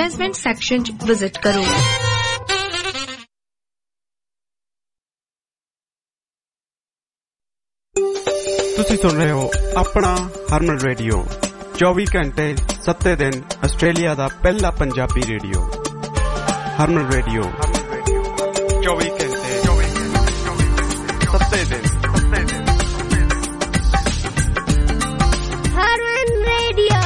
Advertisement section 'ਚ visit ਕਰੋ। ਤੁਸੀਂ ਸੁਣ ਰਹੇ ਹੋ ਆਪਣਾ ਹਰਮਨ ਰੇਡੀਓ 24 ਘੰਟੇ 7 ਦਿਨ ਆਸਟ੍ਰੇਲੀਆ ਦਾ ਪਹਿਲਾ ਪੰਜਾਬੀ ਰੇਡੀਓ ਹਰਮਨ ਰੇਡੀਓ 24 ਘੰਟੇ 7 ਦਿਨ ਹਰਮਨ ਰੇਡੀਓ।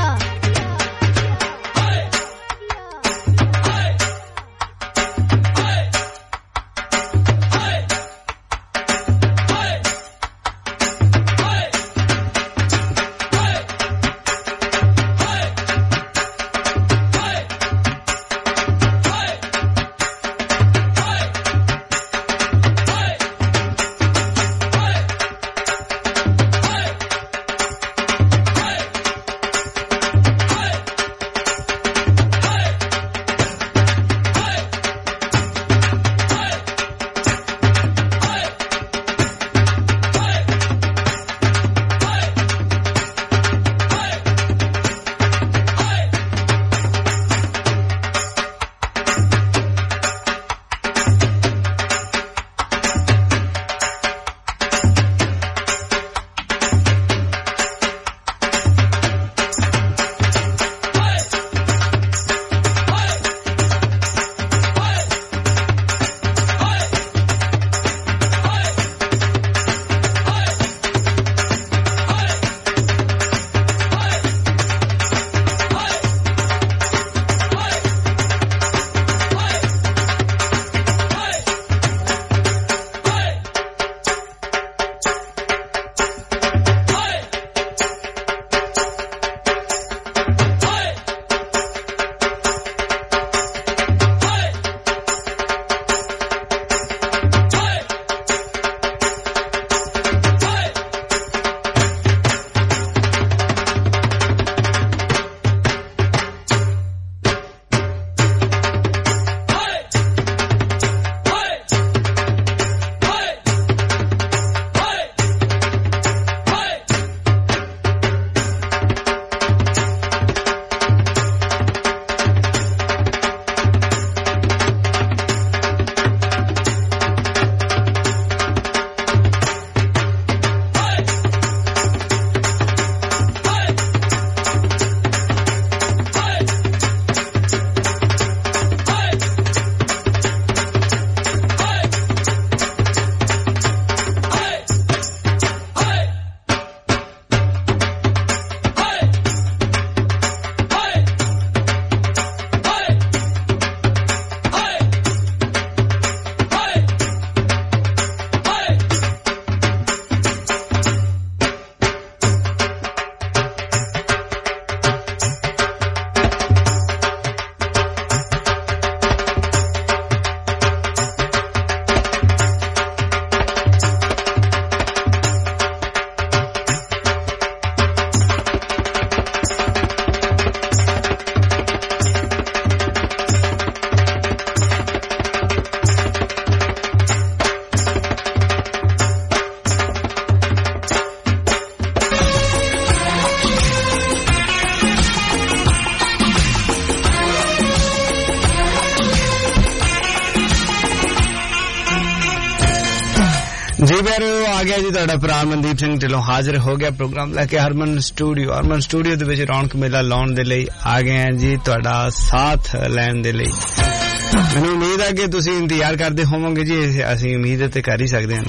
जी प्यारो आ गया जी तुहाडा भरा मनदीप सिंह ढिल्लों हाजिर हो गया प्रोग्राम लैके हरमन स्टूडियो दे विच रौनक मेला लाउण दे लई आ गए हैं जी तुहाडा साथ लैण दे लई। मैनूं उम्मीद है कि तुसीं इंतजार करदे होवोगे जी, असीं उम्मीद ते कर ही सकदे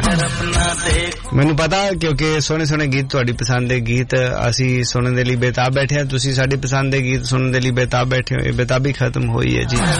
हां। मैनूं पता क्योंकि सोहणे सोहणे गीत तुहाडी पसंद दे गीत असीं सुणन दे लई बेताब बैठे हैं, तुसीं साडी पसंद दे गीत सुणन दे लई बेताब बैठे हो। ये बेताबी खत्म होई है जी।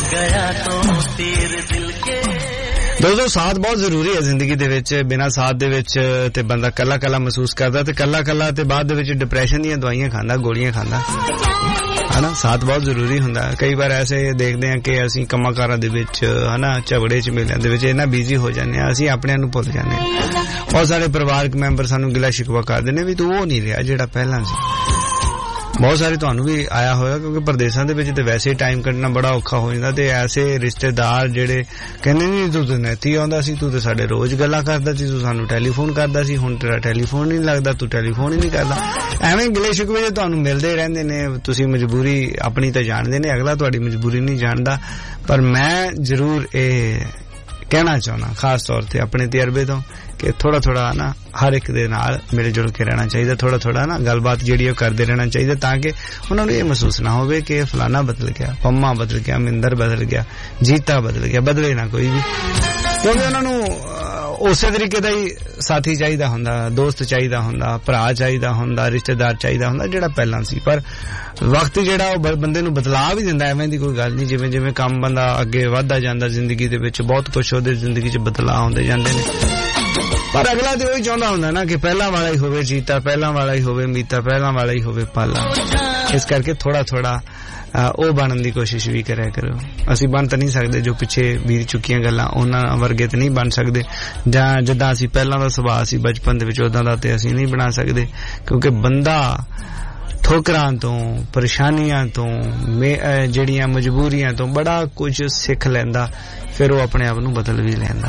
दोस्तों साथ बहुत जरूरी है जिंदगी दे विच, बिना साथ दे विच ते बंदा कल्ला कल्ला महसूस करदा ते कल्ला कल्ला ते बाद दे विच डिप्रेशन दी दवाइयां खांदा, गोलियां खांदा है ना। साथ बहुत जरूरी हुंदा। कई बार ऐसे देखदे हैं कि असीं कम्मां कारां दे विच है ना झगड़े च मेलिਆਂ दे विच इन्ना बिजी हो जाने असीं अपने नूं भुੱਲ जाने। बहुत सारे परिवारक मैंबर सानूं गिला शिकवा करदे ने भी तू वो नहीं रहा जेड़ा पहला सी। ਬਹੁਤ ਸਾਰੇ ਤੁਹਾਨੂੰ ਵੀ ਆਇਆ ਹੋਇਆ ਕਿਉਂਕਿ ਪ੍ਰਦੇਸ਼ਾਂ ਦੇ ਵਿੱਚ ਤੇ ਵੈਸੇ ਟਾਈਮ ਕੱਢਣਾ ਬੜਾ ਔਖਾ ਹੋ ਜਾਂਦਾ ਤੇ ਐਸੇ ਰਿਸ਼ਤੇਦਾਰ ਜਿਹੜੇ ਕਹਿੰਦੇ ਨਹੀਂ ਤੂੰ ਤੇ ਨੈਤੀ ਆਉਂਦਾ ਸੀ ਤੂੰ ਤੇ ਸਾਡੇ ਰੋਜ਼ ਗੱਲਾਂ ਕਰਦਾ ਸੀ ਤੂੰ ਸਾਨੂੰ ਟੈਲੀਫੋਨ ਕਰਦਾ ਸੀ ਹੁਣ ਤੇਰਾ ਟੈਲੀਫੋਨ ਨਹੀਂ ਲੱਗਦਾ ਤੂੰ ਟੈਲੀਫੋਨ ਹੀ ਨਹੀਂ ਕਰਦਾ ਐਵੇਂ ਗਿਲੇ ਸ਼ਿਕਵੇ ਤੁਹਾਨੂੰ ਮਿਲਦੇ ਰਹਿੰਦੇ ਨੇ ਤੁਸੀਂ ਮਜਬੂਰੀ ਆਪਣੀ ਤਾਂ ਜਾਣਦੇ ਨੇ ਅਗਲਾ ਤੁਹਾਡੀ ਮਜਬੂਰੀ ਨਹੀਂ ਜਾਣਦਾ ਪਰ ਮੈਂ ਜ਼ਰੂਰ ਇਹ ਕਹਿਣਾ ਚਾਹੁੰਦਾ ਖਾਸ ਤੌਰ ਤੇ ਆਪਣੇ ਤਜਰਬੇ ਤੋਂ ਕਿ ਥੋੜਾ ਥੋੜਾ ਨਾ ਹਰ ਇੱਕ ਦੇ ਨਾਲ ਮਿਲ ਜੁਲ ਕੇ ਰਹਿਣਾ ਚਾਹੀਦਾ ਥੋੜਾ ਥੋੜਾ ਨਾ ਗੱਲਬਾਤ ਜਿਹੜੀ ਉਹ ਕਰਦੇ ਰਹਿਣਾ ਚਾਹੀਦਾ ਤਾਂ ਕਿ ਉਹਨਾਂ ਨੂੰ ਇਹ ਮਹਿਸੂਸ ਨਾ ਹੋਵੇ ਕਿ ਫਲਾਣਾ ਬਦਲ ਗਿਆ ਪੰਮਾ ਬਦਲ ਗਿਆ ਮਿੰਦਰ ਬਦਲ ਗਿਆ ਜੀਤਾ ਬਦਲ ਗਿਆ ਬਦਲੇ ਨਾ ਕੋਈ ਵੀ ਕਿਉਂਕਿ ਉਹਨਾਂ ਨੂੰ ਉਸੇ ਤਰੀਕੇ ਦਾ ਹੀ ਸਾਥੀ ਚਾਹੀਦਾ ਹੁੰਦਾ ਦੋਸਤ ਚਾਹੀਦਾ ਹੁੰਦਾ ਭਰਾ ਚਾਹੀਦਾ ਹੁੰਦਾ ਰਿਸ਼ਤੇਦਾਰ ਚਾਹੀਦਾ ਹੁੰਦਾ ਜਿਹੜਾ ਪਹਿਲਾਂ ਸੀ ਪਰ ਵਕਤ ਜਿਹੜਾ ਉਹ ਬੰਦੇ ਨੂੰ ਬਦਲਾ ਵੀ ਦਿੰਦਾ ਐਵੇਂ ਦੀ ਕੋਈ ਗੱਲ ਨਹੀਂ ਜਿਵੇਂ ਜਿਵੇਂ ਕੰਮ ਬੰਦਾ ਅੱਗੇ ਵਧਦਾ ਜਾਂਦਾ ਜ਼ਿੰਦਗੀ ਦੇ ਵਿੱਚ ਬਹੁਤ ਕੁਝ ਉਹਦੇ ਜ਼ਿੰਦਗੀ 'ਚ ਬਦਲਾਅ ਆਉਂਦੇ ਜਾਂਦੇ ਨੇ ਪਰ ਅਗਲਾ ਤੇ ਉਹੀ ਚਾਹੁੰਦਾ ਹੁੰਦਾ ਨਾ ਕਿ ਪਹਿਲਾਂ ਵਾਲਾ ਹੀ ਹੋਵੇ ਜੀਤਾ ਪਹਿਲਾਂ ਵਾਲਾ ਹੀ ਹੋਵੇ ਮੀਤਾ ਪਹਿਲਾਂ ਵਾਲਾ ਹੀ ਹੋਵੇ ਪਾਲਾ ਇਸ ਕਰਕੇ ਥੋੜਾ ਥੋੜਾ ਉਹ ਬਣਨ ਦੀ ਕੋਸ਼ਿਸ਼ ਵੀ ਕਰਿਆ ਕਰੋ ਅਸੀਂ ਬਣ ਤਾਂ ਨਹੀਂ ਸਕਦੇ ਜੋ ਪਿੱਛੇ ਬੀਤ ਚੁੱਕੀਆਂ ਗੱਲਾਂ ਉਹਨਾਂ ਵਰਗੇ ਤੇ ਨਹੀਂ ਬਣ ਸਕਦੇ ਜਾਂ ਜਿੱਦਾਂ ਅਸੀਂ ਪਹਿਲਾਂ ਦਾ ਸੁਭਾਅ ਸੀ ਬਚਪਨ ਦੇ ਵਿੱਚ ਉਦਾਂ ਦਾ ਤੇ ਅਸੀਂ ਨਹੀਂ ਬਣਾ ਸਕਦੇ ਕਿਉਂਕਿ ਬੰਦਾ ਠੋਕਰਾਂ ਤੋਂ ਪਰੇਸ਼ਾਨੀਆਂ ਤੋਂ ਜਿਹੜੀਆਂ ਮਜਬੂਰੀਆਂ ਤੋਂ ਬੜਾ ਕੁਝ ਸਿੱਖ ਲੈਂਦਾ ਫਿਰ ਉਹ ਆਪਣੇ ਆਪ ਨੂੰ ਬਦਲ ਵੀ ਲੈਂਦਾ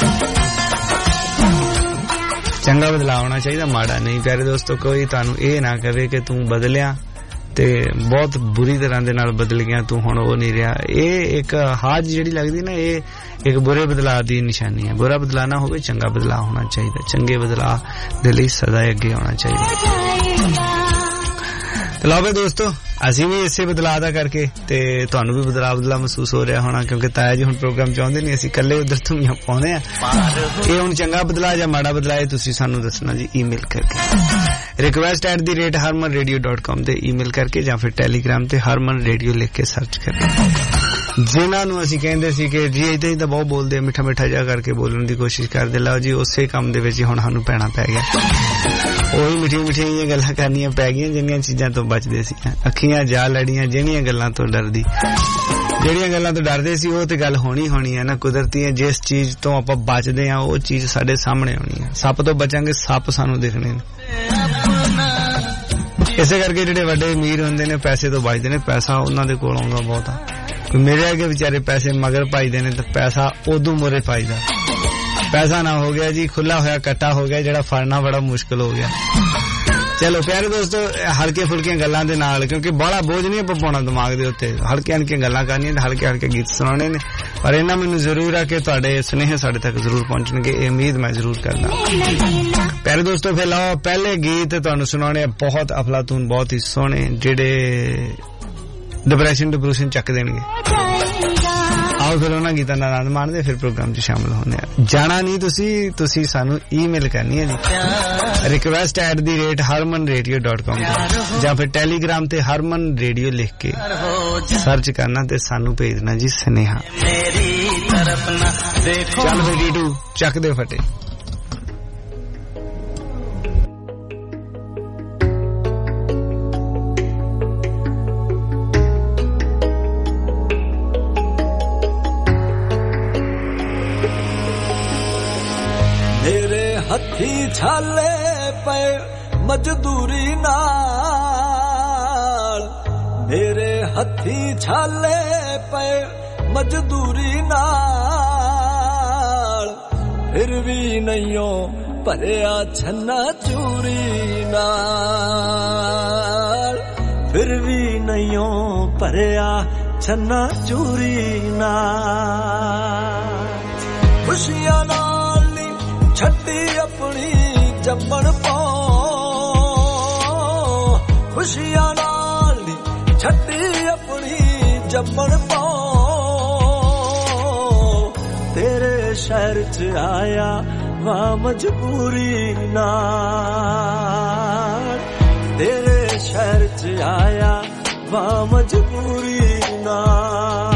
ਚੰਗਾ ਬਦਲਾਅ ਹੋਣਾ ਚਾਹੀਦਾ ਮਾੜਾ ਨਹੀਂ ਪਿਆਰੇ ਦੋਸਤੋ ਕੋਈ ਤੁਹਾਨੂੰ ਇਹ ਨਾ ਕਹੇ ਕਿ ਤੂੰ ਬਦਲਿਆ ਤੇ ਬਹੁਤ ਬੁਰੀ ਤਰ੍ਹਾਂ ਦੇ ਨਾਲ ਬਦਲ ਗਿਆ ਤੂੰ ਹੁਣ ਉਹ ਨਹੀਂ ਰਿਹਾ ਇਹ ਇੱਕ ਹਾਜ ਜਿਹੜੀ ਲੱਗਦੀ ਨਾ ਇਹ ਇੱਕ ਬੁਰੇ ਬਦਲਾਅ ਦੀ ਨਿਸ਼ਾਨੀ ਹੈ ਬੁਰਾ ਬਦਲਾਅ ਨਾ ਹੋਵੇ ਚੰਗਾ ਬਦਲਾਅ ਹੋਣਾ ਚਾਹੀਦਾ ਚੰਗੇ ਬਦਲਾਅ ਦੇ ਲਈ ਸਦਾ ਅੱਗੇ ਆਉਣਾ ਚਾਹੀਦਾ ਤੇ ਲਓ ਦੋਸਤੋ ਅਸੀਂ ਵੀ ਇਸੇ ਬਦਲਾਅ ਦਾ ਕਰਕੇ ਤੇ ਤੁਹਾਨੂੰ ਵੀ ਬਦਲਾਅ ਮਹਿਸੂਸ ਹੋ ਰਿਹਾ ਹੋਣਾ ਕਿਉਂਕਿ ਤਾਇਆ ਜੀ ਹੁਣ ਪ੍ਰੋਗਰਾਮ ਚਾਹੁੰਦੇ ਨਹੀਂ ਅਸੀਂ ਇਕੱਲੇ ਉਧਰ ਧੁਮੀਆਂ ਪਾਉਂਦੇ ਆ ਇਹ ਹੁਣ ਚੰਗਾ ਬਦਲਾਅ ਜਾਂ ਮਾੜਾ ਬਦਲਾਅ ਤੁਸੀਂ ਸਾਨੂੰ ਦੱਸਣਾ ਜੀ ਈਮੇਲ ਕਰਕੇ request@harmanradio.com ਤੇ ਈਮੇਲ ਕਰਕੇ ਜਾਂ ਫਿਰ ਟੈਲੀਗ੍ਰਾਮ ਤੇ ਹਰਮਨ ਰੇਡੀਓ ਲਿਖ ਕੇ ਸਰਚ ਕਰਨਾ ਜਿਨ੍ਹਾਂ ਨੂੰ ਅਸੀਂ ਕਹਿੰਦੇ ਸੀ ਕਿ ਜੀ ਇਦਾਂ ਹੀ ਤਾਂ ਬਹੁਤ ਬੋਲਦੇ ਮਿੱਠਾ ਮਿੱਠਾ ਜਿਹਾ ਕਰਕੇ ਬੋਲਣ ਦੀ ਕੋਸ਼ਿਸ਼ ਕਰਦੇ ਲਓ ਜੀ ਉਸੇ ਕੰਮ ਦੇ ਵਿੱਚ ਹੁਣ ਸਾਨੂੰ ਪੈਣਾ ਪੈ ਗਿਆ ਉਹੀ ਮਿੱਠੀਆਂ ਮਿੱਠੀਆਂ ਗੱਲਾਂ ਕਰਨੀਆਂ ਪੈ ਗਈਆਂ ਜਿੰਨੀਆਂ ਚੀਜ਼ਾਂ ਤੋਂ ਬਚਦੇ ਸੀ ਅੱਖੀਆਂ ਜਾ ਲੜੀਆਂ ਜਿਹੜੀਆਂ ਗੱਲਾਂ ਤੋਂ ਡਰਦੇ ਸੀ ਉਹ ਤੇ ਗੱਲ ਹੋਣੀ ਹੈ ਨਾ ਕੁਦਰਤੀ ਹੈ ਜਿਸ ਚੀਜ਼ ਤੋਂ ਆਪਾਂ ਬਚਦੇ ਆ ਉਹ ਚੀਜ਼ ਸਾਡੇ ਸਾਹਮਣੇ ਆਉਣੀ ਹੈ ਸੱਪ ਤੋਂ ਬਚਾਂਗੇ ਸੱਪ ਸਾਨੂੰ ਦਿਖਣੇ ਨੇ ਇਸੇ ਕਰਕੇ ਜਿਹੜੇ ਵੱਡੇ ਅਮੀਰ ਹੁੰਦੇ ਨੇ ਪੈਸੇ ਤੋਂ ਬਚਦੇ ਨੇ ਪੈਸਾ ਉਹਨਾਂ ਦੇ ਕੋਲ ਆਉਂਦਾ ਬਹੁਤ ਆ ਮੇਰੇ ਅੱਗੇ ਵਿਚਾਰੇ ਪੈਸੇ ਮਗਰ ਪਾਈਦੇ ਨੇ ਤੇ ਪੈਸਾ ਉਦੋਂ ਮੋਰੇ ਪਾਈਦਾ ਪੈਸਾ ਨਾ ਹੋ ਗਿਆ ਜੀ ਖੁੱਲਾ ਹੋਇਆ ਕੱਟਾ ਹੋ ਗਿਆ ਜਿਹੜਾ ਫੜਨਾ ਬੜਾ ਮੁਸ਼ਕਲ ਹੋ ਗਿਆ ਚਲੋ ਪਿਆਰੇ ਦੋਸਤੋ ਹਲਕੇ ਫੁਲਕੀਆਂ ਗੱਲਾਂ ਦੇ ਨਾਲ ਕਿਉਂਕਿ ਬੜਾ ਬੋਝ ਨਹੀਂ ਪਾਉਣਾ ਦਿਮਾਗ ਦੇ ਉੱਤੇ ਹਲਕੀਆਂ ਹਲਕੀਆਂ ਗੱਲਾਂ ਕਰਨੀਆਂ ਤੇ ਹਲਕੇ ਹਲਕੇ ਗੀਤ ਸੁਣਾਉਣੇ ਨੇ ਪਰ ਇਹਨਾਂ ਮੈਨੂੰ ਜ਼ਰੂਰ ਆ ਕਿ ਤੁਹਾਡੇ ਸੁਨੇਹੇ ਸਾਡੇ ਤੱਕ ਜ਼ਰੂਰ ਪਹੁੰਚਣਗੇ ਇਹ ਉਮੀਦ ਮੈਂ ਜ਼ਰੂਰ ਕਰਦਾ ਪਿਆਰੇ ਦੋਸਤੋ ਫਿਰ ਲਓ ਪਹਿਲੇ ਗੀਤ ਤੁਹਾਨੂੰ ਸੁਣਾਉਣੇ ਬਹੁਤ ਅਫਲਾਤੂਨ ਬਹੁਤ ਹੀ ਸੋਹਣੇ ਜਿਹੜੇ ਡਿਪਰੈਸ਼ਨ ਚੱਕ ਦੇਣਗੇ ਆਓ ਫਿਰ ਉਹਨਾਂ ਗੀਤਾਂ ਦਾ ਆਨੰਦ ਮਾਣਦੇ ਫਿਰ ਪ੍ਰੋਗਰਾਮ 'ਚ ਸ਼ਾਮਲ ਹੁੰਦੇ ਆ ਜਾਣਾ ਨਹੀਂ ਤੁਸੀਂ ਸਾਨੂੰ ਈਮੇਲ ਕਰਨੀ ਹੈ ਜੀ request@harmanradio.com ਜਾਂ ਫਿਰ ਟੈਲੀਗ੍ਰਾਮ ਤੇ ਹਰਮਨ ਰੇਡੀਓ ਲਿਖ ਕੇ ਸਰਚ ਕਰਨਾ ਤੇ ਸਾਨੂੰ ਭੇਜਣਾ ਜੀ ਸੁਨੇਹਾ ਚੱਲ ਫਿਰ ਡੀਟੂ ਚੱਕ ਦੇ ਫਟੇ ਹੱਥੀ ਛਾਲੇ ਪਏ ਮਜ਼ਦੂਰੀ ਨਾਲ ਮੇਰੇ ਹੱਥੀ ਛਾਲੇ ਪਏ ਮਜ਼ਦੂਰੀ ਨਾਲ ਫਿਰ ਵੀ ਨਹੀਂਓ ਭਰਿਆ ਛੰਨਾ ਚੂਰੀ ਨਾਲ ਫਿਰ ਵੀ ਨਹੀਂਓ ਭਰਿਆ ਛੰਨਾ ਚੂਰੀ ਨਾਲ ਖੁਸ਼ੀਆਂ ਨਾਲ ਛੱਡੀ ਆਪਣੀ ਜੰਮਣ ਪਾਉ ਖੁਸ਼ੀਆਂ ਨਾਲ ਛੱਡੀ ਆਪਣੀ ਜੰਮਣ ਪਾਉ ਤੇਰੇ ਸ਼ਹਿਰ 'ਚ ਆਇਆ ਵਾ ਮਜਬੂਰੀ ਨਾਲ ਤੇਰੇ ਸ਼ਹਿਰ 'ਚ ਆਇਆ ਵਾ ਮਜਬੂਰੀ ਨਾਲ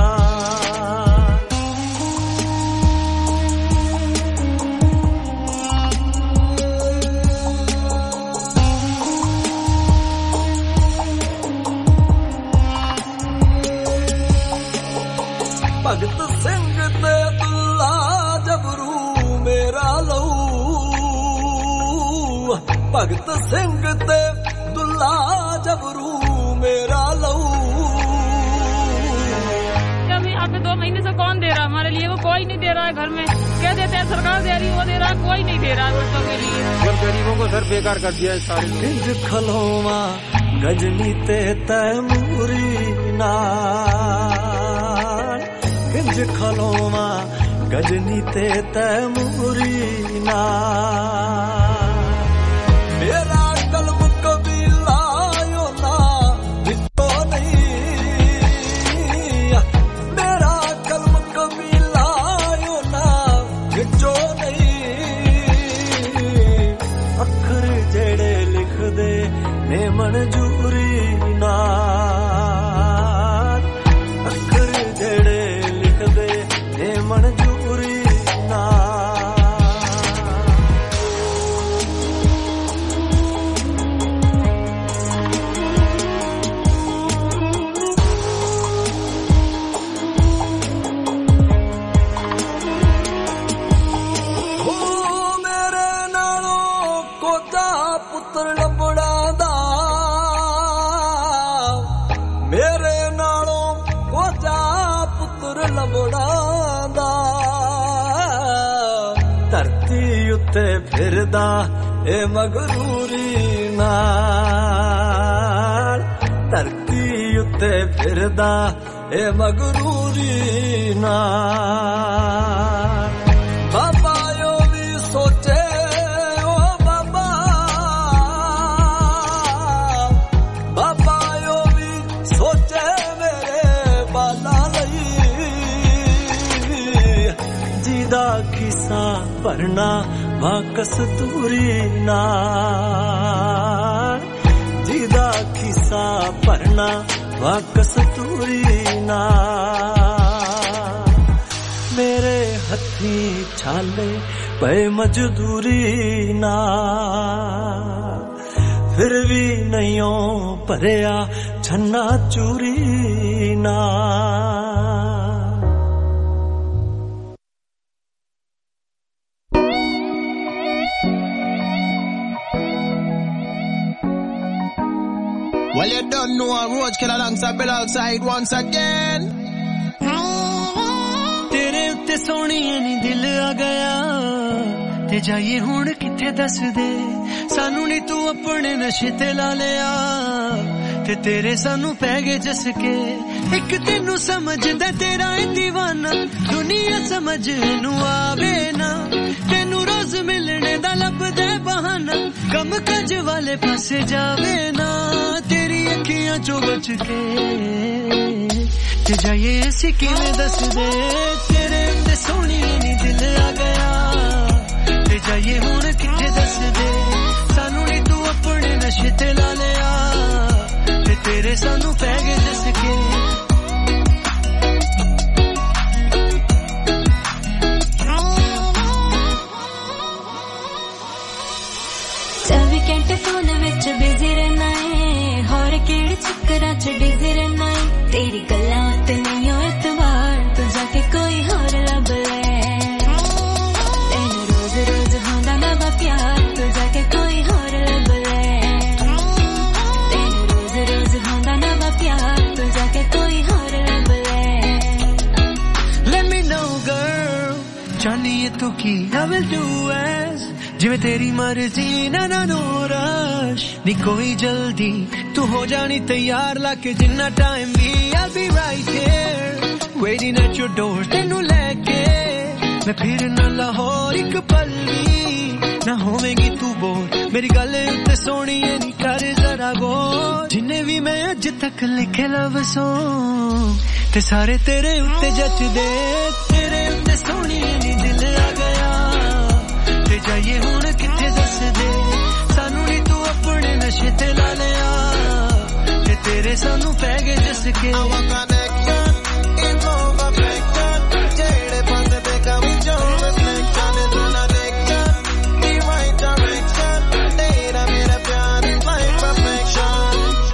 ਭਗਤ ਸਿੰਘ ਤੇ ਦੁੱਲਾ ਜਬਰੂ ਮੇਰਾ ਲਹੂ ਭਗਤ ਸਿੰਘ ਤੇ ਦੁੱਲਾ ਜਬਰੂ कोई नहीं दे रहा है घर में, कह देते हैं सरकार दे रही, वो दे रहा, कोई नहीं दे रहा है बच्चों के लिए। गरीबों को सर बेकार कर दिया है सारे लोग। खलोवा गजनी ते तैमूरी नाल, गिंज खलोवा गजनी ते तैमूरी नाल, मेरा कलम कबीला यो ना बिको नहीं, मेरा कलम कबीला यो ना बिको नहीं, अखर जेड़े लिख दे ने मंजूरी नाल, अखर जेड़े लिख दे ने मंजूरी नाल। ओ मेरे नालों कोता पुत्र लबड़ा दा, मेरे नालों कोता पुत्र लबड़ा दा, धरती उत्ते फिरदा ए मगरूरी नाल, धरती उत्ते फिरदा ए मगरूरी नाल। बाबा यो भी सोचे ओ बाबा, बाबा यो भी सोचे मेरे बाला लई, जिदा किसा भरना वा कस्तूरी नाल, जिदा किसा भरना वा कस्तूरी नाल, मेरे हथी छाले पे मजदूरी नाल, फिर भी नहीं भरिया छन्ना चूरी नाल। Well, you don't know a Roachkill alongside Bill outside once again. तेरे उत्ते सोहणिए नी दिल आ गया, ते जाइए हुण किथे दस दे, सानू नी तू अपने नशे ते ला लिया, ते तेरे सानू पै गए जसके, एक तेनू समझदा तेरा है दीवाना, दुनिया समझ नू आवे ना, तेनू रोज मिलने दा लभदा बहाना, कम काज वाले पासे जावे ना, तेरी अखियां चो बच के ते जाइए ऐसी किवें दस दे, तेरे उत्ते सोहणिए नी दिल आ गया, ते जाइए हुण किथे दस दे, सानू नी तू अपने नशे ते ला लिया, ते तेरे सानू पै गए जसके। फोन विच बिजी रहना है, होर केड़े चक्करां च डिजी रहना है, तेरी गल्लां ते नहीं हो एतबार, तू जाके कोई होर लब ले, तेनू रोज रोज होंदा ना बा प्यार, तू जाके कोई होर लब ले, तेनू रोज रोज होंदा ना बा प्यार, तू जाके कोई होर लब ले। Let me know girl, जानिए तू की I will do as जिवें तेरी मर्जी, ना ना नो रश, नी कोई जल्दी, तू हो जानी तैयार, लाके जिन्ना टाइम भी I'll be right here waiting at your door, तेनू लेके मैं फिर ना लाहौर एक पल भी ना होवेंगी तू बोर, मेरी गल उत्ते सोहणिए नी कर जरा गौर, जिन्ने भी मैं अज तक लिखे लफ्ज़ों ते सारे तेरे उत्ते जचदे, तेरे उत्ते सोहणिए नी दिल आ गया, ते जाइए हुण किथे दस दे, सानू नी तू अपने नशे ते ला लिया, ते तेरे सानू पै गए जसके। जेड़े पासे पे कमी जो reflection is in addiction, the right direction, तेरा मेरा प्यार is like perfection.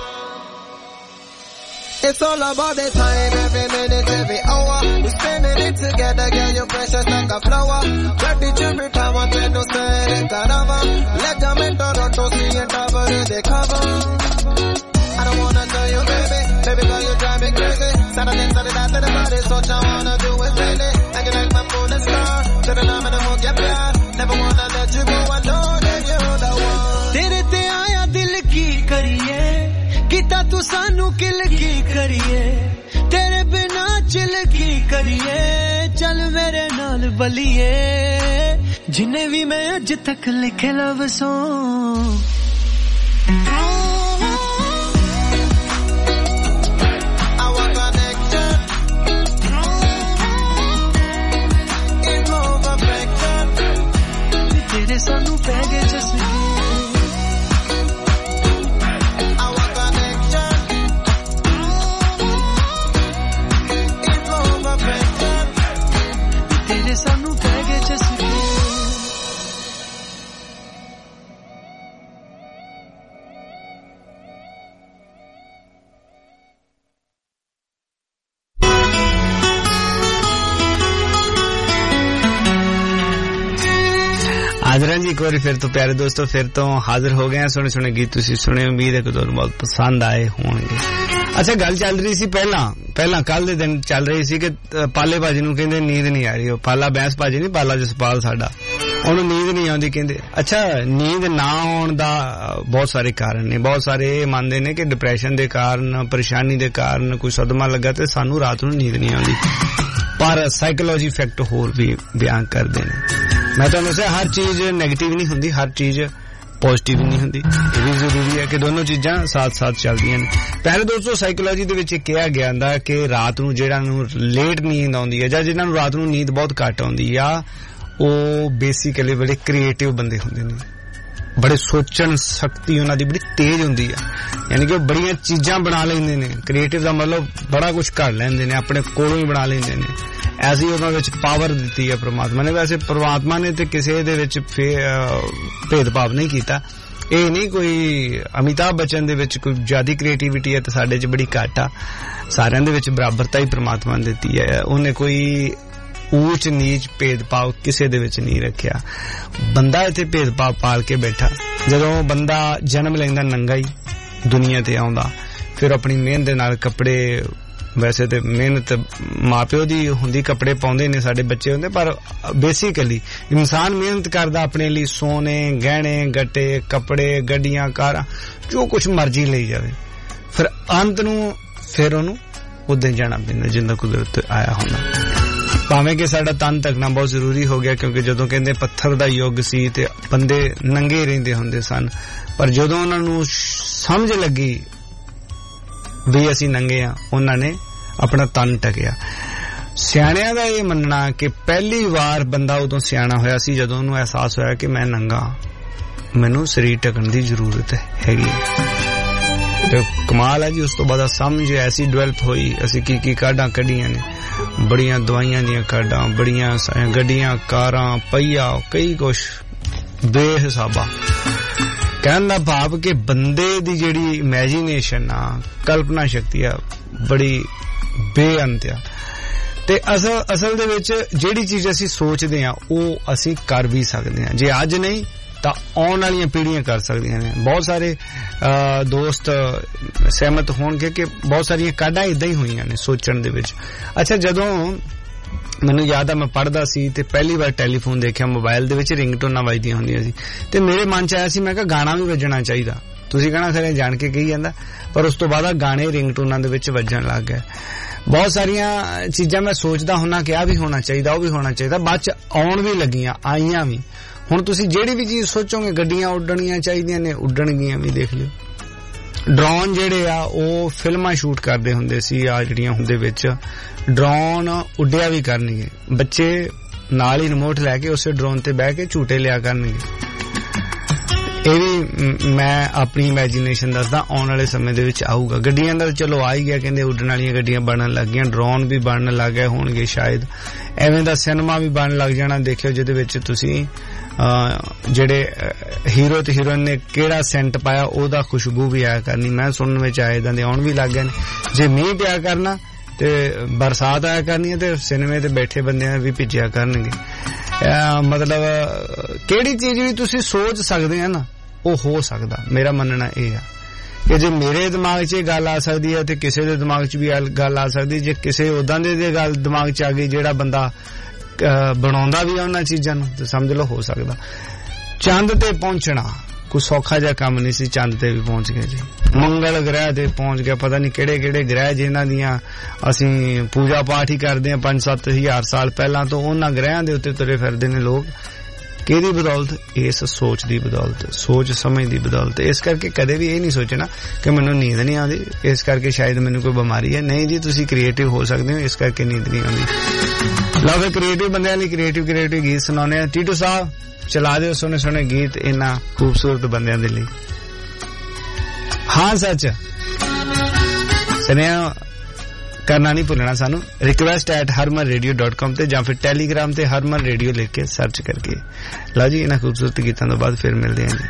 It's all about the time, every minute, every hour, we spending it together, girl, you're precious like a flower, ready to be time, I tell you, say it, caramba, let them enter, don't see it, cover the cover. I don't wanna tell you, baby, girl, you drive me crazy, Saturday, after the party, so I wanna do it daily, and you like my morning star. Till the night and ho gaya pyar. Never wanna let you go, I know that you're the one. Tere te aaya dil ki kariye, kita tu sanu kill ki kariye. Tere bina chil ki kariye, chal mere naal baliye. Jinne vi main aj tak likhe love song. Sanu pੈ ਗਏ ਚਸਕੇ our connection is over breaking. ਤੇਰੇ ਸਾਨੂੰ ਪੈ ਗਏ ਚਸਕੇ हाजर जी एक बार फिर तो प्यारे दोस्तों फिर तो हाजिर हो गए हैं सोने सोने गीत तुसी सुने उम्मीद है कि ਤੁਹਾਨੂੰ बहुत पसंद आए होंगे अच्छा गल चल रही सी पहला कल दे दिन चल रही सी कि पाले भाजी ਨੂੰ ਕਹਿੰਦੇ ਨੀਂਦ ਨਹੀਂ ਆ ਰਹੀ ਉਹ ਪਾਲਾ ਬੈਂਸ ਭਾਜੀ ਨਹੀਂ ਪਾਲਾ ਜਸਪਾਲ ਸਾਡਾ ਉਹਨੂੰ ਨੀਂਦ ਨਹੀਂ ਆਉਂਦੀ ਕਹਿੰਦੇ ਅੱਛਾ ਨੀਂਦ ਨਾ ਆਉਣ ਦਾ ਬਹੁਤ ਸਾਰੇ ਕਾਰਨ ਨੇ ਬਹੁਤ ਸਾਰੇ ਇਹ ਮੰਨਦੇ ਨੇ ਕਿ ਡਿਪਰੈਸ਼ਨ ਦੇ ਕਾਰਨ ਪਰੇਸ਼ਾਨੀ ਦੇ ਕਾਰਨ ਕੋਈ ਸਦਮਾ ਲੱਗਾ ਤੇ ਸਾਨੂੰ ਰਾਤ ਨੂੰ ਨੀਂਦ ਨਹੀਂ ਆਉਂਦੀ ਪਰ ਸਾਈਕੋਲੋਜੀ ਇਫੈਕਟ ਹੋਰ ਵੀ ਬਿਆਨ ਕਰਦੇ ਨੇ मैं तो दसा हर चीज नेगेटिव नहीं हुंदी हर चीज पॉजिटिव नहीं हुंदी ये भी जरूरी है कि दोनों चीजां साथ साथ चलदियां ने पहले दोस्तों साइकोलॉजी दे विच कहा गया हुंदा कि रात नूं जेड़ा नूं लेट नींद आउंदी है जां जिन्हां नूं रात नूं नींद बहुत घट आउंदी आ ओ बेसिकली बड़े क्रिएटिव बंदे हुंदे ने बड़े सोचण शक्ति उन्हां दी बड़ी तेज हुंदी है यानी कि बड़ियां चीजां बना लैंदे ने क्रिएटिव दा मतलब बड़ा कुछ कर लैंदे ने अपने कोलों ही बना लैंदे ने ऐसी ਉਹਨਾਂ ਵਿੱਚ ਪਾਵਰ ਦਿੱਤੀ ਹੈ ਪ੍ਰਮਾਤਮਾ ਨੇ ਵੈਸੇ ਪ੍ਰਮਾਤਮਾ ਨੇ ਤੇ ਕਿਸੇ ਦੇ ਵਿੱਚ ਭੇਦਭਾਵ ਨਹੀਂ ਕੀਤਾ ਇਹ ਨਹੀਂ ਕੋਈ ਅਮਿਤਾਭ ਬੱਚਨ ਦੇ ਵਿੱਚ ਕੋਈ ਜ਼ਿਆਦੀ ਕ੍ਰੀਏਟੀਵਿਟੀ ਹੈ ਤੇ ਸਾਡੇ 'ਚ ਬੜੀ ਘੱਟ ਆ ਸਾਰਿਆਂ ਦੇ ਵਿੱਚ ਬਰਾਬਰਤਾ ਹੀ ਪ੍ਰਮਾਤਮਾ ਨੇ ਦਿੱਤੀ ਹੈ ਉਹਨੇ ਕੋਈ ਊਚ ਨੀਚ ਭੇਦਭਾਵ ਕਿਸੇ ਦੇ ਵਿੱਚ ਨਹੀਂ ਰੱਖਿਆ ਬੰਦਾ ਇੱਥੇ ਭੇਦਭਾਵ ਪਾਲ ਕੇ ਬੈਠਾ ਜਦੋਂ ਬੰਦਾ ਜਨਮ ਲੈਂਦਾ ਨੰਗਾ ਹੀ ਦੁਨੀਆ ਤੇ ਆਉਂਦਾ ਫਿਰ ਆਪਣੀ ਮਿਹਨਤ ਦੇ ਨਾਲ ਕੱਪੜੇ वैसे तो मेहनत माँ प्यो दी हुंदी कपड़े पाउंदे ने साडे बच्चे हुंदे पर बेसिकली इंसान मेहनत करदा अपने लिए सोने गहने गट्टे कपड़े गड्डियां कारां जो कुछ मर्जी ले जावे फिर अंत नूं फिर ओनू उदे जाना पैंदा जिंदा कुदरत आया होंदा भावें कि साडा तन तकना बहुत जरूरी हो गया क्योंकि जदों कहंदे पत्थर दा युग सी ते बंदे नंगे रहिंदे हुंदे सन पर जदों उन्हां नूं समझ लगी भी असी नंगे आ उन्हां ने अपना तन टकिया सियाणियां दा ये मनना कि पहली बार बंदा उदों सियाणा होया सी जदों उन्हें एहसास होया कि मैं नंगा मैनू शरीर ढकण दी जरूरत हैगी ते कमाल है जी उस तो बाद समझ ऐसी डेवलप हुई असी की काढां कढियां ने बड़ियां दवाइयां दियां काढां बड़ियां गड्डियां कारां पहिया कई कुछ बेहिसाबा कहने दा भाव कि बंदे दी जेड़ी इमेजिनेशन आ कल्पना शक्ति आ बड़ी बेअंत आ ते असल दे विच जेड़ी चीज असी सोचदे आ ओ असी कर भी सकदे आ जे अज नहीं तां आउण वालियां पीढ़ियां कर सकदियां ने बहुत सारे दोस्त सहमत होणगे कि बहुत सारियां काढां इदां ही होईयां ने सोचण दे विच अच्छा जदों ਮੈਨੂੰ ਯਾਦ ਆ ਮੈਂ ਪੜਦਾ ਸੀ ਤੇ ਪਹਿਲੀ ਵਾਰ ਟੈਲੀਫੋਨ ਦੇਖਿਆ ਮੋਬਾਈਲ ਦੇ ਵਿੱਚ ਰਿੰਗਟੋਨਾਂ ਵੱਜਦੀਆਂ ਹੁੰਦੀਆਂ ਸੀ ਤੇ ਮੇਰੇ ਮਨ 'ਚ ਆਇਆ ਸੀ ਮੈਂ ਕਿਹਾ ਗਾਣਾ ਵੀ ਵੱਜਣਾ ਚਾਹੀਦਾ ਤੁਸੀਂ ਕਹਣਾ ਖਰੇ ਜਾਣ ਕੇ ਕਹੀ ਜਾਂਦਾ ਪਰ ਉਸ ਤੋਂ ਬਾਅਦ ਗਾਣੇ ਰਿੰਗਟੋਨਾਂ ਦੇ ਵਿੱਚ ਵੱਜਣ ਲੱਗ ਗਏ ਬਹੁਤ ਸਾਰੀਆਂ ਚੀਜ਼ਾਂ ਮੈਂ ਸੋਚਦਾ ਹੁੰਨਾ ਕਿ ਆ ਵੀ ਹੋਣਾ ਚਾਹੀਦਾ ਉਹ ਵੀ ਹੋਣਾ ਚਾਹੀਦਾ ਬਾਅਦ 'ਚ ਆਉਣ ਵੀ ਲੱਗੀਆਂ ਆਈਆਂ ਵੀ ਹੁਣ ਤੁਸੀਂ ਜਿਹੜੀ ਵੀ ਚੀਜ਼ ਸੋਚੋਗੇ ਗੱਡੀਆਂ ਉੱਡਣੀਆਂ ਚਾਹੀਦੀਆਂ ਨੇ ਉੱਡਣਗੀਆਂ ਵੀ ਦੇਖ ਲਿਓ ਡਰੋਨ ਜਿਹੜੇ ਆ ਉਹ ਫਿਲਮਾਂ ਸ਼ੂਟ ਕਰਦੇ ਹੁੰਦੇ ਸੀ ਆ ਜਿਹੜੀਆਂ ਹੁੰਦੇ ਵਿੱਚ ਡਰੋਨ ਉੱਡਿਆ ਵੀ ਕਰਨਗੇ ਬੱਚੇ ਨਾਲ ਹੀ ਰਿਮੋਟ ਲੈ ਕੇ ਉਸੇ ਡਰੋਨ ਤੇ ਬਹਿ ਕੇ ਝੂਟੇ ਲਿਆ ਕਰਨਗੇ ਇਹ ਵੀ ਮੈਂ ਆਪਣੀ ਇਮੇਜਿਨੇਸ਼ਨ ਦੱਸਦਾ ਆਉਣ ਵਾਲੇ ਸਮੇਂ ਦੇ ਵਿੱਚ ਆਊਗਾ ਗੱਡੀਆਂ ਦਾ ਚਲੋ ਆ ਹੀ ਗਿਆ ਕਹਿੰਦੇ ਉੱਡਣ ਵਾਲੀਆਂ ਗੱਡੀਆਂ ਬਣਨ ਲੱਗ ਗਈਆਂ ਡਰੋਨ ਵੀ ਬਣਨ ਲੱਗ ਗਏ ਹੋਣਗੇ ਸ਼ਾਇਦ ਐਵੇਂ ਦਾ ਸਿਨੇਮਾ ਵੀ ਬਣਨ ਲੱਗ ਜਾਣਾ ਦੇਖਿਓ ਜਿਹਦੇ ਵਿੱਚ ਤੁਸੀਂ ਜਿਹੜੇ ਹੀਰੋ ਤੇ ਹੀਰੋਇਨ ਨੇ ਕਿਹੜਾ ਸੈਂਟ ਪਾਇਆ ਉਹਦਾ ਖੁਸ਼ਬੂ ਵੀ ਆਇਆ ਕਰਨੀ ਮੈਂ ਸੁਣਨ ਵਿੱਚ ਆਏ ਇਦਾਂ ਦੇ ਆਉਣ ਵੀ ਲੱਗ ਗਏ ਨੇ ਜੇ ਮੀਂਹ ਪਿਆ ਕਰਨਾ ਤੇ ਬਰਸਾਤ ਆਇਆ ਕਰਨੀ ਹੈ ਤੇ ਸਿਨੇਮੇ ਤੇ ਬੈਠੇ ਬੰਦਿਆਂ ਵੀ ਭਿੱਜਿਆ ਕਰਨਗੇ ਮਤਲਬ ਕਿਹੜੀ ਚੀਜ਼ ਵੀ ਤੁਸੀਂ ਸੋਚ ਸਕਦੇ ਆ ਨਾ ਉਹ ਹੋ ਸਕਦਾ ਮੇਰਾ ਮੰਨਣਾ ਇਹ ਆ ਕਿ ਜੇ ਮੇਰੇ ਦਿਮਾਗ 'ਚ ਇਹ ਗੱਲ ਆ ਸਕਦੀ ਹੈ ਤੇ ਕਿਸੇ ਦੇ ਦਿਮਾਗ 'ਚ ਵੀ ਗੱਲ ਆ ਸਕਦੀ ਜੇ ਕਿਸੇ ਉਦਾਂ ਦੇ ਗੱਲ ਦਿਮਾਗ 'ਚ ਆ ਗਈ ਜਿਹੜਾ ਬੰਦਾ ਬਣਾਉਂਦਾ ਵੀ ਉਹਨਾਂ ਚੀਜ਼ਾਂ ਨੂੰ ਤੇ ਸਮਝ ਲਓ ਹੋ ਸਕਦਾ। ਚੰਦ ਤੇ ਪਹੁੰਚਣਾ ਕੋਈ ਸੌਖਾ ਜਿਹਾ ਕੰਮ ਨਹੀਂ ਸੀ, ਚੰਦ ਤੇ ਵੀ ਪਹੁੰਚ ਗਏ ਜੀ। ਮੰਗਲ ਗ੍ਰਹਿ ਤੇ ਪਹੁੰਚ ਗਿਆ, ਪਤਾ ਨਹੀਂ ਕਿਹੜੇ ਕਿਹੜੇ ਗ੍ਰਹਿ ਜਿਨ੍ਹਾਂ ਦੀਆਂ ਅਸੀਂ ਪੂਜਾ ਪਾਠ ਹੀ ਕਰਦੇ ਹਾਂ 5-7 ਹਜ਼ਾਰ ਸਾਲ ਪਹਿਲਾਂ ਤੋਂ, ਉਹਨਾਂ ਗ੍ਰਹਿਾਂ ਦੇ ਉੱਤੇ ਤੁਰੇ ਫਿਰਦੇ ਨੇ ਲੋਕ। ਕਿਹਦੀ ਬਦੌਲਤ? ਇਸ ਸੋਚ ਦੀ ਬਦੌਲਤ, ਸੋਚ ਸਮਝ ਦੀ ਬਦੌਲਤ। ਇਸ ਕਰਕੇ ਕਦੇ ਵੀ ਇਹ ਨਹੀਂ ਸੋਚਣਾ ਕਿ ਮੈਨੂੰ ਨੀਂਦ ਨਹੀਂ ਆਉਂਦੀ, ਇਸ ਕਰਕੇ ਸ਼ਾਇਦ ਮੈਨੂੰ ਕੋਈ ਬਿਮਾਰੀ ਹੈ। ਨਹੀਂ ਜੀ, ਤੁਸੀਂ ਕ੍ਰੀਏਟਿਵ ਹੋ ਸਕਦੇ ਹੋ, ਇਸ ਕਰਕੇ ਨੀਂਦ ਨਹੀਂ ਆਉਂਦੀ। ਲਓ ਫਿਰ ਕ੍ਰੀਏਟਿਵ ਬੰਦਿਆਂ ਲਈ ਕ੍ਰੀਏਟਿਵ ਗੀਤ ਸੁਣਾਉਂਦੇ ਆ। ਟੀਟੂ ਸਾਹਿਬ ਚਲਾ ਦਿਓ ਸੋਹਣੇ ਸੋਹਣੇ ਗੀਤ ਇਹਨਾਂ ਖੂਬਸੂਰਤ ਬੰਦਿਆਂ ਦੇ ਲਈ। ਹਾਂ ਸੱਚ ਸੁਨੇਹਾ करना नहीं भूलना सानू request@harmanradio.com ਤੇ ਜਾਂ ਫਿਰ ਟੈਲੀਗ੍ਰਾਮ ਤੇ ਹਰਮਨ ਰੇਡੀਓ ਲਿਖ ਕੇ ਸਰਚ ਕਰਕੇ। ਲਓ ਜੀ ਇਹਨਾਂ ਖੂਬਸੂਰਤ ਗੀਤਾਂ ਤੋਂ ਬਾਅਦ ਫਿਰ ਮਿਲਦੇ ਹਾਂ ਜੀ।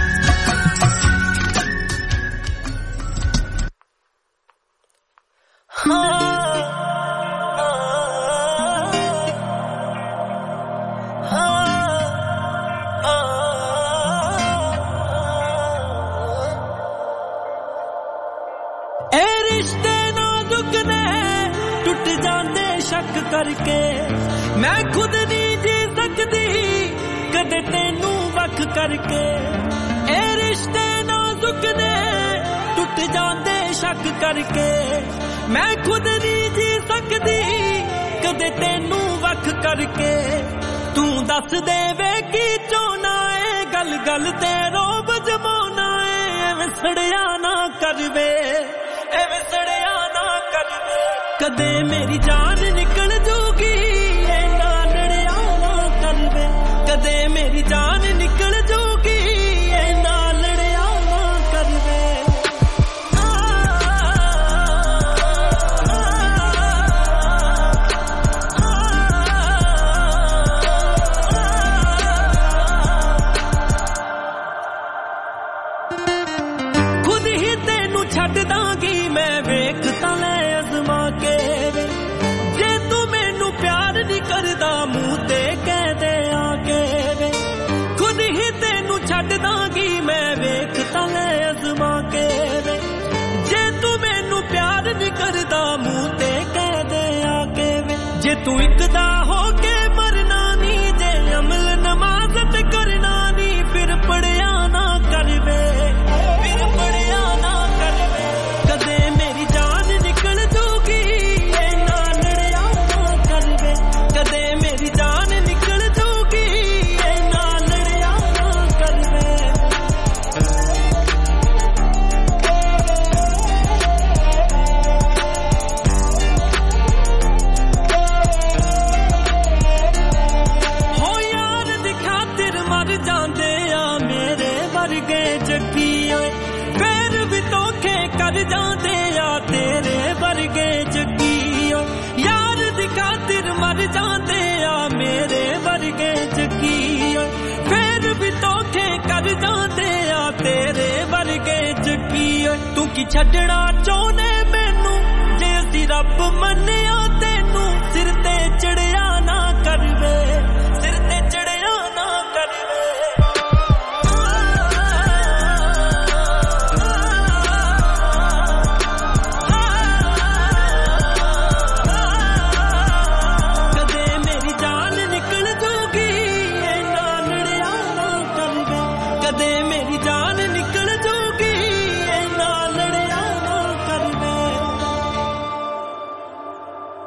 करके मैं खुद नहीं जी सकती कदे तेनू वख करके। ए रिश्ते नाजुक ने टुट जांदे शक करके मैं खुद नहीं जी सकती कदे तेनू वख करके। तू दस दे वे की चोना है गल गल ते रोब जमाना है। एवें सड़िया ना करवे, एवें सड़िया ना करवे। कदे मेरी जान निकल जूगी ना लड़िया ना करवे। कदे मेरी जान निकल जूगी ना लड़िया ना करवे। खुद ही तेनू छड्ड दांगी मैं वेख तां अज़मा के। जे तू मैनू प्यार नहीं करदा मुंह ते कह दे आके वे। खुद ही तेनू छड्ड दांगी मैं वेख तां अज़मा के वे। जे तू मैनू प्यार नहीं करदा मुंह ते कह दे आके वे। जे तू इकदा हो के मरना नी, जे अमल नमाज़त करना नी, फिर पढ़िया ना करवे, फिर पढ़िया ना करवे। कदे मेरी जान निकल जूगी ना लड़िया ना करवे। कदे मेरी जान निकल जूगी ना लड़िया ना करवे। हो यार दी खातिर मर जांदे आ मेरे वर्गे जग्गिया, फिर भी धोखे कर जांदे आ तेरे वर्गे जग्गिया। यार दी खातिर मर जांदे आ मेरे वर्गे जग्गिया, फिर भी धोखे कर जांदे आ तेरे वर्गे जग्गिया। तू की छड्डना चाहुंदे मैनू, जे असीं रब मन्निया तेनू सिर ते चढ़िया ना करवे, सिर ते चढ़िया ना करवे। कदे मेरी जान निकल जूगी ना लड़िया ना करवे। कदे मेरी जान निकल जूगी ना लड़िया ना करवे।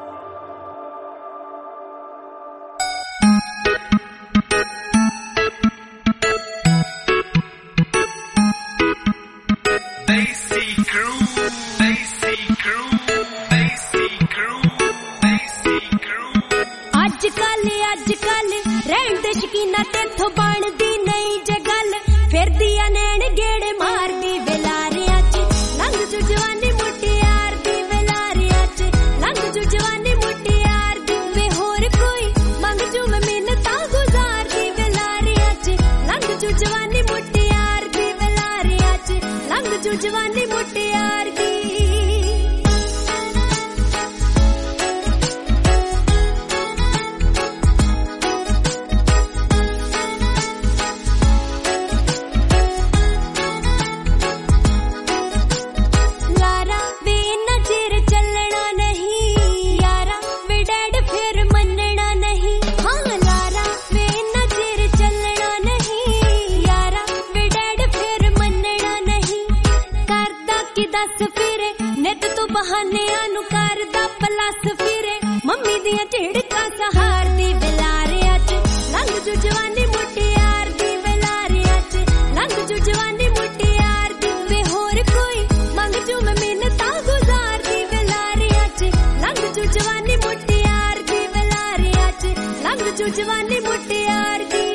दियां ढिड़का सहार दी बेलारिया च लंघ जू जवानी मुटियार दी बेलारिया च लंघ जू जवानी मुटियार दी वे होर कोई मंग जू मैं मिन्नतां गुजार दी बेलारिया च लंघ जू जवानी मुटियार दी बेलारिया च लंघ जू जवानी मुटियार दी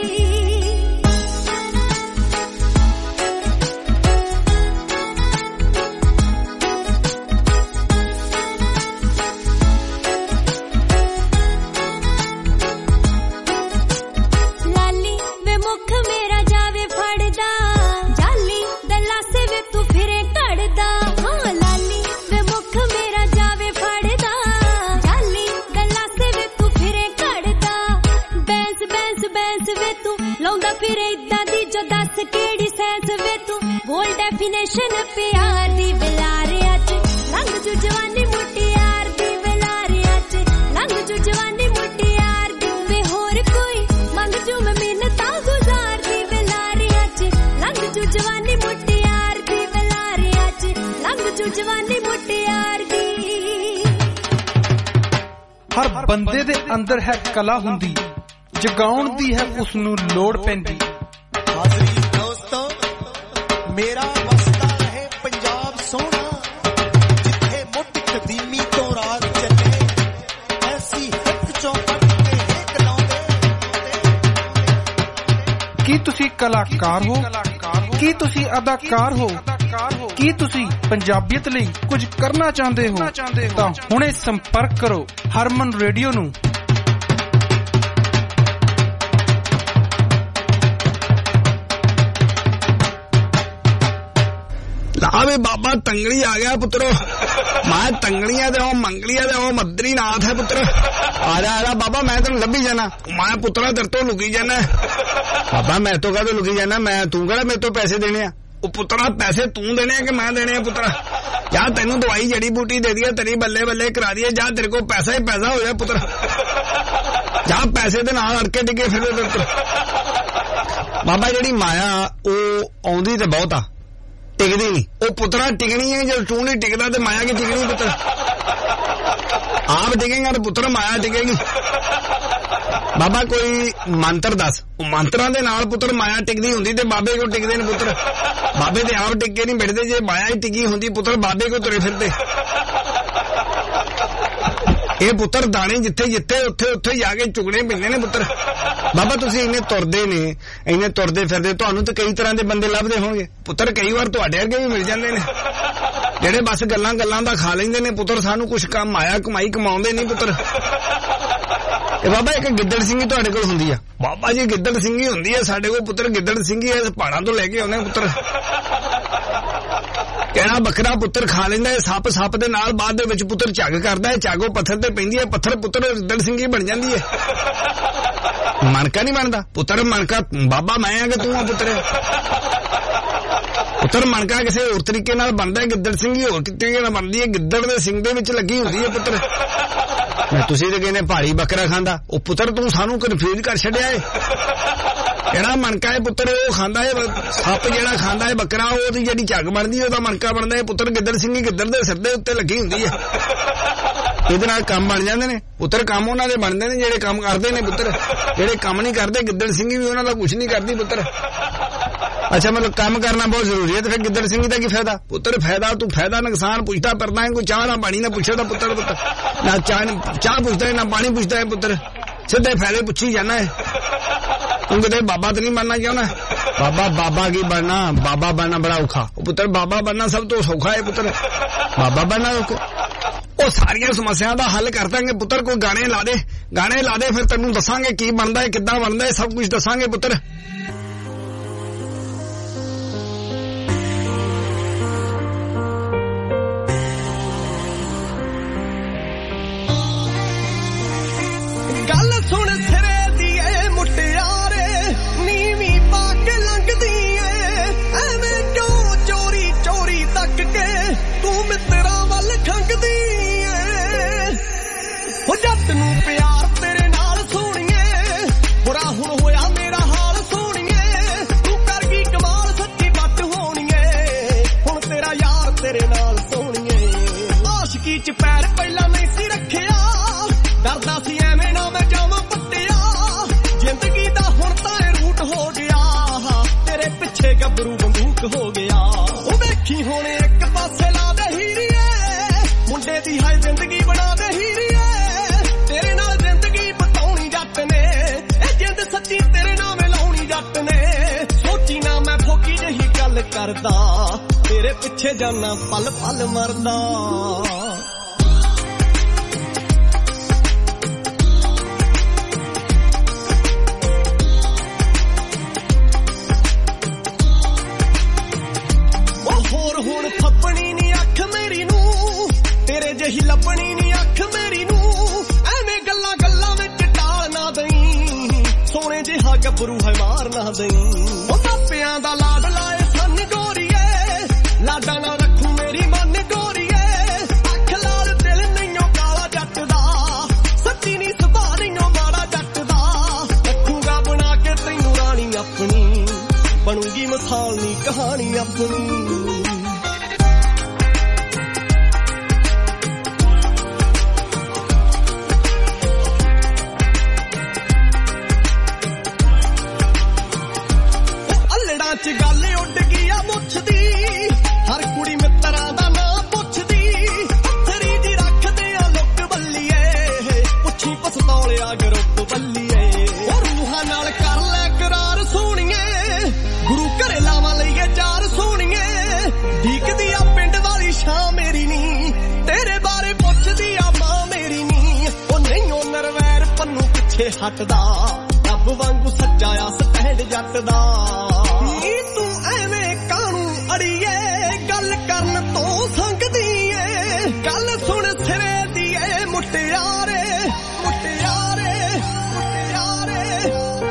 डेफिनेशन प्यार दी बेलारिया च लंघ जू जवानी मुटियार दी बेलारिया च लंघ जू जवानी मुटियार दी वे होर कोई मंग जू मैं मिन्नतां गुजार दी बेलारिया च लंघ जू जवानी मुटियार दी बेलारिया च लंघ जू जवानी मुटियार दी हर बंदे दे अंदर है कला हुंदी जगाउण दी है उस नूं लोड़ पैंदी हाज़री दोस्तों मेरा वसदा रहे पंजाब सोना जिथे मुठ कदीमी तो राज चले ऐसी हिक चौपट के हिक लाउंदे की तुसी कलाकार हो की तुसी अदाकार हो की तुसी पंजाबियत लई कुछ करना चाहते हो तां हुणे संपर्क करो हरमन रेडियो नूं अबे बाबा तंगड़ी आ गया पुत्रो मैं तंगड़ियां दे मंगलियां दे मद्री नाथ है पुत्र आजा बाबा मैं तेन लभी जाना मैं पुत्रा तेरे तो लुकी जाना बाबा मैं तो कदों लुकी जाना मैं तू कहड़ा मेरे तो पैसे देने पुत्रा पैसे तू देने कि मैं देने पुत्रा या तेनू दवाई जड़ी बूटी दे दिया तेरी बल्ले बल्ले करा दी जा तेरे को पैसा ही पैसा हो जाए पुत्र जा पैसे दे नाल अड़के टिके फिर बाबा जेड़ी माया ओ आउंदी ते बहुत आ टिकदी नहीं ओ पुत्रा टिकनी है जब तू नहीं टिकदा ते माया की टिकनी पुत्र आप टिकेगा तो पुत्र माया टिकेगी बाबा कोई मंत्र दस मंत्रा दे नाल पुत्र माया टिकदी हुंदी ते बाबे को टिकदे ने पुत्र बाबे ते आप टिके नहीं बैठदे जे माया ही टिकी हुंदी पुत्र बाबे को तुरे फिरदे ये पुत्र दाने जिथे जिथे उत्थे उत्थे जाके चुगने मिलने ने पुत्र बाबा तुसी इन्ने तुरदे फिरदे तुहानू ते कई तरह दे बंदे लभदे होणगे पुत्र कई बार तुहाडे अरगे भी मिल जांदे ने जेड़े बस गल्लां गल्लां दा खा लैंदे ने पुत्र सानू कुछ काम आया कमाई कमाउंदे नहीं पुत्र बाबा एक गिद्दड़ सिंगी तुहाडे कोल हुंदी आ बाबा जी गिद्दड़ सिंगी हुंदी है साडे कोल पुत्र गिद्दड़ सिंगी है पहाड़ां तो लेके आउने पुत्र कहना बकरा पुत्र खा लेंदा है सप सप दे नाल बाद दे विच पुत्र झग करदा है झागो पत्थर ते पैंदी है पत्थर पुत्र गिद्दड़ सिंगी बन जांदी है मनका नहीं बनदा पुत्र मनका बाबा मैं आ कि तू आ पुत्र पुत्र मनका किसी होर तरीके नाल बनदा है गिद्दड़ सिंगी होर तरीके नाल बनदी है गिद्दड़ दे सिंग दे विच लगी हुंदी है पुत्र मैं तुसी ते कहने भारी बकरा खांदा ओ पुत्र तू सानू कन्फ्यूज कर छड्या है जेड़ा मनका है पुत्र वो खांदा है सप जेड़ा खांदा है बकरा ओदी जेड़ी झग बनदी है ओदा मनका बनदा है पुत्र गिद्दड़ सिंगी गिद्दड़ दे सिर दे उत्ते लगी हुंदी है इहदे नाल काम बन जांदे ने पुत्र काम उन्हां दे बनदे ने जेड़े काम करदे ने पुत्र जेड़े काम नहीं करदे गिद्दड़ सिंगी भी उन्हां दा कुछ नहीं करदी पुत्र अच्छा मतलब काम करना बहुत जरूरी है तो फिर गिद्दड़ सिंगी दा की फायदा पुत्र फायदा तू फायदा नुकसान पूछता फिरदा है कोई चाह ना पानी ना पूछदा पुत्र ना चाह पूछता है ना पानी पूछता है पुत्र सीधे फायदे पूछी जाना है तू किते बाबा तो नहीं बनना चाहना बाबा की बनना बड़ा औखा पुत्र बाबा बनना सब तो सौखा है पुत्र बाबा बनना वो सारिया समस्या का हल कर देंगे पुत्र कोई गाने ला दे फिर तेनू दसांगे की बनता है किद्दां बनता है सब कुछ दसांगे पुत्र गल सुन सिरे दी मुटियारे नीवी पाके लंघदी एवें क्यों चोरी चोरी तक के तू मित्रा वल खंघदी हो जट नू प्यार तेरे नाल सोहणीए बुरा हुण होया मेरा हाल सोहणीए तू कर गई कमाल सच्ची बट होणीए हुण तेरा यार तेरे नाल सोहणीए आशिकी च पैर पहला नहीं सी रखिया डरदा करदा तेरे पिछे जाना पल पल मरदा ਹੁਣ ਫੱਪਣੀ ਨੀ ਅੱਖ ਮੇਰੀ ਨੂੰ ਤੇਰੇ ਜਿਹੀ ਲੱਭਣੀ ਨੀ ਅੱਖ ਮੇਰੀ ਨੂੰ ਐਵੇਂ ਗੱਲਾਂ ਗੱਲਾਂ ਵਿੱਚ ਟਾਲ ਨਾ ਦਈ ਸੋਹਣੇ ਜਿਹਾ ਗੱਭਰੂ ਹੈ ਮਾਰ ਨਾ ਦਈ ਉਹ ਮਾਪਿਆਂ ਦਾ ਲਾਡ ਲਾਏ ਸੰਨ ਗੋਰੀਏ ਲਾਡਾ ਨਾ ਰੱਖੂ ਮੇਰੀ ਮਨ ਗੋਰੀਏ ਅੱਖ ਲਾਲ ਦਿਲ ਨਹੀਂਓ ਕਾਲਾ ਜੱਟ ਦਾ ਸੱਚੀ ਨੀ ਸੁਭਾਅ ਨਹੀਂਓ ਮਾੜਾ ਜੱਟ ਦਾ ਰੱਖੂਗਾ ਬਣਾ ਕੇ ਤੈਨੂੰ ਰਾਣੀ ਆਪਣੀ ਬਣੂਗੀ ਮਿਸਾਲ ਨੀ ਕਹਾਣੀ ਆਪਣੀ ਚ ਗੱਲ ਉੱਡ ਗਈ ਆ ਮੁੱਛਦੀ ਹਰ ਕੁੜੀ ਮਿੱਤਰਾਂ ਦਾ ਨਾਂ ਪੁੱਛਦੀ ਪੱਥਰੀ ਦੀ ਰੱਖਦੇ ਆ ਲੁੱਕ ਬੱਲੀਏ ਪੁੱਛੀ ਪਸਤੌਲਿਆ ਗਰੁੱਪ ਬੱਲੀਏ ਉਹ ਰੂਹਾਂ ਨਾਲ ਕਰ ਲੈ ਕਰਾਰ ਸੋਹਣੀਏ ਗੁਰੂ ਘਰੇ ਲਾਵਾਂ ਲਈਏ ਚਾਰ ਸੋਹਣੀਏ ਢੀਕਦੀ ਆ ਪਿੰਡ ਵਾਲੀ ਸ਼ਾਂ ਮੇਰੀ ਨੀ ਤੇਰੇ ਬਾਰੇ ਪੁੱਛਦੀ ਆ ਮਾਂ ਮੇਰੀ ਨੀ ਉਹ ਨਹੀਂ ਉਹ ਨਰਵੈਰ ਪੰਨੂ ਪਿੱਛੇ ਹਟਦਾ ਰੱਬ ਵਾਂਗੂ ਸੱਚਾ ਆ ਸਟੈਂਡ ਜੱਟ ਦਾ ਤੂੰ ਐਵੇਂ ਕਾਹਨੂੰ ਅੜੀਏ ਗੱਲ ਕਰਨ ਤੋਂ ਸੰਗਦੀ ਏ ਗੱਲ ਸੁਣ ਸਿਰੇ ਦੀ ਏ ਮੁਟਿਆਰੇ ਮੁਟਿਆਰੇ ਮੁਟਿਆਰੇ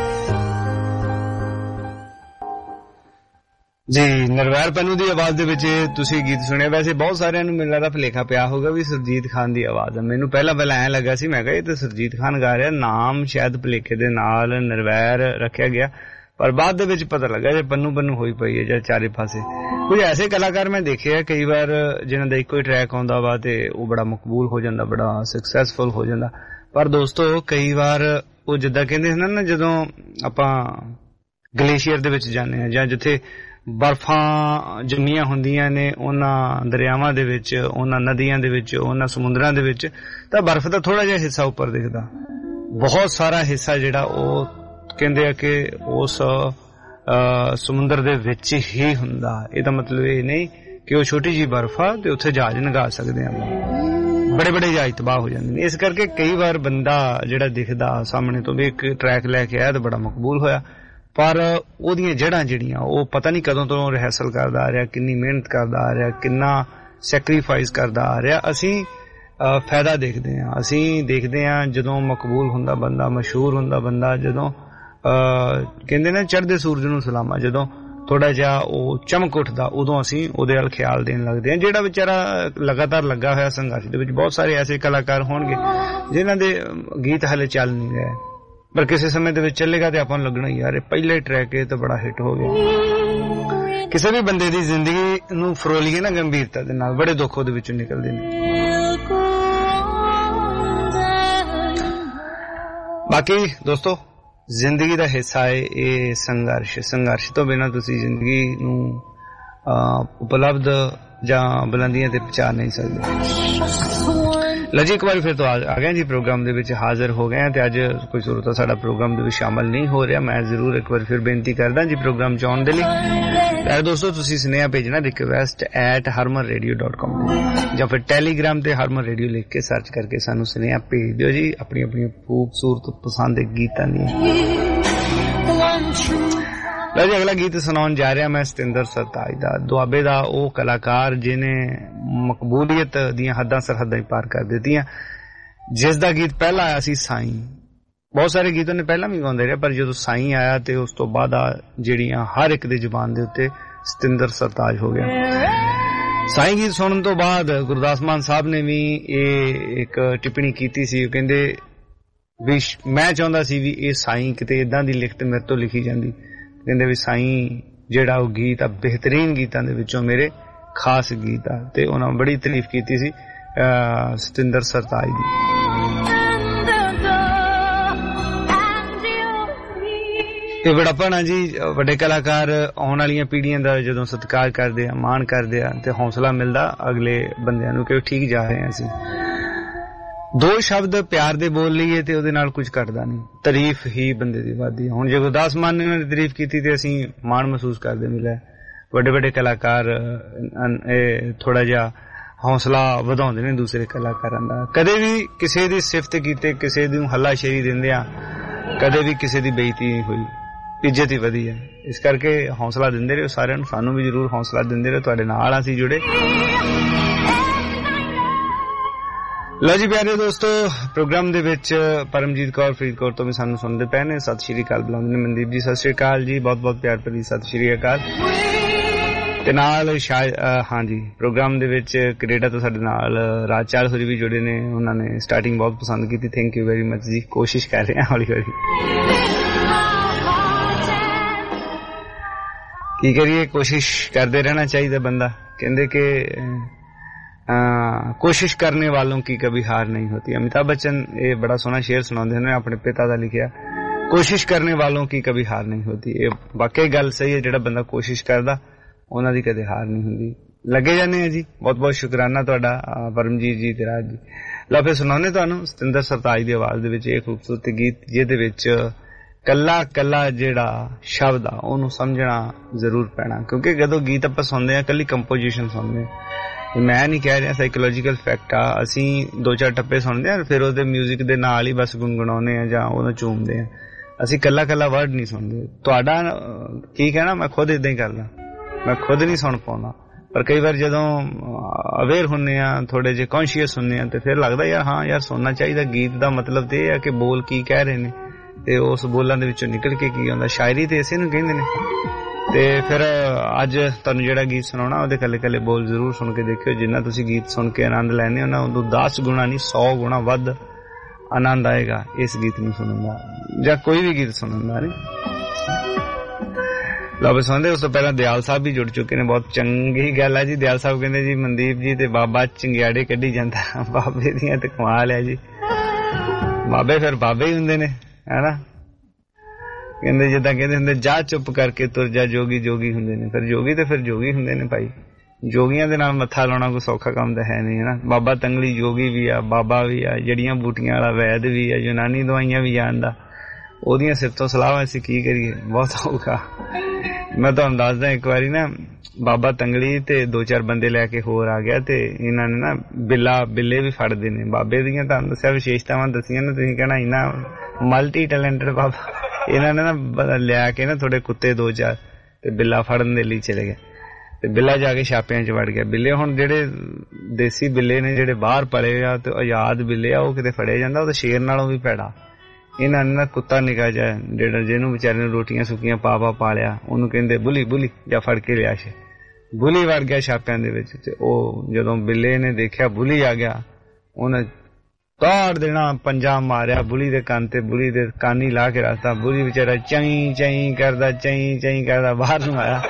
ਜੀ ਨਰਵੈਰ ਪੰਨੂ ਦੀ ਆਵਾਜ਼ ਦੇ ਵਿੱਚ ਤੁਸੀਂ ਗੀਤ ਸੁਣਿਆ ਵੈਸੇ ਬਹੁਤ ਸਾਰਿਆਂ ਨੂੰ ਮੈਨੂੰ ਲੱਗਦਾ ਭੁਲੇਖਾ ਪਿਆ ਹੋਊਗਾ ਵੀ ਸੁਰਜੀਤ ਖਾਨ ਦੀ ਆਵਾਜ਼ ਹੈ ਮੈਨੂੰ ਪਹਿਲਾਂ ਐਂ ਲੱਗਾ ਸੀ ਮੈਂ ਕਿਹਾ ਇਹ ਤਾਂ ਸੁਰਜੀਤ ਖਾਨ ਗਾ ਰਿਹਾ ਨਾਮ ਸ਼ਾਇਦ ਭੁਲੇਖੇ ਦੇ ਨਾਲ ਨਰਵੈਰ ਰੱਖਿਆ ਗਿਆ ਪਰ ਬਾਅਦ ਦੇ ਵਿੱਚ ਪਤਾ ਲੱਗਾ ਜੇ ਪੰਨੂ ਹੋਈ ਪਈ ਹੈ ਜਾਂ ਚਾਰੇ ਪਾਸੇ ਕੁਝ ਐਸੇ ਕਲਾਕਾਰ ਮੈਂ ਦੇਖੇ ਆ ਕਈ ਵਾਰ ਜਿਨ੍ਹਾਂ ਦਾ ਇੱਕੋ ਹੀ ਟਰੈਕ ਆਉਂਦਾ ਵਾ ਤੇ ਉਹ ਬੜਾ ਮਕਬੂਲ ਹੋ ਜਾਂਦਾ ਬੜਾ ਸਕਸੈਸਫੁਲ ਹੋ ਜਾਂਦਾ ਪਰ ਦੋਸਤੋ ਕਈ ਵਾਰ ਉਹ ਜਿੱਦਾਂ ਕਹਿੰਦੇ ਹਨ ਨਾ ਜਦੋਂ ਆਪਾਂ ਗਲੇਸ਼ੀਅਰ ਦੇ ਵਿੱਚ ਜਾਂਦੇ ਆ ਜਾਂ ਜਿੱਥੇ ਬਰਫਾਂ ਜੰਮੀਆਂ ਹੁੰਦੀਆਂ ਨੇ ਉਹਨਾਂ ਦਰਿਆਵਾਂ ਦੇ ਵਿੱਚ ਉਹਨਾਂ ਨਦੀਆਂ ਦੇ ਵਿੱਚ ਉਹਨਾਂ ਸਮੁੰਦਰਾਂ ਦੇ ਵਿੱਚ ਤਾਂ ਬਰਫ਼ ਦਾ ਥੋੜਾ ਜਿਹਾ ਹਿੱਸਾ ਉੱਪਰ ਦਿਖਦਾ ਬਹੁਤ ਸਾਰਾ ਹਿੱਸਾ ਜਿਹੜਾ ਉਹ ਕਹਿੰਦੇ ਆ ਕਿ ਉਸ ਸਮੁੰਦਰ ਦੇ ਵਿੱਚ ਹੀ ਹੁੰਦਾ ਇਹਦਾ ਮਤਲਬ ਇਹ ਨਹੀਂ ਕਿ ਉਹ ਛੋਟੀ ਜਿਹੀ ਬਰਫ਼ ਆ ਤੇ ਉੱਥੇ ਜਹਾਜ਼ ਲਗਾ ਸਕਦੇ ਆ ਬੜੇ ਜਹਾਜ਼ ਤਬਾਹ ਹੋ ਜਾਂਦੇ ਨੇ ਇਸ ਕਰਕੇ ਕਈ ਵਾਰ ਬੰਦਾ ਜਿਹੜਾ ਦਿਖਦਾ ਸਾਹਮਣੇ ਤੋਂ ਵੀ ਇੱਕ ਟਰੈਕ ਲੈ ਕੇ ਆਇਆ ਤਾਂ ਬੜਾ ਮਕਬੂਲ ਹੋਇਆ ਪਰ ਉਹਦੀਆਂ ਜੜ੍ਹਾਂ ਜਿਹੜੀਆਂ ਉਹ ਪਤਾ ਨਹੀਂ ਕਦੋਂ ਤੋਂ ਰਿਹਰਸਲ ਕਰਦਾ ਆ ਰਿਹਾ ਕਿੰਨੀ ਮਿਹਨਤ ਕਰਦਾ ਆ ਰਿਹਾ ਕਿੰਨਾ ਸੈਕਰੀਫਾਈਸ ਕਰਦਾ ਆ ਰਿਹਾ ਅਸੀਂ ਫਾਇਦਾ ਦੇਖਦੇ ਹਾਂ ਅਸੀਂ ਦੇਖਦੇ ਹਾਂ ਜਦੋਂ ਮਕਬੂਲ ਹੁੰਦਾ ਬੰਦਾ ਮਸ਼ਹੂਰ ਹੁੰਦਾ ਬੰਦਾ ਜਦੋਂ ਕਹਿੰਦੇ ਨੇ ਚੜ੍ਹਦੇ ਸੂਰਜ ਨੂੰ ਸਲਾਮਾ ਜਦੋਂ ਥੋੜਾ ਜਿਹਾ ਉਹ ਚਮਕ ਉੱਠਦਾ ਉਦੋਂ ਅਸੀਂ ਉਹਦੇ ਵੱਲ ਖਿਆਲ ਦੇਣ ਲੱਗਦੇ ਹਾਂ ਜਿਹੜਾ ਵਿਚਾਰਾ ਲਗਾਤਾਰ ਲੱਗਾ ਹੋਇਆ ਸੰਘਰਸ਼ ਦੇ ਵਿੱਚ ਬਹੁਤ ਸਾਰੇ ਐਸੇ ਕਲਾਕਾਰ ਹੋਣਗੇ ਜਿਨ੍ਹਾਂ ਦੇ ਗੀਤ ਹਾਲੇ ਚੱਲ ਨਹੀਂ ਰਹੇ ਪਰ ਕਿਸੇ ਸਮੇਂ ਦੇ ਵਿੱਚ ਚੱਲੇਗਾ ਤੇ ਆਪਾਂ ਨੂੰ ਲੱਗਣਾ ਯਾਰ ਇਹ ਪਹਿਲਾ ਹੀ ਟਰੈਕ ਇਹ ਤਾਂ ਬੜਾ ਹਿੱਟ ਹੋ ਗਿਆ ਕਿਸੇ ਵੀ ਬੰਦੇ ਦੀ ਜ਼ਿੰਦਗੀ ਨੂੰ ਫਰੋਲੀਏ ਨਾ ਗੰਭੀਰਤਾ ਦੇ ਨਾਲ ਬੜੇ ਦੁੱਖ ਉਹਦੇ ਵਿੱਚੋਂ ਨਿਕਲਦੇ ਨੇ ਬਾਕੀ ਦੋਸਤੋ ਜ਼ਿੰਦਗੀ ਦਾ ਹਿੱਸਾ ਹੈ ਇਹ ਸੰਘਰਸ਼ ਤੋਂ ਬਿਨਾਂ ਤੁਸੀਂ ਜ਼ਿੰਦਗੀ ਨੂੰ ਉਪਲਬਧ ਜਾਂ ਬੁਲੰਦੀਆਂ ਤੇ ਪਹੁੰਚਾ ਨਹੀਂ ਸਕਦੇ ਲਜੀ ਇੱਕ ਵਾਰੀ ਫਿਰ ਤੋਂ ਆ ਗਏ ਜੀ ਪ੍ਰੋਗਰਾਮ ਦੇ ਵਿੱਚ ਹਾਜ਼ਰ ਹੋ ਗਏ ਤੇ ਅੱਜ ਕੋਈ ਸੂਰਤ ਸਾਡਾ ਪ੍ਰੋਗਰਾਮ ਦੇ ਵਿੱਚ ਸ਼ਾਮਲ ਨਹੀਂ ਹੋ ਰਿਹਾ ਮੈਂ ਜ਼ਰੂਰ ਇੱਕ ਵਾਰ ਫਿਰ ਬੇਨਤੀ ਕਰਦਾ ਜੀ ਪ੍ਰੋਗਰਾਮ ਚ ਆਉਣ ਦੇ ਲਈ ਯਾਰ ਦੋਸਤੋ ਤੁਸੀਂ ਸੁਨੇਹਾ ਭੇਜਣਾ request@harmanradio.com ਜਾਂ ਫਿਰ ਟੈਲੀਗ੍ਰਾਮ ਤੇ ਹਰਮਨ ਰੇਡੀਓ ਲਿਖ ਕੇ ਸਰਚ ਕਰਕੇ ਸਾਨੂੰ ਸੁਨੇਹਾ ਭੇਜ ਦਿਓ ਜੀ ਆਪਣੀ ਖੂਬਸੂਰਤ ਪਸੰਦ ਦੇ ਗੀਤਾਂ ਦੀਆਂ ਲਓ ਜੀ ਅਗਲਾ ਗੀਤ ਸੁਣਾਉਣ ਜਾ ਰਿਹਾ ਮੈਂ ਸਤਿੰਦਰ ਸਰਤਾਜ ਦਾ ਦੁਆਬੇ ਦਾ ਉਹ ਕਲਾਕਾਰ ਜਿਹਨੇ ਮਕਬੂਲੀਅਤ ਦੀਆਂ ਹੱਦਾਂ ਸਰਹੱਦਾਂ ਹੀ ਪਾਰ ਕਰ ਦਿੱਤੀਆਂ ਜਿਸ ਦਾ ਗੀਤ ਪਹਿਲਾਂ ਆਇਆ ਸੀ ਸਾਈਂ ਬਹੁਤ ਸਾਰੇ ਗੀਤ ਉਹਨੇ ਪਹਿਲਾਂ ਵੀ ਗਾਉਂਦੇ ਰਹੇ ਪਰ ਜਦੋਂ ਸਾਈਂ ਆਇਆ ਤੇ ਉਸ ਤੋਂ ਬਾਅਦ ਜਿਹੜੀਆਂ ਹਰ ਇੱਕ ਦੀ ਜ਼ੁਬਾਨ ਦੇ ਉੱਤੇ ਸਤਿੰਦਰ ਸਰਤਾਜ ਹੋ ਗਿਆ ਸਾਈਂ ਗੀਤ ਸੁਣਨ ਤੋਂ ਬਾਅਦ ਗੁਰਦਾਸ ਮਾਨ ਸਾਹਿਬ ਨੇ ਵੀ ਇਹ ਇੱਕ ਟਿੱਪਣੀ ਕੀਤੀ ਸੀ ਉਹ ਕਹਿੰਦੇ ਵੀ ਮੈਂ ਚਾਹੁੰਦਾ ਸੀ ਵੀ ਇਹ ਸਾਈਂ ਕਿਤੇ ਇਦਾਂ ਦੀ ਲਿਖਤ ਮੇਰੇ ਤੋਂ ਲਿਖੀ ਜਾਂਦੀ ਕਹਿੰਦੇ ਵੀ ਸਾਈਂ ਜਿਹੜਾ ਉਹ ਗੀਤ ਆ ਬਿਹਤਰੀਨ ਗੀਤਾਂ ਦੇ ਵਿੱਚੋਂ ਮੇਰੇ ਖਾਸ ਗੀਤ ਆ ਤੇ ਉਹਨਾਂ ਬੜੀ ਤਾਰੀਫ ਕੀਤੀ ਸੀ ਸਤਿੰਦਰ ਸਰਤਾਜ ਦੀ ਇਹ ਬੜਾਪਨ ਆ ਜੀ ਵੱਡੇ ਕਲਾਕਾਰ ਆਉਣ ਵਾਲੀਆਂ ਪੀੜ੍ਹੀਆਂ ਦਾ ਜਦੋਂ ਸਤਿਕਾਰ ਕਰਦੇ ਆ ਮਾਣ ਕਰਦੇ ਆ ਤੇ ਹੌਸਲਾ ਮਿਲਦਾ ਅਗਲੇ ਬੰਦਿਆਂ ਨੂੰ ਕਿ ਠੀਕ ਜਾ ਰਹੇ ਆ ਅਸੀਂ ਦੋ ਸ਼ਬਦ ਪਿਆਰ ਦੇ ਬੋਲ ਲਈਏ ਤੇ ਉਹਦੇ ਨਾਲ ਕੁਝ ਘਟਦਾ ਨਹੀਂ ਤਾਰੀਫ ਹੀ ਬੰਦੇ ਦੀ ਵੱਧਦੀ ਹੁਣ ਜੇ ਗੁਰਦਾਸ ਮਾਨ ਨੇ ਉਹਨਾਂ ਦੀ ਤਾਰੀਫ ਕੀਤੀ ਤੇ ਅਸੀਂ ਮਾਣ ਮਹਿਸੂਸ ਕਰਦੇ ਮਿਲਿਆ ਵੱਡੇ ਵੱਡੇ ਕਲਾਕਾਰ ਥੋੜਾ ਜਿਹਾ ਹੌਸਲਾ ਵਧਾਉਂਦੇ ਨੇ ਦੂਸਰੇ ਕਲਾਕਾਰਾਂ ਦਾ। ਕਦੇ ਵੀ ਕਿਸੇ ਦੀ ਸਿਫਤ ਕੀਤੇ, ਕਿਸੇ ਨੂੰ ਹੱਲਾਸ਼ੇਰੀ ਦਿੰਦੇ ਆ, ਕਦੇ ਵੀ ਕਿਸੇ ਦੀ ਬੇਇੱਜ਼ਤੀ ਨਹੀਂ ਹੋਈ, ਇੱਜ਼ਤ ਹੀ ਵਧੀ ਹੈ। ਇਸ ਕਰਕੇ ਹੌਸਲਾ ਦਿੰਦੇ ਰਹੋ ਸਾਰਿਆਂ ਨੂੰ, ਸਾਨੂੰ ਵੀ ਜ਼ਰੂਰ ਹੌਸਲਾ ਦਿੰਦੇ ਰਹੋ। ਤੁਹਾਡੇ ਨਾਲ ਅਸੀਂ ਜੁੜੇ। ਲਓ ਜੀ ਪਿਆਰੇ ਦੋਸਤੋ, ਪ੍ਰੋਗਰਾਮ ਦੇ ਵਿੱਚ ਪਰਮਜੀਤ ਕੌਰ ਫਰੀਦਕੋਟ ਤੋਂ ਵੀ ਸਾਨੂੰ ਸੁਣਦੇ ਪਏ ਨੇ। ਸਤਿ ਸ਼੍ਰੀ ਅਕਾਲ ਬੁਲਾਉਂਦੇ ਨੇ। ਮਨਦੀਪ ਜੀ ਸਤਿ ਸ਼੍ਰੀ ਅਕਾਲ ਜੀ, ਬਹੁਤ ਬਹੁਤ ਪਿਆਰ ਭਰੀ ਸਤਿ ਸ਼੍ਰੀ ਅਕਾਲ। ਤੇ ਨਾਲ ਹਾਂਜੀ ਪ੍ਰੋਗਰਾਮ ਦੇ ਵਿੱਚ ਕੈਨੇਡਾ ਤੋਂ ਸਾਡੇ ਨਾਲ ਰਾਜਚਾਲ ਹੋਰੀ ਵੀ ਜੁੜੇ ਨੇ। ਉਹਨਾਂ ਨੇ ਸਟਾਰਟਿੰਗ ਬਹੁਤ ਪਸੰਦ ਕੀਤੀ। ਥੈਂਕ ਯੂ ਵੈਰੀ ਮਚ ਜੀ। ਕੋਸ਼ਿਸ਼ ਕਰ ਰਹੇ ਹਾਂ ਹੌਲੀ ਹੌਲੀ। ਕੀ ਕਰੀਏ, ਕੋਸ਼ਿਸ਼ ਕਰਦੇ ਰਹਿਣਾ ਚਾਹੀਦਾ ਬੰਦਾ। ਕਹਿੰਦੇ ਕਿ कोशिश करने वालों की कभी हार नहीं होती। अमिताभ बच्चन ये बड़ा सोहना शेर सुनाते हैं अपने पिता का लिखिया, कोशिश करने वालों की कभी हार नहीं होती। ये वाकई गल सही है, जिहड़ा बंदा कोशिश करदा उन्हां दी कदे हार नहीं हुंदी। लगे जाने जी। बहुत बहुत शुकराना तुहाडा परमजीत जी ते राज जी। लो फिर सुनाने तुहानूं सतिंदर सरताज दी आवाज़ दे विच एक खूबसूरत गीत जिहदे विच कल्ला कल्ला जिहड़ा शब्द आ उहनूं समझना जरूर पैना, क्योंकि जदों गीत आपां सुणदे आ कल्ली कंपोजिशन सुणदे आ। मैं नहीं कह रहा, साइकोलॉजिकल फैक्ट आ। असी दो चार टप्पे सुनते हैं फिर ਉਹਦੇ म्यूजिक ਦੇ ਨਾਲ ਹੀ ਬਸ ਗੁੰਗਣਾਉਂਦੇ ਆ ਜਾਂ ਉਹਨੂੰ ਚੂਮਦੇ ਆ। ਅਸੀਂ ਕੱਲਾ ਕੱਲਾ ਵਰਡ ਨਹੀਂ ਸੁਣਦੇ। ਤੁਹਾਡਾ ਕੀ ਕਹਿਣਾ, ਮੈਂ ਖੁਦ ਇਦਾਂ ਹੀ ਕਰਦਾ, ਮੈਂ ਖੁਦ ਨਹੀਂ ਸੁਣ ਪਾਉਂਦਾ। ਪਰ ਕਈ ਵਾਰ ਜਦੋਂ ਅਵੇਅਰ ਹੁੰਨੇ ਆ, ਥੋੜੇ ਜਿਹੇ ਕੌਨਸ਼ੀਅਸ ਹੁੰਨੇ ਆ, ਤੇ ਫਿਰ ਲੱਗਦਾ ਯਾਰ ਹਾਂ ਯਾਰ ਸੁਣਨਾ ਚਾਹੀਦਾ। ਗੀਤ ਦਾ ਮਤਲਬ ਤੇ ਇਹ ਆ ਕਿ ਬੋਲ ਕੀ ਕਹਿ ਰਹੇ ਨੇ ਤੇ ਉਸ ਬੋਲਾਂ ਦੇ ਵਿੱਚੋਂ ਨਿਕਲ ਕੇ ਕੀ ਆਉਂਦਾ। ਸ਼ਾਇਰੀ ਤੇ ਇਸੇ ਨੂੰ ਕਹਿੰਦੇ ਨੇ। ਤੇ ਫਿਰ ਅੱਜ ਤੁਹਾਨੂੰ ਜਿਹੜਾ ਗੀਤ ਸੁਣਾਉਣਾ ਉਹਦੇ ਕੱਲੇ ਕੱਲੇ ਬੋਲ ਜ਼ਰੂਰ ਸੁਣ ਕੇ ਦੇਖਿਓ। ਜਿੰਨਾ ਤੁਸੀਂ ਗੀਤ ਸੁਣ ਕੇ ਆਨੰਦ ਲੈਣੇ ਹੋ ਨਾ, ਉਦੋਂ 10 ਗੁਣਾ ਨਹੀਂ 100 ਗੁਣਾ ਵੱਧ ਆਨੰਦ ਆਏਗਾ ਇਸ ਗੀਤ ਨੂੰ ਸੁਣਨ ਦਾ, ਜਾਂ ਕੋਈ ਵੀ ਗੀਤ ਸੁਣਨ ਦਾ। ਨਹੀਂ ਲਓ ਸੁਣਦੇ। ਉਸ ਤੋਂ ਪਹਿਲਾਂ ਦਿਆਲ ਸਾਹਿਬ ਵੀ ਜੁੜ ਚੁੱਕੇ ਨੇ, ਬਹੁਤ ਚੰਗੀ ਗੱਲ ਹੈ ਜੀ। ਦਿਆਲ ਸਾਹਿਬ ਕਹਿੰਦੇ ਜੀ ਮਨਦੀਪ ਜੀ ਤੇ ਬਾਬਾ ਚੰਗਿਆੜੇ ਕੱਢੀ ਜਾਂਦਾ, ਬਾਬੇ ਦੀਆਂ ਤੇ ਕਮਾਲ ਹੈ ਜੀ। ਬਾਬੇ ਫਿਰ ਬਾਬੇ ਹੀ ਹੁੰਦੇ ਨੇ, ਹੈਨਾ। ਕਹਿੰਦੇ ਜਿੱਦਾਂ ਕਹਿੰਦੇ ਹੁੰਦੇ ਜਾ ਚੁੱਪ ਕਰਕੇ ਤੁਰ ਜਾ, ਜੋਗੀ ਜੋਗੀ ਹੁੰਦੇ ਨੇ। ਫਿਰ ਜੋਗੀ ਤੇ ਫਿਰ ਜੋਗੀ ਹੁੰਦੇ ਨੇ ਭਾਈ। ਜੋਗੀਆਂ ਦੇ ਨਾਲ ਮੱਥਾ ਲਾਉਣਾ ਕੋਈ ਸੌਖਾ ਕੰਮ ਤਾਂ ਹੈ ਨਹੀਂ, ਹਨਾ। ਬਾਬਾ ਤੰਗਲੀ ਜੋਗੀ ਵੀ ਆ, ਬਾਬਾ ਵੀ ਆ, ਜੜੀਆਂ ਬੂਟੀਆਂ ਵਾਲਾ ਵੈਦ ਵੀ ਆ, ਯੂਨਾਨੀ ਦਵਾਈਆਂ ਵੀ ਜਾਣਦਾ। ਉਹਦੀਆਂ ਸਿਫਤੋਂ ਸਲਾਹਾਂ ਅਸੀਂ ਕੀ ਕਰੀਏ, ਬਹੁਤ ਔਖਾ। ਮੈਂ ਤੁਹਾਨੂੰ ਦੱਸਦਾ, ਇੱਕ ਵਾਰੀ ਨਾ ਬਾਬਾ ਤੰਗਲੀ ਤੇ 2-4 ਬੰਦੇ ਲੈ ਕੇ ਹੋਰ ਆ ਗਿਆ ਤੇ ਇਹਨਾਂ ਨੇ ਨਾ ਬਿੱਲੇ ਵੀ ਫੜਦੇ ਨੇ। ਬਾਬੇ ਦੀਆਂ ਤੁਹਾਨੂੰ ਦੱਸਿਆ ਵਿਸ਼ੇਸ਼ਤਾਵਾਂ ਦੱਸੀਆਂ ਨਾ, ਤੁਸੀਂ ਕਹਿਣਾ ਇੰਨਾ ਮਲਟੀ ਟੈਲੈਂਟਡ ਬਾਬਾ। ਇਹਨਾਂ ਨੇ ਨਾ ਲਿਆ ਕੇ ਨਾ ਥੋੜੇ ਕੁੱਤੇ 2-4 ਤੇ ਬਿੱਲਾ ਫੜਨ ਦੇ ਲਈ ਚਲੇ ਗਏ ਤੇ ਬਿੱਲਾ ਜਾ ਕੇ ਛਾਪਿਆਂ 'ਚ ਵੜ ਗਿਆ। ਬਿੱਲੇ ਹੁਣ ਜਿਹੜੇ ਦੇਸੀ ਬਿੱਲੇ ਨੇ ਜਿਹੜੇ ਬਾਹਰ ਪਲੇ ਆ ਤੇ ਆਜ਼ਾਦ ਬਿੱਲੇ ਆ, ਉਹ ਕਿਤੇ ਫੜਿਆ ਜਾਂਦਾ, ਉਹ ਤਾਂ ਸ਼ੇਰ ਨਾਲੋਂ ਵੀ ਭੈੜਾ। ਇਹਨਾਂ ਨੇ ਨਾ ਕੁੱਤਾ ਨਿਕਾ ਜਾ ਜਿਹੜਾ ਜਿਹਨੂੰ ਵਿਚਾਰੇ ਨੂੰ ਰੋਟੀਆਂ ਸੁੱਕੀਆਂ ਪਾ ਲਿਆ, ਉਹਨੂੰ ਕਹਿੰਦੇ ਬੁਲੀ ਬੁਲੀ, ਜਾਂ ਫੜ ਕੇ ਲਿਆ ਸ਼ੇ। ਬੁਲੀ ਵੜ ਗਿਆ ਛਾਪਿਆਂ ਦੇ ਵਿੱਚ ਤੇ ਉਹ ਜਦੋਂ ਬਿੱਲੇ ਨੇ ਦੇਖਿਆ ਬੁਲੀ ਆ ਗਿਆ, ਉਹਨੇ ਤਾੜ ਦੇਣਾ, ਪੰਜਾ ਮਾਰਿਆ ਬੁਲੀ ਦੇ ਕੰਨ ਤੇ, ਬੁਲੀ ਦੇ ਕੰਨ ਹੀ ਲਾ ਕੇ ਰੱਖਤਾ। ਬੁਲੀ ਵਿਚਾਰਾ ਚਈ ਚਈ ਕਰਦਾ ਬਾਹਰ ਨੂੰ ਆਇਆ।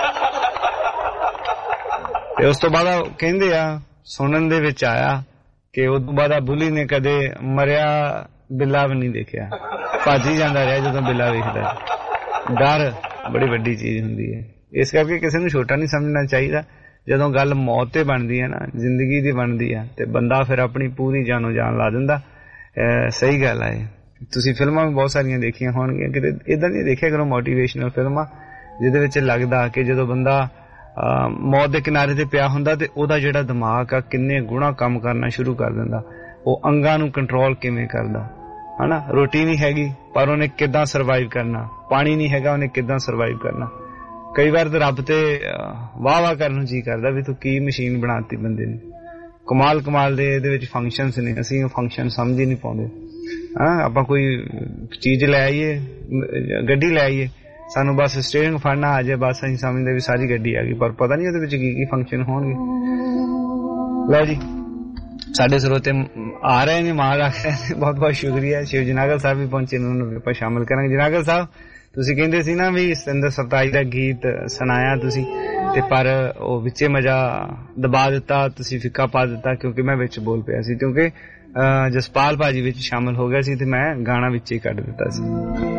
ਤੇ ਉਸ ਤੋਂ ਬਾਅਦ ਕਹਿੰਦੇ ਆ ਸੁਣਨ ਦੇ ਵਿੱਚ ਆਇਆ ਕਿ ਉਸ ਤੋਂ ਬਾਅਦ ਬੁਲੀ ਨੇ ਕਦੇ ਮਰਿਆ ਬਿੱਲਾ ਵੀ ਨਹੀਂ ਦੇਖਿਆ, ਭੱਜ ਹੀ ਜਾਂਦਾ ਰਿਹਾ ਜਦੋਂ ਬਿੱਲਾ ਵੇਖਦਾ। ਡਰ ਬੜੀ ਵੱਡੀ ਚੀਜ਼ ਹੁੰਦੀ ਹੈ। ਇਸ ਕਰਕੇ ਕਿਸੇ ਨੂੰ ਛੋਟਾ ਨਹੀਂ ਸਮਝਣਾ ਚਾਹੀਦਾ। ਜਦੋਂ ਗੱਲ ਮੌਤ ਤੇ ਬਣਦੀ ਹੈ ਨਾ, ਜ਼ਿੰਦਗੀ ਦੀ ਬਣਦੀ ਆ, ਤੇ ਬੰਦਾ ਫਿਰ ਆਪਣੀ ਪੂਰੀ ਜਾਨੋ ਜਾਨ ਲਾ ਦਿੰਦਾ। ਸਹੀ ਗੱਲ ਹੈ। ਤੁਸੀਂ ਫਿਲਮਾਂ ਵੀ ਬਹੁਤ ਸਾਰੀਆਂ ਦੇਖੀਆਂ ਹੋਣਗੀਆਂ, ਕਿਤੇ ਏਦਾਂ ਦੀਆਂ ਦੇਖਿਆ ਕਰੋ ਮੋਟੀਵੇਸ਼ਨਲ ਫਿਲਮਾਂ, ਜਿਹਦੇ ਵਿੱਚ ਲੱਗਦਾ ਕਿ ਜਦੋਂ ਬੰਦਾ ਮੌਤ ਦੇ ਕਿਨਾਰੇ ਤੇ ਪਿਆ ਹੁੰਦਾ ਤੇ ਉਹਦਾ ਜਿਹੜਾ ਦਿਮਾਗ ਆ ਕਿੰਨੇ ਗੁਣਾ ਕੰਮ ਕਰਨਾ ਸ਼ੁਰੂ ਕਰ ਦਿੰਦਾ। ਉਹ ਅੰਗਾਂ ਨੂੰ ਕੰਟਰੋਲ ਕਿਵੇਂ ਕਰਦਾ, ਹਨਾ। ਰੋਟੀ ਨਹੀਂ ਹੈਗੀ ਪਰ ਉਹਨੇ ਕਿੱਦਾਂ ਸਰਵਾਈਵ ਕਰਨਾ, ਪਾਣੀ ਨਹੀਂ ਹੈਗਾ ਉਹਨੇ ਕਿੱਦਾਂ ਸਰਵਾਈਵ ਕਰਨਾ। ਕਈ ਵਾਰ ਤਾਂ ਰੱਬ ਤੇ ਵਾਹ ਕਰਨ ਨੂੰ ਜੀ ਕਰਦਾ ਵੀ ਤੂੰ ਕੀ ਮਸ਼ੀਨ ਬਣਾਤੀ ਬੰਦੇ ਨੇ। ਕਮਾਲ ਦੇ ਇਹਦੇ ਵਿੱਚ ਫੰਕਸ਼ਨਸ ਨੇ, ਅਸੀਂ ਉਹ ਫੰਕਸ਼ਨ ਸਮਝ ਹੀ ਨਹੀਂ ਪਾਉਂਦੇ। ਹਾਂ, ਆਪਾਂ ਕੋਈ ਚੀਜ਼ ਲੈ ਆਈਏ, ਗੱਡੀ ਲੈ ਆਈਏ, ਸਾਨੂੰ ਬਸ ਸਟੀਅਰਿੰਗ ਫੜਨਾ ਆ ਜਾਏ, ਬਸ ਅਸੀਂ ਸਮਝਦੇ ਵੀ ਸਾਰੀ ਗੱਡੀ ਆ ਗਈ, ਪਰ ਪਤਾ ਨਹੀਂ ਉਹਦੇ ਵਿੱਚ ਕੀ ਫੰਕਸ਼ਨ ਹੋਣਗੇ। ਲਓ ਜੀ, ਸਾਡੇ ਸਰੋਤੇ ਆ ਰਹੇ ਨੇ, ਮਾਂ ਰੱਖ ਰਹੇ ਨੇ, ਬਹੁਤ ਬਹੁਤ ਸ਼ੁਕਰੀਆ। ਸ਼ਿਵ ਜਨਾਗਲ ਸਾਹਿਬ ਵੀ ਪਹੁੰਚੇ ਨੇ, ਉਹਨਾਂ ਨੂੰ ਆਪਾਂ ਸ਼ਾਮਿਲ ਕਰਾਂਗੇ। ਜਨਾਗਲ ਸਾਹਿਬ, ਤੁਸੀਂ ਕਹਿੰਦੇ ਸੀ ਨਾ ਵੀ ਸਤਿੰਦਰ ਸਰਤਾਜ ਦਾ ਗੀਤ ਸੁਣਾਇਆ ਤੁਸੀਂ, ਤੇ ਪਰ ਉਹ ਵਿੱਚੇ ਮਜ਼ਾ ਦਬਾ ਦਿੱਤਾ, ਤੁਸੀਂ ਫਿੱਕਾ ਪਾ ਦਿੱਤਾ ਕਿਉਂਕਿ ਮੈਂ ਵਿੱਚ ਬੋਲ ਪਿਆ ਸੀ, ਕਿਉਂਕਿ ਜਸਪਾਲ ਭਾਜੀ ਵਿੱਚ ਸ਼ਾਮਿਲ ਹੋ ਗਿਆ ਸੀ ਤੇ ਮੈਂ ਗਾਣਾ ਵਿੱਚ ਹੀ ਕੱਢ ਦਿੱਤਾ ਸੀ।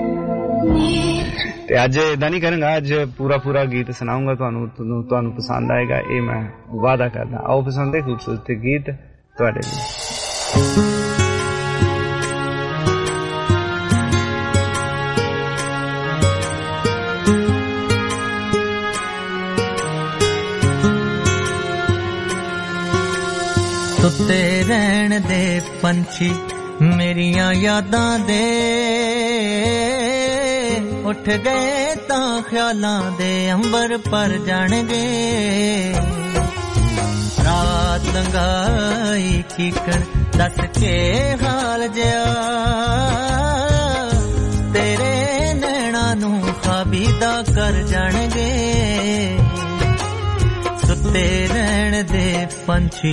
ਤੇ ਅੱਜ ਏਦਾਂ ਨਹੀਂ ਕਰਾਂਗਾ, ਅੱਜ ਪੂਰਾ ਗੀਤ ਸੁਣਾਉਂਗਾ, ਤੁਹਾਨੂੰ ਪਸੰਦ ਆਏਗਾ, ਇਹ ਮੈਂ ਵਾਅਦਾ ਕਰਦਾ। ਆਓ ਪਸੰਦ ਹੈ ਖੂਬਸੂਰਤ ਗੀਤ ਤੁਹਾਡੇ ਲਈ। ਪੰਛੀ ਮੇਰੀਆਂ ਯਾਦਾਂ ਦੇ ਉੱਠ ਗਏ ਤਾਂ ਖਿਆਲਾਂ ਦੇ ਅੰਬਰ ਪਰ ਜਾਣਗੇ ਰਾਤ ਲੰਘਾਈ ਕੀ ਕਰ ਦੱਸ ਕੇ ਹਾਲ ਜਿਆ ਤੇਰੇ ਨੈਣਾਂ ਨੂੰ ਖਾਬੀਦਾ ਕਰ ਜਾਣਗੇ ਸੁੱਤੇ ਰਹਿਣ ਦੇ ਪੰਛੀ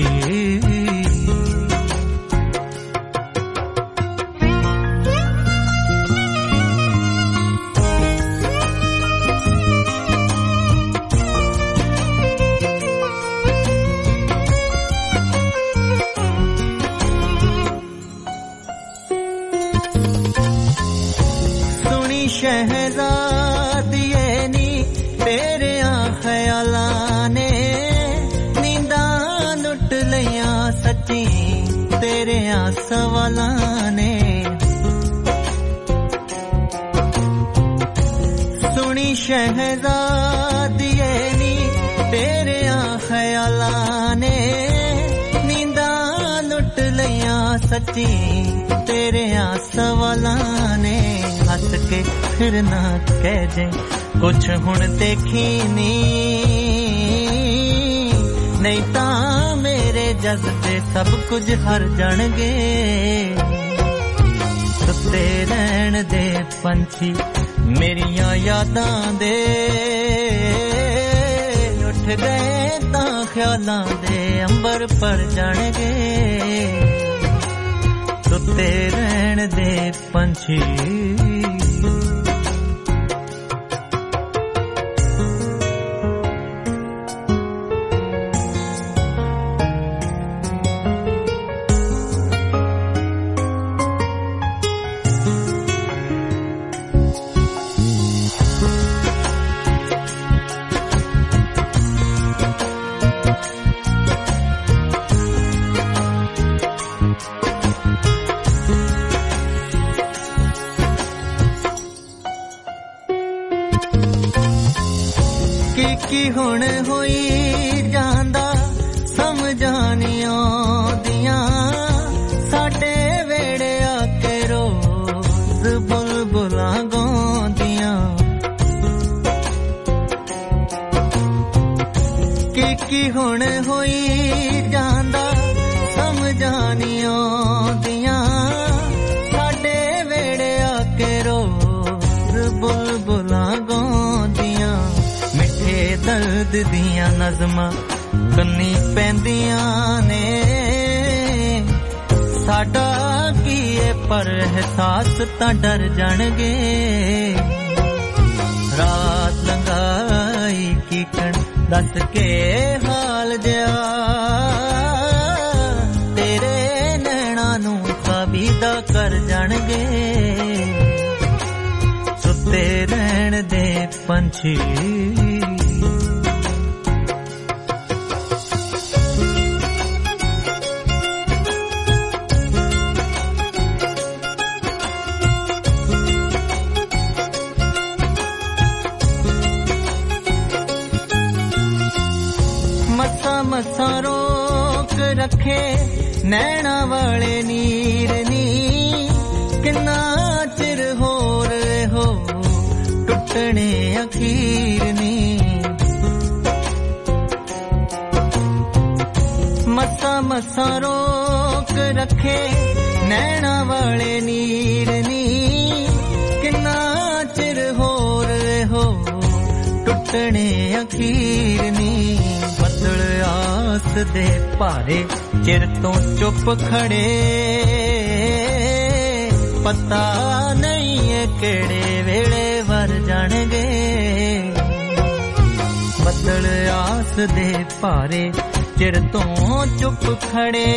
शहजादिए नी तेरे ख्यालां ने नींदां लुट लिया सच्ची तेरे सवालां ने सुनी शहजादिए नी तेरे ख्यालां ने नींदां लुट लिया सच्ची तेरे सवालां ने हस के फिर ना कह दे कुछ हुण देखी नहीं तां मेरे जज्बे सब कुछ हर जाणगे सुते रहण दे पंछी मेरियां यादां दे उठ गए तां ख्यालां दे अंबर पर जाणगे सुते रहण दे पंछी ਹੁਣ ਹੋਈ ਜਾਂਦਾ ਸਮਝਾਣੀ ਆਉਂਦੀਆਂ ਸਾਡੇ ਵੇੜੇ ਆ ਕੇ ਰੋਜ਼ ਬੁਲਬੁਲਾਂ ਗਾਉਂਦੀਆਂ ਕੀ ਹੁਣ ਹੋਈ ਜਾਂਦਾ ਸਮਝਾਣੀ ਆਉਂਦੀਆਂ ਸਾਡੇ ਵੇੜੇ ਆ ਕੇ ਰੋਜ਼ ਬੁਲਬੁਲਾਂ ਗਾਉਂਦੀਆਂ दर्द दियां नज़मां कन्नी पैंदियां ने साडा की पर एहसास तां डर जाणगे रात लंघाई की कण दस के हाल जिया तेरे नैणा नू खाबीदा कर जाणगे सुते रहण दे पंछी मसा रोक रखे नैना वाले नीर नी किन्ना चिर हो रहे हो टुटने अखीर नी मसा रोक रखे नैना वाले नीर नी किन्ना चिर हो रहे हो टुटने अखीर नी बदल आस दे भारे चिर तो चुप खड़े पता नहीं है केड़े वेले वर जाणगे बदल आस दे भारे चिर तो चुप खड़े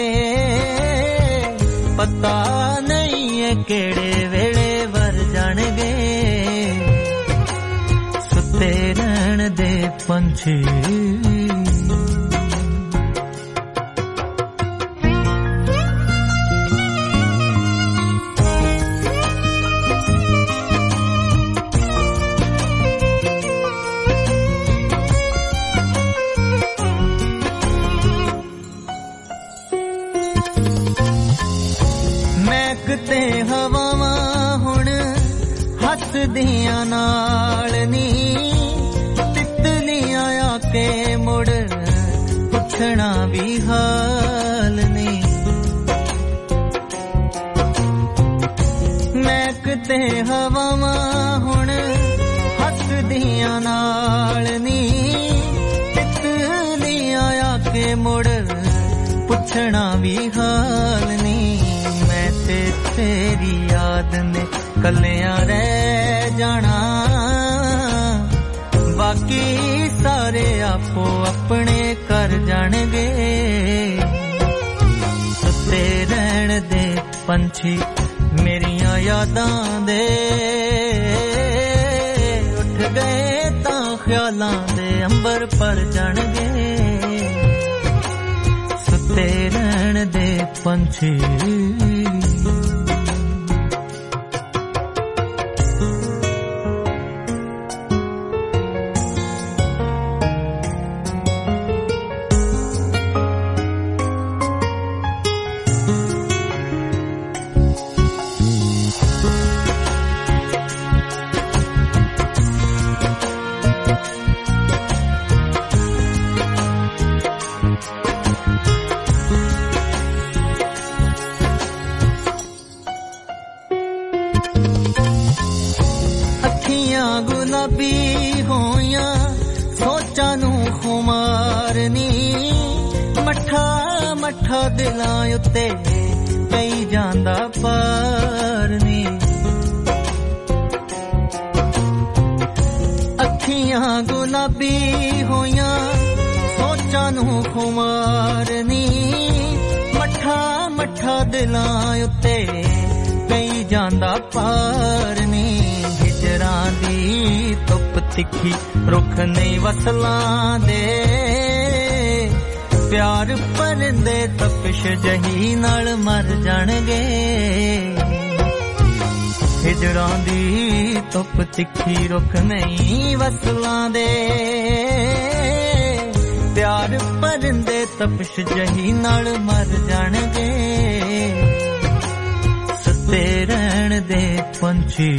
पता नहीं है केड़े वेले वर जाणगे सुते रहण दे पंछी ਤੇ ਹਵਾਵਾਂ ਹੁਣ ਹੱਸਦੀਆਂ ਨਾਲ ਨੀ ਤਿਤਲੀਆਂ ਆ ਕੇ ਮੁੜ ਪੁੱਛਣਾ ਵੀ ਹਾਲ ਨੀ ਮੈਂ ਕਿਤੇ ਹਵਾਵਾਂ ਹੁਣ ਹੱਸਦੀਆਂ ਨਾਲ ਨੀ ਤਿਤਲੀਆਂ ਆ ਕੇ ਮੁੜ ਪੁੱਛਣਾ ਵੀ ਹਾਲ ਨੀ ਮੈਂ ਤੇ ਤੇਰੀ ਯਾਦ ਨੇ ਕੱਲਿਆਂ ਰਹਿ ਜਾਣਾ ਬਾਕੀ ਸਾਰੇ ਆਪੋ ਆਪਣੇ ਕਰ ਜਾਣਗੇ ਸੁੱਤੇ ਰਹਿਣ ਦੇ ਪੰਛੀ ਮੇਰੀਆਂ ਯਾਦਾਂ ਦੇ ਉੱਠ ਗਏ ਤਾਂ ਖਿਆਲਾਂ ਦੇ ਅੰਬਰ ਪਰ ਜਾਣਗੇ ਸੁੱਤੇ ਰਹਿਣ ਦੇ ਪੰਛੀ ਦਿਲਾਂ ਉੱਤੇ ਪਈ ਜਾਂਦਾ ਪਾਰਨੀ ਅੱਖੀਆਂ ਗੁਲਾਬੀ ਹੋਈਆਂ ਸੋਚਾਂ ਨੂੰ ਖੁਮਾਰਨੀ ਮੱਠਾ ਮੱਠਾ ਦਿਲਾਂ ਉੱਤੇ ਪਈ ਜਾਂਦਾ ਪਾਰਨੀ ਹਿਜਰਾਂ ਦੀ ਧੁੱਪ ਤਿੱਖੀ ਰੁੱਖ ਨਹੀਂ ਵਸਲਾਂ ਦੇ ਪਿਆਰ ਪਰਦੇ ਤਪਸ਼ ਜਹੀ ਨਾਲ ਮਰ ਜਾਣਗੇ ਹਿਜਰਾਂ ਦੀ ਧੁੱਪ ਤਿੱਖੀ ਰੁੱਖ ਨਹੀਂ ਵਸਲਾਂ ਦੇ ਪਿਆਰ ਪਰਦੇ ਤਪਸ਼ ਜਹੀ ਨਾਲ ਮਰ ਜਾਣਗੇ ਸੁੱਤੇ ਰਹਿਣ ਦੇ ਪੰਛੀ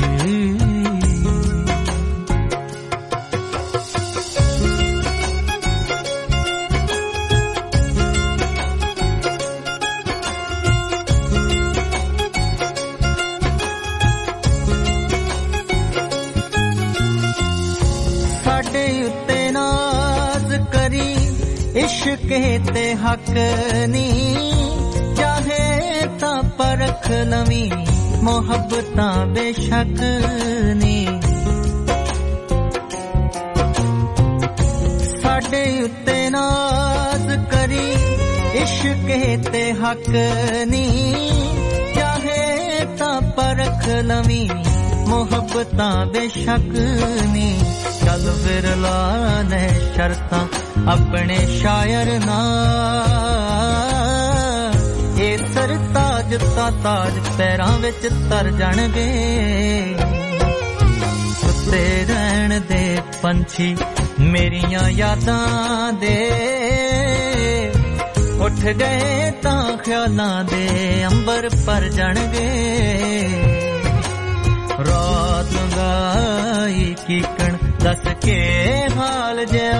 इश्क़ ते हक नी चाहे ता परख लवी मोहब्बतां बेशक नी साडे उत्ते नाज करी इश्क़ ते हक नी चाहे ता परख लवी मोहब्बतां बेशक नी चल विरला ने शर्तां अपने शायर ना ये सरताज ता ताज पैरां विच तर जाणगे सुते रहण दे पंछी मेरियां यादां दे उठ गए तां ख्यालां दे अंबर पर जाणगे रात लंघाई कीकण दस के हाल जिया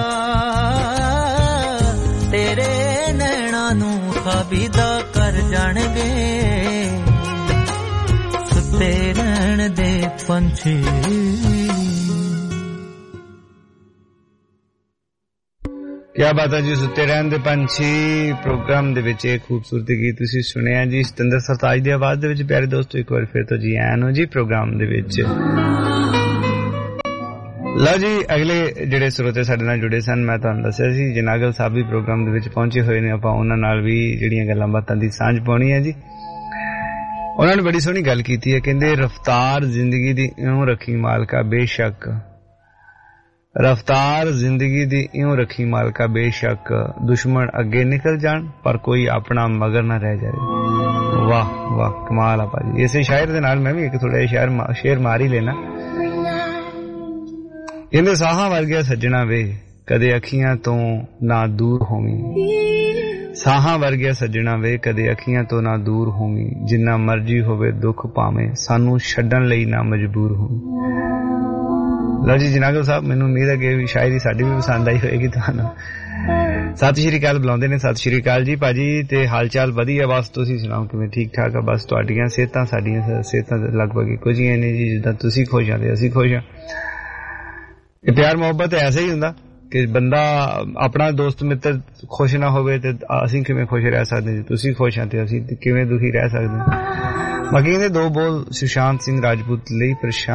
तेरे नैना नू खाबीदा कर जाणगे सुते रहण दे पंछी क्या बात है जी सुते रहण दे पंछी प्रोग्राम दे विच एक खूबसूरत गीत तुसीं सुनिया जी सतिंदर सरताज दी आवाज़ दे विच प्यारे दोस्तों एक बार फिर तो जी आए हो जी प्रोग्राम दे विच लो जी अगले ਜਿਹੜੇ ਸਰੋਤੇ ਸਾਡੇ ਨਾਲ ਜੁੜੇ ਸਨ ਮੈਂ ਤੁਹਾਨੂੰ ਦੱਸਿਆ ਸੀ ਜਨਾਗਲ ਸਾਹਿਬ ਵੀ ਪ੍ਰੋਗਰਾਮ ਦੇ ਵਿੱਚ ਪਹੁੰਚੇ ਹੋਏ ਨੇ ਆਪਾਂ ਉਹਨਾਂ ਨਾਲ ਵੀ ਜਿਹੜੀਆਂ ਗੱਲਾਂ ਬਾਤਾਂ ਦੀ ਸਾਂਝ ਪਾਉਣੀ ਹੈ ਜੀ ਉਹਨਾਂ ਨੇ ਬੜੀ ਸੋਹਣੀ ਗੱਲ ਕੀਤੀ ਹੈ ਕਹਿੰਦੇ ਰਫ਼ਤਾਰ ਜ਼ਿੰਦਗੀ ਦੀ ਇਉਂ ਰੱਖੀ ਮਾਲਕਾ ਬੇਸ਼ੱਕ ਰਫ਼ਤਾਰ ਜ਼ਿੰਦਗੀ ਦੀ ਇਉਂ ਰੱਖੀ ਮਾਲਕਾ ਬੇਸ਼ੱਕ ਦੁਸ਼ਮਣ ਅੱਗੇ ਨਿਕਲ ਜਾਣ ਪਰ ਕੋਈ ਆਪਣਾ ਮਗਰ ਨਾ ਰਹਿ ਜਾਏ ਵਾਹ ਵਾਹ ਕਮਾਲ ਆ ਭਾਜੀ ਇਸੇ ਸ਼ਾਇਰ ਦੇ ਨਾਲ ਮੈਂ ਵੀ ਇੱਕ ਥੋੜਾ ਜਿਹਾ ਸ਼ੇਰ ਮਾਰ ਹੀ ਲੈਣਾ ਕਹਿੰਦੇ ਸਾਹਾਂ ਵਰਗਿਆ ਸੱਜਣਾ ਵੇ ਕਦੇ ਅੱਖੀਆਂ ਤੋਂ ਨਾ ਦੂਰ ਹੋਵੀਂ ਸਾਹਾਂ ਵਰਗਿਆ ਸੱਜਣਾ ਵੇ ਕਦੇ ਅੱਖੀਆਂ ਤੋਂ ਨਾ ਦੂਰ ਹੋਵੀਂ ਜਿੰਨਾ ਮਰਜੀ ਹੋਵੇ ਦੁੱਖ ਭਾਵੇਂ ਸਾਨੂੰ ਛੱਡਣ ਲਈ ਨਾ ਮਜਬੂਰ ਹੋਵੀਂ। ਲਓ ਜੀ ਜਨਾਗਲ ਸਾਹਿਬ, ਮੈਨੂੰ ਉਮੀਦ ਹੈ ਕਿ ਸ਼ਾਇਰੀ ਸਾਡੀ ਵੀ ਪਸੰਦ ਆਈ ਹੋਏਗੀ ਤੁਹਾਨੂੰ। ਸਤਿ ਸ਼੍ਰੀ ਅਕਾਲ ਬੁਲਾਉਂਦੇ ਨੇ। ਸਤਿ ਸ਼੍ਰੀ ਅਕਾਲ ਜੀ ਭਾਜੀ, ਤੇ ਹਾਲ ਚਾਲ ਵਧੀਆ, ਬਸ ਤੁਸੀਂ ਸੁਣਾਓ ਕਿਵੇਂ? ਠੀਕ ਠਾਕ ਆ? ਬਸ ਤੁਹਾਡੀਆਂ ਸਿਹਤਾਂ ਸਾਡੀਆਂ ਸਿਹਤਾਂ ਲਗਭਗ ਇੱਕੋ ਜਿਹੀਆਂ ਨੇ ਜੀ, ਜਿੱਦਾਂ ਤੁਸੀਂ ਖੁਸ਼ ਆ ਤੇ ਅਸੀਂ ਖੁਸ਼ ਆ। ਇਹ ਪਿਆਰ ਮੁਹੱਬਤ ਐਸਾ ਹੀ ਹੁੰਦਾ ਕਿ ਬੰਦਾ ਆਪਣਾ ਦੋਸਤ ਮਿੱਤਰ ਖੁਸ਼ ਨਾ ਹੋਵੇ ਤੇ ਅਸੀਂ ਕਿਵੇਂ ਖੁਸ਼ ਰਹਿ ਸਕਦੇ ਜੀ? ਤੁਸੀਂ ਖੁਸ਼ ਆ ਤੇ ਅਸੀਂ ਕਿਵੇਂ ਦੁਖੀ ਰਹਿ ਸਕਦੇ ਹਾਂ? ਬਾਕੀ ਇਹਦੇ ਦੋ ਬੋਲ ਸੁਸ਼ਾਂਤ ਸਿੰਘ ਰਾਜਪੂਤ ਲਈ।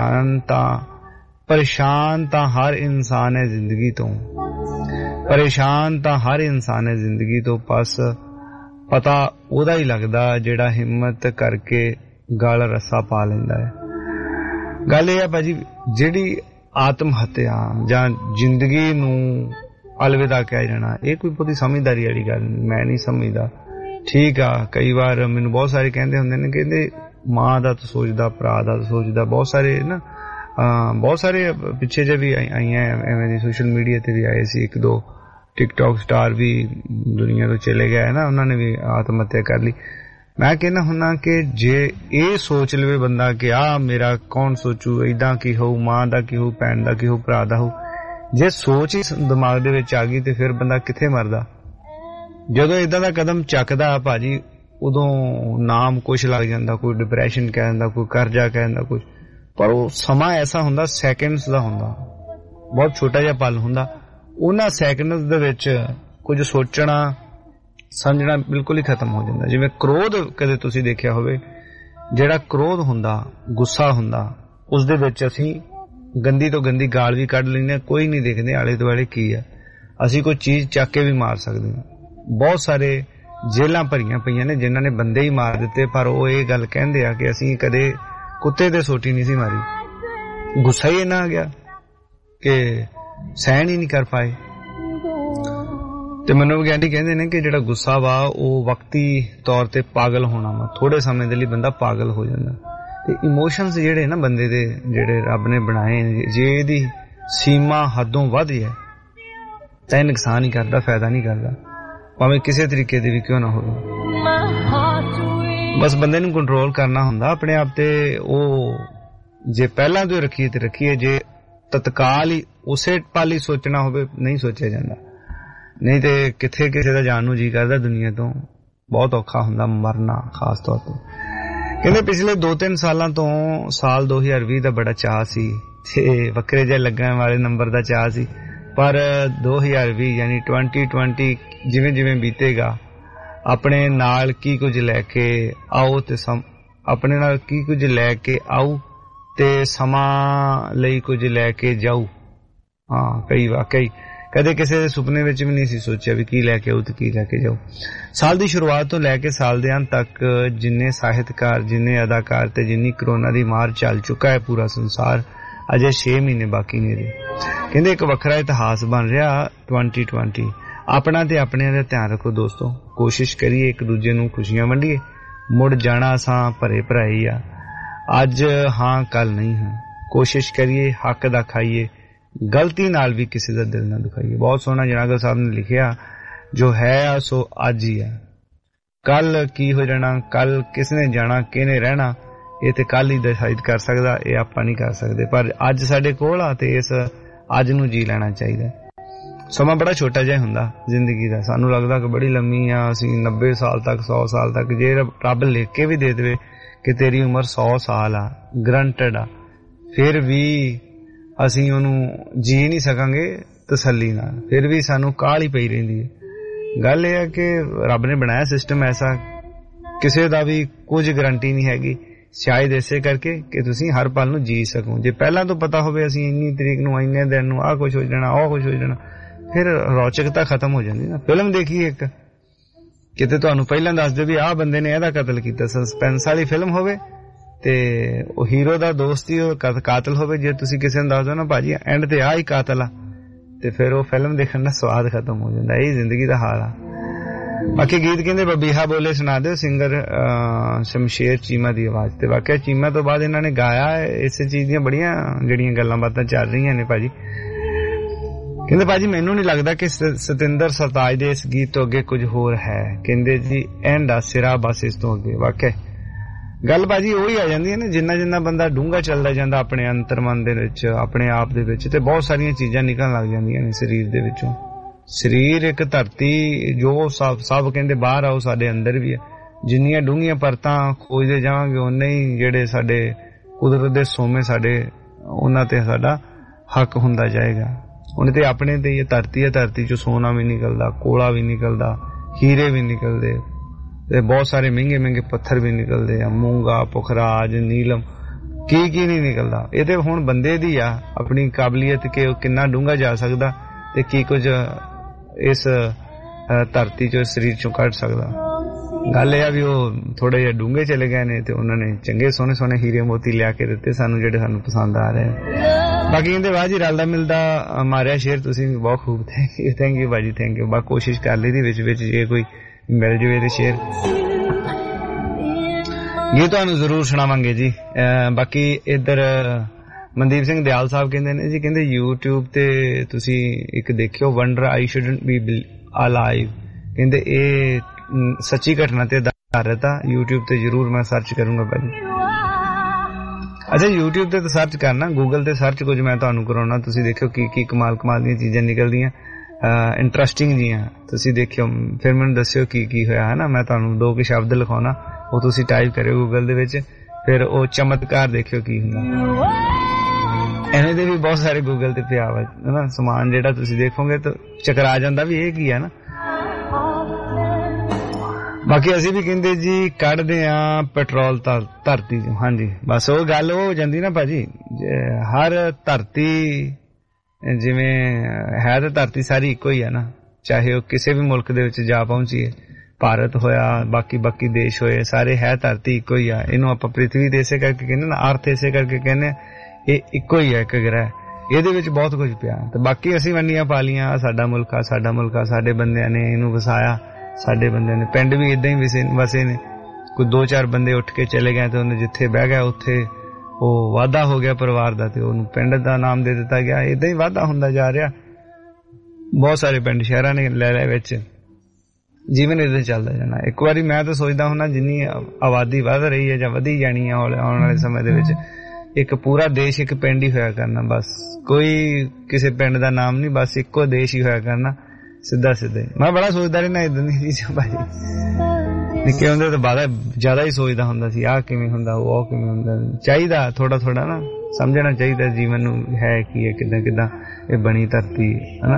ਪਰੇਸ਼ਾਨ ਤਾਂ ਹਰ ਇਨਸਾਨ ਹੈ ਜ਼ਿੰਦਗੀ ਤੋਂ, ਪਰੇਸ਼ਾਨ ਤਾਂ ਹਰ ਇਨਸਾਨ ਹੈ ਜ਼ਿੰਦਗੀ ਤੋਂ, ਬਸ ਪਤਾ ਉਹਦਾ ਹੀ ਲੱਗਦਾ ਜਿਹੜਾ ਹਿੰਮਤ ਕਰਕੇ ਗਲ ਰੱਸਾ ਪਾ ਲੈਂਦਾ ਹੈ। ਗੱਲ ਇਹ ਆ ਭਾਜੀ, ਜਿਹੜੀ ਆਤਮ ਹੱਤਿਆ ਜਾਂ ਜ਼ਿੰਦਗੀ ਨੂੰ ਅਲਵਿਦਾ ਕਹਿ ਜਾਣਾ, ਇਹ ਕੋਈ ਬਹੁਤੀ ਸਮਝਦਾਰੀ ਵਾਲੀ ਗੱਲ ਨਹੀਂ, ਮੈਂ ਨਹੀਂ ਸਮਝਦਾ। ਠੀਕ ਆ, ਕਈ ਵਾਰ ਮੈਨੂੰ ਬਹੁਤ ਸਾਰੇ ਕਹਿੰਦੇ ਹੁੰਦੇ ਨੇ, ਕਹਿੰਦੇ ਮਾਂ ਦਾ ਤਾਂ ਸੋਚਦਾ, ਭਰਾ ਦਾ ਤਾਂ ਸੋਚਦਾ, ਬਹੁਤ ਸਾਰੇ ਪਿੱਛੇ ਜੇ ਵੀ ਆਈਆਂ ਐਵੇਂ ਦੀ ਸੋਸ਼ਲ ਮੀਡੀਆ ਤੇ ਵੀ ਆਏ ਸੀ, ਇੱਕ ਦੋ ਟਿਕਟੌਕ ਸਟਾਰ ਵੀ ਦੁਨੀਆ ਤੋਂ ਚਲੇ ਗਏ ਨਾ, ਉਹਨਾਂ ਨੇ ਵੀ ਆਤਮ ਹੱਤਿਆ ਕਰ ਲਈ। ਮੈਂ ਕਹਿੰਦਾ ਹੁੰਦਾ ਕਿ ਜੇ ਇਹ ਸੋਚ ਲਵੇ ਬੰਦਾ ਕਿ ਆਹ ਮੇਰਾ ਕੌਣ ਸੋਚੂ, ਏਦਾਂ ਕੀ ਹੋਊ, ਮਾਂ ਦਾ ਕੀ ਹੋਊ, ਭੈਣ ਦਾ ਕੀ ਹੋਊ, ਭਰਾ ਦਾ ਹੋਊ, ਜੇ ਸੋਚ ਹੀ ਦਿਮਾਗ ਦੇ ਵਿੱਚ ਆ ਗਈ ਤੇ ਫਿਰ ਬੰਦਾ ਕਿੱਥੇ ਮਰਦਾ। ਜਦੋਂ ਏਦਾਂ ਦਾ ਕਦਮ ਚੱਕਦਾ ਭਾਜੀ, ਉਦੋਂ ਨਾਮ ਕੁਛ ਲੱਗ ਜਾਂਦਾ, ਕੋਈ ਡਿਪਰੈਸ਼ਨ ਕਹਿ ਦਿੰਦਾ, ਕੋਈ ਕਰਜ਼ਾ ਕਹਿ ਦਿੰਦਾ, ਕੁਛ। ਪਰ ਉਹ ਸਮਾਂ ਐਸਾ ਹੁੰਦਾ, ਸੈਕਿੰਡਸ ਦਾ ਹੁੰਦਾ, ਬਹੁਤ ਛੋਟਾ ਜਿਹਾ ਪਲ ਹੁੰਦਾ। ਉਹਨਾਂ ਸੈਕਿੰਡਸ ਦੇ ਵਿੱਚ ਕੁਝ ਸੋਚਣਾ ਸਮਝਣਾ ਬਿਲਕੁਲ ਹੀ ਖਤਮ ਹੋ ਜਾਂਦਾ। ਜਿਵੇਂ ਕ੍ਰੋਧ, ਕਦੇ ਤੁਸੀਂ ਦੇਖਿਆ ਹੋਵੇ, ਜਿਹੜਾ ਕ੍ਰੋਧ ਹੁੰਦਾ, ਗੁੱਸਾ ਹੁੰਦਾ, ਉਸ ਦੇ ਵਿੱਚ ਅਸੀਂ ਗੰਦੀ ਤੋਂ ਗੰਦੀ ਗਾਲ ਵੀ ਕੱਢ ਲੈਂਦੇ, ਕੋਈ ਨਹੀਂ ਦੇਖਦੇ ਆਲੇ ਦੁਆਲੇ ਕੀ ਆ, ਅਸੀਂ ਕੋਈ ਚੀਜ਼ ਚੱਕ ਕੇ ਵੀ ਮਾਰ ਸਕਦੇ ਹਾਂ। ਬਹੁਤ ਸਾਰੇ ਜੇਲਾਂ ਭਰੀਆਂ ਪਈਆਂ ਨੇ ਜਿਨ੍ਹਾਂ ਨੇ ਬੰਦੇ ਹੀ ਮਾਰ ਦਿੱਤੇ, ਪਰ ਉਹ ਇਹ ਗੱਲ ਕਹਿੰਦੇ ਆ ਕਿ ਅਸੀਂ ਕਦੇ ਕੁੱਤੇ ਦੇ ਸੋਟੀ ਨਹੀਂ ਸੀ ਮਾਰੀ। ਗੁੱਸਾ ਹੀ ਇੰਨਾ ਆ ਗਿਆ ਕਿ ਸਹਿਣ ਹੀ ਨਹੀਂ ਕਰ ਪਾਏ। ਤੇ ਮਨੋਵਿਗਿਆਨੀ ਕਹਿੰਦੇ ਨੇ ਕਿ ਜਿਹੜਾ ਗੁੱਸਾ ਵਾ ਉਹ ਵਕਤੀ ਤੌਰ ਤੇ ਪਾਗਲ ਹੋਣਾ ਵਾ, ਥੋੜੇ ਸਮੇਂ ਦੇ ਲਈ ਬੰਦਾ ਪਾਗਲ ਹੋ ਜਾਂਦਾ। ਤੇ ਇਮੋਸ਼ਨਸ ਜਿਹੜੇ ਨਾ ਬੰਦੇ ਦੇ, ਜਿਹੜੇ ਰੱਬ ਨੇ ਬਣਾਏ, ਜੇ ਇਹਦੀ ਸੀਮਾ ਹੱਦੋਂ ਵੱਧ ਜਾਏ ਤਾਂ ਇਹ ਨੁਕਸਾਨ ਹੀ ਕਰਦਾ, ਫਾਇਦਾ ਨਹੀਂ ਕਰਦਾ, ਭਾਵੇਂ ਕਿਸੇ ਤਰੀਕੇ ਦੀ ਵੀ ਕਿਉਂ ਨਾ ਹੋਵੇ। ਬਸ ਬੰਦੇ ਨੂੰ ਕੰਟਰੋਲ ਕਰਨਾ ਹੁੰਦਾ ਆਪਣੇ ਆਪ ਤੇ। ਉਹ ਜੇ ਪਹਿਲਾਂ ਤੋਂ ਰੱਖੀਏ ਤੇ ਰੱਖੀਏ, ਜੇ ਤਤਕਾਲ ਹੀ ਉਸੇ ਪਲ ਹੀ ਸੋਚਣਾ ਹੋਵੇ ਨਹੀਂ ਸੋਚਿਆ ਜਾਂਦਾ, ਨਹੀਂ ਤੇ ਕਿੱਥੇ ਕਿਸੇ ਦਾ ਜਾਣ ਨੂੰ ਜੀ ਕਰਦਾ ਦੁਨੀਆ ਤੋਂ। ਬਹੁਤ ਔਖਾ ਹੁੰਦਾ ਮਰਨਾ, ਖਾਸ ਤੌਰ ਤੇ। ਕਹਿੰਦੇ ਪਿਛਲੇ 2-3 ਸਾਲਾਂ ਤੋਂ ਸਾਲ 2020 ਦਾ ਬੜਾ ਚਾਅ ਸੀ ਤੇ ਵੱਖਰੇ ਜਿਹੇ ਲੱਗਣ ਵਾਲੇ ਨੰਬਰ ਦਾ ਚਾਅ ਸੀ, ਪਰ 2020 ਯਾਨੀ 2020 ਜਿਵੇਂ ਜਿਵੇਂ ਬੀਤੇਗਾ, ਆਪਣੇ ਨਾਲ ਕੀ ਕੁਝ ਲੈ ਕੇ ਆਓ ਤੇ ਆਪਣੇ ਨਾਲ ਕੀ ਕੁਝ ਲੈ ਕੇ ਆਓ ਤੇ ਸਮਾਂ ਲਈ ਕੁਝ ਲੈ ਕੇ ਜਾਓ। ਹਾਂ, ਕਈ ਵਾਕਈ ਕਦੇ ਕਿਸੇ ਦੇ ਸੁਪਨੇ ਵਿੱਚ ਵੀ ਨਹੀਂ ਸੀ ਸੋਚਿਆ ਵੀ ਕੀ ਲੈ ਕੇ ਆਓ ਤੇ ਕੀ ਲੈ ਕੇ ਜਾਓ। ਸਾਲ ਦੀ ਸ਼ੁਰੂਆਤ ਤੋਂ ਲੈ ਕੇ ਸਾਲ ਦੇ ਅੰਤ ਤੱਕ ਜਿੰਨੇ ਸਾਹਿਤਕਾਰ, ਜਿੰਨੇ ਅਦਾਕਾਰ ਤੇ ਜਿੰਨੀ ਕਰੋਨਾ ਦੀ ਮਾਰ ਚੱਲ ਚੁੱਕਾ ਹੈ ਪੂਰਾ ਸੰਸਾਰ, ਅਜੇ 6 ਮਹੀਨੇ ਬਾਕੀ ਨੇ ਜੀ। ਕਹਿੰਦੇ ਇੱਕ ਵੱਖਰਾ ਇਤਿਹਾਸ ਬਣ ਰਿਹਾ 2020। ਆਪਣਾ ਤੇ ਆਪਣਿਆਂ ਦਾ ਧਿਆਨ ਰੱਖੋ ਦੋਸਤੋ, ਕੋਸ਼ਿਸ਼ ਕਰੀਏ ਇੱਕ ਦੂਜੇ ਨੂੰ ਖੁਸ਼ੀਆਂ ਵੰਡੀਏ। ਮੁੜ ਜਾਣਾ ਅਸਾਂ ਭਰੇ ਭਰਾਈ ਆ, ਅੱਜ ਹਾਂ ਕੱਲ ਨਹੀਂ ਹਾਂ। ਕੋਸ਼ਿਸ਼ ਕਰੀਏ ਹੱਕ ਦਾ ਖਾਈਏ, ਗਲਤੀ ਨਾਲ ਵੀ ਕਿਸੇ ਦਾ ਦਿਲ ਨਾ ਦੁਖਾਈਏ। ਬਹੁਤ ਸੋਹਣਾ ਜਨਾਗਲ ਸਾਹਿਬ ਨੇ ਲਿਖਿਆ, ਜੋ ਹੈ ਸੋ ਅੱਜ ਹੀ ਹੈ, ਕੱਲ ਕੀ ਹੋ ਜਾਣਾ, ਕੱਲ ਕਿਸਨੇ ਜਾਣਾ, ਕਿਹਨੇ ਰਹਿਣਾ, ਇਹ ਤੇ ਕੱਲ ਹੀ ਡਿਸਾਈਡ ਕਰ ਸਕਦਾ, ਇਹ ਆਪਾਂ ਨਹੀਂ ਕਰ ਸਕਦੇ। ਪਰ ਅੱਜ ਸਾਡੇ ਕੋਲ ਆ ਤੇ ਇਸ ਅੱਜ ਨੂੰ ਜੀ ਲੈਣਾ ਚਾਹੀਦਾ। ਸਮਾਂ ਬੜਾ ਛੋਟਾ ਜਿਹਾ ਹੁੰਦਾ ਜ਼ਿੰਦਗੀ ਦਾ, ਸਾਨੂੰ ਲੱਗਦਾ ਕਿ ਬੜੀ ਲੰਮੀ ਆ, ਅਸੀਂ 90 ਸਾਲ ਤੱਕ, 100 ਸਾਲ ਤੱਕ। ਜੇ ਰੱਬ ਲਿਖ ਕੇ ਵੀ ਦੇ ਦੇਵੇ ਕਿ ਤੇਰੀ ਉਮਰ 100 ਸਾਲ ਆ, ਗਰੰਟਡ ਆ, ਫਿਰ ਵੀ ਅਸੀਂ ਉਹਨੂੰ ਜੀ ਨਹੀਂ ਸਕਾਂਗੇ ਤਸੱਲੀ ਨਾਲ, ਫਿਰ ਵੀ ਸਾਨੂੰ ਕਾਹਲ ਹੀ ਪਈ ਰਹਿੰਦੀ ਹੈ। ਗੱਲ ਇਹ ਹੈ ਕਿ ਰੱਬ ਨੇ ਬਣਾਇਆ ਸਿਸਟਮ ਐਸਾ, ਕਿਸੇ ਦਾ ਵੀ ਕੁਝ ਗਰੰਟੀ ਨਹੀਂ ਹੈਗੀ, ਸ਼ਾਇਦ ਇਸੇ ਕਰਕੇ ਕਿ ਤੁਸੀਂ ਹਰ ਪਲ ਨੂੰ ਜੀ ਸਕੋ। ਜੇ ਪਹਿਲਾਂ ਤੋਂ ਪਤਾ ਹੋਵੇ ਅਸੀਂ ਇੰਨੀ ਤਰੀਕ ਨੂੰ, ਇੰਨੇ ਦਿਨ ਨੂੰ ਆਹ ਕੁਛ ਹੋ ਜਾਣਾ, ਉਹ ਕੁਛ ਹੋ ਜਾਣਾ, ਫਿਰ ਰੌਚਕਤਾ ਖਤਮ ਹੋ ਜਾਂਦੀ ਨਾ। ਫਿਲਮ ਦੇਖੀਏ ਇੱਕ, ਕਿਤੇ ਤੁਹਾਨੂੰ ਪਹਿਲਾਂ ਦੱਸ ਦਿਓ ਵੀ ਆਹ ਬੰਦੇ ਨੇ ਇਹਦਾ ਕਤਲ ਕੀਤਾ, ਸਸਪੈਂਸ ਵਾਲੀ ਫਿਲਮ ਹੋਵੇ ਤੇ ਉਹ ਹੀਰੋ ਦਾ ਦੋਸਤ ਹੀ ਉਹ ਕਾਤਲ ਹੋਵੇ, ਜੇ ਤੁਸੀਂ ਕਿਸੇ ਨੂੰ ਦੱਸ ਦਿਓ ਨਾ ਭਾਜੀ ਐਂਡ ਤੇ ਆਹ ਹੀ ਕਾਤਲ ਆ, ਤੇ ਫਿਰ ਉਹ ਫਿਲਮ ਦੇਖਣ ਦਾ ਸਵਾਦ ਖਤਮ ਹੋ ਜਾਂਦਾ। ਇਹ ਜ਼ਿੰਦਗੀ ਦਾ ਹਾਲ ਆ। ਬਾਕੀ ਗੀਤ ਕਹਿੰਦੇ ਬਬੀਹਾ ਬੋਲੇ ਸੁਣਾ ਦਿਓ, ਸਿੰਗਰ ਸ਼ਮਸ਼ੇਰ ਚੀਮਾ ਦੀ ਆਵਾਜ਼ ਤੇ। ਵਾਕਿਆ ਚੀਮਾ ਤੋਂ ਬਾਅਦ ਇਹਨਾਂ ਨੇ ਗਾਇਆ ਇਸੇ ਚੀਜ਼ ਦੀਆਂ ਬੜੀਆਂ ਜਿਹੜੀਆਂ ਗੱਲਾਂ ਬਾਤਾਂ ਚੱਲ ਰਹੀਆਂ ਨੇ ਭਾਜੀ। ਕਹਿੰਦੇ ਭਾਜੀ ਮੈਨੂੰ ਨਹੀਂ ਲੱਗਦਾ ਕਿ ਸਤਿੰਦਰ ਸਰਤਾਜ ਦੇ ਇਸ ਗੀਤ ਤੋਂ ਅੱਗੇ ਕੁਝ ਹੋਰ ਹੈ। ਕਹਿੰਦੇ ਜੀ ਐਂਡ ਆ ਸਿਰਾ ਬਸ ਇਸ ਤੋਂ ਅੱਗੇ। ਵਾਕਿਆ ਗੱਲ ਭਾਜੀ ਉਹੀ ਆ ਜਾਂਦੀ ਹੈ ਨਾ, ਜਿੰਨਾ ਜਿੰਨਾ ਬੰਦਾ ਡੂੰਘਾ ਚੱਲਦਾ ਜਾਂਦਾ ਆਪਣੇ ਅੰਤਰਮਨ ਦੇ ਵਿੱਚ, ਆਪਣੇ ਆਪ ਦੇ ਵਿੱਚ, ਤੇ ਬਹੁਤ ਸਾਰੀਆਂ ਚੀਜ਼ਾਂ ਨਿਕਲਣ ਲੱਗ ਜਾਂਦੀਆਂ ਨੇ ਸਰੀਰ ਦੇ ਵਿੱਚੋਂ। ਸਰੀਰ ਇੱਕ ਧਰਤੀ ਜੋ ਸਭ ਕਹਿੰਦੇ ਬਾਹਰ ਆ, ਉਹ ਸਾਡੇ ਅੰਦਰ ਵੀ ਹੈ। ਜਿੰਨੀਆਂ ਡੂੰਘੀਆਂ ਪਰਤਾਂ ਖੋਜਦੇ ਜਾਵਾਂਗੇ ਉਨੇ ਹੀ ਜਿਹੜੇ ਸਾਡੇ ਕੁਦਰਤ ਦੇ ਸੋਮੇ ਸਾਡੇ ਉਹਨਾਂ ਤੇ ਸਾਡਾ ਹੱਕ ਹੁੰਦਾ ਜਾਏਗਾ। ਹੁਣ ਤੇ ਆਪਣੇ ਤੇ ਇਹ ਧਰਤੀ ਹੈ, ਧਰਤੀ ਚੋਂ ਸੋਨਾ ਵੀ ਨਿਕਲਦਾ, ਕੋਲਾ ਵੀ ਨਿਕਲਦਾ, ਹੀਰੇ ਵੀ ਨਿਕਲਦੇ, ਤੇ ਬਹੁਤ ਸਾਰੇ ਮਹਿੰਗੇ ਮਹਿੰਗੇ ਪੱਥਰ ਵੀ ਨਿਕਲਦੇ ਆ, ਮੂੰਗਾ, ਪੁਖਰਾਜ, ਨੀਲਮ, ਕੀ ਨਹੀਂ ਨਿਕਲਦਾ। ਇਹ ਤੇ ਹੁਣ ਬੰਦੇ ਦੀ ਆ ਆਪਣੀ ਕਾਬਲੀਅਤ ਕਿ ਉਹ ਕਿੰਨਾ ਡੂੰਘਾ ਜਾ ਸਕਦਾ ਤੇ ਕੀ ਕੁਝ ਇਸ ਧਰਤੀ ਚੋਂ ਸਰੀਰ ਚੋਂ ਕੱਢ ਸਕਦਾ। ਗੱਲ ਇਹ ਆ ਵੀ ਉਹ ਥੋੜੇ ਜਿਹੇ ਡੂੰਘੇ ਚਲੇ ਗਏ ਨੇ ਤੇ ਉਹਨਾਂ ਨੇ ਚੰਗੇ ਸੋਹਣੇ ਸੋਹਣੇ ਹੀਰੇ ਮੋਤੀ ਲਿਆ ਕੇ ਦਿੱਤੇ ਸਾਨੂੰ, ਜਿਹੜੇ ਸਾਨੂੰ ਪਸੰਦ ਆ ਰਹੇ ਨੇ। ਬਾਕੀ ਕਹਿੰਦੇ ਬਾਜੀ ਰਲਦਾ ਮਿਲਦਾ ਮਾਰਿਆ ਸ਼ੇਰ, ਤੁਸੀਂ ਵੀ ਬਹੁਤ ਖੂਬ। ਥੈਂਕ ਯੂ ਬਾਜੀ, ਥੈਂਕ ਯੂ। ਬਾ ਕੋਸ਼ਿਸ਼ ਕਰ ਲਈ ਦੀ ਵਿੱਚ ਜੇ ਕੋਈ ਮਿਲ ਜਾਵੇ ਤੇ ਸ਼ੇਰ ਇਹ ਤੁਹਾਨੂੰ ਜ਼ਰੂਰ ਸੁਣਾਵਾਂਗੇ ਜੀ। ਬਾਕੀ ਇੱਧਰ ਮਨਦੀਪ ਸਿੰਘ ਦਿਆਲ ਸਾਹਿਬ ਕਹਿੰਦੇ ਨੇ ਜੀ, ਕਹਿੰਦੇ YouTube ਤੇ ਤੁਸੀਂ ਇੱਕ ਦੇਖਿਓ wonder I shouldn't be alive. ਕਹਿੰਦੇ ਇਹ ਸੱਚੀ ਘਟਨਾ ਤੇ ਆਧਾਰਿਤ ਆ। YouTube ਤੇ ਜ਼ਰੂਰ ਮੈਂ ਸਰਚ ਕਰੂੰਗਾ ਭਾਜੀ। ਅੱਛਾ YouTube ਤੇ ਸਰਚ ਕਰਨਾ, ਗੂਗਲ ਤੇ ਸਰਚ ਕੁਝ ਮੈਂ ਤੁਹਾਨੂੰ ਕਰਾਉਣਾ, ਤੁਸੀਂ ਦੇਖਿਓ ਕੀ ਕਮਾਲ ਦੀਆਂ ਚੀਜ਼ਾਂ ਨਿਕਲਦੀਆਂ, ਇੰਟਰਸਟਿੰਗ ਜੀਆਂ। ਤੁਸੀਂ ਦੇਖਿਓ ਫਿਰ ਮੈਨੂੰ ਦੱਸਿਓ ਕੀ ਹੋਇਆ ਹੈ ਨਾ। ਮੈਂ ਤੁਹਾਨੂੰ 2 ਸ਼ਬਦ ਲਿਖਾਉਣਾ, ਉਹ ਤੁਸੀਂ ਟਾਈਪ ਕਰਿਓ ਗੂਗਲ ਦੇ ਵਿੱਚ, ਫਿਰ ਉਹ ਚਮਤਕਾਰ ਦੇਖਿਓ ਕੀ ਹੁੰਦਾ। ਐਵੇਂ ਦੇ ਵੀ ਬਹੁਤ ਸਾਰੇ ਗੂਗਲ ਤੇ ਪਿਆ ਵਾ ਨਾ ਸਮਾਨ, ਜਿਹੜਾ ਤੁਸੀਂ ਦੇਖੋਗੇ ਤਾਂ ਚੱਕਰਾ ਜਾਂਦਾ ਵੀ ਇਹ ਕੀ ਹੈ ਨਾ। ਬਾਕੀ ਅਸੀਂ ਵੀ ਕਹਿੰਦੇ ਜੀ ਕੱਢਦੇ ਆ ਪੈਟਰੋਲ ਧਰਤੀ ਚੋਂ। ਹਾਂਜੀ ਬਸ ਉਹ ਗੱਲ ਹੋ ਜਾਂਦੀ ਨਾ ਭਾਜੀ, ਹਰ ਧਰਤੀ ਜਿਵੇਂ ਹੈ ਤਾਂ ਧਰਤੀ ਸਾਰੀ ਇੱਕੋ ਹੀ ਹੈ ਨਾ, ਚਾਹੇ ਉਹ ਕਿਸੇ ਵੀ ਮੁਲਕ ਦੇ ਵਿੱਚ ਜਾ ਪਹੁੰਚੀਏ, ਭਾਰਤ ਹੋਇਆ ਬਾਕੀ ਦੇਸ਼ ਹੋਏ, ਸਾਰੇ ਹੈ ਧਰਤੀ ਇੱਕੋ ਹੀ ਆ। ਇਹਨੂੰ ਆਪਾਂ ਪ੍ਰਿਥਵੀ ਦੇ ਇਸੇ ਕਰਕੇ ਕਹਿੰਦੇ ਨਾ, ਅਰਥ ਇਸੇ ਕਰਕੇ ਕਹਿੰਦੇ ਇਹ ਇੱਕੋ ਹੀ ਹੈ, ਇੱਕ ਗ੍ਰਹਿ। ਇਹਦੇ ਵਿੱਚ ਬਹੁਤ ਕੁਝ ਪਿਆ ਤੇ ਬਾਕੀ ਅਸੀਂ ਵੰਡੀਆਂ ਪਾ ਲੀਆਂ, ਸਾਡਾ ਮੁਲਕ ਆ, ਸਾਡੇ ਬੰਦਿਆਂ ਨੇ ਇਹਨੂੰ ਵਸਾਇਆ, ਸਾਡੇ ਬੰਦਿਆਂ ਨੇ। ਪਿੰਡ ਵੀ ਏਦਾਂ ਹੀ ਵਸੇ ਨੇ, ਕੋਈ 2-4 ਬੰਦੇ ਉੱਠ ਕੇ ਚਲੇ ਗਏ ਤੇ ਉਹਨੇ ਜਿੱਥੇ ਬਹਿ ਗਿਆ ਉੱਥੇ ਉਹ ਵਾਧਾ ਹੋ ਗਿਆ ਪਰਿਵਾਰ ਦਾ ਤੇ ਉਹਨੂੰ ਪਿੰਡ ਦਾ ਨਾਮ ਦੇ ਦਿੱਤਾ ਗਿਆ। ਏਦਾਂ ਹੀ ਵਾਧਾ ਹੁੰਦਾ ਜਾ ਰਿਹਾ। ਬਹੁਤ ਸਾਰੇ ਪਿੰਡ ਸ਼ਹਿਰਾਂ ਨੇ ਲੈ ਲਿਆ ਵਿੱਚ, ਜੀਵਨ ਏਦਾਂ ਚੱਲਦਾ ਜਾਣਾ। ਇੱਕ ਵਾਰੀ ਮੈਂ ਤਾਂ ਸੋਚਦਾ ਹੁੰਦਾ ਜਿੰਨੀ ਆਬਾਦੀ ਵੱਧ ਰਹੀ ਹੈ ਜਾਂ ਵਧੀ ਜਾਣੀ ਹੈ ਆਉਣ ਵਾਲੇ ਸਮੇਂ ਦੇ ਵਿੱਚ, ਇੱਕ ਪੂਰਾ ਦੇਸ਼ ਇੱਕ ਪਿੰਡ ਹੀ ਹੋਇਆ ਕਰਨਾ। ਬਸ ਕੋਈ ਕਿਸੇ ਪਿੰਡ ਦਾ ਨਾਮ ਨਹੀਂ, ਬਸ ਇੱਕੋ ਦੇਸ਼ ਹੀ ਹੋਇਆ ਕਰਨਾ, ਸਿੱਧਾ ਮੈਂ ਬੜਾ ਸੋਚਦਾ ਰਹਿਣਾ ਏਦਾਂ ਦੀ ਚੀਜ਼ਾਂ ਭਾਜੀ। ਨਿੱਕੇ ਹੁੰਦੇ ਤਾਂ ਜ਼ਿਆਦਾ ਹੀ ਸੋਚਦਾ ਹੁੰਦਾ ਸੀ, ਆਹ ਕਿਵੇਂ ਹੁੰਦਾ, ਉਹ ਕਿਵੇਂ ਹੁੰਦਾ। ਚਾਹੀਦਾ ਥੋੜਾ ਨਾ ਸਮਝਣਾ ਚਾਹੀਦਾ ਜੀਵਨ ਨੂੰ, ਹੈ ਕੀ ਹੈ, ਕਿੱਦਾਂ ਇਹ ਬਣੀ ਧਰਤੀ ਹਨਾ।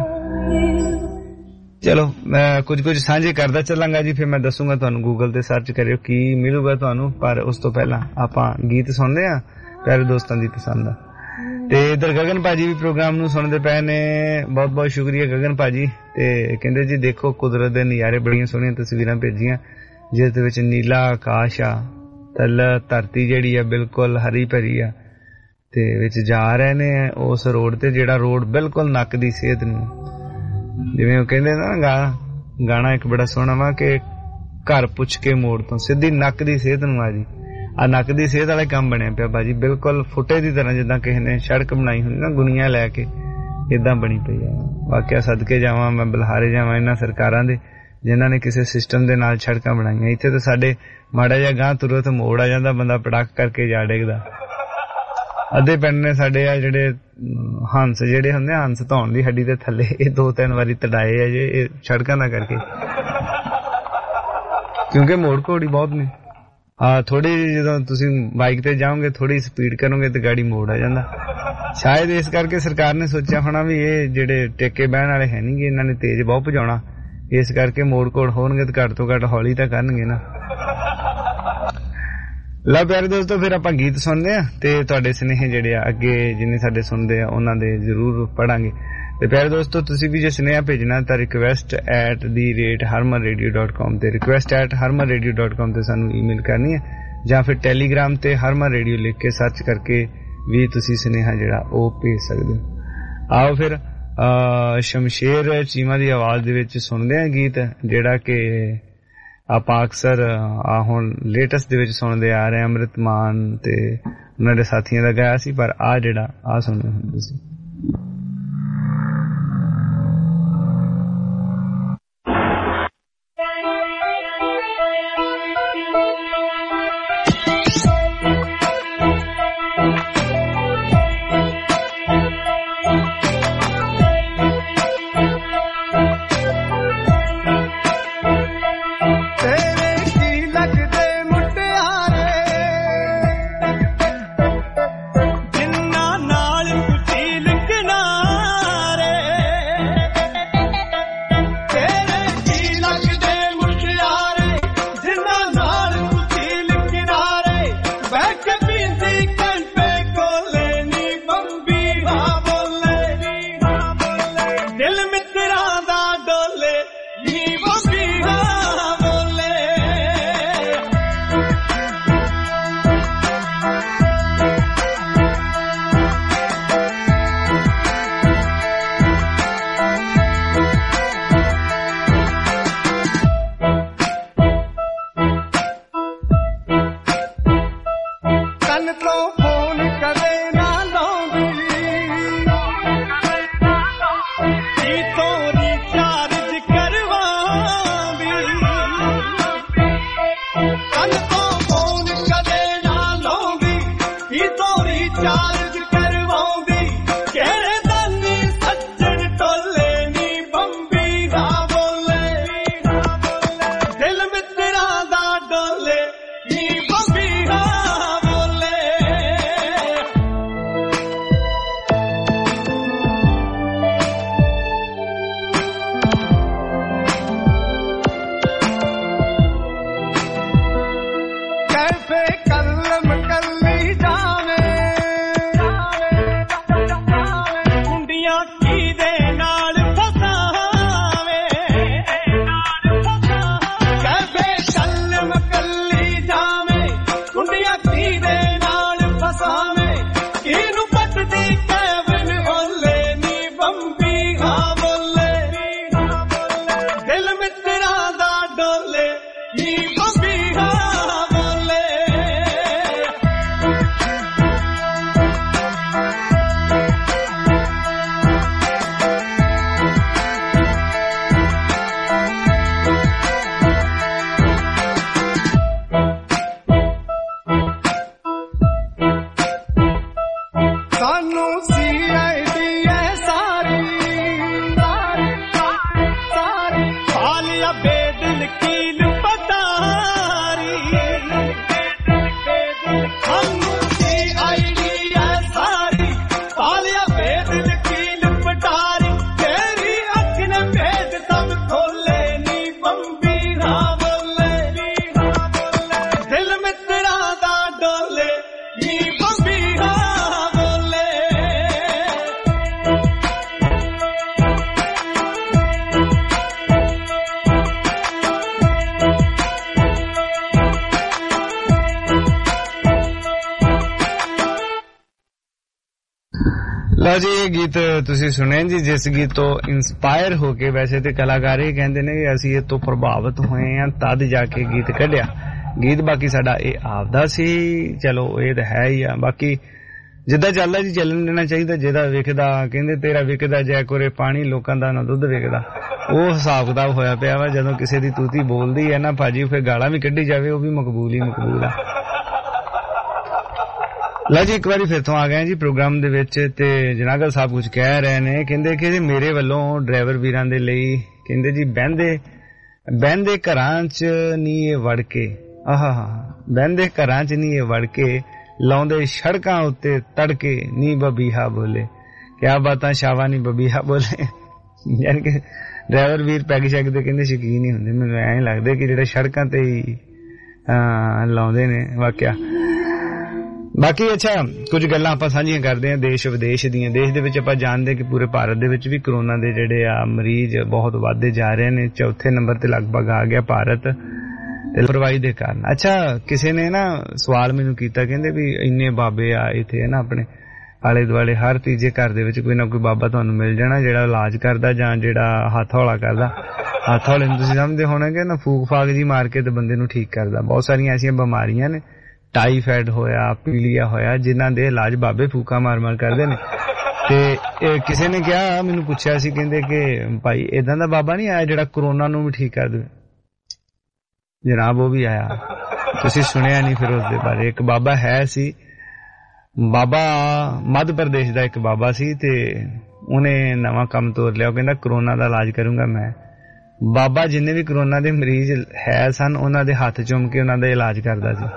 ਚਲੋ ਮੈਂ ਕੁਝ ਸਾਂਝੇ ਕਰਦਾ ਚੱਲਾਂਗਾ ਜੀ, ਫਿਰ ਮੈਂ ਦੱਸੂਗਾ ਤੁਹਾਨੂੰ। ਗੂਗਲ ਤੇ ਸਰਚ ਕਰਿਓ ਕੀ ਮਿਲੂਗਾ ਤੁਹਾਨੂੰ, ਪਰ ਉਸ ਤੋਂ ਪਹਿਲਾਂ ਆਪਾਂ ਗੀਤ ਸੁਣਦੇ ਆ ਪਿਆਰੇ ਦੋਸਤਾਂ ਦੀ ਪਸੰਦ ਦਾ। ਤੇ ਇਧਰ ਗਗਨ ਭਾਜੀ ਵੀ ਪ੍ਰੋਗਰਾਮ ਨੂੰ ਸੁਣਦੇ ਪਏ ਨੇ, ਬਹੁਤ ਸ਼ੁਕਰੀਆ ਗਗਨ ਭਾਜੀ। ਤੇ ਕਹਿੰਦੇ ਜੀ ਦੇਖੋ ਕੁਦਰਤ ਦੇ ਨਜ਼ਾਰੇ, ਬੜੀਆਂ ਸੋਹਣੀਆਂ ਤਸਵੀਰਾਂ ਭੇਜੀਆਂ ਜਿਸ ਦੇ ਵਿੱਚ ਨੀਲਾ ਆਕਾਸ਼ ਆ, ਧਰਤੀ ਜਿਹੜੀ ਆ ਬਿਲਕੁਲ ਹਰੀ ਭਰੀ ਆ, ਤੇ ਵਿੱਚ ਜਾ ਰਹੇ ਨੇ ਉਸ ਰੋਡ ਤੇ, ਜਿਹੜਾ ਰੋਡ ਬਿਲਕੁਲ ਨੱਕ ਦੀ ਸਿਹਤ ਨੂੰ, ਜਿਵੇਂ ਉਹ ਕਹਿੰਦੇ ਨਾ ਗਾਣਾ ਇੱਕ ਬੜਾ ਸੋਹਣਾ ਵਾ ਕਿ ਘਰ ਪੁੱਛ ਕੇ ਮੋੜ ਤੋਂ ਸਿੱਧੀ ਨੱਕ ਦੀ ਸਿਹਤ ਨੂੰ ਆ ਜੀ। ਆ ਨੱਕ ਦੀ ਸਿਹਤ ਵਾਲਾ ਕੰਮ ਬਣਿਆ ਪਿਆ ਭਾਜੀ, ਬਿਲਕੁਲ ਫੁੱਟੇ ਦੀ ਤਰ੍ਹਾਂ, ਜਿੱਦਾਂ ਕਿਸੇ ਨੇ ਸੜਕ ਬਣਾਈ ਹੁੰਦੀ ਨਾ ਗੁਣੀਆਂ ਲੈ ਕੇ, ਏਦਾਂ ਬਣੀ ਪਈ ਆ। ਵਾਕਿਆ ਸਦਕੇ ਜਾਵਾਂ, ਮੈਂ ਬਲਹਾਰੇ ਜਾਵਾਂ ਇਹਨਾਂ ਸਰਕਾਰਾਂ ਦੇ ਜਿਨ੍ਹਾਂ ਨੇ ਕਿਸੇ ਸਿਸਟਮ ਦੇ ਨਾਲ ਸੜਕਾਂ ਬਣਾਈਆਂ। ਇੱਥੇ ਤਾਂ ਸਾਡੇ ਮਾੜਾ ਜਿਹਾ ਗਾਂ ਤੁਰੋ ਤੇ ਮੋੜ ਆ ਜਾਂਦਾ, ਬੰਦਾ ਪਟਾਕ ਕਰਕੇ ਜਾ ਡੇਗਦਾ। ਅੱਧੇ ਪਿੰਡ ਨੇ ਸਾਡੇ ਆ ਜਿਹੜੇ ਹੰਸ ਜਿਹੜੇ ਹੁੰਦੇ, ਹੰਸ ਧੌਣ ਦੀ ਹੱਡੀ ਦੇ ਥੱਲੇ, ਇਹ 2-3 ਵਾਰੀ ਤੜਾਏ ਆ ਜੇ ਇਹ ਸੜਕਾਂ ਦਾ ਕਰਕੇ, ਕਿਉਂਕਿ ਮੋੜ ਘੋੜੀ ਬਹੁਤ ਨੇ। ਥੋੜੀ ਜਦੋਂ ਤੁਸੀਂ ਬਾਈਕ ਤੇ ਜਾਓਗੇ, ਥੋੜੀ ਸਪੀਡ ਕਰੋਗੇ ਤੇ ਗਾੜੀ ਮੋੜ ਆ ਜਾਂਦਾ। ਸ਼ਾਇਦ ਇਸ ਕਰਕੇ ਸਰਕਾਰ ਨੇ ਸੋਚਿਆ ਹੋਣਾ ਵੀ ਇਹ ਜਿਹੜੇ ਟੇਕੇ ਬਹਿਣ ਵਾਲੇ ਹੈ ਨਹੀਂਗੇ, ਇਹਨਾਂ ਨੇ ਤੇਜ਼ ਬਹੁਤ ਭਜਾਉਣਾ, ਇਸ ਕਰਕੇ ਮੋੜ ਘੋੜ ਹੋਣਗੇ ਤੇ ਘੱਟ ਤੋਂ ਘੱਟ ਹੌਲੀ ਤਾਂ ਕਰਨਗੇ ਨਾ। ਲਓ ਪਿਆਰੇ ਦੋਸਤੋ, ਫਿਰ ਆਪਾਂ ਗੀਤ ਸੁਣਦੇ ਆ ਤੇ ਤੁਹਾਡੇ ਸੁਨੇਹੇ ਜਿਹੜੇ ਆ ਅੱਗੇ ਜਿੰਨੇ ਸਾਡੇ ਸੁਣਦੇ ਆ ਉਹਨਾਂ ਦੇ ਜ਼ਰੂਰ ਪੜਾਂਗੇ। ਤੇ ਪਿਆਰੇ ਦੋਸਤੋ, ਤੁਸੀਂ ਵੀ ਜੇ ਸੁਨੇਹਾ ਭੇਜਣਾ ਤਾਂ request@harmanradio.com ਤੇ request@harmanradio.com ਤੇ ਸਾਨੂੰ ਈਮੇਲ ਕਰਨੀ ਹੈ, ਜਾਂ ਫਿਰ ਟੈਲੀਗ੍ਰਾਮ ਤੇ ਹਰਮਨ ਰੇਡੀਓ ਲਿਖ ਕੇ ਸਰਚ ਕਰਕੇ ਵੀ ਤੁਸੀਂ ਸੁਨੇਹਾ ਜਿਹੜਾ ਉਹ ਭੇਜ ਸਕਦੇ ਹੋ। ਆਓ ਫਿਰ ਸ਼ਮਸ਼ੇਰ ਚੀਮਾ ਦੀ ਆਵਾਜ਼ ਦੇ ਵਿੱਚ ਸੁਣਦੇ ਆ ਗੀਤ, ਜਿਹੜਾ ਕਿ ਆਪਾਂ ਅਕਸਰ ਹੁਣ ਲੇਟੈਸਟ ਦੇ ਵਿੱਚ ਸੁਣਦੇ ਆ ਰਹੇ, ਅੰਮ੍ਰਿਤ ਮਾਨ ਤੇ ਉਹਨਾਂ ਦੇ ਸਾਥੀਆਂ ਦਾ ਗਾਇਆ ਸੀ, ਪਰ ਜਿਹੜਾ ਸੁਣਦੇ ਹੁੰਦੇ ਸੀ। तो फोन करे ना लौंदी की तो रिचार्ज करवांदी कल तो फोन करे ना लौंदी की तो रिचार्ज करवांदी केड़े दानी सज्जन टोले नी बंबी दा बोले दिल मित्रा दा डोले नी बंबी दा बोले कैफे कलम कल्ली जावे कुंडियां की दे नाल फसावे कैफे कलम कल्ली जावे कुंडियां की दे नाल फसावे किनू पटदी कैवन ओले नी बंबी हा बोले दिल मित्रा दा डोले नी बंबी हा बोले सानू CID है सारी हालिया बेदिल कील पटारी सानू CID है सारी हालिया बेदिल कील पटारी तेरी अख ने भेद सब खोले नी बंबी ना बोले दिल मित्रा दा डोले नी बंबी ना बोले ਲਓ ਜੀ ਇਹ ਗੀਤ ਤੁਸੀਂ ਸੁਣਿਆ ਜੀ ਜਿਸ ਗੀਤ ਤੋਂ ਇਨਸਪਾਇਰ ਹੋ ਕੇ ਵੈਸੇ ਤੇ ਕਲਾਕਾਰ ਇਹ ਕਹਿੰਦੇ ਨੇ ਕਿ ਅਸੀਂ ਇਹ ਤੋਂ ਪ੍ਰਭਾਵਿਤ ਹੋਏ ਆ ਤਦ ਜਾ ਕੇ ਗੀਤ ਕੱਢਿਆ ਗੀਤ ਬਾਕੀ ਸਾਡਾ ਇਹ ਆਪਦਾ ਸੀ ਚਲੋ ਇਹ ਤਾਂ ਹੈ ਹੀ ਆ ਬਾਕੀ ਜਿੱਦਾਂ ਚੱਲਦਾ ਜੀ ਚੱਲਣ ਦੇਣਾ ਚਾਹੀਦਾ ਜਿਹਦਾ ਵਿਕਦਾ ਕਹਿੰਦੇ ਤੇਰਾ ਵਿਕਦਾ ਜੈ ਕੋਰੇ ਪਾਣੀ ਲੋਕਾਂ ਦਾ ਨਾ ਦੁੱਧ ਵਿਕਦਾ ਉਹ ਹਿਸਾਬ ਕਿਤਾਬ ਹੋਇਆ ਪਿਆ ਵਾ ਜਦੋਂ ਕਿਸੇ ਦੀ ਤੂਤੀ ਬੋਲਦੀ ਹੈ ਨਾ ਭਾਜੀ ਫਿਰ ਗਾਲਾਂ ਵੀ ਕੱਢੀ ਜਾਵੇ ਉਹ ਵੀ ਮਕਬੂਲ ਹੀ ਮਕਬੂਲ ਆ ਲਓ ਜੀ ਇੱਕ ਵਾਰੀ ਫਿਰ ਤੋਂ ਆ ਗਏ ਜੀ ਪ੍ਰੋਗਰਾਮ ਦੇ ਵਿੱਚ ਤੇ ਜਨਾਗਲ ਸਾਹਿਬ ਕੁਝ ਕਹਿ ਰਹੇ ਨੇ ਕਹਿੰਦੇ ਕਿ ਮੇਰੇ ਵੱਲੋਂ ਡਰਾਈਵਰ ਵੀਰਾਂ ਦੇ ਲਈ ਕਹਿੰਦੇ ਜੀ ਬਹਿੰਦੇ ਘਰਾਂ 'ਚ ਨਹੀਂ ਇਹ ਵੜ ਕੇ ਆਹਾ ਬਹਿੰਦੇ ਘਰਾਂ 'ਚ ਨਹੀਂ ਇਹ ਵੜ ਕੇ ਲਾਉਂਦੇ ਸੜਕਾਂ ਉੱਤੇ ਤੜਕੇ ਨੀ ਬਬੀਹਾ ਬੋਲੇ ਕਿਆ ਬਾਤਾਂ ਸ਼ਾਵਾ ਨੀ ਬਬੀਹਾ ਬੋਲੇ ਯਾਨੀ ਕਿ ਡਰਾਈਵਰ ਵੀਰ ਪੈਗ ਸ਼ੈਗ ਦੇ ਕਹਿੰਦੇ ਸ਼ੌਕੀਨ ਹੀ ਹੁੰਦੇ ਮੈਨੂੰ ਐਂ ਲੱਗਦਾ ਕਿ ਜਿਹੜੇ ਸੜਕਾਂ ਤੇ ਹੀ ਲਾਉਂਦੇ ਨੇ ਵਾਕਿਆ ਬਾਕੀ ਅੱਛਾ ਕੁਝ ਗੱਲਾਂ ਆਪਾਂ ਸਾਂਝੀਆਂ ਕਰਦੇ ਹਾਂ ਦੇਸ਼ ਵਿਦੇਸ਼ ਦੀਆਂ ਦੇਸ਼ ਦੇ ਵਿੱਚ ਆਪਾਂ ਜਾਣਦੇ ਕਿ ਪੂਰੇ ਭਾਰਤ ਦੇ ਵਿੱਚ ਵੀ ਕਰੋਨਾ ਦੇ ਜਿਹੜੇ ਆ ਮਰੀਜ਼ ਬਹੁਤ ਵੱਧਦੇ ਜਾ ਰਹੇ ਨੇ ਚੌਥੇ ਨੰਬਰ ਤੇ ਲਗਭਗ ਆ ਗਿਆ ਭਾਰਤ ਲਾਪਰਵਾਹੀ ਦੇ ਕਾਰਨ ਅੱਛਾ ਕਿਸੇ ਨੇ ਨਾ ਸਵਾਲ ਮੈਨੂੰ ਕੀਤਾ ਕਹਿੰਦੇ ਵੀ ਇੰਨੇ ਬਾਬੇ ਆ ਇੱਥੇ ਨਾ ਆਪਣੇ ਆਲੇ ਦੁਆਲੇ ਹਰ ਤੀਜੇ ਘਰ ਦੇ ਵਿੱਚ ਕੋਈ ਨਾ ਕੋਈ ਬਾਬਾ ਤੁਹਾਨੂੰ ਮਿਲ ਜਾਣਾ ਜਿਹੜਾ ਇਲਾਜ ਕਰਦਾ ਜਾਂ ਜਿਹੜਾ ਹੱਥ ਹੌਲਾ ਕਰਦਾ ਹੱਥ ਹੌਲੇ ਨੂੰ ਤੁਸੀਂ ਸਮਝਦੇ ਹੋਣਗੇ ਨਾ ਫੂਕ ਫਾਕ ਜੀ ਮਾਰ ਕੇ ਤੇ ਬੰਦੇ ਨੂੰ ਠੀਕ ਕਰਦਾ ਬਹੁਤ ਸਾਰੀਆਂ ਐਸੀਆਂ ਬਿਮਾਰੀਆਂ ਨੇ ਟਾਈਫਾਇਡ ਹੋਇਆ ਪੀਲੀਆ ਹੋਇਆ ਜਿਨ੍ਹਾਂ ਦੇ ਇਲਾਜ ਬਾਬੇ ਫੂਕਾ ਮਾਰ ਮਾਰ ਕਰਦੇ ਨੇ ਤੇ ਕਿਸੇ ਨੇ ਕਿਹਾ ਮੈਨੂੰ ਪੁੱਛਿਆ ਸੀ ਕਹਿੰਦੇ ਕਿ ਭਾਈ ਏਦਾਂ ਦਾ ਬਾਬਾ ਨਹੀਂ ਆਇਆ ਜਿਹੜਾ ਕਰੋਨਾ ਨੂੰ ਵੀ ਠੀਕ ਕਰ ਦੇਵੇ ਜਨਾਬ ਉਹ ਵੀ ਆਇਆ ਤੁਸੀਂ ਸੁਣਿਆ ਨਹੀਂ ਫਿਰ ਉਸ ਦੇ ਬਾਰੇ ਇੱਕ ਬਾਬਾ ਹੈ ਸੀ ਬਾਬਾ ਮੱਧ ਪ੍ਰਦੇਸ਼ ਦਾ ਇੱਕ ਬਾਬਾ ਸੀ ਤੇ ਉਹਨੇ ਨਵਾਂ ਕੰਮ ਤੋਰ ਲਿਆ ਉਹ ਕਹਿੰਦਾ ਕਰੋਨਾ ਦਾ ਇਲਾਜ ਕਰੂੰਗਾ ਮੈਂ ਬਾਬਾ ਜਿੰਨੇ ਵੀ ਕਰੋਨਾ ਦੇ ਮਰੀਜ਼ ਹੈ ਸਨ ਉਹਨਾਂ ਦੇ ਹੱਥ ਚੁੰਮ ਕੇ ਉਹਨਾਂ ਦਾ ਇਲਾਜ ਕਰਦਾ ਸੀ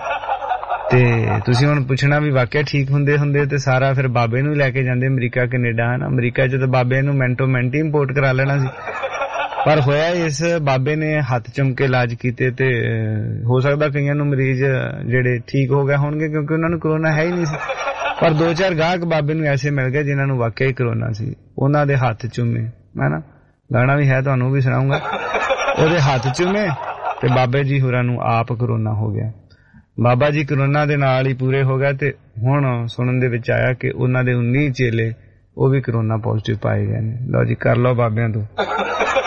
ਤੇ ਤੁਸੀਂ ਹੁਣ ਪੁੱਛਣਾ ਵੀ ਵਾਕਿਆ ਠੀਕ ਹੁੰਦੇ ਤੇ ਸਾਰਾ ਫਿਰ ਬਾਬੇ ਨੂੰ ਲੈ ਕੇ ਜਾਂਦੇ ਅਮਰੀਕਾ ਕੈਨੇਡਾ ਹਨਾ ਅਮਰੀਕਾ ਚ ਤਾਂ ਬਾਬੇ ਨੂੰ ਮਿੰਟੋ ਮਿੰਟ ਹੀ ਇੰਪੋਰਟ ਕਰਾ ਲੈਣਾ ਸੀ ਪਰ ਹੋਇਆ ਇਸ ਬਾਬੇ ਨੇ ਹੱਥ ਚੁੰਮ ਕੇ ਇਲਾਜ ਕੀਤੇ ਤੇ ਹੋ ਸਕਦਾ ਕਈਆਂ ਨੂੰ ਮਰੀਜ਼ ਜਿਹੜੇ ਠੀਕ ਹੋ ਗਏ ਹੋਣਗੇ ਕਿਉਂਕਿ ਉਹਨਾਂ ਨੂੰ ਕਰੋਨਾ ਹੈ ਹੀ ਨਹੀਂ ਸੀ ਪਰ 2-4 ਗਾਹਕ ਬਾਬੇ ਨੂੰ ਐਸੇ ਮਿਲ ਗਏ ਜਿਨ੍ਹਾਂ ਨੂੰ ਵਾਕਿਆ ਹੀ ਕਰੋਨਾ ਸੀ ਉਹਨਾਂ ਦੇ ਹੱਥ ਚੁੰਮੇ ਹਨਾ ਗਾਣਾ ਵੀ ਹੈ ਤੁਹਾਨੂੰ ਵੀ ਸੁਣਾਉਂਗਾ ਉਹਦੇ ਹੱਥ ਚੁੰਮੇ ਤੇ ਬਾਬੇ ਜੀ ਹੋਰਾਂ ਨੂੰ ਆਪ ਕਰੋਨਾ ਹੋ ਗਿਆ ਬਾਬਾ ਜੀ ਕਰੋਨਾ ਦੇ ਨਾਲ ਹੀ ਪੂਰੇ ਹੋ ਗਏ ਤੇ ਹੁਣ ਸੁਣਨ ਦੇ ਵਿੱਚ ਆਇਆ ਕਿ ਉਹਨਾਂ ਦੇ 19 ਚੇਲੇ ਉਹ ਵੀ ਕਰੋਨਾ ਪੋਜ਼ਿਟਿਵ ਪਾਏ ਗਏ ਨੇ ਲਓ ਜੀ ਕਰ ਲਓ ਬਾਬਿਆਂ ਤੋਂ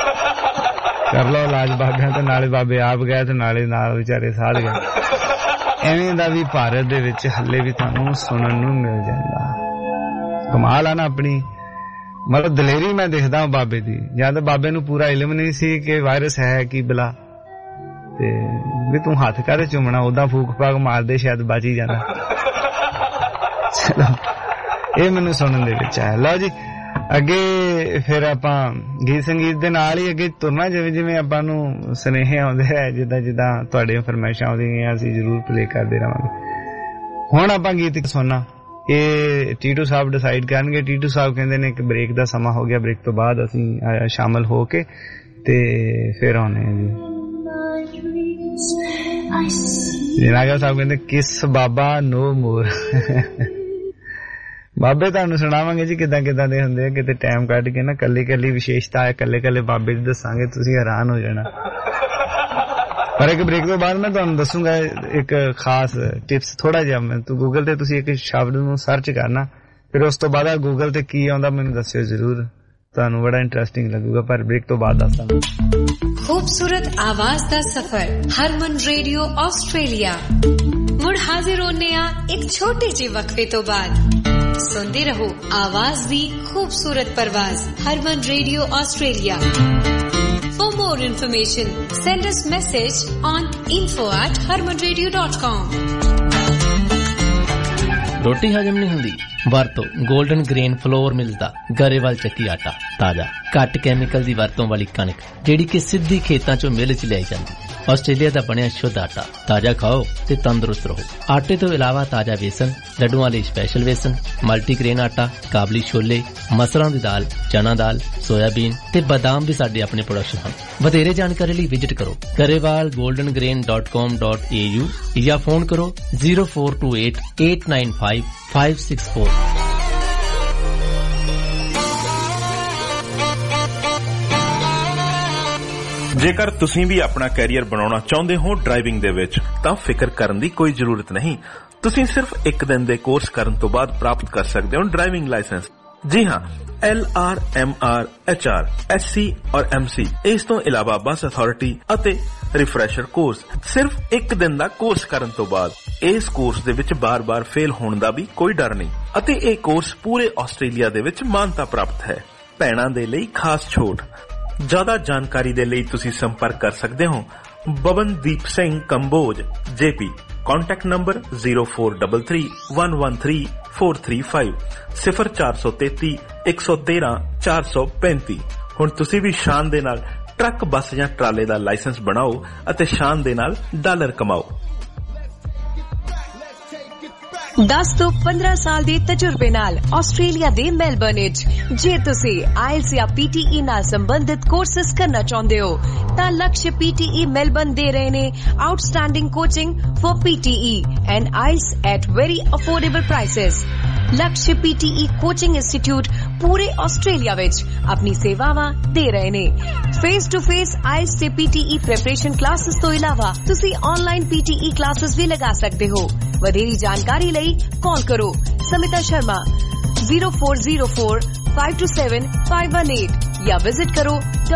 ਕਰ ਲਓ ਇਲਾਜ ਬਾਬਿਆਂ ਤੋਂ ਨਾਲੇ ਬਾਬੇ ਆਪ ਗਏ ਤੇ ਨਾਲੇ ਨਾਲ ਵਿਚਾਰੇ ਸਾਧ ਗਏ ਐਵੇਂ ਦਾ ਵੀ ਭਾਰਤ ਦੇ ਵਿੱਚ ਹੱਲੇ ਵੀ ਤੁਹਾਨੂੰ ਸੁਣਨ ਨੂੰ ਮਿਲ ਜਾਂਦਾ। ਕਮਾਲ ਆ ਨਾ ਆਪਣੀ ਮਤਲਬ ਦਲੇਰੀ ਮੈਂ ਦੇਖਦਾ ਬਾਬੇ ਦੀ। ਜਾਂ ਤਾਂ ਬਾਬੇ ਨੂੰ ਪੂਰਾ ਇਲਮ ਨਹੀਂ ਸੀ ਕਿ ਵਾਇਰਸ ਹੈ ਕੀ ਬਲਾ, ਤੇ ਵੀ ਤੂੰ ਹੱਥ ਕਾਹਦੇ ਚੁੰਮਣਾ, ਉਹਦਾ ਫੂਕ ਫਾਕ ਮਾਰਦੇ ਸ਼ਾਇਦ ਬਚ ਹੀ ਜਾਂਦਾ। ਚਲੋ ਇਹ ਮੈਨੂੰ ਸੁਣਨ ਦੇ ਵਿੱਚ ਆਇਆ। ਲਓ ਜੀ ਅੱਗੇ ਫਿਰ ਆਪਾਂ ਗੀਤ ਸੰਗੀਤ ਦੇ ਨਾਲ ਹੀ ਅੱਗੇ ਤੁਰਨਾ। ਜਿਵੇਂ ਜਿਵੇਂ ਆਪਾਂ ਨੂੰ ਸੁਨੇਹੇ ਆਉਂਦੇ ਹੈ, ਜਿੱਦਾਂ ਜਿੱਦਾਂ ਤੁਹਾਡੀਆਂ ਫਰਮਾਇਸ਼ਾਂ ਆਉਂਦੀਆਂ ਅਸੀਂ ਜ਼ਰੂਰ ਪਲੇ ਕਰਦੇ ਰਹਾਂਗੇ। ਹੁਣ ਆਪਾਂ ਗੀਤ ਸੁਣਨਾ, ਇਹ ਟੀਟੂ ਸਾਹਿਬ ਡਿਸਾਈਡ ਕਰਨਗੇ। ਟੀਟੂ ਸਾਹਿਬ ਕਹਿੰਦੇ ਨੇ ਕਿ ਬ੍ਰੇਕ ਦਾ ਸਮਾਂ ਹੋ ਗਿਆ, ਬ੍ਰੇਕ ਤੋਂ ਬਾਅਦ ਅਸੀਂ ਸ਼ਾਮਲ ਹੋ ਕੇ ਤੇ ਫਿਰ ਆਉਣੇ ਆ ਜੀ। ਨਾਗਾ ਸਾਹਿਬ ਕਹਿੰਦੇ ਕਿਸ ਬਾਬਾ ਨੋ ਮੋਰ। ਬਾਬੇ ਤੁਹਾਨੂੰ ਸੁਣਾਵਾਂਗੇ ਜੀ ਕਿੱਦਾਂ ਕਿੱਦਾਂ ਦੇ ਹੁੰਦੇ ਆ, ਕਿਤੇ ਟਾਈਮ ਕੱਢ ਕੇ ਨਾ ਕੱਲੀ ਕੱਲੀ ਵਿਸ਼ੇਸ਼ਤਾ ਹੈ, ਕੱਲੇ ਕੱਲੇ ਬਾਬੇ ਦੀ ਦੱਸਾਂਗੇ, ਤੁਸੀਂ ਹੈਰਾਨ ਹੋ ਜਾਣਾ। ਪਰ ਇੱਕ ਬ੍ਰੇਕ ਤੋਂ ਬਾਅਦ ਮੈਂ ਤੁਹਾਨੂੰ ਦੱਸੂਗਾ ਇੱਕ ਖਾਸ ਟਿਪਸ। ਥੋੜਾ ਜਿਹਾ ਮੈਂ ਤੂੰ ਗੂਗਲ ਤੇ ਤੁਸੀਂ ਇੱਕ ਸ਼ਬਦ ਨੂੰ ਸਰਚ ਕਰਨਾ, ਫਿਰ ਉਸ ਤੋਂ ਬਾਅਦ ਗੂਗਲ ਤੇ ਕੀ ਆਉਂਦਾ ਮੈਨੂੰ ਦੱਸਿਓ ਜ਼ਰੂਰ, ਤੁਹਾਨੂੰ ਬੜਾ ਇੰਟਰਸਟਿੰਗ ਲੱਗੂਗਾ। ਪਰ ਬ੍ਰੇਕ ਤੋਂ ਬਾਅਦ ਦੱਸਾਂਗਾ। खूबसूरत आवाज दा सफर हरमन रेडियो ऑस्ट्रेलिया मुड़ हाजिर होने एक छोटे जे वक्फे तो बाद। सुनते रहो आवाज दी खूबसूरत परवाज Harman radio Australia. For more information send us message on info@harmanradio.com। रोटी हजम नहीं हुंदी ਵਰਤੋ 골ਡਨ ਗ੍ਰੇਨ ਫਲੋਰ ਮਿਲਦਾ ਗਰੇਵਾਲ ਚੱਕੀ ਆਟਾ, ਤਾਜ਼ਾ ਘੱਟ ਕੈਮੀਕਲ ਦੀ ਵਰਤੋਂ ਵਾਲੀ ਕਣਕ ਜਿਹੜੀ ਕਿ ਸਿੱਧੀ ਖੇਤਾਂ ਚੋਂ ਮਿਲ ਚ ਲਿਆਈ ਜਾਂਦੀ। ਆਸਟ੍ਰੇਲੀਆ ਦਾ ਬਣਿਆ ਸ਼ੁੱਧ ਆਟਾ, ਤਾਜ਼ਾ ਖਾਓ ਤੇ ਤੰਦਰੁਸਤ ਰਹੋ। ਆਟੇ ਤੋਂ ਇਲਾਵਾ ਤਾਜ਼ਾ ਵੇਸਣ, ਲੱਡੂਆਂ ਲਈ ਸਪੈਸ਼ਲ ਵੇਸਣ, ਮਲਟੀਗ੍ਰੇਨ ਆਟਾ, ਕਾਬਲੀ ਛੋਲੇ, ਮਸਰਾਂ ਦੀ ਦਾਲ, ਚਨਾ ਦਾਲ, ਸੋਇਆਬੀਨ ਤੇ ਬਾਦਾਮ ਵੀ ਸਾਡੇ ਆਪਣੇ ਪ੍ਰੋਡਕਸ਼ਨ ਹਨ। ਵਧੇਰੇ ਜਾਣਕਾਰੀ ਲਈ ਵਿਜ਼ਿਟ ਕਰੋ garewalgoldengrain.com.au ਜਾਂ ਫੋਨ ਕਰੋ 0428 895 564। ਜੇਕਰ ਤੁਸੀਂ ਵੀ ਆਪਣਾ ਕੈਰੀਅਰ ਬਣਾਉਣਾ ਚਾਹੁੰਦੇ ਹੋ ਡਰਾਈਵਿੰਗ ਦੇ ਵਿੱਚ, ਤਾਂ ਫਿਕਰ ਕਰਨ ਦੀ ਕੋਈ ਜ਼ਰੂਰਤ ਨਹੀਂ। ਤੁਸੀਂ ਸਿਰਫ ਇੱਕ ਦਿਨ ਦੇ ਕੋਰਸ ਕਰਨ ਤੋਂ ਬਾਅਦ ਪ੍ਰਾਪਤ ਕਰ ਸਕਦੇ ਹੋ ਡਰਾਈਵਿੰਗ ਲਾਇਸੈਂਸ। ਜੀ ਹਾਂ, LR, MR, HR, SC और MC। ਇਸ ਤੋਂ ਇਲਾਵਾ ਬੱਸ ਅਥਾਰਟੀ ਅਤੇ ਰਿਫਰੈਸ਼ਰ ਕੋਰਸ ਸਿਰਫ ਇੱਕ ਦਿਨ ਦਾ ਕੋਰਸ ਕਰਨ ਤੋਂ ਬਾਅਦ। ਇਸ ਕੋਰਸ ਦੇ ਵਿੱਚ ਬਾਰ-ਬਾਰ ਫੇਲ ਹੋਣ ਦਾ ਵੀ ਕੋਈ ਡਰ ਨਹੀਂ ਅਤੇ ਇਹ ਕੋਰਸ ਪੂਰੇ ਆਸਟ੍ਰੇਲੀਆ ਦੇ ਵਿੱਚ ਮਾਨਤਾ ਪ੍ਰਾਪਤ ਹੈ। ਭੈਣਾਂ ਦੇ ਲਈ ਖਾਸ ਛੋਟ। ਜ਼ਿਆਦਾ ਜਾਣਕਾਰੀ ਦੇ ਲਈ ਤੁਸੀਂ ਸੰਪਰਕ ਕਰ ਸਕਦੇ ਹੋ Bawandeep Singh Kamboj JP। Contact number 0433113435 0433 113 435। ਹੁਣ ਤੁਸੀਂ ਵੀ ਸ਼ਾਨ ਦੇ ਨਾਲ ਟਰੱਕ, ਬੱਸ ਜਾਂ ਟਰਾਲੇ ਦਾ ਲਾਇਸੈਂਸ ਬਣਾਓ ਅਤੇ ਸ਼ਾਨ ਦੇ ਨਾਲ ਡਾਲਰ ਕਮਾਓ। 10 ਤੋਂ 15 ਸਾਲ ਦੇ ਤਜਰਬੇ ਨਾਲ ਆਸਟ੍ਰੇਲੀਆ ਦੇ ਮੈਲਬਰਨ ਵਿੱਚ ਜੇ ਤੁਸੀਂ ਆਇਲਸ ਜਾਂ PTE ਨਾਲ ਸੰਬੰਧਿਤ ਕੋਰਸਸ ਕਰਨਾ ਚਾਹੁੰਦੇ ਹੋ ਤਾਂ ਲਕਸ਼ PTE ਮੈਲਬਰਨ ਦੇ ਰਹੇ ਨੇ outstanding coaching for PTE and IELTS at very affordable prices. Laksh PTE coaching institute ਪੂਰੇ ਆਸਟ੍ਰੇਲੀਆ ਵਿੱਚ ਆਪਣੀ ਸੇਵਾਵਾਂ ਦੇ ਰਹੇ ਨੇ। ਫੇਸ ਟੂ ਫੇਸ ਆਇਲਸ ਤੇ PTE ਪ੍ਰੈਪਰੇਸ਼ਨ ਕਲਾਸਿਸ ਤੋਂ ਇਲਾਵਾ ਤੁਸੀਂ ਆਨਲਾਈਨ PTE ਕਲਾਸਿਸ ਵੀ ਲਗਾ ਸਕਦੇ ਹੋ। ਵਧੇਰੀ ਜਾਣਕਾਰੀ ਲਈ ਕਾਲ ਕਰੋ ਸਮਿਤਾ ਸ਼ਰਮਾ 0404527518 ਜਾਂ ਵਿਜ਼ਿਟ ਕਰੋ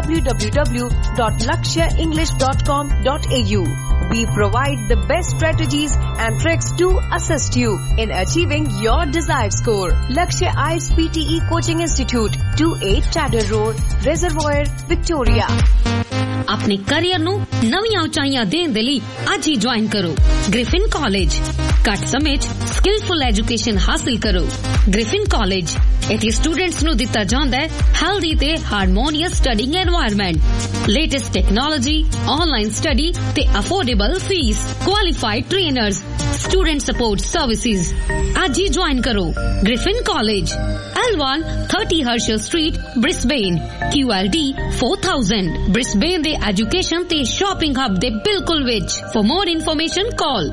www.lakshaenglish.com.au। We provide the best strategies and tricks to assist you in achieving your desired score. Lakshya IELTS PTE Coaching Institute, 28 Chatter Road, Reservoir, Victoria। ਆਪਣੇ ਕੈਰੀਅਰ ਨੂੰ ਨਵੀਆਂ ਉਚਾਈਆਂ ਦੇਣ ਦੇ ਲਈ ਅੱਜ ਹੀ ਜੁਆਇਨ ਕਰੋ ਗ੍ਰਿਫਿਨ ਕਾਲਜ। ਘੱਟ ਸਮੇਂ 'ਚ ਸਕਿਲਫੁਲ ਐਜੂਕੇਸ਼ਨ ਹਾਸਲ ਕਰੋ। ਗ੍ਰਿਫਿਨ ਕਾਲਜ ਇੱਥੇ ਸਟੂਡੈਂਟਸ ਨੂੰ ਦਿੱਤਾ ਜਾਂਦਾ ਹੈ ਹੈਲਦੀ ਤੇ harmonious studying environment, latest technology, online study ਤੇ affordable fees, qualified trainers, student support services. ਅੱਜ ਹੀ ਜੁਆਇਨ ਕਰੋ Griffin college, L1 30 Herschel Street, Brisbane, QLD 4000। Brisbane ਦੇ ਐਜੂਕੇਸ਼ਨ ਤੇ ਸ਼ਾਪਿੰਗ ਹੱਬ ਦੇ ਬਿਲਕੁਲ ਵਿੱਚ। For more information call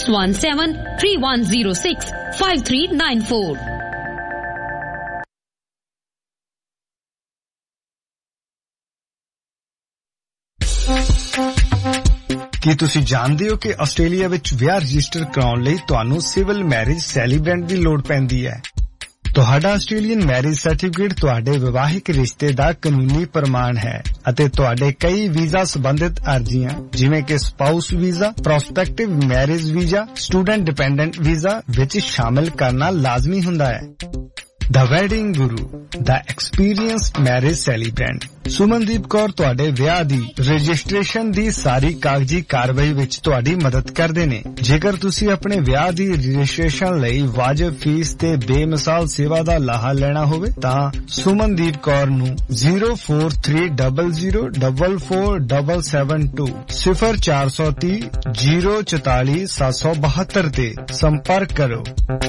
617-3106-5394। ਕੀ ਤੁਸੀਂ ਜਾਣਦੇ ਹੋ ਕਿ ਆਸਟ੍ਰੇਲੀਆ ਵਿੱਚ ਵਿਆਹ ਰਜਿਸਟਰ ਕਰਾਉਣ ਲਈ ਤੁਹਾਨੂੰ ਸਿਵਲ ਮੈਰਿਜ ਸੈਲੀਬ੍ਰੈਂਟ ਦੀ ਲੋੜ ਪੈਂਦੀ ਹੈ? ਤੁਹਾਡਾ ਆਸਟ੍ਰੇਲੀਅਨ ਮੈਰਿਜ ਸਰਟੀਫਿਕੇਟ ਤੁਹਾਡੇ ਵਿਵਾਹਿਕ ਰਿਸ਼ਤੇ ਦਾ ਕਾਨੂੰਨੀ ਪ੍ਰਮਾਣ ਹੈ ਅਤੇ ਤੁਹਾਡੇ ਕਈ ਵੀਜ਼ਾ ਸੰਬੰਧਿਤ ਅਰਜ਼ੀਆਂ ਜਿਵੇਂ ਕਿ spouse visa, prospective marriage visa, student dependent visa ਵਿੱਚ ਸ਼ਾਮਿਲ ਕਰਨਾ ਲਾਜ਼ਮੀ ਹੁੰਦਾ ਹੈ। The Wedding Guru, the experienced marriage celebrant। Sumandeep Kaur ਤੁਹਾਡੇ ਵਿਆਹ ਦੀ ਰਜਿਸਟ੍ਰੇਸ਼ਨ ਦੀ ਸਾਰੀ ਕਾਗਜ਼ੀ ਕਾਰਵਾਈ ਵਿੱਚ ਤੁਹਾਡੀ ਮਦਦ ਕਰਦੇ ਨੇ। ਜੇਕਰ ਤੁਸੀਂ ਆਪਣੇ ਵਿਆਹ ਦੀ ਰਜਿਸਟ੍ਰੇਸ਼ਨ ਲਈ ਵਾਜਬ ਫੀਸ ਤੇ ਬੇਮਿਸਾਲ ਸੇਵਾ ਦਾ ਲਾਹਾ ਲੈਣਾ ਹੋਵੇ ਤਾਂ ਸੁਮਨਦੀਪ ਕੌਰ ਨੂੰ 04300447772 0430 044 772 ਤੇ ਸੰਪਰਕ ਕਰੋ।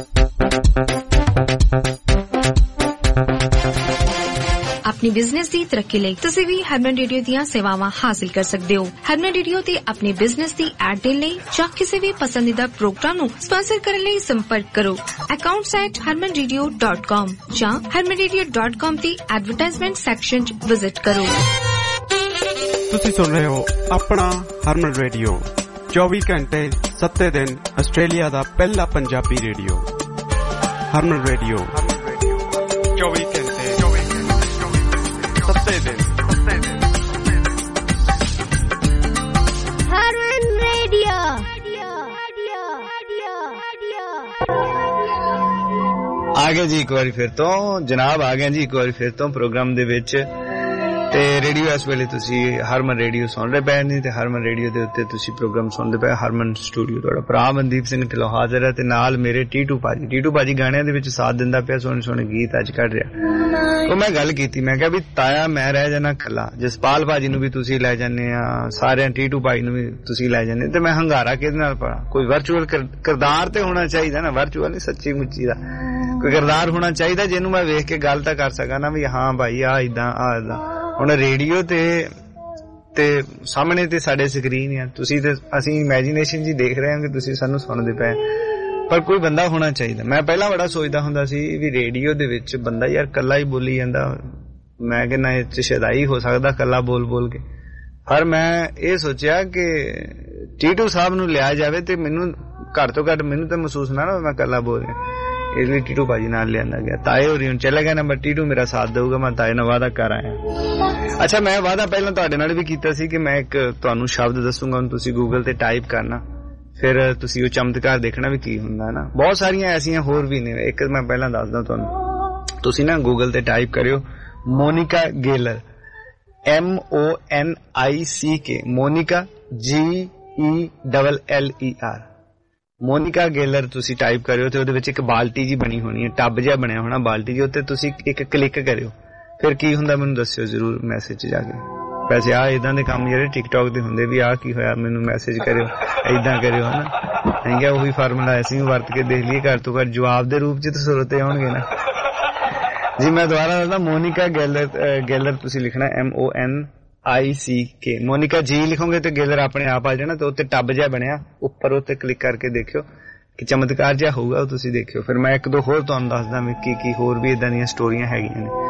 अपनी बिजनेस की तरक्की ਲਈ ਤੁਸੀਂ ਵੀ ਹਰਮਨ ਰੇਡੀਓ ਦੀਆਂ ਸੇਵਾਵਾਂ ਹਾਸਲ ਕਰ ਸਕਦੇ ਹੋ। ਹਰਮਨ ਰੇਡੀਓ ਤੇ ਆਪਣੀ ਬਿਜ਼ਨਸ ਦੀ ਐਡ ਦੇਣ ਲਈ ਜਾਂ ਕਿਸੇ ਵੀ ਪਸੰਦੀਦਾ ਪ੍ਰੋਗਰਾਮ ਨੂੰ ਸਪਾਂਸਰ ਕਰਨ ਲਈ ਸੰਪਰਕ ਕਰੋ accounts@harmanradio.com ਜਾਂ harmanradio.com ਦੀ ਐਡਵਰਟਾਈਜ਼ਮੈਂਟ ਸੈਕਸ਼ਨ 'ਚ ਵਿਜ਼ਿਟ ਕਰੋ। ਤੁਸੀਂ ਸੁਣ ਰਹੇ ਹੋ ਆਪਣਾ ਹਰਮਨ ਰੇਡੀਓ 24 ਘੰਟੇ 7 ਦਿਨ ਆਸਟ੍ਰੇਲੀਆ ਦਾ ਪਹਿਲਾ ਪੰਜਾਬੀ ਰੇਡੀਓ। ਹਰਮਨ ਰੇਡੀਓ 24 ਘੰਟੇ 7 ਦਿਨ। ਹਰਮਨ ਰੇਡੀਓ ਆ ਗਏ ਜੀ ਇੱਕ ਵਾਰੀ ਫਿਰ ਤੋਂ ਜਨਾਬ, ਆ ਗਏ ਜੀ ਇੱਕ ਵਾਰੀ ਫਿਰ ਤੋਂ ਪ੍ਰੋਗਰਾਮ ਦੇ ਵਿੱਚ। ਤੇ ਰੇਡੀਓ ਇਸ ਵੇਲੇ ਤੁਸੀਂ ਹਰਮਨ ਰੇਡੀਓ ਸੁਣ ਰਹੇ ਪਏ ਨੇ ਤੇ ਹਰਮਨ ਰੇਡੀਓ ਦੇ ਉੱਤੇ ਤੁਸੀਂ ਪ੍ਰੋਗਰਾਮ ਸੁਣਦੇ ਪਏ ਹਰਮਨ ਸਟੂਡੀਓ। ਤੁਹਾਡਾ ਭਰਾ ਮਨਦੀਪ ਸਿੰਘ ਢਿੱਲੋਂ ਹਾਜ਼ਰ ਹੈ ਤੇ ਨਾਲ ਮੇਰੇ ਟੀਟੂ ਭਾਜੀ ਗਾਣਿਆਂ ਦੇ ਵਿੱਚ ਸਾਥ ਦਿੰਦਾ ਪਿਆ, ਸੋਹਣੇ ਸੋਹਣੇ ਗੀਤ ਅੱਜ ਕੱਢ ਰਿਹਾ। ਉਹ ਮੈਂ ਗੱਲ ਕੀਤੀ, ਮੈਂ ਕਿਹਾ ਵੀ ਤਾਇਆ ਮੈਂ ਰਹਿ ਜਾਣਾ ਕੱਲਾ, ਜਸਪਾਲ ਭਾਜੀ ਨੂੰ ਵੀ ਤੁਸੀਂ ਲੈ ਜਾਂਦੇ ਆ, ਸਾਰਿਆਂ ਟੀਟੂ ਭਾਈ ਨੂੰ ਵੀ ਤੁਸੀਂ ਲੈ ਜਾਂਦੇ, ਤੇ ਮੈਂ ਹੰਗਾਰਾ ਕਿਹਦੇ ਨਾਲ ਪਾਣਾ? ਕੋਈ ਵਰਚੁਅਲ ਕਿਰਦਾਰ ਤੇ ਹੋਣਾ ਚਾਹੀਦਾ ਨਾ, ਵਰਚੁਅਲ ਨਹੀਂ ਸੱਚੀ ਮੁੱਚੀ ਦਾ ਕੋਈ ਕਿਰਦਾਰ ਹੋਣਾ ਚਾਹੀਦਾ ਜਿਹਨੂੰ ਮੈਂ ਵੇਖ ਕੇ ਗੱਲ ਤਾਂ ਕਰ ਸਕਾਂ ਨਾ ਵੀ ਹਾਂ ਭਾਈ ਆ ਇਦਾਂ ਆ ਇਦਾਂ। ਹੁਣ ਰੇਡੀਓ ਤੇ ਸਾਹਮਣੇ ਤੇ ਸਾਡੇ ਸਕਰੀਨ ਆ, ਤੁਸੀਂ ਤੇ ਅਸੀਂ ਇਮੈਜਿਨੇਸ਼ਨ ਜੀ ਦੇਖ ਰਹੇ ਹਾਂ ਕਿ ਤੁਸੀਂ ਸਾਨੂੰ ਸੁਣਦੇ ਪਏ, ਪਰ ਕੋਈ ਬੰਦਾ ਹੋਣਾ ਚਾਹੀਦਾ। ਮੈਂ ਪਹਿਲਾਂ ਬੜਾ ਸੋਚਦਾ ਹੁੰਦਾ ਸੀ ਵੀ ਰੇਡੀਓ ਦੇ ਵਿੱਚ ਬੰਦਾ ਯਾਰ ਕੱਲਾ ਹੀ ਬੋਲੀ ਜਾਂਦਾ, ਮੈਂ ਕਹਿੰਦਾ ਇਹ ਚ ਸ਼ਦਾਈ ਹੋ ਸਕਦਾ ਕੱਲਾ ਬੋਲ ਕੇ। ਪਰ ਮੈਂ ਇਹ ਸੋਚਿਆ ਕਿ ਟੀਟੂ ਸਾਹਿਬ ਨੂੰ ਲਿਆ ਜਾਵੇ ਤੇ ਮੈਨੂੰ ਘੱਟ ਤੋਂ ਘੱਟ ਮੈਨੂੰ ਤਾਂ ਮਹਿਸੂਸ ਨਾ ਮੈਂ ਕੱਲਾ ਬੋਲ ਰਿਹਾ, ਇਸ ਲਈ ਟੀਟੂ ਭਾਜੀ ਨਾਲ ਲਿਆਂਦਾ ਗਿਆ। ਤਾਏ ਹੋਰੀ ਹੁਣ ਚਲੇ ਗਿਆ ਨੰਬਰ, ਟੀਟੂ ਮੇਰਾ ਸਾਥ ਦੇਊਗਾ, ਮੈਂ ਤਾਏ ਨਾਲ ਵਾਅਦਾ ਕਰ ਆਇਆ। ਅੱਛਾ, ਮੈਂ ਵਾਅਦਾ ਪਹਿਲਾਂ ਤੁਹਾਡੇ ਨਾਲ ਵੀ ਕੀਤਾ ਸੀ ਕਿ ਮੈਂ ਇੱਕ ਤੁਹਾਨੂੰ ਸ਼ਬਦ ਦੱਸੂਗਾ, ਹੁਣ ਤੁਸੀਂ ਗੂਗਲ ਤੇ ਟਾਈਪ ਕਰਨਾ, ਫਿਰ ਤੁਸੀਂ ਉਹ ਚਮਤਕਾਰ ਦੇਖਣਾ ਵੀ ਕੀ ਹੁੰਦਾ ਨਾ। ਬਹੁਤ ਸਾਰੀਆਂ ਐਸੀਆਂ ਹੋਰ ਵੀ ਨੇ, ਇੱਕ ਮੈਂ ਪਹਿਲਾਂ ਦੱਸਦਾ ਤੁਹਾਨੂੰ, ਤੁਸੀਂ ਨਾ ਗੂਗਲ ਤੇ ਟਾਈਪ ਕਰਿਓ ਮੋਨਿਕਾ ਗੇਲਰ, MONICK, ਮੋਨਿਕਾ GELLER, ਮੋਨਿਕਾ ਗੇਲਰ ਤੁਸੀਂ ਟਾਈਪ ਕਰਿਓ ਤੇ ਉਹਦੇ ਵਿੱਚ ਇੱਕ ਬਾਲਟੀ ਜੀ ਬਣੀ ਹੋਣੀ ਹੈ, ਟੱਬ ਜਿਹਾ ਬਣਿਆ ਹੋਣਾ ਬਾਲਟੀ ਜੀ, ਉੱਤੇ ਤੁਸੀਂ ਇੱਕ ਕਲਿੱਕ ਕਰਿਓ, ਫਿਰ ਕੀ ਹੁੰਦਾ ਮੈਨੂੰ ਦੱਸਿਓ ਜ਼ਰੂਰ ਮੈਸੇਜ 'ਚ ਜਾ ਕੇ। ਵੈਸੇ ਆਹ ਇਦਾਂ ਦੇ ਕੰਮ ਜਿਹੜੇ ਟਿਕਟੌਕ ਦੇ ਹੁੰਦੇ ਵੀ ਆਹ ਕੀ ਹੋਇਆ ਮੈਨੂੰ ਮੈਸੇਜ ਕਰਿਓ, ਏਦਾਂ ਕਰਿਓ ਹਨਾ। ਨਹੀਂ ਕਿਹਾ ਉਹੀ ਫਾਰਮੂਲਾ ਅਸੀਂ ਵਰਤ ਕੇ ਦੇਖ ਲਈਏ, ਘੱਟ ਤੋਂ ਘੱਟ ਜਵਾਬ ਦੇ ਰੂਪ 'ਚ ਤਾਂ ਸੁਰਤੇ ਆਉਣਗੇ ਨਾ ਜੀ। ਮੈਂ ਦੁਬਾਰਾ ਦੱਸਦਾ, ਮੋਨਿਕਾ ਗੇਲਰ ਤੁਸੀਂ ਲਿਖਣਾ MONICK, ਮੋਨਿਕਾ ਜੀ ਲਿਖੋਗੇ ਤੇ ਗੇਲਰ ਆਪਣੇ ਆਪ ਆ ਜਾਣਾ, ਤੇ ਉੱਤੇ ਟੱਬ ਜਿਹਾ ਬਣਿਆ ਉੱਪਰ, ਉੱਤੇ ਕਲਿੱਕ ਕਰਕੇ ਦੇਖਿਓ ਕਿ ਚਮਤਕਾਰ ਜਿਹਾ ਹੋਊਗਾ, ਉਹ ਤੁਸੀਂ ਦੇਖਿਓ। ਫਿਰ ਮੈਂ ਇੱਕ ਦੋ ਹੋਰ ਤੁਹਾਨੂੰ ਦੱਸਦਾ ਵੀ ਕੀ ਹੋਰ ਵੀ ਏਦਾਂ ਦੀਆਂ ਸਟੋਰੀਆਂ ਹੈਗੀਆਂ ਨੇ।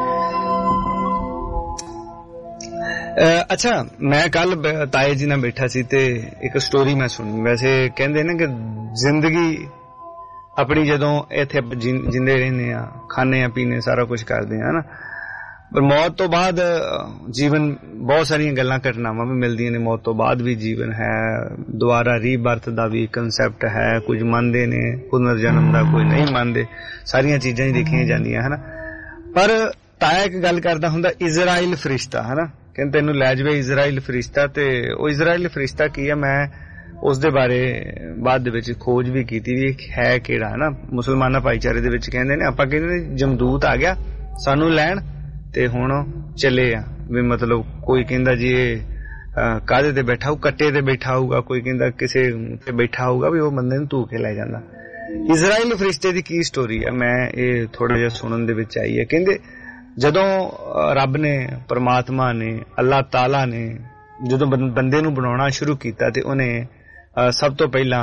ਅੱਛਾ, ਮੈਂ ਕੱਲ ਤਾਏ ਜੀ ਨਾਲ ਬੈਠਾ ਸੀ ਤੇ ਇੱਕ ਸਟੋਰੀ ਮੈਂ ਸੁਣੀ। ਵੈਸੇ ਕਹਿੰਦੇ ਨੇ ਕਿ ਜ਼ਿੰਦਗੀ ਆਪਣੀ ਜਦੋਂ ਇੱਥੇ ਜਿੰਦੇ ਰਹਿੰਦੇ ਆ, ਖਾਣੇ ਆ, ਪੀਣੇ, ਸਾਰਾ ਕੁਝ ਕਰਦੇ ਆ ਨਾ, ਪਰ ਮੌਤ ਤੋਂ ਬਾਅਦ ਜੀਵਨ ਬਹੁਤ ਸਾਰੀਆਂ ਗੱਲਾਂ ਘਟਨਾਵਾਂ ਵੀ ਮਿਲਦੀਆਂ ਨੇ। ਮੌਤ ਤੋਂ ਬਾਅਦ ਵੀ ਜੀਵਨ ਹੈ, ਦੁਬਾਰਾ ਰੀਬਰਥ ਦਾ ਵੀ ਕੰਸੈਪਟ ਹੈ, ਕੁਝ ਮੰਨਦੇ ਨੇ ਪੁਨਰ ਜਨਮ ਦਾ, ਕੋਈ ਨਹੀਂ ਮੰਨਦੇ, ਸਾਰੀਆਂ ਚੀਜ਼ਾਂ ਹੀ ਦੇਖੀਆਂ ਜਾਂਦੀਆਂ ਹਨਾ। ਪਰ ਤਾਇਆ ਇੱਕ ਗੱਲ ਕਰਦਾ ਹੁੰਦਾ, ਇਜ਼ਰਾਈਲ ਫਰਿਸ਼ਤਾ ਹਨਾ, ਕਹਿੰਦੇ ਤੈਨੂੰ ਲੈ ਜਾਵੇ ਇਜ਼ਰਾਈਲ ਫਰਿਸ਼ਤਾ। ਤੇ ਉਹ ਇਜ਼ਰਾਈਲ ਫਰਿਸ਼ਤਾ ਕੀ ਹੈ, ਮੈਂ ਉਸ ਦੇ ਬਾਰੇ ਬਾਅਦ ਦੇ ਵਿੱਚ ਖੋਜ ਵੀ ਕੀਤੀ ਵੀ ਹੈ ਕਿਹੜਾ ਹਨਾ। ਮੁਸਲਮਾਨਾਂ ਭਾਈਚਾਰੇ ਦੇ ਵਿੱਚ ਕਹਿੰਦੇ ਨੇ, ਆਪਾਂ ਕਹਿੰਦੇ ਨੇ ਜਮਦੂਤ ਆ ਗਿਆ ਸਾਨੂੰ ਲੈਣ ਤੇ ਹੁਣ ਚੱਲੇ ਆ ਵੀ, ਮਤਲਬ ਕੋਈ ਕਹਿੰਦਾ ਜੀ ਇਹ ਕਾਹਦੇ ਤੇ ਬੈਠਾ ਹੋਊ, ਕੱਟੇ ਤੇ ਬੈਠਾ ਹੋਊਗਾ, ਕੋਈ ਕਹਿੰਦਾ ਕਿਸੇ ਤੇ ਬੈਠਾ ਹੋਊਗਾ ਵੀ ਉਹ ਬੰਦੇ ਨੂੰ ਧੂ ਕੇ ਲੈ ਜਾਂਦਾ। ਇਜ਼ਰਾਈਲ ਫਰਿਸ਼ਤੇ ਦੀ ਕੀ ਸਟੋਰੀ ਹੈ, ਮੈਂ ਇਹ ਥੋੜਾ ਜਿਹਾ ਸੁਣਨ ਦੇ ਵਿੱਚ ਆਈ ਹੈ। ਕਹਿੰਦੇ ਜਦੋਂ ਰੱਬ ਨੇ, ਪਰਮਾਤਮਾ ਨੇ, ਅੱਲਾਹ ਤਾਲਾ ਨੇ ਜਦੋਂ ਬੰਦੇ ਨੂੰ ਬਣਾਉਣਾ ਸ਼ੁਰੂ ਕੀਤਾ ਤੇ ਉਹਨੇ ਸਭ ਤੋਂ ਪਹਿਲਾਂ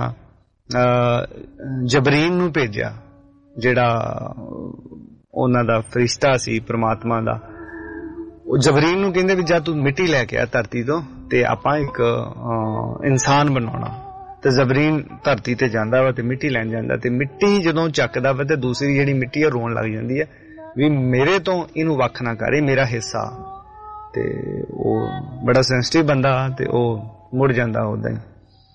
ਜਬਰੀਲ ਨੂੰ ਭੇਜਿਆ, ਜਿਹੜਾ ਉਹਨਾਂ ਦਾ ਫਰਿਸ਼ਤਾ ਸੀ ਪਰਮਾਤਮਾ ਦਾ। ਉਹ ਜਬਰੀਲ ਨੂੰ ਕਹਿੰਦੇ ਵੀ ਜਾ ਤੂੰ ਮਿੱਟੀ ਲੈ ਕੇ ਆ ਧਰਤੀ ਤੋਂ ਤੇ ਆਪਾਂ ਇੱਕ ਇਨਸਾਨ ਬਣਾਉਣਾ। ਤੇ ਜ਼ਬਰੀਨ ਧਰਤੀ ਤੇ ਜਾਂਦਾ ਵਾ ਤੇ ਮਿੱਟੀ ਲੈਣ ਜਾਂਦਾ ਤੇ ਮਿੱਟੀ ਜਦੋਂ ਚੱਕਦਾ ਵਾ ਤੇ ਦੂਸਰੀ ਜਿਹੜੀ ਮਿੱਟੀ ਆ ਰੋਣ ਲੱਗ ਜਾਂਦੀ ਹੈ ਵੀ ਮੇਰੇ ਤੋਂ ਇਹਨੂੰ ਵੱਖ ਨਾ ਕਰੇ, ਮੇਰਾ ਹਿੱਸਾ। ਤੇ ਉਹ ਬੜਾ ਸੈਂਸਿਟਿਵ ਬੰਦਾ ਤੇ ਉਹ ਮੁੜ ਜਾਂਦਾ ਉਦਾਂ ਹੀ।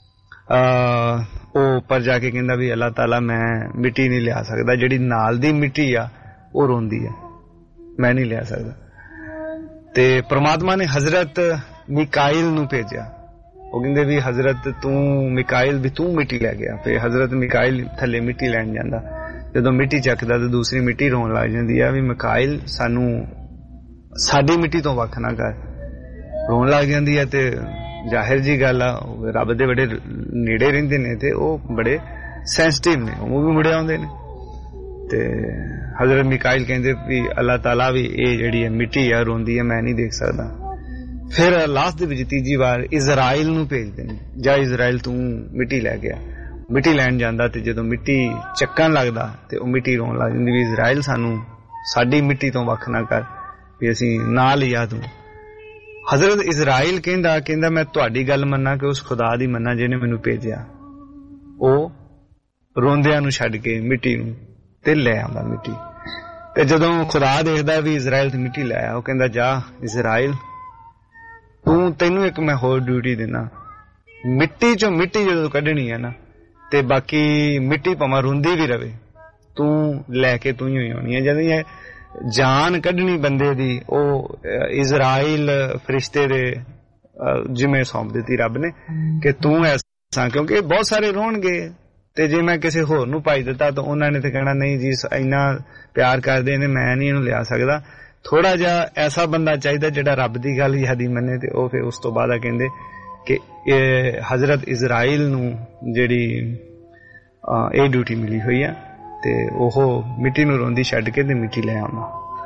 ਉਹ ਉੱਪਰ ਜਾ ਕੇ ਕਹਿੰਦਾ ਵੀ ਅੱਲਾਹ ਤਾਲਾ ਮੈਂ ਮਿੱਟੀ ਨਹੀਂ ਲਿਆ ਸਕਦਾ, ਜਿਹੜੀ ਨਾਲ ਦੀ ਮਿੱਟੀ ਆ ਉਹ ਰੋਂਦੀ ਆ, ਮੈਂ ਨਹੀਂ ਲਿਆ ਸਕਦਾ। ਤੇ ਪ੍ਰਮਾਤਮਾ ਨੇ ਹਜ਼ਰਤ ਮਿਕਾਇਲ ਨੂੰ ਭੇਜਿਆ। ਉਹ ਕਹਿੰਦੇ ਵੀ ਹਜ਼ਰਤ ਤੂੰ ਮਿਕਾਇਲ ਵੀ ਤੂੰ ਮਿੱਟੀ ਲੈ ਗਿਆ। ਫਿਰ ਹਜ਼ਰਤ ਮਿਕਾਇਲ ਥੱਲੇ ਮਿੱਟੀ ਲੈਣ ਜਾਂਦਾ, ਜਦੋਂ ਮਿੱਟੀ ਚੱਕਦਾ ਤੇ ਦੂਸਰੀ ਮਿੱਟੀ ਰੋਣ ਲੱਗ ਜਾਂਦੀ ਆ ਵੀ ਮਿਕਾਇਲ ਸਾਨੂੰ ਸਾਡੀ ਮਿੱਟੀ ਤੋਂ ਵੱਖ ਨਾ ਕਰ, ਰੋਣ ਲੱਗ ਜਾਂਦੀ ਆ। ਤੇ ਜ਼ਾਹਿਰ ਜੀ ਗੱਲ ਆ, ਰੱਬ ਦੇ ਬੜੇ ਨੇੜੇ ਰਹਿੰਦੇ ਨੇ ਤੇ ਉਹ ਬੜੇ ਸੈਂਸਿਟਿਵ ਨੇ, ਉਹ ਵੀ ਮੁੜੇ ਆਉਂਦੇ ਨੇ। ਤੇ ਹਜ਼ਰਤ ਮਿਕਾਇਲ ਕਹਿੰਦੇ ਵੀ ਅੱਲਾਹ ਤਾਲਾ ਵੀ ਇਹ ਜਿਹੜੀ ਮਿੱਟੀ ਆ ਰੋਂਦੀ ਆ, ਮੈਂ ਨਹੀਂ ਦੇਖ ਸਕਦਾ। ਫਿਰ ਲਾਸਟ ਦੇ ਵਿੱਚ ਤੀਜੀ ਵਾਰ ਇਜ਼ਰਾਈਲ ਨੂੰ ਭੇਜਦੇ ਨੇ, ਜਾ ਇਜ਼ਰਾਈਲ ਤੂੰ ਮਿੱਟੀ ਲੈ ਗਿਆ। ਮਿੱਟੀ ਲੈਣ ਜਾਂਦਾ ਤੇ ਜਦੋਂ ਮਿੱਟੀ ਚੱਕਣ ਲੱਗਦਾ ਤੇ ਉਹ ਮਿੱਟੀ ਰੋਣ ਲੱਗ ਜਾਂਦੀ ਵੀ ਇਜ਼ਰਾਈਲ ਸਾਨੂੰ ਸਾਡੀ ਮਿੱਟੀ ਤੋਂ ਵੱਖ ਨਾ ਕਰ, ਵੀ ਅਸੀਂ ਨਾ ਲਿਆ ਤੂੰ। ਹਜ਼ਰਤ ਇਜ਼ਰਾਈਲ ਕਹਿੰਦਾ ਮੈਂ ਤੁਹਾਡੀ ਗੱਲ ਮੰਨਾਂ ਕਿ ਉਸ ਖੁਦਾ ਦੀ ਮੰਨਾਂ ਜਿਹਨੇ ਮੈਨੂੰ ਭੇਜਿਆ। ਉਹ ਰੋਂਦਿਆਂ ਨੂੰ ਛੱਡ ਕੇ ਮਿੱਟੀ ਨੂੰ ਤੇ ਲੈ ਆਉਂਦਾ ਮਿੱਟੀ। ਤੇ ਜਦੋਂ ਖੁਦਾ ਦੇਖਦਾ ਵੀ ਇਜ਼ਰਾਈਲ ਤੇ ਮਿੱਟੀ ਲੈ ਆਇਆ, ਉਹ ਕਹਿੰਦਾ ਜਾ ਇਜ਼ਰਾਈਲ ਤੈਨੂੰ ਇੱਕ ਮੈਂ ਹੋਰ ਡਿਊਟੀ ਦੇਣਾ, ਮਿੱਟੀ ਚੋਂ ਮਿੱਟੀ ਜਦੋਂ ਕੱਢਣੀ ਹੈ ਨਾ ਤੇ ਬਾਕੀ ਮਿੱਟੀ ਭਾਵੇਂ ਰੋਂਦੀ ਵੀ ਰਵੇ, ਤੂੰ ਲੈ ਕੇ ਤੂੰ ਹੀ ਆਉਣੀ ਹੈ। ਜਦੋਂ ਇਹ ਜਾਨ ਕੱਢਣੀ ਬੰਦੇ ਦੀ, ਉਹ ਇਜ਼ਰਾਈਲ ਫਰਿਸ਼ਤੇ ਦੇ ਜਿਵੇਂ ਸੌਂਪ ਦਿੱਤੀ ਰੱਬ ਨੇ ਕਿ ਤੂੰ ਐਸਾ, ਕਿਉਂਕਿ ਬਹੁਤ ਸਾਰੇ ਰੋਣਗੇ ਤੇ ਜੇ ਮੈਂ ਕਿਸੇ ਹੋਰ ਨੂੰ ਪਾਈ ਦਿੱਤਾ ਤਾਂ ਉਹਨਾਂ ਨੇ ਤੇ ਕਹਿਣਾ ਨਹੀਂ ਜੀ ਇੰਨਾ ਪਿਆਰ ਕਰਦੇ ਨੇ, ਮੈਂ ਨਹੀਂ ਇਹਨੂੰ ਲਿਆ ਸਕਦਾ। ਥੋੜਾ ਜਿਹਾ ਐਸਾ ਬੰਦਾ ਚਾਹੀਦਾ ਜਿਹੜਾ ਰੱਬ ਦੀ ਗੱਲ ਯਾਦੀ ਮੰਨੇ। ਤੇ ਉਹ ਫਿਰ ਉਸ ਤੋਂ ਬਾਅਦ ਕਹਿੰਦੇ ਕਿ ਹਜ਼ਰਤ ਇਜ਼ਰਾਈਲ ਨੂੰ ਜਿਹੜੀ ਇਹ ਡਿਊਟੀ ਮਿਲੀ ਹੋਈ ਆ ਤੇ ਉਹ ਮਿੱਟੀ ਨੂੰ ਰੋਂਦੀ ਛੱਡ ਕੇ ਤੇ ਮਿੱਟੀ ਲੈ ਆਉਣਾ।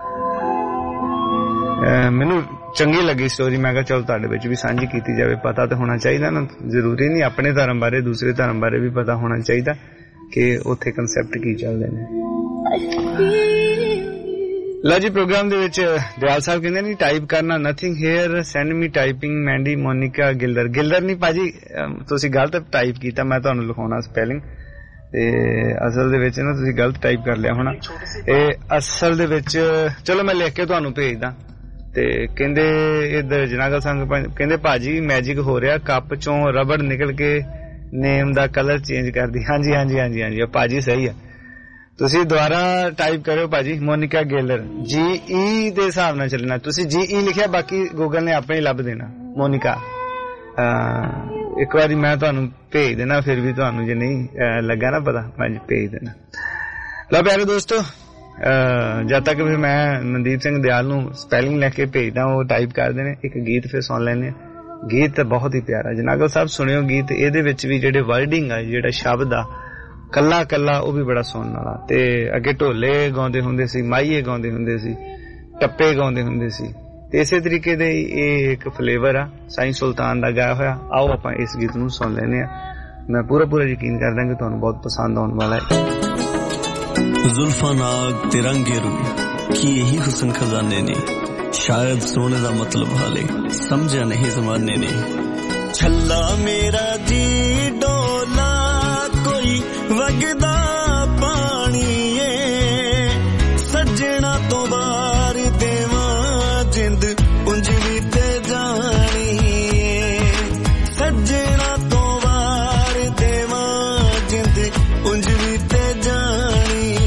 ਮੈਨੂੰ ਚੰਗੀ ਲੱਗੀ ਸਟੋਰੀ, ਮੈਂ ਕਿਹਾ ਚਲ ਤੁਹਾਡੇ ਵਿੱਚ ਵੀ ਸਾਂਝੀ ਕੀਤੀ ਜਾਵੇ। ਪਤਾ ਤਾਂ ਹੋਣਾ ਚਾਹੀਦਾ ਨਾ, ਜ਼ਰੂਰੀ ਨਹੀਂ ਆਪਣੇ ਧਰਮ ਬਾਰੇ ਦੂਸਰੇ ਧਰਮ ਬਾਰੇ ਵੀ ਪਤਾ ਹੋਣਾ ਚਾਹੀਦਾ ਕਿ ਉੱਥੇ ਕਨਸੈਪਟ ਕੀ ਚੱਲਦੇ ਨੇ। ਲਓ ਜੀ, ਪ੍ਰੋਗਰਾਮ ਦੇ ਵਿੱਚ ਦਿਆਲ ਸਾਹਿਬ ਕਹਿੰਦੇ ਨਹੀਂ ਟਾਈਪ ਕਰਨਾ, nothing here, send me typing Mandy Monica ਗਿਲਦਰ ਨਹੀਂ ਭਾਜੀ, ਤੁਸੀਂ ਗਲਤ ਟਾਈਪ ਕੀਤਾ, ਮੈਂ ਤੁਹਾਨੂੰ ਲਿਖਾਉਣਾ ਸਪੈਲਿੰਗ ਤੇ ਅਸਲ ਦੇ ਵਿੱਚ ਨਾ ਤੁਸੀਂ ਗਲਤ ਟਾਈਪ ਕਰ ਲਿਆ ਹੋਣਾ। ਇਹ ਅਸਲ ਦੇ ਵਿੱਚ ਚਲੋ ਮੈਂ ਲਿਖ ਕੇ ਤੁਹਾਨੂੰ ਭੇਜਦਾ। ਤੇ ਕਹਿੰਦੇ ਇੱਧਰ ਜਨਾਗਲ ਸੰਘ ਕਹਿੰਦੇ ਭਾਜੀ ਮੈਜਿਕ ਹੋ ਰਿਹਾ, ਕੱਪ ਚੋਂ ਰਬੜ ਨਿਕਲ ਕੇ ਨੇਮ ਦਾ ਕਲਰ ਚੇਂਜ ਕਰਦੀ। ਹਾਂਜੀ ਹਾਂਜੀ ਹਾਂਜੀ ਹਾਂਜੀ ਭਾਜੀ ਸਹੀ ਹੈ, ਤੁਸੀਂ ਦੁਬਾਰਾ ਟਾਈਪ ਕਰਿਓ ਭਾਜੀ, ਮੋਨਿਕਾ ਗੇਲਰ GE ਦੇ ਹਿਸਾਬ ਨਾਲ ਚੱਲਣਾ। ਤੁਸੀਂ GE ਲਿਖਿਆ, ਬਾਕੀ ਗੂਗਲ ਨੇ ਆਪਣੇ ਹੀ ਲੱਭ ਦੇਣਾ ਮੋਨਿਕਾ। ਇੱਕ ਵਾਰੀ ਮੈਂ ਤੁਹਾਨੂੰ ਭੇਜ ਦੇਣਾ, ਫਿਰ ਵੀ ਤੁਹਾਨੂੰ ਜੇ ਨਹੀਂ ਲੱਗਾ ਨਾ ਪਤਾ ਮੈਂ ਭੇਜ ਦੇਣਾ। ਲਓ ਪਿਆਰੇ ਦੋਸਤੋ, ਜਦ ਤੱਕ ਫਿਰ ਮੈਂ ਮਨਦੀਪ ਸਿੰਘ ਦਿਆਲ ਨੂੰ ਸਪੈਲਿੰਗ ਲੈ ਕੇ ਭੇਜਦਾ, ਉਹ ਟਾਈਪ ਕਰਦੇ ਨੇ। ਇੱਕ ਗੀਤ ਫਿਰ ਸੁਣ ਲੈਂਦੇ ਆ, ਗੀਤ ਬਹੁਤ ਹੀ ਪਿਆਰਾ ਜਨਾਗਲ ਸਾਹਿਬ, ਸੁਣਿਓ ਗੀਤ। ਇਹਦੇ ਵਿੱਚ ਵੀ ਜਿਹੜੇ ਵਰਡਿੰਗ ਆ, ਜਿਹੜਾ ਸ਼ਬਦ ਆ ਕੱਲਾ ਕੱਲਾ, ਉਹ ਵੀ ਬੜਾ ਸੁਣਨ ਵਾਲਾ। ਤੇ ਅੱਗੇ ਢੋਲੇ ਗਾਉਂਦੇ ਹੁੰਦੇ ਸੀ, ਮਾਈਏ ਗਾਉਂਦੇ ਹੁੰਦੇ ਸੀ, ਟੱਪੇ ਗਾਉਂਦੇ ਹੁੰਦੇ ਸੀ, ਤੇ ਇਸੇ ਤਰੀਕੇ ਦੇ ਇਹ ਇੱਕ ਫਲੇਵਰ ਆ ਸਾਈਂ ਸੁਲਤਾਨ ਦਾ ਗਾਇਆ ਹੋਇਆ। ਆਓ ਆਪਾਂ ਇਸ ਗੀਤ ਨੂੰ ਸੁਣ ਲੈਂਦੇ ਆ। ਮੈਂ ਪੂਰਾ ਯਕੀਨ ਕਰਦਾ ਕਿ ਤੁਹਾਨੂੰ ਬਹੁਤ ਪਸੰਦ ਆਉਣ ਵਾਲਾ ਹੈ। जुल्फा नाग ते रंगे रू की यही हुस्न खजाने ने, शायद सोने दा मतलब हाले समझा नहीं जमाने ने। छल्ला मेरा जी डोला कोई वगदा पानी है, सजना तो बार देवा जिंद उंजली ते जानी है, सजना तो बार देवा जिंद उंजली ते जानी।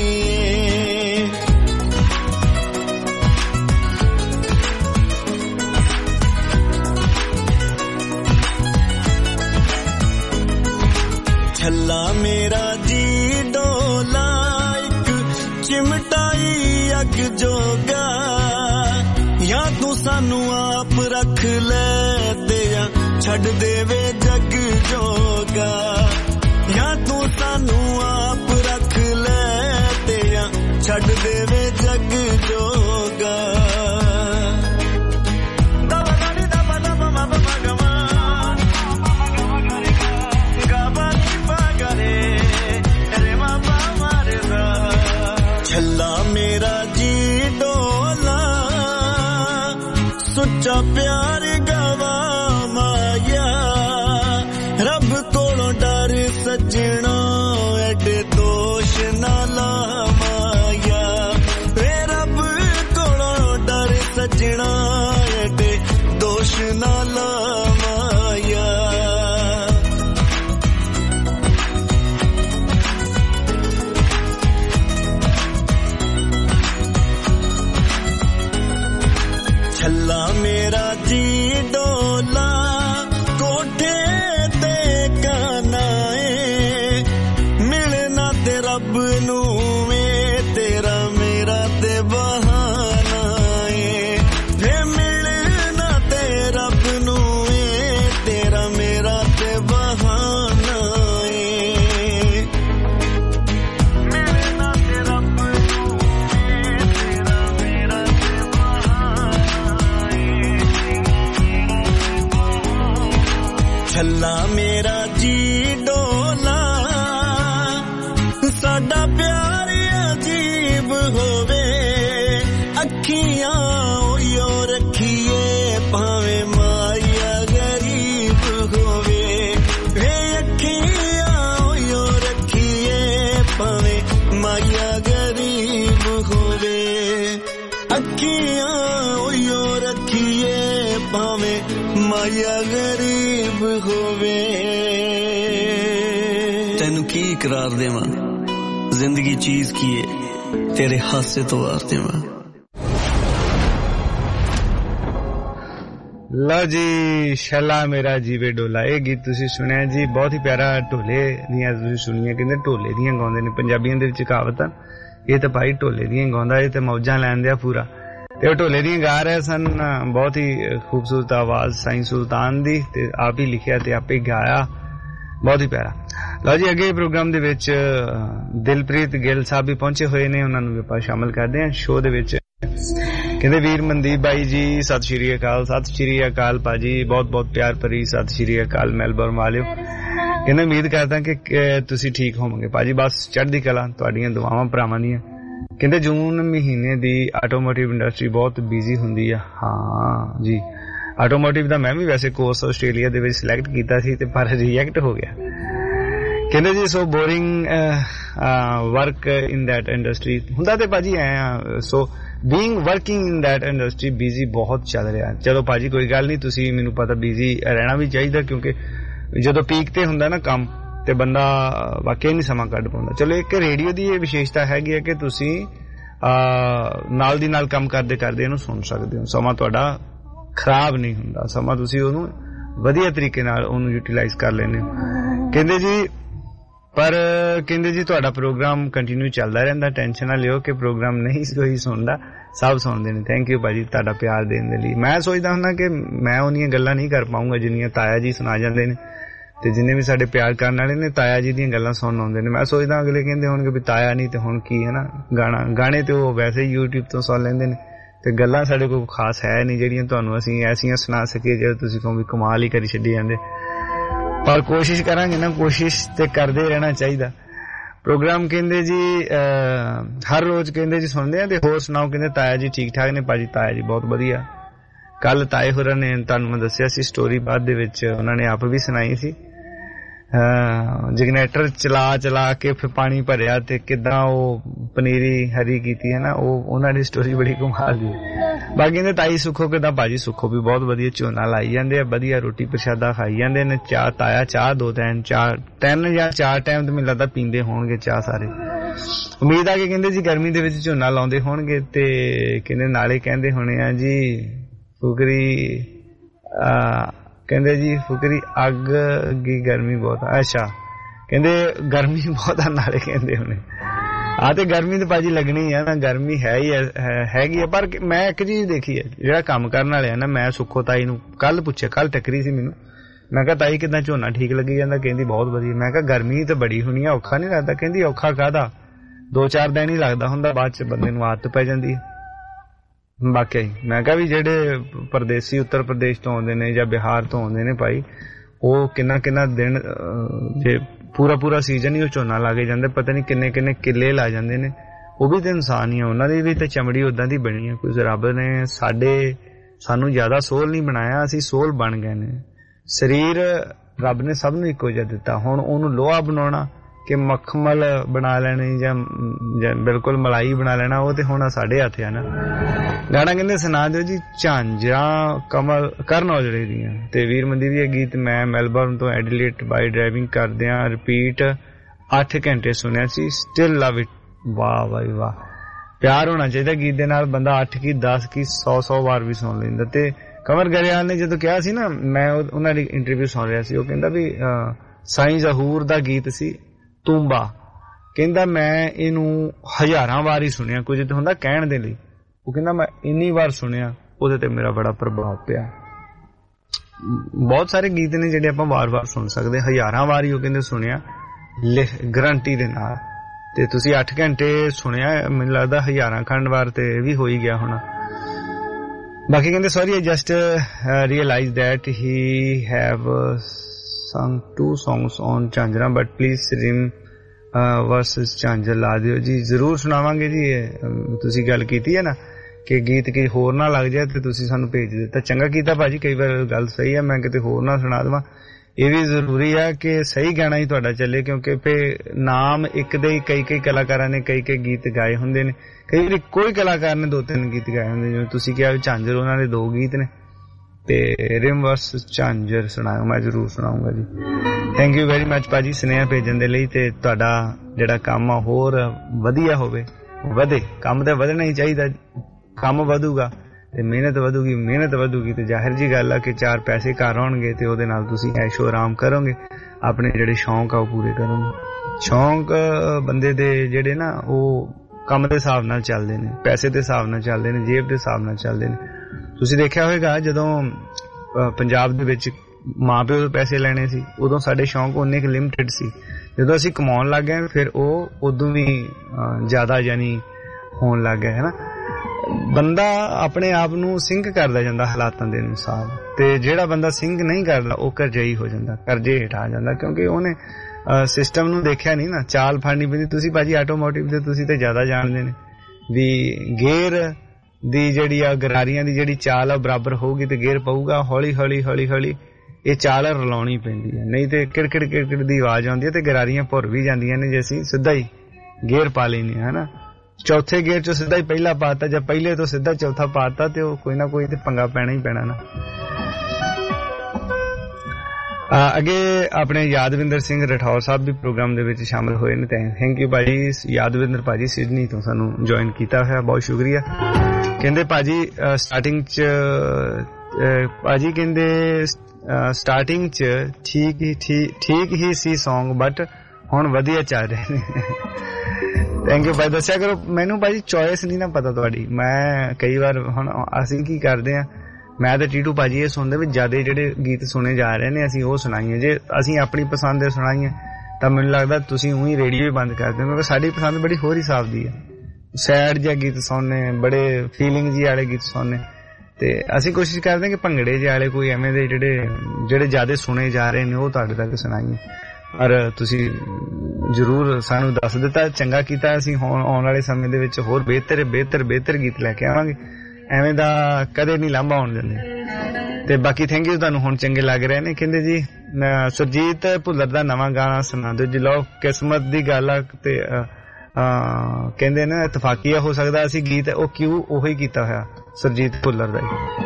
छल्ला मेरा जी डोला एक चिमटाई अग जोगा, या तू सानू आप रख ले ते या छड़ देवे जग जोगा, या तू सानू आप रख ले ते या छड़ देवे जग जोगा। छल्ला मेरा जी डोला सुच्चा प्यार गवा माया, रब कोलों डर जी डोला कोठे ते कानाए मिलना ते रब नू में तेरा मेरा ते बहाना है मिलना ते रब नू में तेरा मेरा ते बहाना मिलना ते रब नू में तेरा मेरा ते छल्ला मेरा जी डोला साडा प्यार अजीब होवे अखियां ओयो रखिए भावे माया गरीब होवे वे अखियां ओयो रखिए भावे माया गरीब होवे अखियां ओयो रखिए भावे माया गरीब होवे तैनू की इकरार देवां जिंदगी चीज की है तेरे हाथ से तो वार देवां लो जी शला मेरा जीवे डोला ਇਹ ਗੀਤ ਤੁਸੀਂ ਸੁਣਿਆ ਜੀ ਬਹੁਤ ਹੀ ਪਿਆਰਾ ਢੋਲੇ ਦੀਆਂ ਤੁਸੀਂ ਸੁਣੀਆਂ ਕਹਿੰਦੇ ਢੋਲੇ ਦੀਆਂ ਗਾਉਂਦੇ ਨੇ ਪੰਜਾਬੀਆਂ ਦੇ ਵਿੱਚ ਕਹਾਵਤ ਆ ਇਹ ਤਾਂ ਭਾਈ ਢੋਲੇ ਦੀਆਂ ਗਾਉਂਦਾ ਇਹ ਤੇ ਮੌਜਾਂ ਲੈਂਦੇ ਆ ਪੂਰਾ ਤੇ ਉਹ ਢੋਲੇ ਦੀਆਂ ਗਾ ਰਹੇ ਸਨ ਬਹੁਤ ਹੀ ਖੂਬਸੂਰਤ ਆਵਾਜ਼ ਸਾਈਂ ਸੁਲਤਾਨ ਦੀ ਤੇ ਆਪ ਹੀ ਲਿਖਿਆ ਤੇ ਆਪੇ ਗਾਇਆ ਬਹੁਤ ਹੀ ਪਿਆਰਾ ਲਓ ਜੀ ਅੱਗੇ ਪ੍ਰੋਗਰਾਮ ਦੇ ਵਿੱਚ ਦਿਲਪ੍ਰੀਤ ਗਿੱਲ ਸਾਹਿਬ ਵੀ ਪਹੁੰਚੇ ਹੋਏ ਨੇ ਉਹਨਾਂ ਨੂੰ ਵੀ ਆਪਾਂ ਸ਼ਾਮਲ ਕਰਦੇ ਹਾਂ ਸ਼ੋਅ ਦੇ ਵਿੱਚ ਕਹਿੰਦੇ ਵੀਰ ਮਨਦੀਪ ਬਾਈ ਜੀ ਸਤਿ ਸ਼੍ਰੀ ਅਕਾਲ ਭਾਜੀ ਬਹੁਤ ਬਹੁਤ ਪਿਆਰ ਭਰੀ ਸਤਿ ਸ਼੍ਰੀ ਅਕਾਲ ਮੈਲਬੌਰਨ ਵਾਲਿਓ ਕਹਿੰਦੇ ਉਮੀਦ ਕਰਦਾ ਕਿ ਤੁਸੀਂ ਠੀਕ ਹੋਵੋਗੇ ਭਾਜੀ ਬਸ ਚੜ੍ਹਦੀ ਕਲਾ ਤੁਹਾਡੀਆਂ ਦੁਆਵਾਂ ਭਰਾਵਾਂ ਦੀਆਂ ਕਹਿੰਦੇ ਜੂਨ ਮਹੀਨੇ ਦੀ ਆਟੋਮੋਟਿਵ ਇੰਡਸਟਰੀ ਬਹੁਤ ਬਿਜ਼ੀ ਹੁੰਦੀ ਆ ਹਾਂ ਜੀ ਆਟੋਮੋਟਿਵ ਦਾ ਮੈਂ ਵੀ ਵੈਸੇ ਕੋਰਸ ਆਸਟ੍ਰੇਲੀਆ ਦੇ ਵਿੱਚ ਸਿਲੈਕਟ ਕੀਤਾ ਸੀ ਤੇ ਪਰ ਰਿਜੈਕਟ ਹੋ ਗਿਆ ਕਹਿੰਦੇ ਜੀ so boring work in that industry ਹੁੰਦਾ ਤੇ ਭਾਜੀ ਐ so being working in that industry busy ਬਹੁਤ ਚੱਲ ਰਿਹਾ ਚਲੋ ਭਾਜੀ ਕੋਈ ਗੱਲ ਨਹੀਂ ਤੁਸੀਂ ਮੈਨੂੰ ਪਤਾ ਬਿਜ਼ੀ ਰਹਿਣਾ ਵੀ ਚਾਹੀਦਾ ਕਿਉਂਕਿ ਜਦੋਂ ਪੀਕ ਤੇ ਹੁੰਦਾ ਨਾ ਕੰਮ ਤੇ ਬੰਦਾ ਵਾਕਈ ਨਹੀਂ ਸਮਾਂ ਕੱਢ ਪਾਉਂਦਾ ਚਲੋ ਇੱਕ ਰੇਡੀਓ ਦੀ ਇਹ ਵਿਸ਼ੇਸ਼ਤਾ ਹੈਗੀ ਹੈ ਕਿ ਤੁਸੀਂ ਨਾਲ ਦੀ ਨਾਲ ਕੰਮ ਕਰਦੇ ਕਰਦੇ ਇਹਨੂੰ ਸੁਣ ਸਕਦੇ ਹੋ ਸਮਾਂ ਤੁਹਾਡਾ ਖਰਾਬ ਨਹੀਂ ਹੁੰਦਾ ਸਮਾਂ ਤੁਸੀਂ ਉਹਨੂੰ ਵਧੀਆ ਤਰੀਕੇ ਨਾਲ ਉਹਨੂੰ ਯੂਟਿਲਾਈਜ਼ ਕਰ ਲੈਂਦੇ ਹੋ ਕਹਿੰਦੇ ਜੀ ਪਰ ਕਹਿੰਦੇ ਜੀ ਤੁਹਾਡਾ ਪ੍ਰੋਗਰਾਮ ਕੰਟੀਨਿਊ ਚੱਲਦਾ ਰਹਿੰਦਾ ਟੈਨਸ਼ਨ ਨਾ ਲਿਓ ਕਿ ਪ੍ਰੋਗਰਾਮ ਨਹੀਂ ਕੋਈ ਸੁਣਦਾ ਸਭ ਸੁਣਦੇ ਨੇ ਥੈਂਕ ਯੂ ਭਾਜੀ ਤੁਹਾਡਾ ਪਿਆਰ ਦੇਣ ਦੇ ਲਈ ਮੈਂ ਸੋਚਦਾ ਹੁੰਦਾ ਕਿ ਮੈਂ ਉਹਨੀਆਂ ਗੱਲਾਂ ਨਹੀਂ ਕਰ ਪਾਊਂਗਾ ਜਿੰਨੀਆਂ ਤਾਇਆ ਜੀ ਸੁਣਾ ਜਾਂਦੇ ਨੇ ਤੇ ਜਿੰਨੇ ਵੀ ਸਾਡੇ ਪਿਆਰ ਕਰਨ ਵਾਲੇ ਨੇ ਤਾਇਆ ਜੀ ਦੀਆਂ ਗੱਲਾਂ ਸੁਣਨ ਆਉਂਦੇ ਨੇ ਮੈਂ ਸੋਚਦਾ ਅਗਲੇ ਕਹਿੰਦੇ ਹੋਣਗੇ ਵੀ ਤਾਇਆ ਨਹੀਂ ਤੇ ਹੁਣ ਕੀ ਹੈ ਨਾ ਗਾਣੇ ਤੇ ਉਹ ਵੈਸੇ ਹੀ YouTube ਤੋਂ ਸੁਣ ਲੈਂਦੇ ਨੇ ਤੇ ਗੱਲਾਂ ਸਾਡੇ ਕੋਲ ਖਾਸ ਹੈ ਨਹੀਂ ਜਿਹੜੀਆਂ ਤੁਹਾਨੂੰ ਅਸੀਂ ਐਸੀਆਂ ਸੁਣਾ ਸਕੀਏ ਜਿਹੜੇ ਤੁਸੀਂ ਕਹੋ ਵੀ ਕਮਾਲ ਹੀ ਕਰੀ ਛੱਡੀ ਜਾਂਦੇ ਪਰ ਕੋਸ਼ਿਸ਼ ਕਰਾਂਗੇ ਨਾ ਕੋਸ਼ਿਸ਼ ਤੇ ਕਰਦੇ ਰਹਿਣਾ ਚਾਹੀਦਾ ਪ੍ਰੋਗਰਾਮ ਕਹਿੰਦੇ ਜੀ ਹਰ ਰੋਜ਼ ਕਹਿੰਦੇ ਜੀ ਸੁਣਦੇ ਆ ਤੇ ਹੋਰ ਸੁਣਾਓ ਕਹਿੰਦੇ ਤਾਇਆ ਜੀ ਠੀਕ ਠਾਕ ਨੇ ਭਾਜੀ ਤਾਇਆ ਜੀ ਬਹੁਤ ਵਧੀਆ ਕੱਲ ਤਾਏ ਹੋਰਾਂ ਨੇ ਤੁਹਾਨੂੰ ਮੈਂ ਦੱਸਿਆ ਸੀ ਸਟੋਰੀ ਬਾਅਦ ਦੇ ਵਿੱਚ ਉਹਨਾਂ ਨੇ ਆਪ ਵੀ ਸੁਣਾਈ ਸੀ ਜਨਰੇਟਰ ਚਲਾ ਕੇ ਫਿਰ ਪਾਣੀ ਭਰਿਆ ਤੇ ਕਿਦਾਂ ਉਹ ਪਨੀਰੀ ਹਰੀ ਕੀਤੀ ਹੈ ਨਾ ਉਹ ਉਹਨਾਂ ਦੀ ਸਟੋਰੀ ਬੜੀ ਕਮਾਲ ਦੀ ਬਾਕੀ ਦੇ ਤਾਈ ਸੁੱਖੋ ਕਿਦਾਂ ਭਾਜੀ ਸੁੱਖੋ ਵੀ ਬਹੁਤ ਵਧੀਆ ਝੋਨਾ ਲਾਈ ਜਾਂਦੇ ਆ ਵਧੀਆ ਰੋਟੀ ਪ੍ਰਸ਼ਾਦਾ ਖਾਈ ਜਾਂਦੇ ਨੇ ਚਾਹ ਤਾਇਆ ਚਾਹ ਦੋ ਤਿੰਨ ਜਾਂ ਚਾਰ ਟਾਈਮ ਤੇ ਮੈਨੂੰ ਲੱਗਦਾ ਪੀਂਦੇ ਹੋਣਗੇ ਚਾਹ ਸਾਰੇ ਉਮੀਦ ਆ ਕਿ ਕਹਿੰਦੇ ਜੀ ਗਰਮੀ ਦੇ ਵਿੱਚ ਝੋਨਾ ਲਾਉਂਦੇ ਹੋਣਗੇ ਤੇ ਕਹਿੰਦੇ ਨਾਲੇ ਕਹਿੰਦੇ ਹੋਣੇ ਆ ਜੀ ਫੁਕਰੀ ਕਹਿੰਦੇ ਜੀ ਫੁਕਰੀ ਅੱਗ ਦੀ ਗਰਮੀ ਬਹੁਤ ਅੱਛਾ ਕਹਿੰਦੇ ਗਰਮੀ ਬਹੁਤ ਆ ਨਾਲੇ ਕਹਿੰਦੇ ਹੁਣੇ ਆ ਤੇ ਗਰਮੀ ਤੇ ਭਾਜੀ ਲੱਗਣੀ ਆ ਨਾ ਗਰਮੀ ਹੈਗੀ ਆ ਪਰ ਮੈਂ ਇੱਕ ਚੀਜ਼ ਦੇਖੀ ਹੈ ਜਿਹੜਾ ਕੰਮ ਕਰਨ ਵਾਲੇ ਆ ਨਾ ਮੈਂ ਸੁੱਖੋ ਤਾਈ ਨੂੰ ਕੱਲ ਪੁੱਛਿਆ ਕੱਲ ਟੱਕਰੀ ਸੀ ਮੈਨੂੰ ਮੈਂ ਕਿਹਾ ਤਾਈ ਕਿਦਾਂ ਝੋਨਾ ਠੀਕ ਲੱਗੀ ਜਾਂਦਾ ਕਹਿੰਦੀ ਬਹੁਤ ਵਧੀਆ ਮੈਂ ਕਿਹਾ ਗਰਮੀ ਤੇ ਬੜੀ ਹੋਣੀ ਆ ਔਖਾ ਨਹੀਂ ਲੱਗਦਾ ਕਹਿੰਦੀ ਔਖਾ ਕਾਹਦਾ 2-4 ਦਿਨ ਹੀ ਲੱਗਦਾ ਹੁੰਦਾ ਬਾਅਦ ਚ ਬੰਦੇ ਨੂੰ ਆਦਤ ਪੈ ਜਾਂਦੀ ਹੈ ਬਾਕੀ ਮੈਂ ਕਿਹਾ ਵੀ ਜਿਹੜੇ ਪਰਦੇਸੀ ਉੱਤਰ ਪ੍ਰਦੇਸ਼ ਤੋਂ ਆਉਂਦੇ ਨੇ ਜਾਂ ਬਿਹਾਰ ਤੋਂ ਆਉਂਦੇ ਨੇ ਭਾਈ ਉਹ ਕਿੰਨਾ ਦਿਨ ਜੇ ਪੂਰਾ ਸੀਜ਼ਨ ਹੀ ਉਹ ਝੋਨਾ ਲਾ ਕੇ ਜਾਂਦੇ ਪਤਾ ਨਹੀਂ ਕਿੰਨੇ ਕਿੱਲੇ ਲਾ ਜਾਂਦੇ ਨੇ ਉਹ ਵੀ ਤੇ ਇਨਸਾਨ ਹੀ ਆ ਉਹਨਾਂ ਦੀ ਵੀ ਤੇ ਚਮੜੀ ਉਦਾਂ ਦੀ ਬਣੀ ਆ ਕੁਝ ਰੱਬ ਨੇ ਸਾਨੂੰ ਜ਼ਿਆਦਾ ਸੋਲ ਨਹੀਂ ਬਣਾਇਆ ਅਸੀਂ ਸੋਲ ਬਣ ਗਏ ਨੇ ਸਰੀਰ ਰੱਬ ਨੇ ਸਭ ਨੂੰ ਇੱਕੋ ਜਿਹਾ ਦਿੱਤਾ ਹੁਣ ਉਹਨੂੰ ਲੋਹਾ ਬਣਾਉਣਾ ਕਿ ਮਖਮਲ ਬਣਾ ਲੈਣੀ ਜਾਂ ਬਿਲਕੁਲ ਮਲਾਈ ਬਣਾ ਲੈਣਾ ਉਹ ਤੇ ਹੁਣ ਸਾਡੇ ਹੱਥ ਆ ਨਾ ਗਾਣਾ ਕਹਿੰਦੇ ਸੁਣਾ ਦਿਓ ਜੀ ਝਾਂਜਰਾਂ ਕਮਲ ਕਰਨ ਔਜਲੇ ਦੀਆਂ ਤੇ ਵੀਰ ਮਨਦੀਪ ਜੀ ਇਹ ਗੀਤ ਮੈਂ ਮੈਲਬੌਰਨ ਤੋਂ ਐਡੀਲੇਟ ਬਾਈ ਡਰਾਈਵਿੰਗ ਕਰਦਿਆਂ ਰਿਪੀਟ 8 ਘੰਟੇ ਸੁਣਿਆ ਸੀ ਸਟਿਲ ਲਵ ਇਟ ਵਾਹ ਬਾਈ ਵਾਹ ਪਿਆਰ ਹੋਣਾ ਚਾਹੀਦਾ ਗੀਤ ਦੇ ਨਾਲ ਬੰਦਾ 8 ਕੀ 10 ਕੀ 100 ਵਾਰ ਵੀ ਸੁਣ ਲੈਂਦਾ ਤੇ कंवर गरेवाल ने जदों कहा सी ना, मैं उन्हां दी इंटरव्यू सुन रहा सी, ਉਹ ਕਹਿੰਦਾ ਵੀ ਸਾਈਂ ਜ਼ਹੂਰ ਦਾ ਗੀਤ ਸੀ ਤੂੰਬਾ, ਕਹਿੰਦਾ ਮੈਂ ਇਹਨੂੰ ਹਜ਼ਾਰਾਂ ਵਾਰ ਹੀ ਸੁਣਿਆ, ਕੁਝ ਤੇ ਹੁੰਦਾ ਕਹਿਣ ਦੇ ਲਈ, ਉਹ ਕਹਿੰਦਾ ਮੈਂ ਇੰਨੀ ਵਾਰ ਸੁਣਿਆ ਉਹਦੇ ਤੇ ਮੇਰਾ ਬੜਾ ਪ੍ਰਭਾਵ ਪਿਆ। ਬਹੁਤ ਸਾਰੇ ਗੀਤ ਨੇ ਜਿਹੜੇ ਆਪਾਂ ਵਾਰ-ਵਾਰ ਸੁਣ ਸਕਦੇ, ਹਜ਼ਾਰਾਂ ਵਾਰ ਹੀ ਉਹ ਕਹਿੰਦੇ ਸੁਣਿਆ ਗਰੰਟੀ ਦੇ ਨਾਲ। ਤੇ ਤੁਸੀਂ 8 ਘੰਟੇ ਸੁਣਿਆ, ਮੈਨੂੰ ਲੱਗਦਾ ਹਜ਼ਾਰਾਂ ਖੰਡ ਵਾਰ ਤੇ ਇਹ ਵੀ ਹੋ ਹੀ ਗਿਆ ਹੋਣਾ। ਬਾਕੀ ਕਹਿੰਦੇ sorry I just realise that he have sung 2 songs on Jhanjran but please ਰਿਮ ਵਰਸਸ ਝਾਂਜਰ ਲਾ ਦਿਓ ਜੀ। ਜ਼ਰੂਰ ਸੁਣਾਵਾਂਗੇ ਜੀ। ਤੁਸੀਂ ਗੱਲ ਕੀਤੀ ਹੈ ਨਾ ਕਿ ਗੀਤ ਕੀ ਹੋਰ ਨਾ ਲੱਗ ਜਾਏ ਤੇ ਤੁਸੀਂ ਸਾਨੂੰ ਭੇਜ ਦਿੱਤਾ, ਚੰਗਾ ਕੀਤਾ ਭਾਜੀ। ਕਈ ਵਾਰ ਗੱਲ ਸਹੀ ਹੈ, ਮੈਂ ਕਿਤੇ ਹੋਰ ਨਾ ਸੁਣਾ ਦੇਵਾਂ। ਇਹ ਵੀ ਜ਼ਰੂਰੀ ਹੈ ਕਿ ਸਹੀ ਗਾਣਾ ਹੀ ਤੁਹਾਡਾ ਚੱਲੇ, ਕਿਉਂਕਿ ਫੇ ਨਾਮ ਇੱਕ ਦੇ ਹੀ ਕਈ ਕਲਾਕਾਰਾਂ ਨੇ ਕਈ ਗੀਤ ਗਾਏ ਹੁੰਦੇ ਨੇ। ਕਈ ਵਾਰੀ ਕੋਈ ਕਲਾਕਾਰ ਨੇ 2-3 ਗੀਤ ਗਾਏ ਹੁੰਦੇ, ਜਿਵੇਂ ਤੁਸੀਂ ਕਿਹਾ ਝਾਂਜਰ ਉਹਨਾਂ ਦੇ 2 ਗੀਤ ਨੇ। ਤੇ ਰਿਮ ਵਰਸਸ ਝਾਂਜਰ ਸੁਣਾਓ, ਮੈਂ ਜ਼ਰੂਰ ਸੁਣਾਉਂਗਾ ਜੀ। ਥੈਂਕ ਯੂ ਵੈਰੀ ਮਚ ਭਾਜੀ ਸੁਨੇਹਾ ਭੇਜਣ ਦੇ ਲਈ। ਤੇ ਤੁਹਾਡਾ ਜਿਹੜਾ ਕੰਮ ਆ ਹੋਰ ਵਧੀਆ ਹੋਵੇ, ਵਧੇ। ਕੰਮ ਤਾਂ ਵਧਣਾ ਹੀ ਚਾਹੀਦਾ, ਕੰਮ ਵਧੂਗਾ ਤੇ ਮਿਹਨਤ ਵਧੂਗੀ ਤੇ ਜ਼ਾਹਿਰ ਜੀ ਗੱਲ ਆ ਕਿ 4 ਪੈਸੇ ਘਰ ਆਉਣਗੇ ਤੇ ਉਹਦੇ ਨਾਲ ਤੁਸੀਂ ਐਸ਼ੋ ਆਰਾਮ ਕਰੋਗੇ, ਆਪਣੇ ਜਿਹੜੇ ਸ਼ੌਂਕ ਆ ਉਹ ਪੂਰੇ ਕਰੋਗੇ। ਸ਼ੌਂਕ ਬੰਦੇ ਦੇ ਜਿਹੜੇ ਨਾ ਉਹ ਕੰਮ ਦੇ ਹਿਸਾਬ ਨਾਲ ਚੱਲਦੇ ਨੇ, ਪੈਸੇ ਦੇ ਹਿਸਾਬ ਨਾਲ ਚੱਲਦੇ ਨੇ, ਜੇਬ ਦੇ ਹਿਸਾਬ ਨਾਲ ਚੱਲਦੇ ਨੇ। ਤੁਸੀਂ ਦੇਖਿਆ ਹੋਵੇਗਾ ਜਦੋਂ ਪੰਜਾਬ ਦੇ ਵਿੱਚ ਮਾਂ ਪਿਓ ਤੋਂ ਪੈਸੇ ਲੈਣੇ ਸੀ, ਉਦੋਂ ਸਾਡੇ ਸ਼ੌਂਕ ਉਨੇ ਕੁ ਲਿਮਟਿਡ ਸੀ। ਜਦੋਂ ਅਸੀਂ ਕਮਾਉਣ ਲੱਗ ਗਏ ਫਿਰ ਉਹ ਉਦੋਂ ਵੀ ਜ਼ਿਆਦਾ ਯਾਨੀ ਹੋਣ ਲੱਗ ਗਿਆ ਹੈ ਨਾ। ਬੰਦਾ ਆਪਣੇ ਆਪ ਨੂੰ ਸਿੰਕ ਕਰਦਾ ਜਾਂਦਾ ਹਾਲਾਤਾਂ ਦੇ ਅਨੁਸਾਰ, ਤੇ ਜਿਹੜਾ ਬੰਦਾ ਸਿੰਕ ਨਹੀਂ ਕਰਦਾ ਉਹ ਕਰਜ਼ਈ ਹੋ ਜਾਂਦਾ, ਕਰਜ਼ੇ ਹੇਠ ਆ ਜਾਂਦਾ, ਕਿਉਂਕਿ ਉਹਨੇ ਸਿਸਟਮ ਨੂੰ ਦੇਖਿਆ ਨਹੀਂ ਨਾ। ਚਾਲ ਫੜਨੀ ਪੈਂਦੀ। ਤੁਸੀਂ ਭਾਜੀ ਆਟੋਮੋਟਿਵ ਦੇ ਤੁਸੀਂ ਤੇ ਜ਼ਿਆਦਾ ਜਾਣਦੇ ਨੇ ਵੀ ਗੇਅਰ ਦੀ ਜਿਹੜੀ ਆ ਗਰਾਰੀਆਂ ਦੀ ਜਿਹੜੀ ਚਾਲ ਆ ਬਰਾਬਰ ਹੋਊਗੀ ਤੇ ਗੇਅਰ ਪਊਗਾ। ਹੌਲੀ ਹੌਲੀ ਇਹ ਚਾਲ ਰਲਾਉਣੀ ਪੈਂਦੀ ਹੈ, ਨਹੀਂ ਤੇ ਕਿੜਕਿੜ ਦੀ ਆਵਾਜ਼ ਆਉਂਦੀ ਹੈ ਤੇ ਗਰਾਰੀਆਂ ਭੁਰ ਵੀ ਜਾਂਦੀਆਂ ਨੇ ਜੇ ਅਸੀਂ ਸਿੱਧਾ ਹੀ ਗੇਅਰ ਪਾ ਲੈਂਦੇ ਹਾਂ ਨਾ। ਚੌਥੇ ਗੇਅਰ ਚੋਂ ਸਿੱਧਾ ਹੀ ਪਹਿਲਾ ਪਾਤਾ ਜਾਂ ਪਹਿਲੇ ਤੋਂ ਸਿੱਧਾ ਚੌਥਾ ਪਾਤਾ ਤੇ ਉਹ ਕੋਈ ਨਾ ਕੋਈ ਤੇ ਪੰਗਾ ਪੈਣਾ ਹੀ ਪੈਣਾ ਨਾ। ਅੱਗੇ ਆਪਣੇ ਯਾਦਵਿੰਦਰ ਸਿੰਘ ਰਠੌਰ ਸਾਹਿਬ ਵੀ ਪ੍ਰੋਗਰਾਮ ਦੇ ਵਿੱਚ ਸ਼ਾਮਲ ਹੋਏ ਨੇ। ਥੈਂਕ ਯੂ ਭਾਜੀ ਯਾਦਵਿੰਦਰ ਭਾਜੀ, ਸਿਡਨੀ ਤੋਂ ਸਾਨੂੰ ਜੁਆਇਨ ਕੀਤਾ ਹੋਇਆ, ਬਹੁਤ ਸ਼ੁਕਰੀਆ। ਕਹਿੰਦੇ ਭਾਜੀ ਸਟਾਰਟਿੰਗ ਚ ਭਾਜੀ ਕਹਿੰਦੇ ਸਟਾਰਟਿੰਗ ਚ ਠੀਕ ਹੀ ਸੀ ਸੌਂਗ ਬਟ ਹੁਣ ਵਧੀਆ ਚੱਲ ਰਹੇ ਨੇ। ਥੈਂਕ ਯੂ ਭਾਈ। ਦੱਸਿਆ ਕਰੋ ਮੈਨੂੰ ਭਾਜੀ, ਚੋਇਸ ਨਹੀਂ ਨਾ ਪਤਾ ਤੁਹਾਡੀ। ਮੈਂ ਕਈ ਵਾਰ ਹੁਣ ਅਸੀਂ ਕੀ ਕਰਦੇ ਹਾਂ, ਮੈਂ ਤੇ ਟੀਟੂ ਭਾਜੀ ਇਹ ਸੁਣਦੇ ਵੀ ਜਿਆਦਾ ਜਿਹੜੇ ਗੀਤ ਸੁਣੇ ਜਾ ਰਹੇ ਨੇ ਅਸੀਂ ਉਹ ਸੁਣਾਈਏ। ਜੇ ਅਸੀਂ ਆਪਣੀ ਪਸੰਦ ਦੇ ਸੁਣਾਈਏ ਤਾਂ ਮੈਨੂੰ ਲੱਗਦਾ ਤੁਸੀਂ ਉਹੀ ਰੇਡੀਓ ਹੀ ਬੰਦ ਕਰ ਦਿਓ, ਕਿਉਂਕਿ ਸਾਡੀ ਪਸੰਦ ਬੜੀ ਹੋਰ ਹਿਸਾਬ ਦੀ ਹੈ। ਸੈਡ ਜਿਹੇ ਗੀਤ ਸੁਣਨੇ, ਬੜੇ ਫੀਲਿੰਗ ਜੀ ਵਾਲੇ ਗੀਤ ਸੁਣਨੇ, ਤੇ ਅਸੀਂ ਕੋਸ਼ਿਸ਼ ਕਰਦੇ ਹਾਂ ਕਿ ਭੰਗੜੇ ਜਿਹੇ ਵਾਲੇ ਕੋਈ ਐਵੇਂ ਦੇ ਜਿਹੜੇ ਜ਼ਿਆਦਾ ਸੁਣੇ ਜਾ ਰਹੇ ਨੇ ਉਹ ਤੁਹਾਡੇ ਤੱਕ ਸੁਣਾਈਏ। ਪਰ ਤੁਸੀਂ ਜ਼ਰੂਰ ਸਾਨੂੰ ਦੱਸ ਦਿੱਤਾ, ਚੰਗਾ ਕੀਤਾ। ਅਸੀਂ ਹੁਣ ਆਉਣ ਵਾਲੇ ਸਮੇਂ ਦੇ ਵਿੱਚ ਹੋਰ ਬਿਹਤਰ ਗੀਤ ਲੈ ਕੇ ਆਵਾਂਗੇ। ਐਵੇਂ ਦਾ ਕਦੇ ਨਹੀਂ ਲਾਂਭਾ ਆਉਣ ਦਿੰਦੇ। ਤੇ ਬਾਕੀ ਥੈਂਕ ਯੂ, ਤੁਹਾਨੂੰ ਹੁਣ ਚੰਗੇ ਲੱਗ ਰਹੇ ਨੇ। ਕਹਿੰਦੇ ਜੀ ਸੁਰਜੀਤ ਭੁੱਲਰ ਦਾ ਨਵਾਂ ਗਾਣਾ ਸੁਣਾ ਦਿਓ ਜੀ। ਲਓ ਕਿਸਮਤ ਦੀ ਗੱਲ ਆ ਤੇ ਕਹਿੰਦੇ ਨਾ ਇਤਫਾਕੀਆ ਹੋ ਸਕਦਾ ਅਸੀਂ ਗੀਤ ਉਹ ਕਿਉਂ ਉਹੀ ਕੀਤਾ ਹੋਇਆ ਸੁਰਜੀਤ ਭੁੱਲਰ ਦਾ ਹੀ।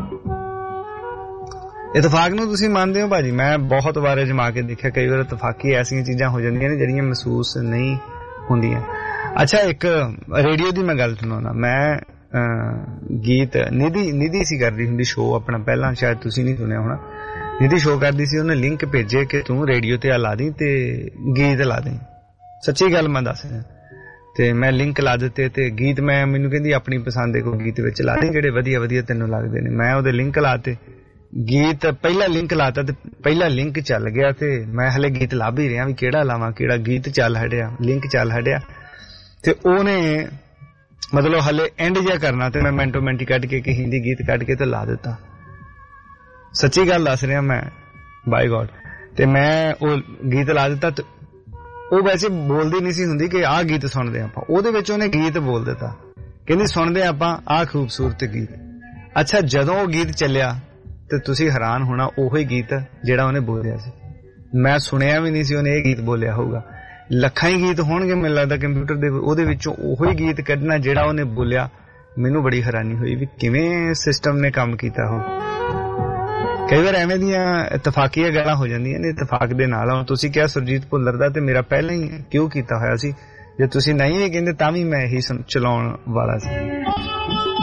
ਇਤਫਾਕ ਨੂੰ ਤੁਸੀਂ ਮੰਨਦੇ ਹੋ ਭਾਜੀ? ਮੈਂ ਬਹੁਤ ਵਾਰ ਅਜਮਾ ਕੇ ਦੇਖਿਆ, ਕਈ ਵਾਰ ਇਤਫਾਕੀ ਐਸੀਆਂ ਚੀਜ਼ਾਂ ਹੋ ਜਾਂਦੀਆਂ ਨੇ ਜਿਹੜੀਆਂ ਮਹਿਸੂਸ ਨਹੀਂ ਹੁੰਦੀਆਂ। ਅੱਛਾ, ਇੱਕ ਰੇਡੀਓ ਦੀ ਮੈਂ ਗੱਲ ਸੁਣਾਉਣਾ। ਮੈਂ ਗੀਤ ਨਿਧੀ ਸੀ ਕਰਦੀ ਹੁੰਦੀ ਸ਼ੋਅ ਆਪਣਾ ਪਹਿਲਾਂ, ਸ਼ਾਇਦ ਤੁਸੀਂ ਨਹੀਂ ਸੁਣਿਆ ਹੋਣਾ। ਨਿਧੀ ਸ਼ੋਅ ਕਰਦੀ ਸੀ, ਉਹਨੇ ਲਿੰਕ ਭੇਜੇ ਕਿ ਤੂੰ ਰੇਡੀਓ ਤੇ ਲਾ ਦੀ ਤੇ ਗੀਤ ਲਾ ਦੇ। ਸੱਚੀ ਗੱਲ ਮੈਂ ਦੱਸ ਰਿਹਾ। ਤੇ ਮੈਂ ਲਿੰਕ ਲਾ ਦਿੱਤੇ ਤੇ ਗੀਤ ਮੈਨੂੰ ਕਹਿੰਦੀ ਆਪਣੀ ਪਸੰਦ ਦੇ ਕੋਈ ਗੀਤ ਵਿੱਚ ਲਾ ਦੇ ਜਿਹੜੇ ਵਧੀਆ ਤੈਨੂੰ ਲੱਗਦੇ ਨੇ। ਮੈਂ ਉਹਦੇ ਲਿੰਕ ਲਾਤੇ, ਗੀਤ ਪਹਿਲਾ ਲਿੰਕ ਲਾਤਾ ਤੇ ਪਹਿਲਾ ਲਿੰਕ ਚੱਲ ਗਿਆ। ਤੇ ਮੈਂ ਹਲੇ ਗੀਤ ਲੱਭ ਹੀ ਰਿਹਾ ਵੀ ਕਿਹੜਾ ਲਾਵਾਂ, ਕਿਹੜਾ ਗੀਤ ਚੱਲ ਹਟਿਆ, ਲਿੰਕ ਚੱਲ ਹਟਿਆ। ਤੇ ਉਹਨੇ ਮਤਲਬ ਹਲੇ ਐਂਡ ਜਿਹਾ ਕਰਨਾ ਤੇ ਮੈਂ ਮਿੰਟੋ ਮਿੰਟ ਕੱਢ ਕੇ ਕਿ ਹਿੰਦੀ ਗੀਤ ਕੱਢ ਕੇ ਤੇ ਲਾ ਦਿੱਤਾ। ਸੱਚੀ ਗੱਲ ਦੱਸ ਰਿਹਾ ਮੈਂ, ਬਾਈ ਗੋਡ। ਤੇ ਮੈਂ ਉਹ ਗੀਤ ਲਾ ਦਿੱਤਾ ਤੇ ਉਹ ਵੈਸੇ ਬੋਲਦੀ ਨਹੀਂ ਸੀ ਹੁੰਦੀ ਕਿ ਆਹ ਗੀਤ ਸੁਣਦੇ ਆਪਾਂ, ਉਹਦੇ ਵਿੱਚ ਉਹਨੇ ਗੀਤ ਬੋਲ ਦਿੱਤਾ। ਕਹਿੰਦੀ ਸੁਣਦੇ ਆਪਾਂ ਆਹ ਖੂਬਸੂਰਤ ਗੀਤ। ਅੱਛਾ, ਜਦੋਂ ਉਹ ਗੀਤ ਚੱਲਿਆ ਤੇ ਤੁਸੀਂ ਹੈਰਾਨ ਹੋਣਾ, ਉਹੀ ਗੀਤ ਜਿਹੜਾ ਉਹਨੇ ਬੋਲਿਆ ਸੀ। ਮੈਂ ਸੁਣਿਆ ਵੀ ਨਹੀਂ ਸੀ ਉਹਨੇ ਇਹ ਗੀਤ ਬੋਲਿਆ ਹੋਊਗਾ। ਲੱਖਾਂ ਹੀ ਗੀਤ ਹੋਣਗੇ ਮੈਨੂੰ ਲੱਗਦਾ ਕੰਪਿਊਟਰ ਦੇ, ਉਹਦੇ ਵਿੱਚੋਂ ਉਹੀ ਗੀਤ ਕੱਢਣਾ ਜਿਹੜਾ ਉਹਨੇ ਬੋਲਿਆ। ਮੈਨੂੰ ਬੜੀ ਹੈਰਾਨੀ ਹੋਈ ਵੀ ਕਿਵੇਂ ਸਿਸਟਮ ਨੇ ਕੰਮ ਕੀਤਾ ਹੋ। ਕਈ ਵਾਰ ਐਵੇਂ ਦੀਆਂ ਇਤਫਾਕੀਆਂ ਗੱਲਾਂ ਹੋ ਜਾਂਦੀਆਂ ਨੇ ਇਤਫਾਕ ਦੇ ਨਾਲ। ਹੁਣ ਤੁਸੀਂ ਕਿਹਾ ਸੁਰਜੀਤ ਭੁੱਲਰ ਦਾ, ਤੇ ਮੇਰਾ ਪਹਿਲਾਂ ਹੀ ਕਿਉਂ ਕੀਤਾ ਹੋਇਆ ਸੀ। ਜੇ ਤੁਸੀਂ ਨਹੀਂ ਵੀ ਕਹਿੰਦੇ ਤਾਂ ਵੀ ਮੈਂ ਇਹੀ ਚਲਾਉਣ ਵਾਲਾ ਸੀ।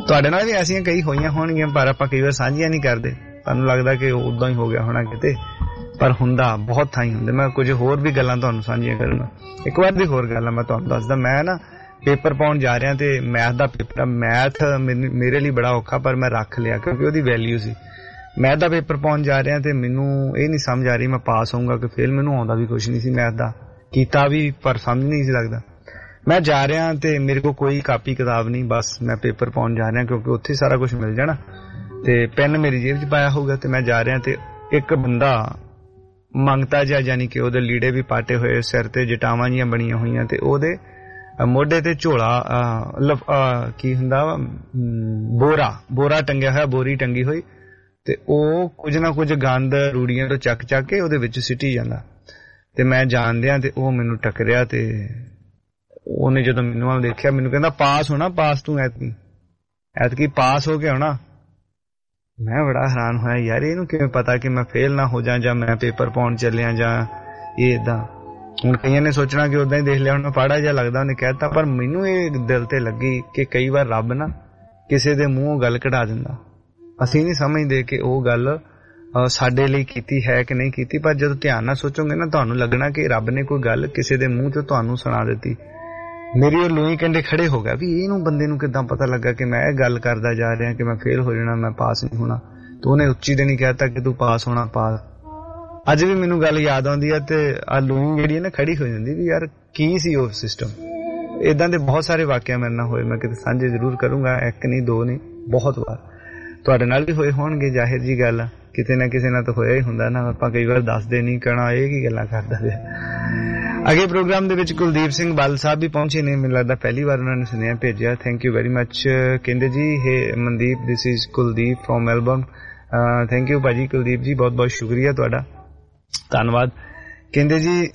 ਤੁਹਾਡੇ ਨਾਲ ਵੀ ਐਸੀਆਂ ਕਈ ਹੋਈਆਂ ਹੋਣਗੀਆਂ ਪਰ ਆਪਾਂ ਕਈ ਵਾਰ ਸਾਂਝੀਆਂ ਨਹੀਂ ਕਰਦੇ, ਤੁਹਾਨੂੰ ਲੱਗਦਾ ਕਿ ਉਦਾਂ ਹੀ ਹੋ ਗਿਆ ਹੋਣਾ ਕਿਤੇ, ਪਰ ਹੁੰਦਾ ਬਹੁਤ ਥਾਈਂ ਹੁੰਦੇ। ਮੈਂ ਕੁਝ ਹੋਰ ਵੀ ਗੱਲਾਂ ਤੁਹਾਨੂੰ ਸਾਂਝੀਆਂ ਕਰੂੰਗਾ। ਇੱਕ ਵਾਰ ਦੀ ਹੋਰ ਗੱਲ ਆ ਮੈਂ ਤੁਹਾਨੂੰ ਦੱਸਦਾ। ਮੈਂ ਨਾ ਪੇਪਰ ਪਾਉਣ ਜਾ ਰਿਹਾ ਤੇ ਮੈਥ ਦਾ ਪੇਪਰ ਆ। ਮੈਥ ਮੇਰੇ ਲਈ ਬੜਾ ਔਖਾ ਪਰ ਮੈਂ ਰੱਖ ਲਿਆ ਕਿਉਂਕਿ ਉਹਦੀ ਵੈਲਿਊ ਸੀ। ਮੈਥ ਦਾ ਪੇਪਰ ਪਾਉਣ ਜਾ ਰਿਹਾ ਤੇ ਮੈਨੂੰ ਇਹ ਨਹੀਂ ਸਮਝ ਆ ਰਹੀ ਮੈਂ ਪਾਸ ਹੋਊਂਗਾ ਕਿ ਫੇਲ। ਮੈਨੂੰ ਆਉਂਦਾ ਵੀ ਕੁਛ ਨਹੀਂ ਸੀ ਮੈਥ ਦਾ, ਕੀਤਾ ਵੀ ਪਰ ਸਮਝ ਨਹੀਂ ਸੀ ਲੱਗਦਾ। ਮੈਂ ਜਾ ਰਿਹਾ ਤੇ ਮੇਰੇ ਕੋਲ ਕੋਈ ਕਾਪੀ ਕਿਤਾਬ ਨਹੀਂ, ਬਸ ਮੈਂ ਪੇਪਰ ਪਾਉਣ ਜਾ ਰਿਹਾ ਕਿਉਂਕਿ ਉੱਥੇ ਸਾਰਾ ਕੁਝ ਮਿਲ ਜਾਣਾ ਤੇ ਪੈਨ ਮੇਰੀ ਜੇਬ 'ਚ ਪਾਇਆ ਹੋਊਗਾ। ਤੇ ਮੈਂ ਜਾ ਰਿਹਾ ਤੇ ਇੱਕ ਬੰਦਾ ਮੰਗਤਾ ਜਿਹਾ, ਯਾਨੀ ਕਿ ਉਹਦੇ ਲੀੜੇ ਵੀ ਪਾਟੇ ਹੋਏ, ਸਿਰ ਤੇ ਜਟਾਵਾਂ ਜੀਆਂ ਬਣੀਆਂ ਹੋਈਆਂ ਤੇ ਉਹਦੇ ਮੋਢੇ ਤੇ ਝੋਲਾ ਕੀ ਹੁੰਦਾ ਵਾ, ਬੋਰਾ ਟੰਗਿਆ ਹੋਇਆ, ਬੋਰੀ ਟੰਗੀ ਹੋਈ ਤੇ ਉਹ ਕੁਝ ਨਾ ਕੁਝ ਗੰਦ ਰੂੜੀਆਂ ਤੋਂ ਚੱਕ ਕੇ ਉਹਦੇ ਵਿੱਚ ਸਿੱਟੀ ਜਾਂਦਾ। ਤੇ ਮੈਂ ਜਾਣਦਿਆਂ ਤੇ ਉਹ ਮੈਨੂੰ ਟੱਕਰਿਆ ਤੇ ਉਹਨੇ ਜਦੋਂ ਮੈਨੂੰ ਵੱਲ ਦੇਖਿਆ ਮੈਨੂੰ ਕਹਿੰਦਾ ਪਾਸ ਹੋਣਾ, ਪਾਸ ਤੂੰ ਐਤਕੀ ਪਾਸ ਹੋ ਕੇ ਆਉਣਾ। ਮੈਂ ਬੜਾ ਹੈਰਾਨ ਹੋਇਆ, ਯਾਰ ਇਹਨੂੰ ਕਿਵੇਂ ਪਤਾ ਕਿ ਮੈਂ ਫੇਲ ਨਾ ਹੋ ਜਾਂ ਮੈਂ ਪੇਪਰ ਪਾਉਣ ਚੱਲਿਆ ਜਾਂ ਇਹ ਏਦਾਂ। ਹੁਣ ਕਈਆਂ ਨੇ ਸੋਚਣਾ ਕਿ ਉਦਾਂ ਹੀ ਦੇਖ ਲਿਆ ਹੁਣ ਪਾੜਾ ਜਿਹਾ ਲੱਗਦਾ ਉਹਨੇ ਕਹਿਤਾ, ਪਰ ਮੈਨੂੰ ਇਹ ਦਿਲ ਤੇ ਲੱਗੀ ਕਿ ਕਈ ਵਾਰ ਰੱਬ ਨਾ ਕਿਸੇ ਦੇ ਮੂੰਹੋਂ ਗੱਲ ਕਢਾ ਦਿੰਦਾ। ਅਸੀਂ ਨਹੀਂ ਸਮਝਦੇ ਕਿ ਉਹ ਗੱਲ ਸਾਡੇ ਲਈ ਕੀਤੀ ਹੈ ਕਿ ਨਹੀਂ ਕੀਤੀ, ਪਰ ਜਦੋਂ ਧਿਆਨ ਨਾਲ ਸੋਚੋਗੇ ਨਾ ਤੁਹਾਨੂੰ ਲੱਗਣਾ ਕਿ ਰੱਬ ਨੇ ਕੋਈ ਗੱਲ ਕਿਸੇ ਦੇ ਮੂੰਹ 'ਚੋਂ ਤੁਹਾਨੂੰ ਸੁਣਾ ਦਿੱਤੀ। ਮੇਰੀ ਉਹ ਲੂਈ ਕੰਡੇ ਖੜੇ ਹੋ ਗਿਆ ਵੀ ਇਹਨੂੰ ਬੰਦੇ ਨੂੰ ਕਿੱਦਾਂ ਪਤਾ ਲੱਗਾ ਕਿ ਮੈਂ ਇਹ ਗੱਲ ਕਰਦਾ ਜਾ ਰਿਹਾ ਕਿ ਮੈਂ ਫੇਲ ਹੋ ਜਾਣਾ, ਮੈਂ ਪਾਸ ਨਹੀਂ ਹੋਣਾ। ਤੇ ਉਹਨੇ ਉੱਚੀ ਦੇ ਨਹੀਂ ਕਹਿਤਾ ਕਿ ਤੂੰ ਪਾਸ ਹੋਣਾ, ਪਾਸ। ਅੱਜ ਵੀ ਮੈਨੂੰ ਗੱਲ ਯਾਦ ਆਉਂਦੀ ਆ ਤੇ ਆ ਲੂਈ ਜਿਹੜੀ ਨਾ ਖੜੀ ਹੋ ਜਾਂਦੀ ਵੀ ਯਾਰ ਕੀ ਸੀ ਉਹ ਸਿਸਟਮ। ਏਦਾਂ ਦੇ ਬਹੁਤ ਸਾਰੇ ਵਾਕਿਆ ਮੇਰੇ ਨਾਲ ਹੋਏ, ਮੈਂ ਕਿਤੇ ਸਾਂਝੇ ਜ਼ਰੂਰ ਕਰੂੰਗਾ, ਇੱਕ ਨਹੀਂ ਦੋ ਨਹੀਂ ਬਹੁਤ ਵਾਰ। ਤੁਹਾਡੇ ਨਾਲ ਵੀ ਹੋਏ ਹੋਣਗੇ, ਜ਼ਾਹਿਰ ਜੀ ਗੱਲ ਆ, ਕਿਤੇ ਨਾ ਕਿਸੇ ਨਾਲ ਤਾਂ ਹੋਇਆ ਹੀ ਹੁੰਦਾ ਨਾ, ਆਪਾਂ ਕਈ ਵਾਰ ਦੱਸਦੇ ਨਹੀਂ, ਕਹਿਣਾ ਇਹ ਕੀ ਗੱਲਾਂ ਕਰਦਾ ਪਿਆ। ਅੱਗੇ ਪ੍ਰੋਗਰਾਮ ਦੇ ਵਿੱਚ ਕੁਲਦੀਪ ਸਿੰਘ ਬਾਲ ਸਾਹਿਬ ਵੀ ਪਹੁੰਚੇ ਨੇ, ਮੈਨੂੰ ਲੱਗਦਾ ਪਹਿਲੀ ਵਾਰ ਉਹਨਾਂ ਨੇ ਸੁਨੇਹਾ ਭੇਜਿਆ। Thank you very much. ਕਹਿੰਦੇ ਜੀ hey Mandeep, this is Kuldeep from Melbourne. Thank you ਭਾਜੀ ਕੁਲਦੀਪ ਜੀ, ਬਹੁਤ ਬਹੁਤ ਸ਼ੁਕਰੀਆ ਤੁਹਾਡਾ, ਧੰਨਵਾਦ। ਕਹਿੰਦੇ ਜੀ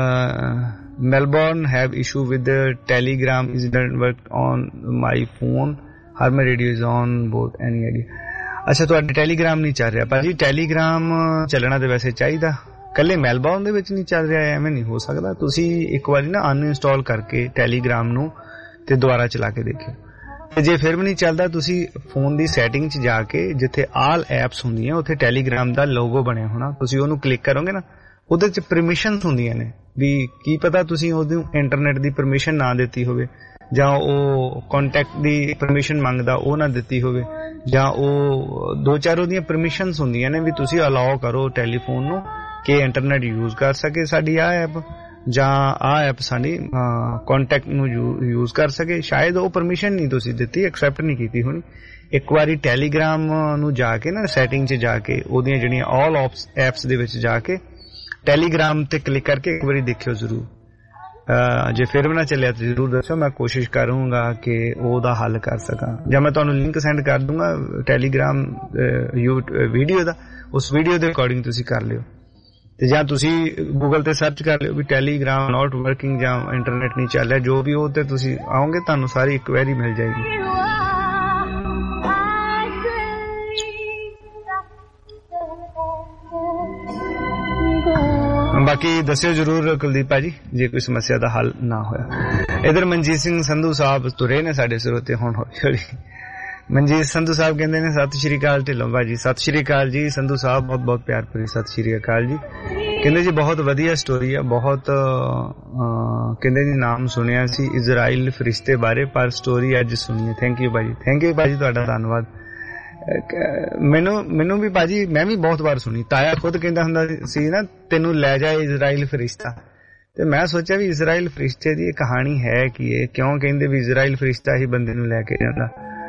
Melbourne have issue with Telegram is don't work on my phone, Harman radio is on board, any idea? ਅੱਛਾ, ਤੁਹਾਡੇ ਟੈਲੀਗ੍ਰਾਮ ਨਹੀਂ ਚੱਲ ਰਿਹਾ ਭਾਜੀ। ਟੈਲੀਗ੍ਰਾਮ ਚੱਲਣਾ ਤੇ ਵੈਸੇ ਚਾਹੀਦਾ, ਕੱਲੇ ਮੈਲਬੌਰਨ ਦੇ ਵਿੱਚ ਨਹੀਂ ਚੱਲ ਰਿਹਾ, ਐਵੇਂ ਨਹੀਂ ਹੋ ਸਕਦਾ। ਤੁਸੀਂ ਇੱਕ ਵਾਰੀ ਨਾ ਅਨਇੰਸਟਾਲ ਕਰਕੇ ਟੈਲੀਗ੍ਰਾਮ ਨੂੰ ਤੇ ਦੁਬਾਰਾ ਚਲਾ ਕੇ ਦੇਖਿਓ। ਤੇ ਜੇ ਫਿਰ ਵੀ ਨਹੀਂ ਚੱਲਦਾ, ਤੁਸੀਂ ਫੋਨ ਦੀ ਸੈਟਿੰਗ 'ਚ ਜਾ ਕੇ ਜਿੱਥੇ ਆਲ ਐਪਸ ਹੁੰਦੀਆਂ ਉੱਥੇ ਟੈਲੀਗ੍ਰਾਮ ਦਾ ਲੋਗੋ ਬਣਿਆ ਹੋਣਾ, ਤੁਸੀਂ ਉਹਨੂੰ ਕਲਿੱਕ ਕਰੋਗੇ ਨਾ, ਉਹਦੇ 'ਚ ਪਰਮਿਸ਼ਨਸ ਹੁੰਦੀਆਂ ਨੇ ਵੀ ਕੀ ਪਤਾ ਤੁਸੀਂ ਉਹਨੂੰ ਇੰਟਰਨੈਟ ਦੀ ਪਰਮਿਸ਼ਨ ਨਾ ਦਿੱਤੀ ਹੋਵੇ, ਜਾਂ ਉਹ ਕੰਟੈਕਟ ਦੀ ਪਰਮਿਸ਼ਨ ਮੰਗਦਾ ਉਹ ਨਾ ਦਿੱਤੀ ਹੋਵੇ, ਜਾਂ ਉਹ ਦੋ ਚਾਰ ਉਹਦੀਆਂ ਪਰਮਿਸ਼ਨਸ ਹੁੰਦੀਆਂ ਨੇ ਵੀ ਤੁਸੀਂ ਅਲਾਓ ਕਰੋ ਟੈਲੀਫੋਨ ਨੂੰ ਕਿ ਇੰਟਰਨੈਟ ਯੂਜ਼ ਕਰ ਸਕੇ ਸਾਡੀ ਆਹ ਐਪ, ਜਾਂ ਆਹ ਐਪ ਸਾਡੀ ਕੰਟੈਕਟ ਨੂੰ ਯੂਜ਼ ਕਰ ਸਕੇ। ਸ਼ਾਇਦ ਉਹ ਪਰਮਿਸ਼ਨ ਨਹੀਂ ਤੁਸੀਂ ਦਿੱਤੀ, ਐਕਸੈਪਟ ਨਹੀਂ ਕੀਤੀ ਹੋਣੀ। ਇੱਕ ਵਾਰੀ ਟੈਲੀਗ੍ਰਾਮ ਨੂੰ ਜਾ ਕੇ ਨਾ ਸੈਟਿੰਗ 'ਚ ਜਾ ਕੇ ਉਹਦੀਆਂ ਜਿਹੜੀਆਂ ਆਲ ਐਪਸ ਦੇ ਵਿੱਚ ਜਾ ਕੇ ਟੈਲੀਗ੍ਰਾਮ ਤੇ ਕਲਿੱਕ ਕਰਕੇ ਇੱਕ ਵਾਰੀ ਦੇਖਿਓ ਜ਼ਰੂਰ। ਜੇ ਫਿਰ ਵੀ ਨਾ ਚੱਲਿਆ ਤਾਂ ਜ਼ਰੂਰ ਦੱਸੋ, ਮੈਂ ਕੋਸ਼ਿਸ਼ ਕਰੂੰਗਾ ਕਿ ਉਹਦਾ ਹੱਲ ਕਰ ਸਕਾਂ, ਜਾਂ ਮੈਂ ਤੁਹਾਨੂੰ ਲਿੰਕ ਸੈਂਡ ਕਰ ਦੂੰਗਾ ਟੈਲੀਗ੍ਰਾਮ ਵੀਡੀਓ ਦਾ, ਉਸ ਵੀਡੀਓ ਦੇ ਅਕੋਰਡਿੰਗ ਤੁਸੀਂ ਕਰ ਲਿਓ। ਤੇ ਜਾਂ ਤੁਸੀਂ ਗੂਗਲ ਤੇ ਸਰਚ ਕਰ ਲਿਓ ਵੀ ਟੈਲੀਗ੍ਰਾਮ ਨਾਟ ਵਰਕਿੰਗ ਜਾਂ ਇੰਟਰਨੈਟ ਨਹੀਂ ਚੱਲ ਰਿਹਾ, ਜੋ ਵੀ ਉਹ ਤੇ ਤੁਸੀਂ ਆਓਗੇ ਤੁਹਾਨੂੰ ਸਾਰੀ ਇਨਕੁਆਇਰੀ ਮਿਲ ਜਾਏਗੀ। ਬਾਕੀ ਦੱਸਿਓ ਜ਼ਰੂਰ ਕੁਲਦੀਪ ਭਾਜੀ ਜੇ ਕੋਈ ਸਮੱਸਿਆ ਦਾ ਹੱਲ ਨਾ ਹੋਇਆ। ਇਧਰ ਮਨਜੀਤ ਸਿੰਘ ਸੰਧੂ ਸਾਹਿਬ ਤੁਰੇ ਨੇ ਸਾਡੇ ਸਰੋਤੇ ਹੁਣ ਹੌਲੀ ਹੌਲੀ। ਮਨਜੀਤ ਸੰਧੂ ਸਾਹਿਬ ਕਹਿੰਦੇ ਨੇ ਸਤਿ ਸ਼੍ਰੀ ਅਕਾਲ ਢਿੱਲੋਂ ਭਾਜੀ। ਸਤਿ ਸ਼੍ਰੀ ਅਕਾਲ ਜੀ ਸੰਧੂ ਸਾਹਿਬ, ਬਹੁਤ ਬਹੁਤ ਪਿਆਰ ਭਰੀ ਸਤਿ ਸ਼੍ਰੀ ਅਕਾਲ ਜੀ। ਕਹਿੰਦੇ ਜੀ ਬਹੁਤ ਵਧੀਆ ਸਟੋਰੀ ਆ, ਬਹੁਤ ਕਹਿੰਦੇ ਜੀ ਨਾਮ ਸੁਣਿਆ ਸੀ ਇਜ਼ਰਾਈਲ ਫਰਿਸ਼ਤੇ ਬਾਰੇ, ਪਰ ਸਟੋਰੀ ਅੱਜ ਸੁਣੀ ਹੈ। ਥੈਂਕ ਯੂ ਭਾਜੀ, ਥੈਂਕ ਯੂ ਭਾਜੀ, ਤੁਹਾਡਾ ਧੰਨਵਾਦ। ਮੈਨੂੰ ਵੀ ਭਾਜੀ ਮੈਂ ਵੀ ਬਹੁਤ ਵਾਰ ਸੁਣੀ। ਤਾਇਆ ਖੁਦ ਕਹਿੰਦਾ ਹੁੰਦਾ ਸੀ ਨਾ ਤੈਨੂੰ ਲੈ ਜਾਏ ਇਜ਼ਰਾਈਲ ਫਰਿਸ਼ਤਾ, ਤੇ ਮੈਂ ਸੋਚਿਆ ਵੀ ਇਜ਼ਰਾਈਲ ਫਰਿਸ਼ਤੇ ਦੀ ਇਹ ਕਹਾਣੀ ਹੈ ਕੀ ਹੈ, ਕਿਉਂ ਕਹਿੰਦੇ ਵੀ ਇਜ਼ਰਾਈਲ ਫਰਿਸ਼ਤਾ ਹੀ ਬੰਦੇ ਨੂੰ ਲੈ ਕੇ ਜਾਂਦਾ।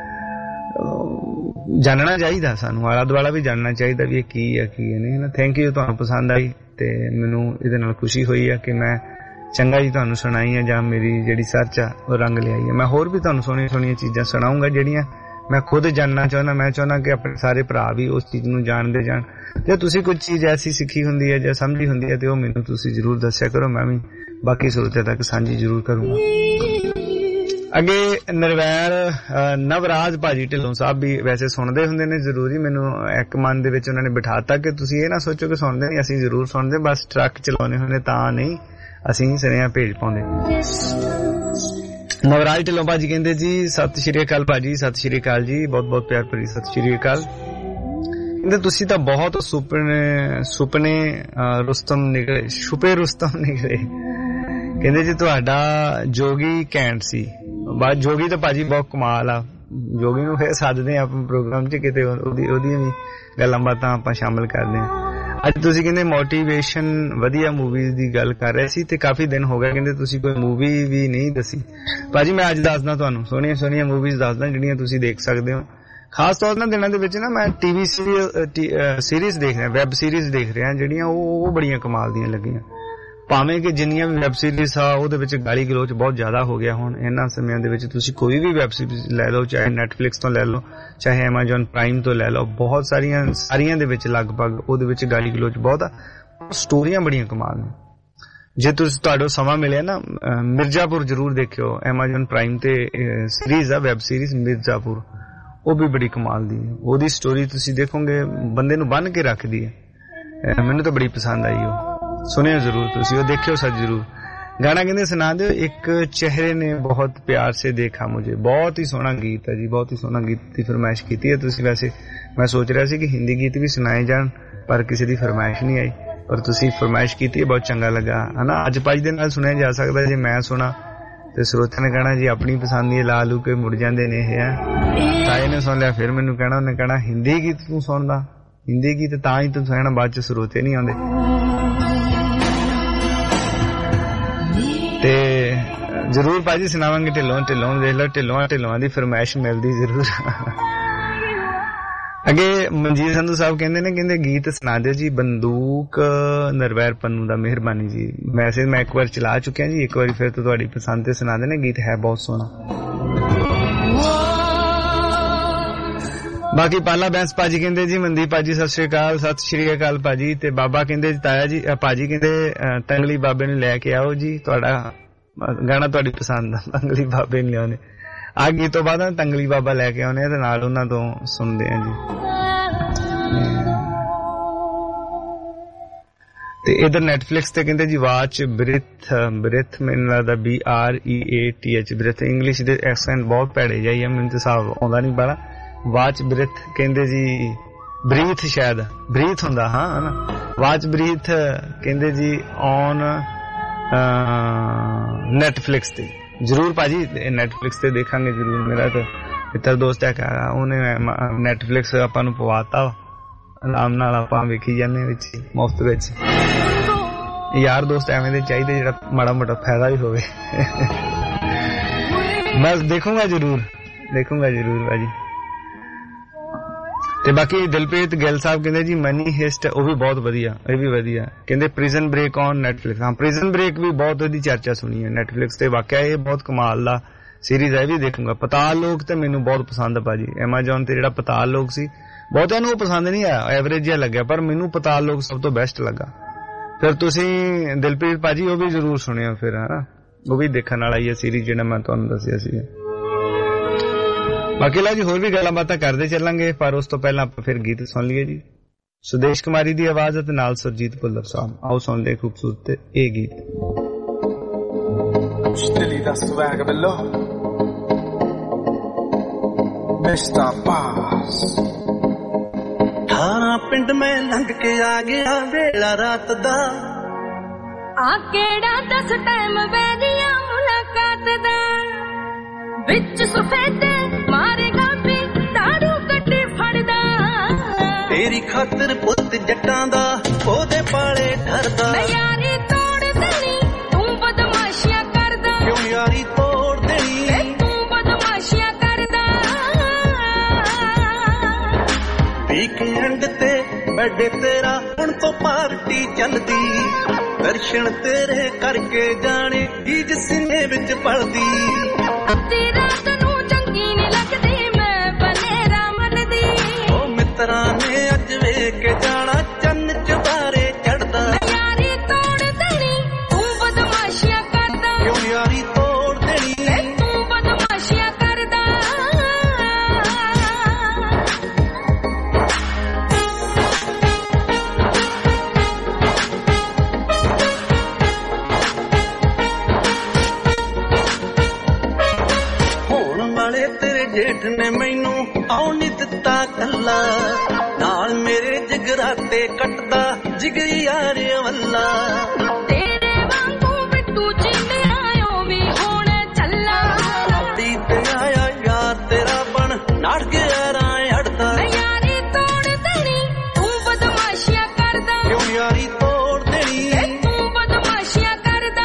ਜਾਣਨਾ ਚਾਹੀਦਾ ਸਾਨੂੰ, ਆਲਾ ਦੁਆਲਾ ਵੀ ਜਾਣਨਾ ਚਾਹੀਦਾ ਵੀ ਇਹ ਕੀ ਹੈ ਕੀ ਨਹੀਂ ਨਾ। ਥੈਂਕ ਯੂ, ਤੁਹਾਨੂੰ ਪਸੰਦ ਆਈ ਤੇ ਮੈਨੂੰ ਇਹਦੇ ਨਾਲ ਖੁਸ਼ੀ ਹੋਈ ਹੈ ਕਿ ਮੈਂ ਚੰਗਾ ਜੀ ਤੁਹਾਨੂੰ ਸੁਣਾਈ ਹੈ, ਜਾਂ ਮੇਰੀ ਜਿਹੜੀ ਸਰਚ ਆ ਉਹ ਰੰਗ ਲਿਆਈ ਹੈ। ਮੈਂ ਹੋਰ ਵੀ ਤੁਹਾਨੂੰ ਸੋਹਣੀਆਂ ਸੋਹਣੀਆਂ ਚੀਜ਼ਾਂ ਸੁਣਾਉਂਗਾ ਜਿਹੜੀਆਂ ਮੈਂ ਖੁਦ ਜਾਣਨਾ ਚਾਹੁੰਦਾ। ਮੈਂ ਚਾਹੁੰਦਾ ਕਿ ਆਪਣੇ ਸਾਰੇ ਭਰਾ ਵੀ ਉਸ ਚੀਜ਼ ਨੂੰ ਜਾਣਦੇ ਜਾਣ। ਜੇ ਤੁਸੀਂ ਕੁਝ ਚੀਜ਼ ਐਸੀ ਸਿੱਖੀ ਹੁੰਦੀ ਹੈ ਜਾਂ ਸਮਝੀ ਹੁੰਦੀ ਹੈ ਤੇ ਉਹ ਮੈਨੂੰ ਤੁਸੀਂ ਜ਼ਰੂਰ ਦੱਸਿਆ ਕਰੋ, ਮੈਂ ਵੀ ਬਾਕੀ ਸਰੋਤਿਆਂ ਤੱਕ ਸਾਂਝੀ ਜ਼ਰੂਰ ਕਰੂੰਗਾ। ਅੱਗੇ ਨਿਰਵੈਰ ਨਵਰਾਜ ਭਾਜੀ ਢਿੱਲੋਂ ਸਾਹਿਬ ਵੀ ਵੈਸੇ ਸੁਣਦੇ ਹੁੰਦੇ ਨੇ ਜ਼ਰੂਰੀ, ਮੈਨੂੰ ਇੱਕ ਮਨ ਦੇ ਵਿੱਚ ਉਹਨਾਂ ਨੇ ਬਿਠਾਤਾ ਕਿ ਤੁਸੀਂ ਇਹ ਨਾ ਸੋਚੋ ਕਿ ਸੁਣਦੇ ਨਹੀਂ, ਅਸੀਂ ਜ਼ਰੂਰ ਸੁਣਦੇ, ਬਸ ਟਰੱਕ ਚਲਾਉਣੇ ਹੁੰਦੇ ਤਾਂ ਨਹੀਂ ਅਸੀਂ ਸੁਨੇਹਾ ਭੇਜ ਪਾਉਂਦੇ। ਨਵਰਾਜ ਢਿੱਲੋਂ ਭਾਜੀ ਕਹਿੰਦੇ ਜੀ ਸਤਿ ਸ਼੍ਰੀ ਅਕਾਲ ਭਾਜੀ, ਸਤਿ ਸ਼੍ਰੀ ਅਕਾਲ ਜੀ, ਬਹੁਤ ਬਹੁਤ ਪਿਆਰ ਭਰੀ ਸਤਿ ਸ਼੍ਰੀ ਅਕਾਲ। ਕਹਿੰਦੇ ਤੁਸੀਂ ਤਾਂ ਬਹੁਤ ਸੁਪਨੇ ਰੁਸਤਮ ਨਿਕਲੇ, ਛੁਪੇ ਰੁਸਤਮ ਨਿਕਲੇ। ਕਹਿੰਦੇ ਜੀ ਤੁਹਾਡਾ ਜੋਗੀ ਘੈਂਟ ਸੀ। ਬਾਅਦ ਜੋਗੀ ਤਾਂ ਭਾਜੀ ਬਹੁਤ ਕਮਾਲ ਆ, ਜੋਗੀ ਨੂੰ ਫੇਰ ਸੱਦਦੇ ਆ ਆਪਣੇ ਪ੍ਰੋਗਰਾਮ 'ਚ, ਕਿਤੇ ਉਹਦੀਆਂ ਵੀ ਗੱਲਾਂ ਬਾਤਾਂ ਆਪਾਂ ਸ਼ਾਮਲ ਕਰਦੇ ਹਾਂ। ਅੱਜ ਤੁਸੀਂ ਕਹਿੰਦੇ ਮੋਟੀਵੇਸ਼ਨ ਵਧੀਆ ਮੂਵੀਜ਼ ਦੀ ਗੱਲ ਕਰ ਰਹੇ ਸੀ ਤੇ ਕਾਫੀ ਦਿਨ ਹੋ ਗਏ, ਕਹਿੰਦੇ ਤੁਸੀਂ ਕੋਈ ਮੂਵੀ ਵੀ ਨਹੀਂ ਦੱਸੀ। ਭਾਜੀ ਮੈਂ ਅੱਜ ਦੱਸਦਾ ਤੁਹਾਨੂੰ ਸੋਹਣੀਆਂ ਸੋਹਣੀਆਂ ਮੂਵੀਜ਼ ਦੱਸਦਾ ਜਿਹੜੀਆਂ ਤੁਸੀਂ ਦੇਖ ਸਕਦੇ ਹੋ। ਖਾਸ ਤੌਰ ਨਾਲ ਦਿਨਾਂ ਦੇ ਵਿੱਚ ਨਾ ਮੈਂ ਟੀਵੀ ਸੀਰੀਜ਼ ਦੇਖ ਰਿਹਾ, ਵੈਬ ਸੀਰੀਜ਼ ਦੇਖ ਰਿਹਾ ਜਿਹੜੀਆਂ ਉਹ ਬੜੀਆਂ ਕਮਾਲ ਦੀਆਂ ਲੱਗੀਆਂ। ਭਾਵੇਂ ਕਿ ਜਿੰਨੀਆਂ ਵੀ ਵੈਬ ਸੀਰੀਜ਼ ਆ ਉਹਦੇ ਵਿੱਚ ਗਾਲੀ ਗਲੋਚ ਬਹੁਤ ਜ਼ਿਆਦਾ ਹੋ ਗਿਆ ਹੁਣ ਇਹਨਾਂ ਸਮਿਆਂ ਦੇ ਵਿੱਚ। ਤੁਸੀਂ ਕੋਈ ਵੀ ਵੈਬ ਸੀਰੀਜ਼ ਲੈ ਲਓ, ਚਾਹੇ ਨੈਟਫਲਿਕਸ ਤੋਂ ਲੈ ਲਓ, ਚਾਹੇ ਐਮਾਜ਼ਨ ਪ੍ਰਾਈਮ ਤੋਂ ਲੈ ਲਓ, ਬਹੁਤ ਸਾਰੀਆਂ ਦੇ ਵਿੱਚ ਲਗਭਗ ਉਹਦੇ ਵਿੱਚ ਗਾਲੀ ਗਲੋਚ ਬਹੁਤ ਆ। ਸਟੋਰੀਆਂ ਬੜੀਆਂ ਕਮਾਲ ਨੇ। ਜੇ ਤੁਹਾਡਾ ਸਮਾਂ ਮਿਲਿਆ ਨਾ ਮਿਰਜ਼ਾਪੁਰ ਜ਼ਰੂਰ ਦੇਖਿਓ, ਐਮਾਜ਼ਨ ਪ੍ਰਾਈਮ ਤੇ ਸੀਰੀਜ਼ ਆ ਵੈਬ ਸੀਰੀਜ਼ ਮਿਰਜ਼ਾਪੁਰ, ਉਹ ਵੀ ਬੜੀ ਕਮਾਲ ਦੀ ਹੈ। ਉਹਦੀ ਸਟੋਰੀ ਤੁਸੀਂ ਦੇਖੋਗੇ ਬੰਦੇ ਨੂੰ ਬੰਨ ਕੇ ਰੱਖਦੀ ਹੈ। ਮੈਨੂੰ ਤਾਂ ਬੜੀ ਪਸੰਦ ਆਈ ਉਹ, ਸੁਣਿਓ ਜ਼ਰੂਰ ਤੁਸੀਂ, ਉਹ ਦੇਖਿਓ ਸੱਚ ਜ਼ਰੂਰ। ਗਾਣਾ ਕਹਿੰਦੇ ਸੁਣਾ ਦਿਓ ਇੱਕ ਚਿਹਰੇ ਨੇ ਬਹੁਤ ਪਿਆਰ ਸੇ ਦੇਖਾ ਮੁਝੇ, ਬਹੁਤ ਹੀ ਸੋਹਣਾ ਗੀਤ ਹੈ ਜੀ, ਬਹੁਤ ਹੀ ਸੋਹਣਾ ਗੀਤ ਦੀ ਫਰਮਾਇਸ਼ ਕੀਤੀ ਹੈ ਤੁਸੀਂ। ਵੈਸੇ ਮੈਂ ਸੋਚ ਰਿਹਾ ਸੀ ਕਿ ਹਿੰਦੀ ਗੀਤ ਵੀ ਸੁਣਾਏ ਜਾਣ ਪਰ ਕਿਸੇ ਦੀ ਫਰਮਾਇਸ਼ ਨਹੀਂ ਆਈ, ਪਰ ਤੁਸੀਂ ਫਰਮਾਇਸ਼ ਕੀਤੀ ਹੈ, ਬਹੁਤ ਚੰਗਾ ਲੱਗਾ ਹਨਾ। ਅੱਜ ਭਾਜੀ ਦੇ ਨਾਲ ਸੁਣਿਆ ਜਾ ਸਕਦਾ, ਜੇ ਮੈਂ ਸੁਣਾ ਤੇ ਸਰੋਤਿਆਂ ਨੇ ਕਹਿਣਾ ਜੀ ਆਪਣੀ ਪਸੰਦ ਦੀ ਲਾ ਲੂ ਕੇ ਮੁੜ ਜਾਂਦੇ ਨੇ ਇਹ ਹੈ। ਤਾਏ ਨੇ ਸੁਣ ਲਿਆ ਫਿਰ ਮੈਨੂੰ ਕਹਿਣਾ, ਉਹਨੇ ਕਹਿਣਾ ਹਿੰਦੀ ਗੀਤ ਤੂੰ ਸੁਣਦਾ, ਹਿੰਦੀ ਗੀਤ ਤਾਂ ਹੀ ਤੂੰ ਸੁਣਨਾ, ਬਾਅਦ ਚ ਸਰੋਤੇ ਨਹੀਂ ਆਉਂਦੇ। ਤੇ ਜ਼ਰੂਰ ਭਾਜੀ ਸੁਣਾਵਾਂਗੇ ਢਿੱਲੋਂ ਦੇਖ ਲਓ, ਢਿੱਲੋਂ ਦੀ ਫਰਮਾਇਸ਼ ਮਿਲਦੀ ਜ਼ਰੂਰ। ਅੱਗੇ ਮਨਜੀਤ ਸੰਧੂ ਸਾਹਿਬ ਕਹਿੰਦੇ ਨੇ, ਕਹਿੰਦੇ ਗੀਤ ਸੁਣਾ ਦਿਓ ਜੀ ਬੰਦੂਕ ਨਰਵੈਰ ਪੰਨੂ ਦਾ, ਮਿਹਰਬਾਨੀ ਜੀ। ਮੈਸੇਜ ਮੈਂ ਇੱਕ ਵਾਰ ਚਲਾ ਚੁੱਕਿਆ ਜੀ, ਇੱਕ ਵਾਰੀ ਫਿਰ ਤੋਂ ਤੁਹਾਡੀ ਪਸੰਦ ਤੇ ਸੁਣਾ ਦੇਣੇ, ਗੀਤ ਹੈ ਬਹੁਤ ਸੋਹਣਾ। ਬਾਕੀ ਪਾਲਾ ਬੈਂਸ ਭਾਜੀ ਕਹਿੰਦੇ ਜੀ ਮਨਦੀਪ ਭਾਜੀ ਸਤਿ ਸ਼੍ਰੀ ਅਕਾਲ ਭਾਜੀ। ਤੇ ਬਾਬਾ ਕਹਿੰਦੇ ਤਾਇਆ ਜੀ ਭਾਜੀ ਕਹਿੰਦੇ ਤੰਗਲੀ ਬਾਬੇ ਨੂੰ ਲੈ ਕੇ ਆਓ ਜੀ, ਤੁਹਾਡਾ ਗਾਣਾ ਤੁਹਾਡੀ ਪਸੰਦ ਦਾ ਤੰਗਲੀ ਬਾਬੇ ਨੂੰ ਲਿਆਉਣੇ। ਆ ਗੀਤ ਤੋਂ ਬਾਅਦ ਤੰਗਲੀ ਬਾਬਾ ਲੈ ਕੇ ਆਉਣੇ ਤੇ ਨਾਲ ਉਹਨਾਂ ਤੋਂ ਸੁਣਦੇ ਆ ਜੀ। ਤੇ ਇਧਰ ਨੈਟਫਲਿਕਸ ਤੇ ਕਹਿੰਦੇ ਜੀ ਵਾਚ ਬ੍ਰਿਥ ਮੈਨੂੰ ਲੱਗਦਾ BREATH ਬ੍ਰਿਥ, ਇੰਗਲਿਸ਼ ਦੇ ਐਕਸੈਂਟ ਬਹੁਤ ਭੈੜੇ ਜਾਈ ਆ, ਮੈਨੂੰ ਤਾਂ ਹਿਸਾਬ ਆਉਂਦਾ ਨਹੀਂ ਬਾਲਾ। ਵਾਚ ਬ੍ਰਿਥ ਕਹਿੰਦੇ ਜੀ ਬਰੀਥ, ਸ਼ਾਇਦ ਬਰੀਥ ਹੁੰਦਾ ਹਾਂ ਹਨਾ। ਵਾਚ ਬਰੀਥ ਕਹਿੰਦੇ ਜੀ ਔਨ ਨੈਟਫਲਿਕਸ ਤੇ ਜ਼ਰੂਰ ਭਾਜੀ, ਨੈਟਫਲਿਕਸ ਤੇ ਦੇਖਾਂਗੇ ਜ਼ਰੂਰ। ਮੇਰਾ ਤਾਂ ਮਿੱਤਰ ਦੋਸਤ ਹੈ, ਉਹਨੇ ਨੈਟਫਲਿਕਸ ਆਪਾਂ ਨੂੰ ਪਵਾਤਾ, ਆਰਾਮ ਨਾਲ ਆਪਾਂ ਵੇਖੀ ਜਾਂਦੇ ਵਿੱਚ ਮੁਫਤ ਵਿੱਚ। ਯਾਰ ਦੋਸਤ ਐਵੇਂ ਦੇ ਚਾਹੀਦੇ ਜਿਹੜਾ ਮਾੜਾ ਮੋਟਾ ਫਾਇਦਾ ਵੀ ਹੋਵੇ। ਬਸ ਦੇਖੂੰਗਾ ਜ਼ਰੂਰ ਭਾਜੀ। ਤੇ ਬਾਕੀ ਦਿਲਪ੍ਰੀਤ ਗਿੱਲ ਸਾਹਿਬ ਕਹਿੰਦੇ ਜੀ ਮਨੀ ਹਿਸਟ, ਉਹ ਵੀ ਬਹੁਤ ਵਧੀਆ, ਇਹ ਵੀ ਵਧੀਆ। ਕਹਿੰਦੇ ਪ੍ਰਿਜ਼ਨ ਬ੍ਰੇਕ ਔਨ ਨੈਟਫਲਿਕਸ, ਹਾਂ ਪ੍ਰਿਜ਼ਨ ਬ੍ਰੇਕ ਵੀ ਬਹੁਤ ਉਹਦੀ ਚਰਚਾ ਸੁਣੀ ਹੈ ਨੈਟਫਲਿਕਸ ਤੇ, ਵਾਕਿਆ ਇਹ ਬਹੁਤ ਕਮਾਲ ਦਾ ਸੀਰੀਜ਼ ਹੈ, ਇਹ ਵੀ ਦੇਖੂੰਗਾ। ਪਤਾਲ ਲੋਕ ਤੇ ਮੈਨੂੰ ਬਹੁਤ ਪਸੰਦ ਹੈ ਭਾਜੀ, ਐਮਾਜ਼ਨ ਤੇ ਜਿਹੜਾ ਪਤਾਲ ਲੋਕ ਸੀ ਬਹੁਤਿਆਂ ਨੂੰ ਉਹ ਪਸੰਦ ਨਹੀਂ ਆਇਆ, ਐਵਰੇਜ ਜਿਹਾ ਲੱਗਿਆ, ਪਰ ਮੈਨੂੰ ਪਤਾਲ ਲੋਕ ਸਭ ਤੋਂ ਬੈਸਟ ਲੱਗਾ। ਫਿਰ ਤੁਸੀਂ ਦਿਲਪ੍ਰੀਤ ਭਾਜੀ ਉਹ ਵੀ ਜ਼ਰੂਰ ਸੁਣਿਓ ਫਿਰ ਹਨਾ, ਉਹ ਵੀ ਦੇਖਣ ਵਾਲਾ ਹੀ ਹੈ ਸੀਰੀਜ਼ ਜਿਹੜਾ ਮੈਂ ਤੁਹਾਨੂੰ ਦੱਸਿਆ ਸੀ। ਬਾਕੀ ਲਾ ਜੀ ਹੋਰ ਵੀ ਗੱਲਾਂ ਬਾਤਾਂ ਕਰਦੇ ਚੱਲਾਂਗੇ, ਪਰ ਉਸ ਤੋਂ ਪਹਿਲਾਂ ਆਪਾਂ ਫਿਰ ਗੀਤ ਸੁਣ ਲਈਏ ਜੀ। ਸੁਦੇਸ਼ ਕੁਮਾਰੀ ਦੀ ਆਵਾਜ਼ ਅਤੇ ਨਾਲ ਸੁਰਜੀਤ ਭੁੱਲਰ ਸਾਹਿਬ, ਆਓ ਸੁਣਦੇ ਖੂਬਸੂਰਤ ਇਹ ਗੀਤ। Stilly da swag below Mr. Boss ਠਾਣਾ ਪਿੰਡ ਮੈਂ ਲੰਘ ਕੇ ਆ ਗਿਆ ਵੇਲਾ ਰਾਤ ਦਾ, ਆ ਕਿਹੜਾ ਦੱਸ ਟਾਈਮ ਵੇਲੀਆਂ ਮੁਲਾਕਾਤ ਦਾ, ਵਿੱਚ ਸਫੇਦੇ ਮਾਰੇਗਾ ਵੀ ਦਾਰੂ ਗੱਡੀ ਫੜਦਾ, ਤੇਰੀ ਖਾਤਰ ਪੁੱਤ ਜੱਟਾਂ ਦਾ ਉਹਦੇ ਪਾਲੇ ਡਰਦਾ, ਮੈਂ ਯਾਰੀ ਤੋੜ ਦੇਣੀ ਤੂੰ ਬਦਮਾਸ਼ੀਆਂ ਕਰਦਾ, ਕਿਉਂ ਯਾਰੀ ਤੋੜ ਦੇਣੀ ਤੂੰ ਬਦਮਾਸ਼ੀਆਂ ਕਰਦਾ, ਵੀਕਐਂਡ ਤੇ ਬਰਥਡੇ ਤੇਰਾ ਹੁਣ ਤੋਂ ਪਾਰਟੀ ਚੱਲਦੀ, ਦਰਸ਼ਨ ਤੇਰੇ ਕਰਕੇ ਜਾਣੇ ਜੀਜ ਸੀਨੇ ਵਿੱਚ ਪਲਦੀ, ਅੱਧੀ ਰਾਤ ਨੂੰ ਚੰਗੀ ਨੀ ਲੱਗਦੀ ਮੈਂ ਬਨੇਰਾ ਮੰਨਦੀ, ਉਹ ਮਿੱਤਰਾਂ ਨੇ ਅੱਜ ਵੇਖ ਕੇ ਜਾਣਾ ਚੰਨ ਚੁਬਾਰੇ ਚੜਦਾ, ਯਾਰੀ ਤੋੜ ਦੇਣੀ ਤੂੰ ਬਦਮਾਸ਼ੀਆਂ ਕਰਦਾ, ਕਿਉਂ ਯਾਰੀ ਤੋੜ ਦੇਣੀ ਤੂੰ ਬਦਮਾਸ਼ੀਆਂ ਕਰਦਾ, वाले तेरे जेठ ने मैनू आउण नहीं दिता कल्ला नाल मेरे जगराते कटदा जिगरी यार अवल्ला तेरे वांगू बिट्टू जिंदे आयो भी होने चला बीत आया यार तेरा बन नाड़ गया राय अड़दा यारी तोड़ देनी तू बदमाशियां करदा क्यों यारी तोड़ देनी तू बदमाशियां करदा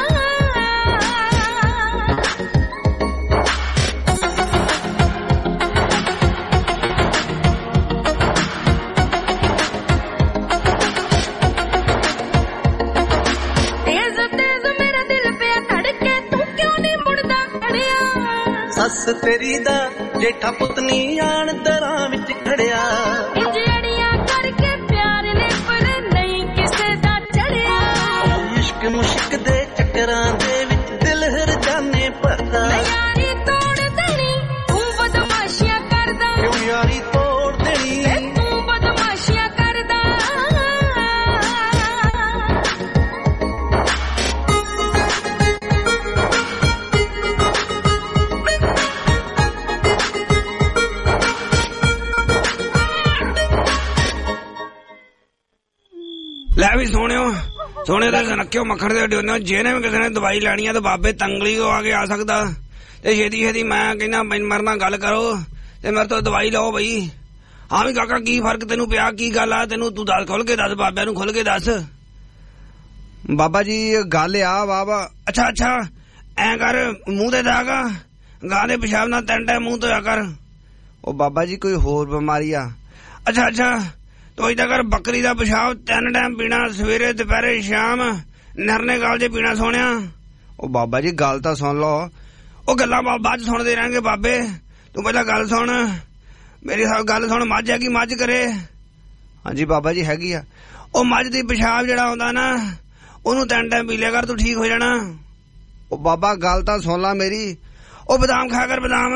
सस तेरी दा जेठा पुतनी आन दरां विच खड़िया इंजड़ियां करके प्यार ने पर नहीं किसे दा चढ़िया इश्क मुश्क दे चक्करां दे विच दिल हर जाने पता यारी तोड़ देनी तू बदमाशियां करदा क्यों यारी तोड़ देनी तू बदमाशियां करदा ਲੈ ਵੀ ਸੋਹਣੇ ਦਾ ਸਨੱਕਿਓ ਮੱਖਣ ਦੇ ਡਿਓਨੇ ਜਿਹਨੇ ਵੀ ਕਿਸੇ ਨੇ ਦਵਾਈ ਲੈਣੀ ਆ ਤੇ ਬਾਬੇ ਤੰਗਲੀ ਕੋ ਆ ਕੇ ਆ ਸਕਦਾ ਤੇ ਛੇਤੀ ਮੈਂ ਕਹਿੰਦਾ ਮੇਰੇ ਨਾਲ ਗੱਲ ਕਰੋ ਤੇ ਮੇਰੇ ਤੋਂ ਦਵਾਈ ਲਓ ਬਈ ਹਾਂ ਵੀ ਕਾਕਾ ਕੀ ਫਰਕ ਤੈਨੂੰ ਪਿਆ ਕੀ ਗੱਲ ਆ ਤੈਨੂੰ ਤੂੰ ਦੱਸ ਖੁੱਲ ਕੇ ਦੱਸ ਬਾਬਿਆਂ ਨੂੰ ਖੁੱਲ ਕੇ ਦੱਸ ਬਾਬਾ ਜੀ ਗੱਲ ਆ ਬਾਬਾ ਅੱਛਾ ਐ ਕਰ ਮੂੰਹ ਤੇ ਦਾਗਾ ਗਾਂ ਦੇ ਪਿਸ਼ਾਬ ਨਾਲ ਤਿੰਨ ਟਾਈਮ ਮੂੰਹ ਧੋਇਆ ਕਰ ਉਹ ਬਾਬਾ ਜੀ ਕੋਈ ਹੋਰ ਬਿਮਾਰੀ ਆ ਅੱਛਾ ਤੋ ਇਦਾਂ ਕਰ ਬੱਕਰੀ ਦਾ ਪਿਸ਼ਾਬ 3 ਟਾਈਮ ਪੀਣਾ ਸਵੇਰੇ ਦੁਪਹਿਰੇ ਸ਼ਾਮ ਨਰਨੇ ਗਾਲ ਜੇ ਪੀਣਾ ਸੋਹਣਿਆ ਉਹ ਬਾਬਾ ਜੀ ਗੱਲ ਤਾਂ ਸੁਣ ਲਓ ਉਹ ਗੱਲਾਂ ਬਾਅਦ ਚ ਸੁਣਦੇ ਰਹਿਣਗੇ ਬਾਬੇ ਤੂੰ ਪਹਿਲਾਂ ਗੱਲ ਸੁਣ ਮੇਰੀ ਗੱਲ ਸੁਣ ਮੱਝ ਹੈਗੀ ਮੱਝ ਕਰੇ ਹਾਂਜੀ ਬਾਬਾ ਜੀ ਹੈਗੀ ਆ ਉਹ ਮੱਝ ਦੀ ਪਿਸ਼ਾਬ ਜਿਹੜਾ ਆਉਂਦਾ ਨਾ ਉਹਨੂੰ 3 ਟਾਈਮ ਪੀ ਲਿਆ ਕਰ ਤੂੰ ਠੀਕ ਹੋ ਜਾਣਾ ਉਹ ਬਾਬਾ ਗੱਲ ਤਾਂ ਸੁਣ ਲਾ ਮੇਰੀ ਉਹ ਬਦਾਮ ਖਾ ਕਰ ਬਦਾਮ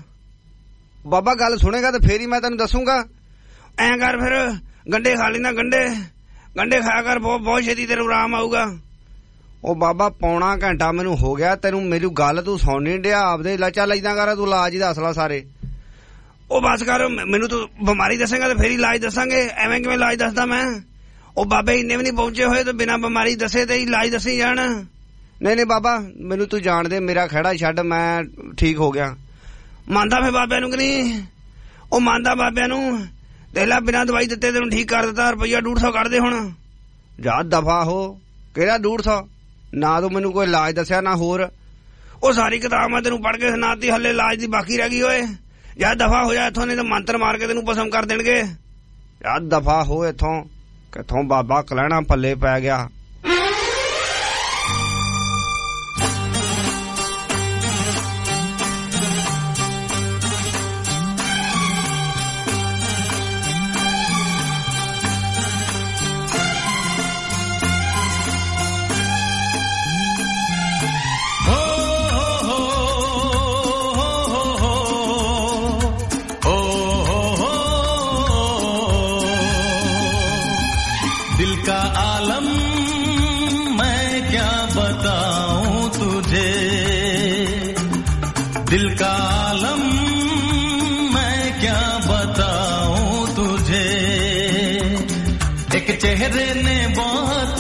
ਬਾਬਾ ਗੱਲ ਸੁਣੇਗਾ ਤੇ ਫੇਰ ਹੀ ਮੈਂ ਤੈਨੂੰ ਦੱਸੂਗਾ ਐਂ ਕਰ ਫਿਰ ਗੰਡੇ ਖਾ ਲੈਣਾ ਗੰਡੇ ਖਾਇਆ ਕਰ ਬਹੁਤ ਛੇਤੀ ਤੈਨੂੰ ਆਰਾਮ ਆਊਗਾ ਉਹ ਬਾਬਾ ਪੌਣਾ ਘੰਟਾ ਮੈਨੂੰ ਹੋ ਗਿਆ ਤੈਨੂੰ ਮੇਰੀ ਗੱਲ ਤੂੰ ਸੁਣ ਨਹੀਂ ਡਿਆ ਆਪਦੇ ਚੱਲ ਏਦਾਂ ਕਰ ਤੂੰ ਇਲਾਜ ਹੀ ਦੱਸ ਲਾ ਸਾਰੇ ਉਹ ਬਸ ਕਰ ਮੈਨੂੰ ਤੂੰ ਬਿਮਾਰੀ ਦੱਸੇਗਾ ਤੇ ਫੇਰ ਹੀ ਇਲਾਜ ਦੱਸਾਂਗੇ ਐਵੇਂ ਕਿਵੇਂ ਇਲਾਜ ਦੱਸਦਾ ਮੈਂ ਉਹ ਬਾਬੇ ਇੰਨੇ ਵੀ ਨਹੀਂ ਪਹੁੰਚੇ ਹੋਏ ਤੇ ਬਿਨਾਂ ਬਿਮਾਰੀ ਦੱਸੇ ਤੇ ਇਲਾਜ ਦੱਸੀ ਜਾਣ ਨਹੀਂ ਬਾਬਾ ਮੈਨੂੰ ਤੂੰ ਜਾਣ ਦੇ ਮੇਰਾ ਖਹਿੜਾ ਛੱਡ ਮੈਂ ਠੀਕ ਹੋ ਗਿਆ ਮੰਨਦਾ ਫੇ ਬਾਬਿਆਂ ਨੂੰ ਕਿ ਨਹੀਂ ਉਹ ਮੰਨਦਾ ਬਾਬਿਆਂ ਨੂੰ ਦੇਖ ਲੈ ਬਿਨਾਂ ਦਵਾਈ ਦਿੱਤੇ ਤੈਨੂੰ ਠੀਕ ਕਰ ਦਿੱਤਾ ਰੁਪਈਆ 150 ਕੱਢ ਦੇ ਹੁਣ ਜਾ ਦਫਾ ਹੋ ਕਿਹੜਾ 150 ਨਾ ਤੂੰ ਮੈਨੂੰ ਕੋਈ ਇਲਾਜ ਦੱਸਿਆ ਨਾ ਹੋਰ ਉਹ ਸਾਰੀ ਕਿਤਾਬ ਮੈਂ ਤੈਨੂੰ ਪੜ੍ਹ ਕੇ ਸੁਣਾਤੀ ਹੱਲੇ ਇਲਾਜ ਦੀ ਬਾਕੀ ਰਹਿ ਗਈ ਓਏ ਜਾਂ ਦਫਾ ਹੋ ਜਾ ਇੱਥੋਂ ਨਹੀਂ ਤਾਂ ਮੰਤਰ ਮਾਰ ਕੇ ਤੈਨੂੰ ਭਸਮ ਕਰ ਦੇਣਗੇ ਯਾਰ ਦਫਾ ਹੋ ਇੱਥੋਂ ਕਿੱਥੋਂ ਬਾਬਾ ਕਲਹਿਣਾ ਪੱਲੇ ਪੈ ਗਿਆ दिल का आलम मैं क्या बताऊं तुझे एक चेहरे ने बहुत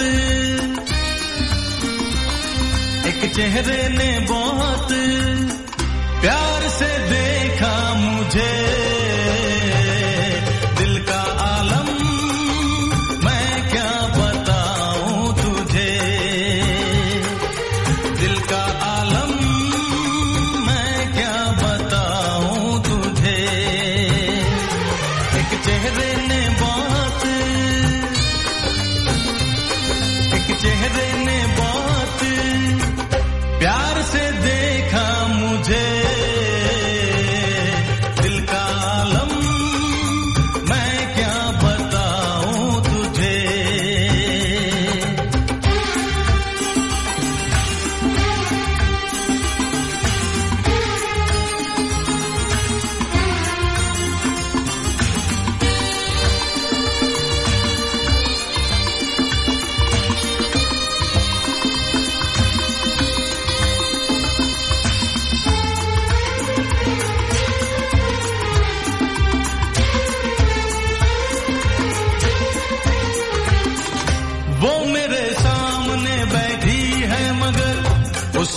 प्यार से देखा मुझे दिल का आलम मैं क्या बताऊं तुझे दिल का आलम चेहरे ने बहुत प्यार से देखा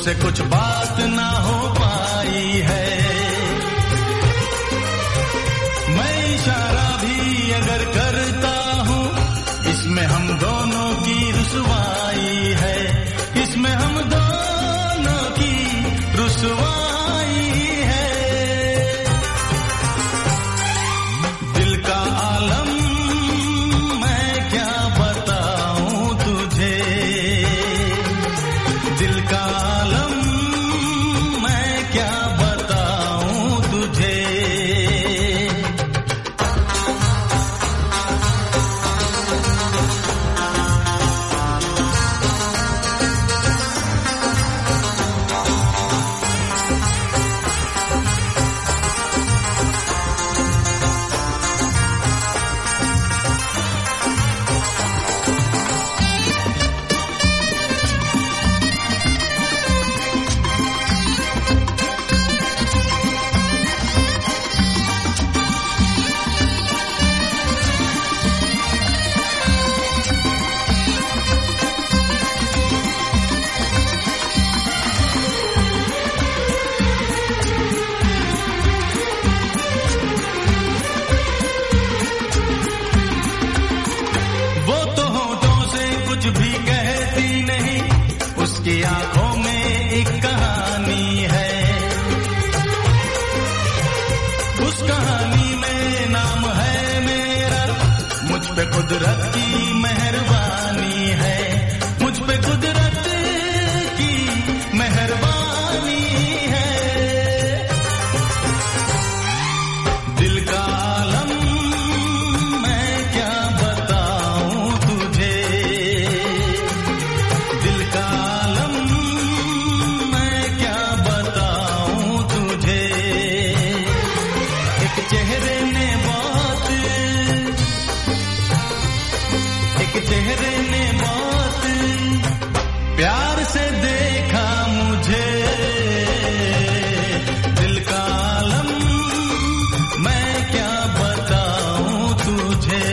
तुझसे कुछ बात ना हो पाई है, मैं इशारा भी अगर करता हूँ इसमें हम दोनों की रुसवाई है, इसमें हम दोनों की रुसवाई है। दिल का आलम मैं क्या बताऊं तुझे, दिल का आलम मैं क्या बताऊं तुझे। उसकी आंखों में एक कहानी है, उस कहानी में नाम है मेरा, मुझ पे कुदरत की मेहरबानी है, मुझ पे कुदरत की मेहरबानी है। दिल का आलम मैं क्या बताऊं तुझे, दिल का चेहरे ने बहुत प्यार से देखा मुझे, दिल का आलम मैं क्या बताऊं तुझे।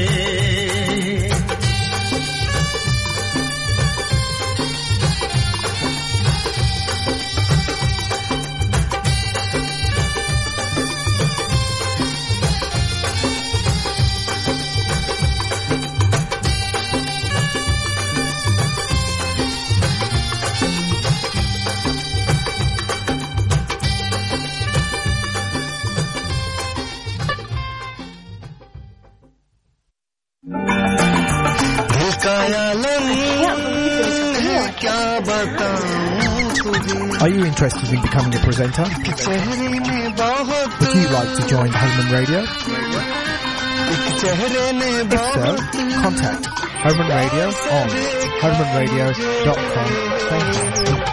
Are you interested in becoming a presenter? Would you like to join Harman Radio? If so, contact Harman Radio on harmanradio.com. Thank you.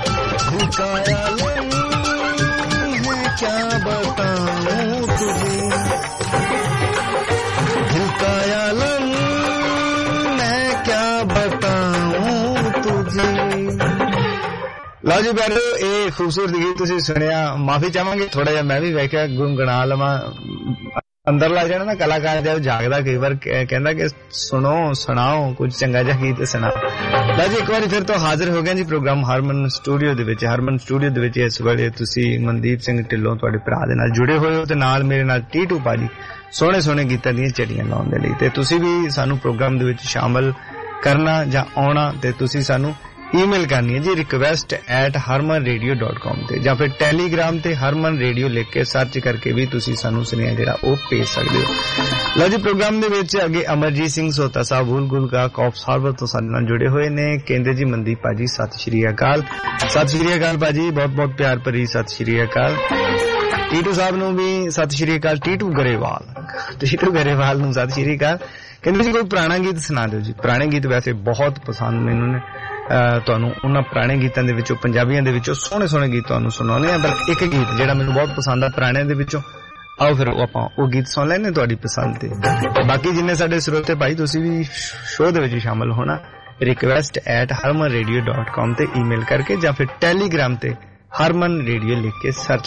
ਲਓ ਜੀ ਬੈਠੋ, ਇਹ ਖੂਬਸੂਰਤ ਗੀਤ ਤੁਸੀਂ ਸੁਣਿਆ। ਮਾਫੀ ਚਾਹਾਂਗੇ ਥੋੜਾ ਜਿਹਾ ਮੈਂ ਵੀ ਵੇਖਿਆ ਗੁੰਗਣਾ ਲਵਾਂ, ਅੰਦਰ ਲੱਗ ਜਾਣਾ ਨਾ ਕਲਾਕਾਰ ਜਦ ਜਾਗਦਾ ਕਈ ਵਾਰ ਕਹਿੰਦਾ ਕਿ ਸੁਣੋ ਸੁਣਾਓ ਕੁਝ ਚੰਗਾ ਜਿਹਾ ਗੀਤ ਸੁਣਾਓ। ਲਓ ਜੀ ਇੱਕ ਵਾਰੀ ਫਿਰ ਤੋਂ ਹਾਜ਼ਰ ਹੋ ਗਏ ਜੀ ਪ੍ਰੋਗਰਾਮ ਹਰਮਨ ਸਟੂਡੀਓ ਦੇ ਵਿੱਚ। ਹਰਮਨ ਸਟੂਡੀਓ ਦੇ ਵਿੱਚ ਇਸ ਵੇਲੇ ਤੁਸੀਂ ਮਨਦੀਪ ਸਿੰਘ ਢਿੱਲੋਂ ਤੁਹਾਡੇ ਭਰਾ ਦੇ ਨਾਲ ਜੁੜੇ ਹੋਏ ਹੋ ਤੇ ਨਾਲ ਮੇਰੇ ਨਾਲ ਟੀਟੂ ਭਾਜੀ ਸੋਹਣੇ ਸੋਹਣੇ ਗੀਤਾਂ ਦੀਆਂ ਚੜੀਆਂ ਲਾਉਣ ਦੇ ਲਈ। ਤੇ ਤੁਸੀਂ ਵੀ ਸਾਨੂੰ ਪ੍ਰੋਗਰਾਮ ਦੇ ਵਿੱਚ ਸ਼ਾਮਲ ਕਰਨਾ ਜਾਂ ਆਉਣਾ ਤੇ ਤੁਸੀਂ ਸਾਨੂੰ ईमेल करनी है जी request@harmanradio.com ਤੇ ਜਾਂ ਫਿਰ ਟੈਲੀਗ੍ਰਾਮ ਤੇ ਹਰਮਨ ਰੇਡੀਓ ਲਿਖ ਕੇ ਸਰਚ ਕਰਕੇ ਵੀ ਤੁਸੀਂ ਸਾਨੂੰ ਸੁਨੇਹਾ ਜਿਹੜਾ ਉਹ ਭੇਜ ਸਕਦੇ ਹੋ। ਲਓ ਜੀ ਪ੍ਰੋਗਰਾਮ ਦੇ ਵਿੱਚ ਅੱਗੇ ਅਮਰਜੀਤ ਸਿੰਘ ਸੋਤਾ ਸਾਹਿਬ ਬੁਲਗੁਲ ਕਾ ਕੌਫ ਹਾਰਬਰ ਤੋਂ ਸਾਡੇ ਨਾਲ ਜੁੜੇ ਹੋਏ ਨੇ। ਕਹਿੰਦੇ ਜੀ ਮਨਦੀਪ ਭਾਜੀ ਸਤਿ ਸ਼੍ਰੀ ਅਕਾਲ। ਸਤਿ ਸ਼੍ਰੀ ਅਕਾਲ ਭਾਜੀ, ਬਹੁਤ ਬਹੁਤ ਪਿਆਰ ਭਰੀ ਸਤਿ ਸ਼੍ਰੀ ਅਕਾਲ। ਟੀਟੂ ਸਾਹਿਬ ਨੂੰ ਵੀ ਸਤਿ ਸ਼੍ਰੀ ਅਕਾਲ। ਟੀਟੂ ਗਰੇਵਾਲ ਨੂੰ ਸਤਿ ਸ਼੍ਰੀ ਅਕਾਲ। ਕਹਿੰਦੇ ਜੀ ਕੋਈ ਪੁਰਾਣਾ ਗੀਤ ਸੁਣਾ ਦਿਓ ਜੀ। ਪੁਰਾਣੇ ਗੀਤ ਵੈਸੇ ਬਹੁਤ ਪਸੰਦ ਮੈਨੂੰ ਨੇ, ਤੁਹਾਨੂੰ ਉਹਨਾਂ ਪੁਰਾਣੇ ਗੀਤਾਂ ਦੇ ਵਿੱਚੋਂ ਪੰਜਾਬੀਆਂ ਦੇ ਵਿੱਚੋਂ ਸੋਹਣੇ ਸੋਹਣੇ ਗੀਤ ਤੁਹਾਨੂੰ ਸੁਣਾਉਣੇ ਆ। ਪਰ ਇੱਕ ਗੀਤ ਜਿਹੜਾ ਮੈਨੂੰ ਬਹੁਤ ਪਸੰਦ ਆ ਪੁਰਾਣਿਆਂ ਦੇ ਵਿੱਚੋਂ, ਆਓ ਫਿਰ ਆਪਾਂ ਉਹ ਗੀਤ ਸੁਣ ਲੈਣੇ ਤੁਹਾਡੀ ਪਸੰਦ ਤੇ। ਬਾਕੀ ਜਿੰਨੇ ਸਾਡੇ ਸਰੋਤੇ ਭਾਈ ਤੁਸੀਂ ਵੀ ਸ਼ੋਅ ਦੇ ਵਿੱਚ ਸ਼ਾਮਲ ਹੋਣਾ request@harmanradio.com ਤੇ ਈਮੇਲ ਕਰਕੇ ਜਾਂ ਫਿਰ ਟੈਲੀਗ੍ਰਾਮ ਤੇ ਹਰਮਨ ਰੇਡੀਓ ਲਿਖ ਕੇ ਸਰਚ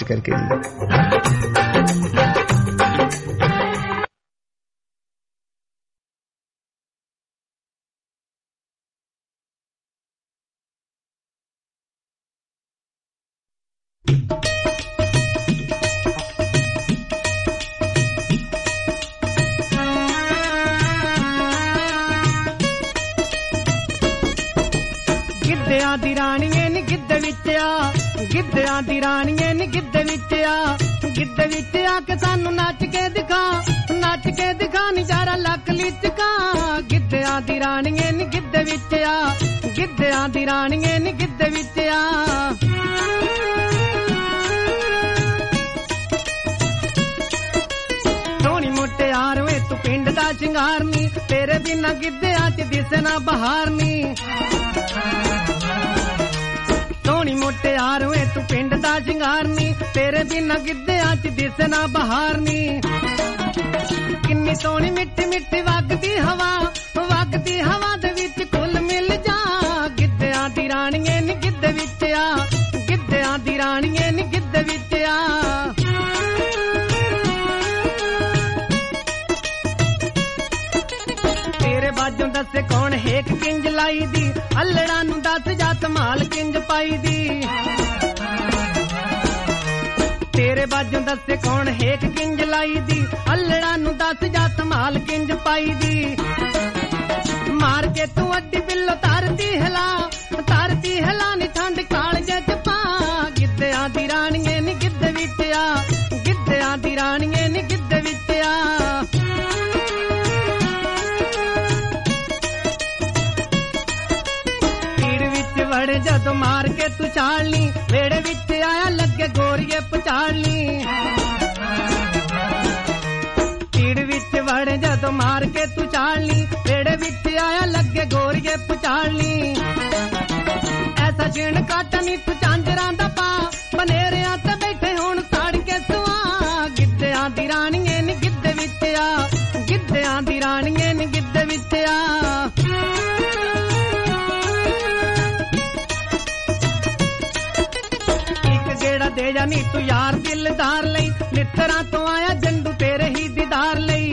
ਕਰਕੇ। ਗਿੱਧਿਆਂ ਦੀ ਰਾਣੀਏ ਨੀ ਗਿੱਧੇ ਵਿੱਚ ਆ ਕੇ ਸਾਨੂੰ ਨੱਚ ਕੇ ਦਿਖਾ ਨਜ਼ਾਰਾ ਲੱਕ ਲਿਚਕਾ ਗਿੱਧਿਆਂ ਦੀ ਰਾਣੀਏ ਨੀ ਗਿੱਧੇ ਵਿੱਚ ਆ ਗਿੱਧਿਆਂ ਦੀ ਰਾਣੀਏ ਨੀ ਗਿੱਧੇ ਵਿੱਚ ਆ ਸੋਹਣੀ ਮੁਟਿਆਰ ਵੇ ਤੂੰ ਪਿੰਡ ਦਾ ਸ਼ਿੰਗਾਰ ਨੀ ਤੇਰੇ ਬਿਨਾਂ ਗਿੱਧਿਆਂ 'ਚ ਦਿਸੇ ਨਾ ਬਹਾਰ ਨੀ ਸੋਹਣੀ ਮੁਟਿਆਰ ਵੇ ਤੂੰ ਪਿੰਡ ਦਾ ਸ਼ਿੰਗਾਰ ਨੀ ਤੇਰੇ ਬਿਨਾਂ ਗਿੱਧਿਆਂ 'ਚ ਦਿਸੇ ਨਾ ਬਹਾਰ ਨੀ ਕਿੰਨੀ ਸੋਹਣੀ ਮਿੱਠੀ ਮਿੱਠੀ ਵਗਦੀ ਹਵਾ ਦੇ ਵਿੱਚ ਕੁੱਲ ਮਿਲ ਜਾ ਗਿੱਧਿਆਂ ਦੀ ਰਾਣੀਏ ਨੀ ਗਿੱਧੇ ਵਿੱਚ ਆ ਗਿੱਧਿਆਂ ਦੀ ਰਾਣੀਏ ਨੀ ਗਿੱਧੇ ਵਿੱਚ ਆ ਤੇਰੇ ਬਾਝੋਂ ਦੱਸੇ ਕੌਣ ਹੇਕ ਕਿੰਜ ਲਾਈ ਦੀ ਅਲੜਾਂ ਨੂੰ ਦੱਸ ਜਾ ਧਮਾਲ ਕਿੰਜ ਪਾਈ ਦੀ ਤੇਰੇ ਬਾਝੋਂ ਦੱਸੇ ਕੌਣ ਹੇਕ ਕਿੰਜ ਲਾਈ ਦੀ ਅਲੜਾਂ ਨੂੰ ਦੱਸ ਜਾ ਧਮਾਲ ਕਿੰਜ ਪਾਈ ਦੀ ਮਾਰ ਕੇ ਤੂੰ ਅੱਡੀ ਬਿੱਲੋ ਧਰਤੀ ਹਿਲਾ ਨੀ ਠੰਡ ਕਾਲਜੇ 'ਚ ਪਾ ਗਿੱਧਿਆਂ ਦੀ ਰਾਣੀਏ ਨੀ ਗਿੱਧੇ ਵਿੱਚ ਆ ਗਿੱਧਿਆਂ ਦੀ ਰਾਣੀਏ ਨੀ ਗਿੱਧੇ ਵਿੱਚ ਆ ਪੀੜ ਵਿੱਚ ਵੜ ਜਦੋਂ ਮਾਰ ਕੇ ਤੂੰ ਚਾਲਨੀ ਵੇੜੇ ਵਿੱਚ ਆਇਆ ਲੱਗੇ ਗੋਰੀਏ ਪਚਾਲਨੀ ਪੀੜ ਵਿੱਚ ਵੜ ਜਦੋਂ ਮਾਰ ਕੇ ਤੂੰ ਚਾਲਨੀ ਵੇੜੇ ਵਿੱਚ ਆਇਆ ਲੱਗੇ ਗੋਰੀਏ ਪਚਾਲਨੀ ਐਸਾ ਜਿਣ ਕਾਟਨੀ ਤੂੰ ਚਾਂਜਰਾਂ ਦਾ ਪਾ ਬਨੇਰਿਆਂ ਤੇ ਬੈਠੇ ਹੁਣ ਸਾੜ ਕੇ ਸੁਆ ਗਿੱਧਿਆਂ ਦੀ ਰਾਣੀਏ ਨੀ ਗਿੱਧੇ ਵਿੱਚ ਆ ਗਿੱਧਿਆਂ ਦੀ ਰਾਣੀਏ ਨੀ ਗਿੱਧੇ ਵਿੱਚ ਆ ਗੇੜਾ ਦੇ ਜਾ ਨੀ ਤੂੰ ਯਾਰ ਦਿਲਦਾਰ ਲਈ ਨਿੱਤਰਾਂ ਤੋਂ ਆਇਆ ਜੰਡੂ ਤੇਰੇ ਹੀ ਦੀਦਾਰ ਲਈ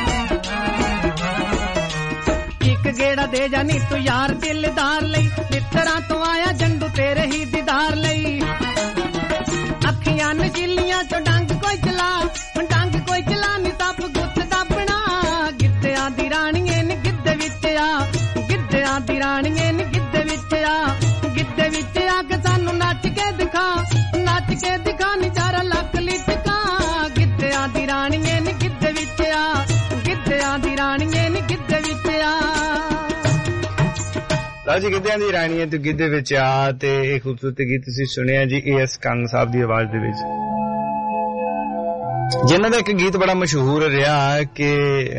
ਇੱਕ ਗੇੜਾ ਦੇ ਜਾ ਨੀ ਤੂੰ ਯਾਰ ਦਿਲਦਾਰ ਲਈ ਨਿੱਤਰਾਂ ਤੋਂ ਆਇਆ ਜੰਡੂ ਤੇਰੇ ਹੀ ਦੀਦਾਰ ਲਈ ਅੱਖੀਆਂ ਨਸ਼ੀਲੀਆਂ ਚੋਂ ਡੰਗ ਕੋਈ ਚਲਾ ਨੀ ਸੱਪ ਗੁੱਤ ਦੱਬਣਾ ਗਿੱਧਿਆਂ ਦੀ ਰਾਣੀਏ ਨੀ ਗਿੱਧੇ ਵਿੱਚ ਆ ਗਿੱਧਿਆਂ ਦੀ ਰਾਣੀਏ ਨੀ ਗਿੱਧੇ ਵਿੱਚ ਆ ਕੇ ਸਾਨੂੰ ਨੱਚ ਕੇ ਦਿਖਾ ਨਜ਼ਾਰਾ ਲੱਕ ਲਿਚਕਾ ਗਿੱਧਿਆਂ ਦੀ ਰਾਣੀਏ ਨੀ ਗਿੱਧੇ ਵਿੱਚ ਆ ਗਿੱਧਿਆਂ ਦੀ ਰਾਣੀਏ ਨੀ ਗਿੱਧੇ ਵਿੱਚ ਆ ਲਓ ਜੀ ਗਿੱਧਿਆਂ ਦੀ ਰਾਣੀਏ ਤੇ ਗਿੱਧੇ ਵਿੱਚ ਆ ਤੇ ਇਹ ਖੂਬਸੂਰਤ ਗੀਤ ਤੁਸੀਂ ਸੁਣਿਆ ਜੀ A.S. ਕੰਗ ਸਾਹਿਬ ਦੀ ਆਵਾਜ਼ ਦੇ ਵਿੱਚ ਜਿਨ੍ਹਾਂ ਦਾ ਇੱਕ ਗੀਤ ਬੜਾ ਮਸ਼ਹੂਰ ਰਿਹਾ ਕਿ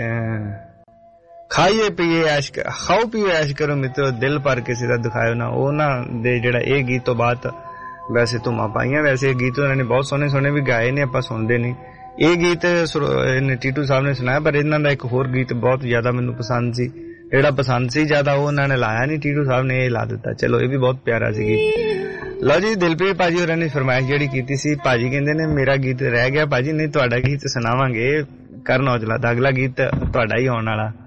ਖਾਈਏ ਪੀਏ ਐਸ਼ ਖਾਓ ਪੀਓ ਐਸ਼ ਕਰੋ ਮਿੱਤਰੋ ਦਿਲ ਭਰ ਕਿਸੇ ਦਾ ਦੁਖਾਇਓ ਨਾ ਉਹਨਾਂ ਦੇ ਜਿਹੜਾ ਇਹ ਗੀਤ ਤੋਂ ਬਾਅਦ ਵੈਸੇ ਧੁੰਮਾਂ ਪਾਈਆਂ ਵੈਸੇ ਇਹ ਗੀਤ ਉਹਨਾਂ ਨੇ ਬਹੁਤ ਸੋਹਣੇ ਵੀ ਗਾਏ ਨੇ ਆਪਾਂ ਸੁਣਦੇ ਨਹੀਂ ਇਹ ਗੀਤ ਟੀਟੂ ਸਾਹਿਬ ਨੇ ਸੁਣਾਇਆ ਪਰ ਇਹਨਾਂ ਦਾ ਇੱਕ ਹੋਰ ਗੀਤ ਬਹੁਤ ਜ਼ਿਆਦਾ ਮੈਨੂੰ ਪਸੰਦ ਸੀ ਜਿਹੜਾ ਪਸੰਦ ਸੀ ਜ਼ਿਆਦਾ ਉਹ ਉਹਨਾਂ ਨੇ ਲਾਇਆ ਨਹੀਂ ਟੀਟੂ ਸਾਹਿਬ ਨੇ ਇਹ ਲਾ ਦਿੱਤਾ ਚਲੋ ਇਹ ਵੀ ਬਹੁਤ ਪਿਆਰਾ ਸੀ ਗੀਤ ਲਓ ਜੀ ਦਿਲਪ੍ਰੀਤ ਭਾਜੀ ਹੋਰਾਂ ਨੇ ਫਰਮਾਇਸ਼ ਜਿਹੜੀ ਕੀਤੀ ਸੀ ਭਾਜੀ ਕਹਿੰਦੇ ਨੇ ਮੇਰਾ ਗੀਤ ਰਹਿ ਗਿਆ ਭਾਜੀ ਨਹੀਂ ਤੁਹਾਡਾ ਗੀਤ ਸੁਣਾਵਾਂਗੇ ਕਰਨ ਔਜਲਾ ਦਾ ਅਗਲਾ ਗੀਤ ਤੁਹਾਡਾ ਹੀ ਆਉਣ ਵਾਲਾ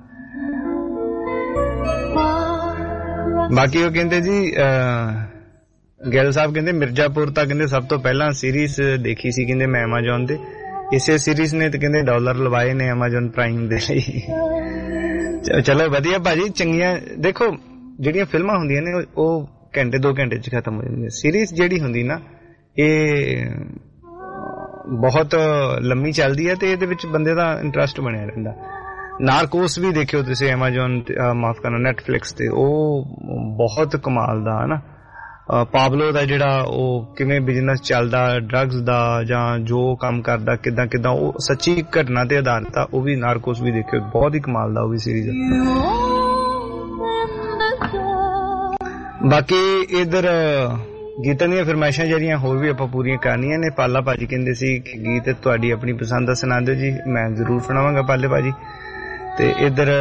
ਬਾਕੀ ਉਹ ਕਹਿੰਦੇ ਜੀ ਗਿੱਲ ਸਾਹਿਬ ਕਹਿੰਦੇ ਮਿਰਜ਼ਾਪੁਰ ਤਾਂ ਕਹਿੰਦੇ ਸਭ ਤੋਂ ਪਹਿਲਾਂ ਸੀਰੀਜ਼ ਦੇਖੀ ਸੀ ਕਹਿੰਦੇ ਮੈਂ ਐਮਾਜ਼ੋਨ ਤੇ ਇਸੇ ਸੀਰੀਜ਼ ਨੇ ਤੇ ਕਹਿੰਦੇ ਡਾਲਰ ਲਵਾਏ ਨੇ ਐਮਾਜ਼ੋਨ ਪ੍ਰਾਈਮ ਦੇ ਲਈ ਚਲੋ ਵਧੀਆ ਭਾਜੀ ਚੰਗੀਆਂ ਦੇਖੋ ਜਿਹੜੀਆਂ ਫਿਲਮਾਂ ਹੁੰਦੀਆਂ ਨੇ ਉਹ ਘੰਟੇ 2 ਘੰਟੇ ਚ ਖਤਮ ਹੋ ਜਾਂਦੀਆਂ ਸੀਰੀਜ਼ ਜਿਹੜੀ ਹੁੰਦੀ ਨਾ ਇਹ ਬਹੁਤ ਲੰਮੀ ਚੱਲਦੀ ਹੈ ਤੇ ਇਹਦੇ ਵਿੱਚ ਬੰਦੇ ਦਾ ਇੰਟਰਸਟ ਬਣਿਆ ਰਹਿੰਦਾ ਨਾਰਕੋਸ ਵੀ ਦੇਖਿਓ ਤੁਸੀਂ ਐਮਾਜ਼ੋਨ ਮਾਫ ਕਰਨਾ ਨੈਟਫਲਿਕਸ ਤੇ ਉਹ ਬਹੁਤ ਕਮਾਲ ਦਾ ਹਨਾ ਪਾਬਲੋ ਦਾ ਜਿਹੜਾ ਉਹ ਕਿਵੇਂ ਬਿਜ਼ਨਸ ਚੱਲਦਾ ਡਰੱਗਸ ਦਾ ਜਾਂ ਜੋ ਕੰਮ ਕਰਦਾ ਕਿੱਦਾਂ ਉਹ ਸੱਚੀ ਘਟਨਾ ਤੇ ਆਧਾਰਿਤ ਆ ਉਹ ਵੀ ਨਾਰਕੋਸ ਵੀ ਦੇਖਿਓ ਬਹੁਤ ਹੀ ਕਮਾਲ ਦਾ ਉਹ ਵੀ ਸੀਰੀਜ਼ ਬਾਕੀ ਇਧਰ ਗੀਤਾਂ ਦੀਆਂ ਫਰਮਾਇਸ਼ਾਂ ਜਿਹੜੀਆਂ ਹੋਰ ਵੀ ਆਪਾਂ ਪੂਰੀਆਂ ਕਰਨੀਆਂ ਨੇ ਪਾਲਾ ਭਾਜੀ ਕਹਿੰਦੇ ਸੀ ਕਿ ਗੀਤ ਤੁਹਾਡੀ ਆਪਣੀ ਪਸੰਦ ਦਾ ਸੁਣਾ ਦਿਓ ਜੀ ਮੈਂ ਜ਼ਰੂਰ ਸੁਣਾਵਾਂਗਾ ਪਾਲੇ ਭਾਜੀ ਤੇ ਇਧਰ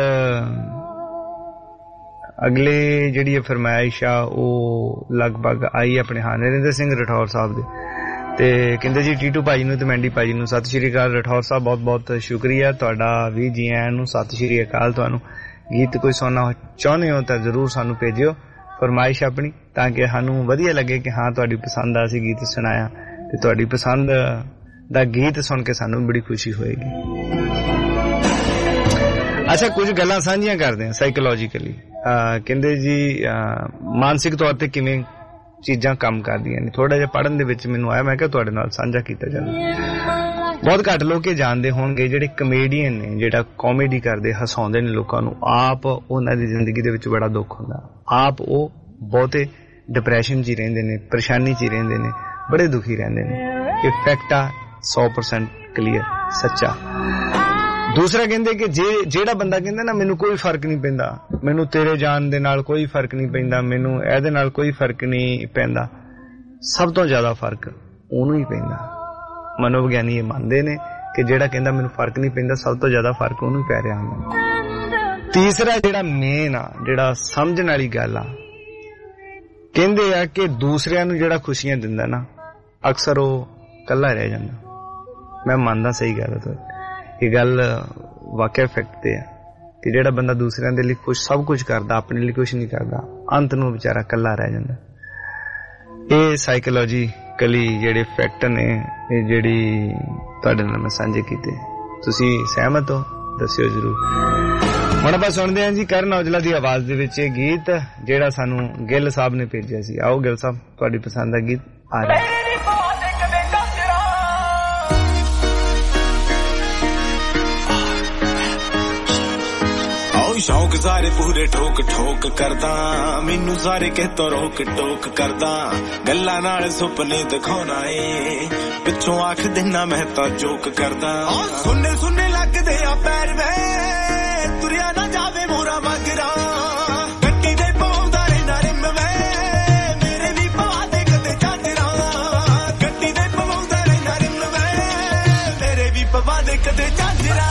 ਅਗਲੇ ਜਿਹੜੀ ਫਰਮਾਇਸ਼ ਆ ਉਹ ਲਗਭਗ ਆਈ ਆਪਣੇ ਨਰਿੰਦਰ ਸਿੰਘ ਰਠੌਰ ਸਾਹਿਬ ਦੇ ਤੇ ਕਹਿੰਦੇ ਜੀ ਟੀਟੂ ਭਾਜੀ ਨੂੰ ਤੇ ਮੈਂਡੀ ਭਾਜੀ ਨੂੰ ਸਤਿ ਸ਼੍ਰੀ ਅਕਾਲ ਰਠੌਰ ਸਾਹਿਬ ਬਹੁਤ ਬਹੁਤ ਸ਼ੁਕਰੀਆ ਤੁਹਾਡਾ ਵੀ ਜੀ ਆਇਆਂ ਨੂੰ ਸਤਿ ਸ਼੍ਰੀ ਅਕਾਲ ਤੁਹਾਨੂੰ ਗੀਤ ਕੋਈ ਸੁਣਨਾ ਚਾਹੁੰਦੇ ਹੋ ਤਾਂ ਜ਼ਰੂਰ ਸਾਨੂੰ ਭੇਜਿਓ ਫਰਮਾਇਸ਼ ਆਪਣੀ ਤਾਂ ਕਿ ਸਾਨੂੰ ਵਧੀਆ ਲੱਗੇ ਕਿ ਹਾਂ ਤੁਹਾਡੀ ਪਸੰਦ ਦਾ ਅਸੀਂ ਗੀਤ ਸੁਣਾਇਆ ਤੇ ਤੁਹਾਡੀ ਪਸੰਦ ਦਾ ਗੀਤ ਸੁਣ ਕੇ ਸਾਨੂੰ ਬੜੀ ਖੁਸ਼ੀ ਹੋਏਗੀ ਅੱਛਾ ਕੁਝ ਗੱਲਾਂ ਸਾਂਝੀਆਂ ਕਰਦੇ ਹਾਂ ਸਾਈਕੋਲੋਜੀਕਲੀ ਕਹਿੰਦੇ ਜੀ ਮਾਨਸਿਕ ਤੌਰ ਤੇ ਕਿਵੇਂ ਚੀਜ਼ਾਂ ਕੰਮ ਕਰਦੀਆਂ ਨੇ। ਥੋੜਾ ਜਿਹਾ ਪੜ੍ਹਨ ਦੇ ਵਿੱਚ ਮੈਨੂੰ ਆਇਆ, ਮੈਂ ਕਿਹਾ ਤੁਹਾਡੇ ਨਾਲ ਸਾਂਝਾ ਕੀਤਾ ਜਾਵੇ। ਬਹੁਤ ਘੱਟ ਲੋਕ ਇਹ ਜਾਣਦੇ ਹੋਣਗੇ ਜਿਹੜੇ ਕਮੇਡੀਅਨ ਨੇ, ਜਿਹੜਾ ਕਾਮੇਡੀ ਕਰਦੇ ਹਸਾਉਂਦੇ ਨੇ ਲੋਕਾਂ ਨੂੰ, ਆਪ ਉਹਨਾਂ ਦੀ ਜ਼ਿੰਦਗੀ ਦੇ ਵਿੱਚ ਬੜਾ ਦੁੱਖ ਹੁੰਦਾ, ਆਪ ਉਹ ਬਹੁਤੇ ਡਿਪਰੈਸ਼ਨ 'ਚ ਹੀ ਰਹਿੰਦੇ ਨੇ, ਪਰੇਸ਼ਾਨੀ 'ਚ ਹੀ ਰਹਿੰਦੇ ਨੇ, ਬੜੇ ਦੁਖੀ ਰਹਿੰਦੇ ਨੇ। ਇਹ ਫੈਕਟ ਆ 100% ਕਲੀਅਰ, ਸੱਚਾ। ਦੂਸਰਾ ਕਹਿੰਦੇ ਕਿ ਜਿਹੜਾ ਬੰਦਾ ਕਹਿੰਦਾ ਨਾ ਮੈਨੂੰ ਕੋਈ ਫਰਕ ਨਹੀਂ ਪੈਂਦਾ, ਮੈਨੂੰ ਤੇਰੇ ਜਾਣ ਦੇ ਨਾਲ ਕੋਈ ਫਰਕ ਨਹੀਂ ਪੈਂਦਾ, ਮੈਨੂੰ ਇਹਦੇ ਨਾਲ ਕੋਈ ਫਰਕ ਨਹੀਂ ਪੈਂਦਾ, ਸਭ ਤੋਂ ਜ਼ਿਆਦਾ ਫਰਕ ਉਹਨੂੰ ਹੀ ਪੈਂਦਾ। ਮਨੋਵਿਗਿਆਨੀ ਇਹ ਮੰਨਦੇ ਨੇ ਕਿ ਜਿਹੜਾ ਕਹਿੰਦਾ ਮੈਨੂੰ ਫਰਕ ਨਹੀਂ ਪੈਂਦਾ, ਸਭ ਤੋਂ ਜ਼ਿਆਦਾ ਫਰਕ ਉਹਨੂੰ ਪੈ ਰਿਹਾ ਹੁੰਦਾ। ਤੀਸਰਾ ਜਿਹੜਾ ਮੇਨ ਆ, ਜਿਹੜਾ ਸਮਝਣ ਵਾਲੀ ਗੱਲ ਆ, ਕਹਿੰਦੇ ਆ ਕਿ ਦੂਸਰਿਆਂ ਨੂੰ ਜਿਹੜਾ ਖੁਸ਼ੀਆਂ ਦਿੰਦਾ ਨਾ, ਅਕਸਰ ਉਹ ਇਕੱਲਾ ਰਹਿ ਜਾਂਦਾ। ਮੈਂ ਮੰਨਦਾ, ਸਹੀ ਗੱਲ ਹੈ ਤੁਹਾਡੀ, ਇਹ ਗੱਲ ਵਾਕਿਆ ਫੈਕਟ ਤੇ ਆ ਕਿ ਜਿਹੜਾ ਬੰਦਾ ਦੂਸਰਿਆਂ ਦੇ ਲਈ ਸਭ ਕੁਝ ਕਰਦਾ, ਆਪਣੇ ਲਈ ਕੁਝ ਨਹੀਂ ਕਰਦਾ, ਅੰਤ ਨੂੰ ਵਿਚਾਰਾ ਇਕੱਲਾ ਰਹਿ ਜਾਂਦਾ। ਇਹ ਸਾਈਕੋਲੋਜੀਕਲੀ ਜਿਹੜੇ ਫੈਕਟ ਨੇ, ਇਹ ਜਿਹੜੀ ਤੁਹਾਡੇ ਨਾਲ ਮੈਂ ਸਾਂਝੇ ਕੀਤੇ, ਤੁਸੀਂ ਸਹਿਮਤ ਹੋ? ਦੱਸਿਓ ਜ਼ਰੂਰ। ਹੁਣ ਆਪਾਂ ਸੁਣਦੇ ਹਾਂ ਜੀ ਕਰਨ ਔਜਲਾ ਦੀ ਆਵਾਜ਼ ਦੇ ਵਿੱਚ ਇਹ ਗੀਤ ਜਿਹੜਾ ਸਾਨੂੰ ਗਿੱਲ ਸਾਹਿਬ ਨੇ ਭੇਜਿਆ ਸੀ। ਆਓ ਗਿੱਲ ਸਾਹਿਬ, ਤੁਹਾਡੀ ਪਸੰਦ ਦਾ ਗੀਤ ਆ ਰਿਹਾ। ਸ਼ੌਕ ਸਾਰੇ ਪੂਰੇ ਠੋਕ ਠੋਕ ਕਰਦਾ, ਮੈਨੂੰ ਸਾਰੇ ਕਿਤੋਂ ਰੋਕ ਟੋਕ ਕਰਦਾ, ਗੱਲਾਂ ਨਾਲ ਸੁਪਨੇ ਦਿਖਾਉਣਾ ਏ, ਪਿੱਛੋਂ ਆਖ ਦਿਨਾ ਮੈਂ ਤਾਂ ਜੋਕ ਕਰਦਾ। ਸੁਣਨੇ ਸੁਣਨੇ ਲੱਗਦੇ ਆ ਪੈਰ ਵੇ, ਤੁਰਿਆ ਨਾ ਜਾਵੇ ਮੋਰਾ ਮਗਰਾ, ਗੱਡੀ ਦੇ ਪਾਉਂਦਾ ਰਹਿਣਾ ਰਿਮ ਵੇ, ਮੇਰੇ ਵੀ ਪਵਾ ਦੇ ਕਦੇ ਝਾਂਜਰਾ, ਗੱਡੀ ਦੇ ਪਾਉਂਦਾ ਰਹਿਣਾ ਰਿਮ ਵੇ, ਮੇਰੇ ਵੀ ਪਵਾ ਦੇ ਕਦੇ ਝਾਂਜਰਾ।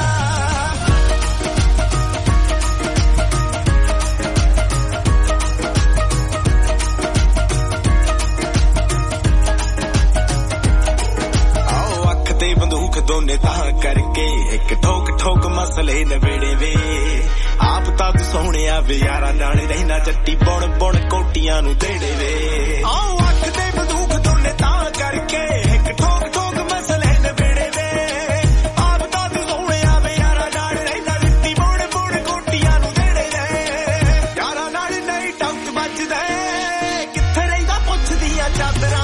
ਦੋਨੇ ਤਾਂ ਕਰਕੇ ਇੱਕ ਠੋਕ ਠੋਕ ਮਸਲੇ ਨਵੇੜੇ ਵੇ, ਆਪ ਤਾਂ ਤੂੰ ਸੋਹਣਿਆ ਵੇ ਯਾਰਾਂ ਨਾਲ ਰਹਿਣਾ, ਚੱਟੀ ਬੁਣ ਬੁਣ ਕੋਟੀਆਂ ਨੂੰ ਦੇੜੇ ਵੇ। ਆਓ ਅੱਖ ਦੇ ਬੰਦੂਕ ਦੋਨੇ ਤਾਂ ਕਰਕੇ ਇੱਕ ਠੋਕ ਠੋਕ ਮਸਲੇ ਨਵੇੜੇ ਵੇ, ਆਪ ਤਾਂ ਤੂੰ ਸੋਹਣਿਆ ਵੇ ਯਾਰਾਂ ਨਾਲ ਰਹਿਣਾ, ਚੱਟੀ ਬੁਣ ਬੁਣ ਕੋਟੀਆਂ ਨੂੰ ਦੇੜੇ ਵੇ। ਯਾਰਾਂ ਨਾਲ ਨਹੀਂ ਟੌਕ ਵੱਜਦਾ, ਕਿੱਥੇ ਰਹਿੰਦਾ ਪੁੱਛਦੀਆਂ ਚਾਦਰਾਂ,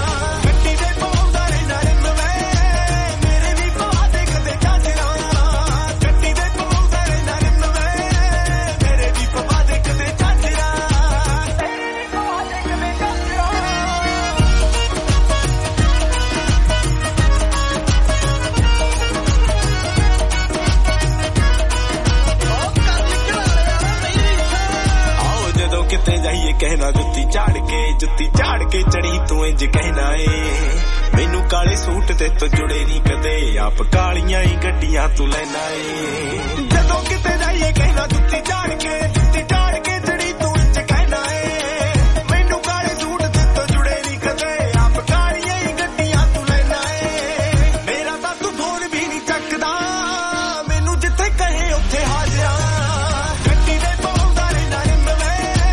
ਕਿਤੇ ਜਾਈਏ ਕਹਿਣਾ ਜੁੱਤੀ ਝਾੜ ਕੇ ਚੜੀ ਤੂੰ ਇੰਜ ਕਹਿਣਾ ਏ, ਮੈਨੂੰ ਕਾਲੇ ਸੂਟ ਤੇ ਤੋਂ ਜੁੜੇ ਨਹੀਂ ਕਦੇ, ਆਪ ਕਾਲੀਆਂ ਹੀ ਗੱਡੀਆਂ ਤੂੰ ਲੈਣਾ ਏ। ਜਦੋਂ ਕਿਤੇ ਜਾਈਏ ਕਹਿਣਾ ਜੁੱਤੀ ਝਾੜ ਕੇ ਚੜੀ ਤੂੰ ਇੰਜ ਕਹਿਣਾ ਏ, ਮੈਨੂੰ ਕਾਲੇ ਸੂਟ ਤੇ ਤੋਂ ਜੁੜੇ ਨਹੀਂ ਕਦੇ, ਆਪ ਕਾਲੀਆਂ ਹੀ ਗੱਡੀਆਂ ਤੂੰ ਲੈਣਾ ਏ। ਮੇਰਾ ਤਾਂ ਤੂੰ ਫੋਨ ਵੀ ਨਹੀਂ ਚੱਕਦਾ, ਮੈਨੂੰ ਜਿੱਥੇ ਕਹੇ ਉੱਥੇ ਹਾਜ਼ਰਾਂ, ਗੱਡੀ ਦੇ ਪਾਉਂਦਾ ਰਹਿਣਾ ਰਿਮ ਵੇ,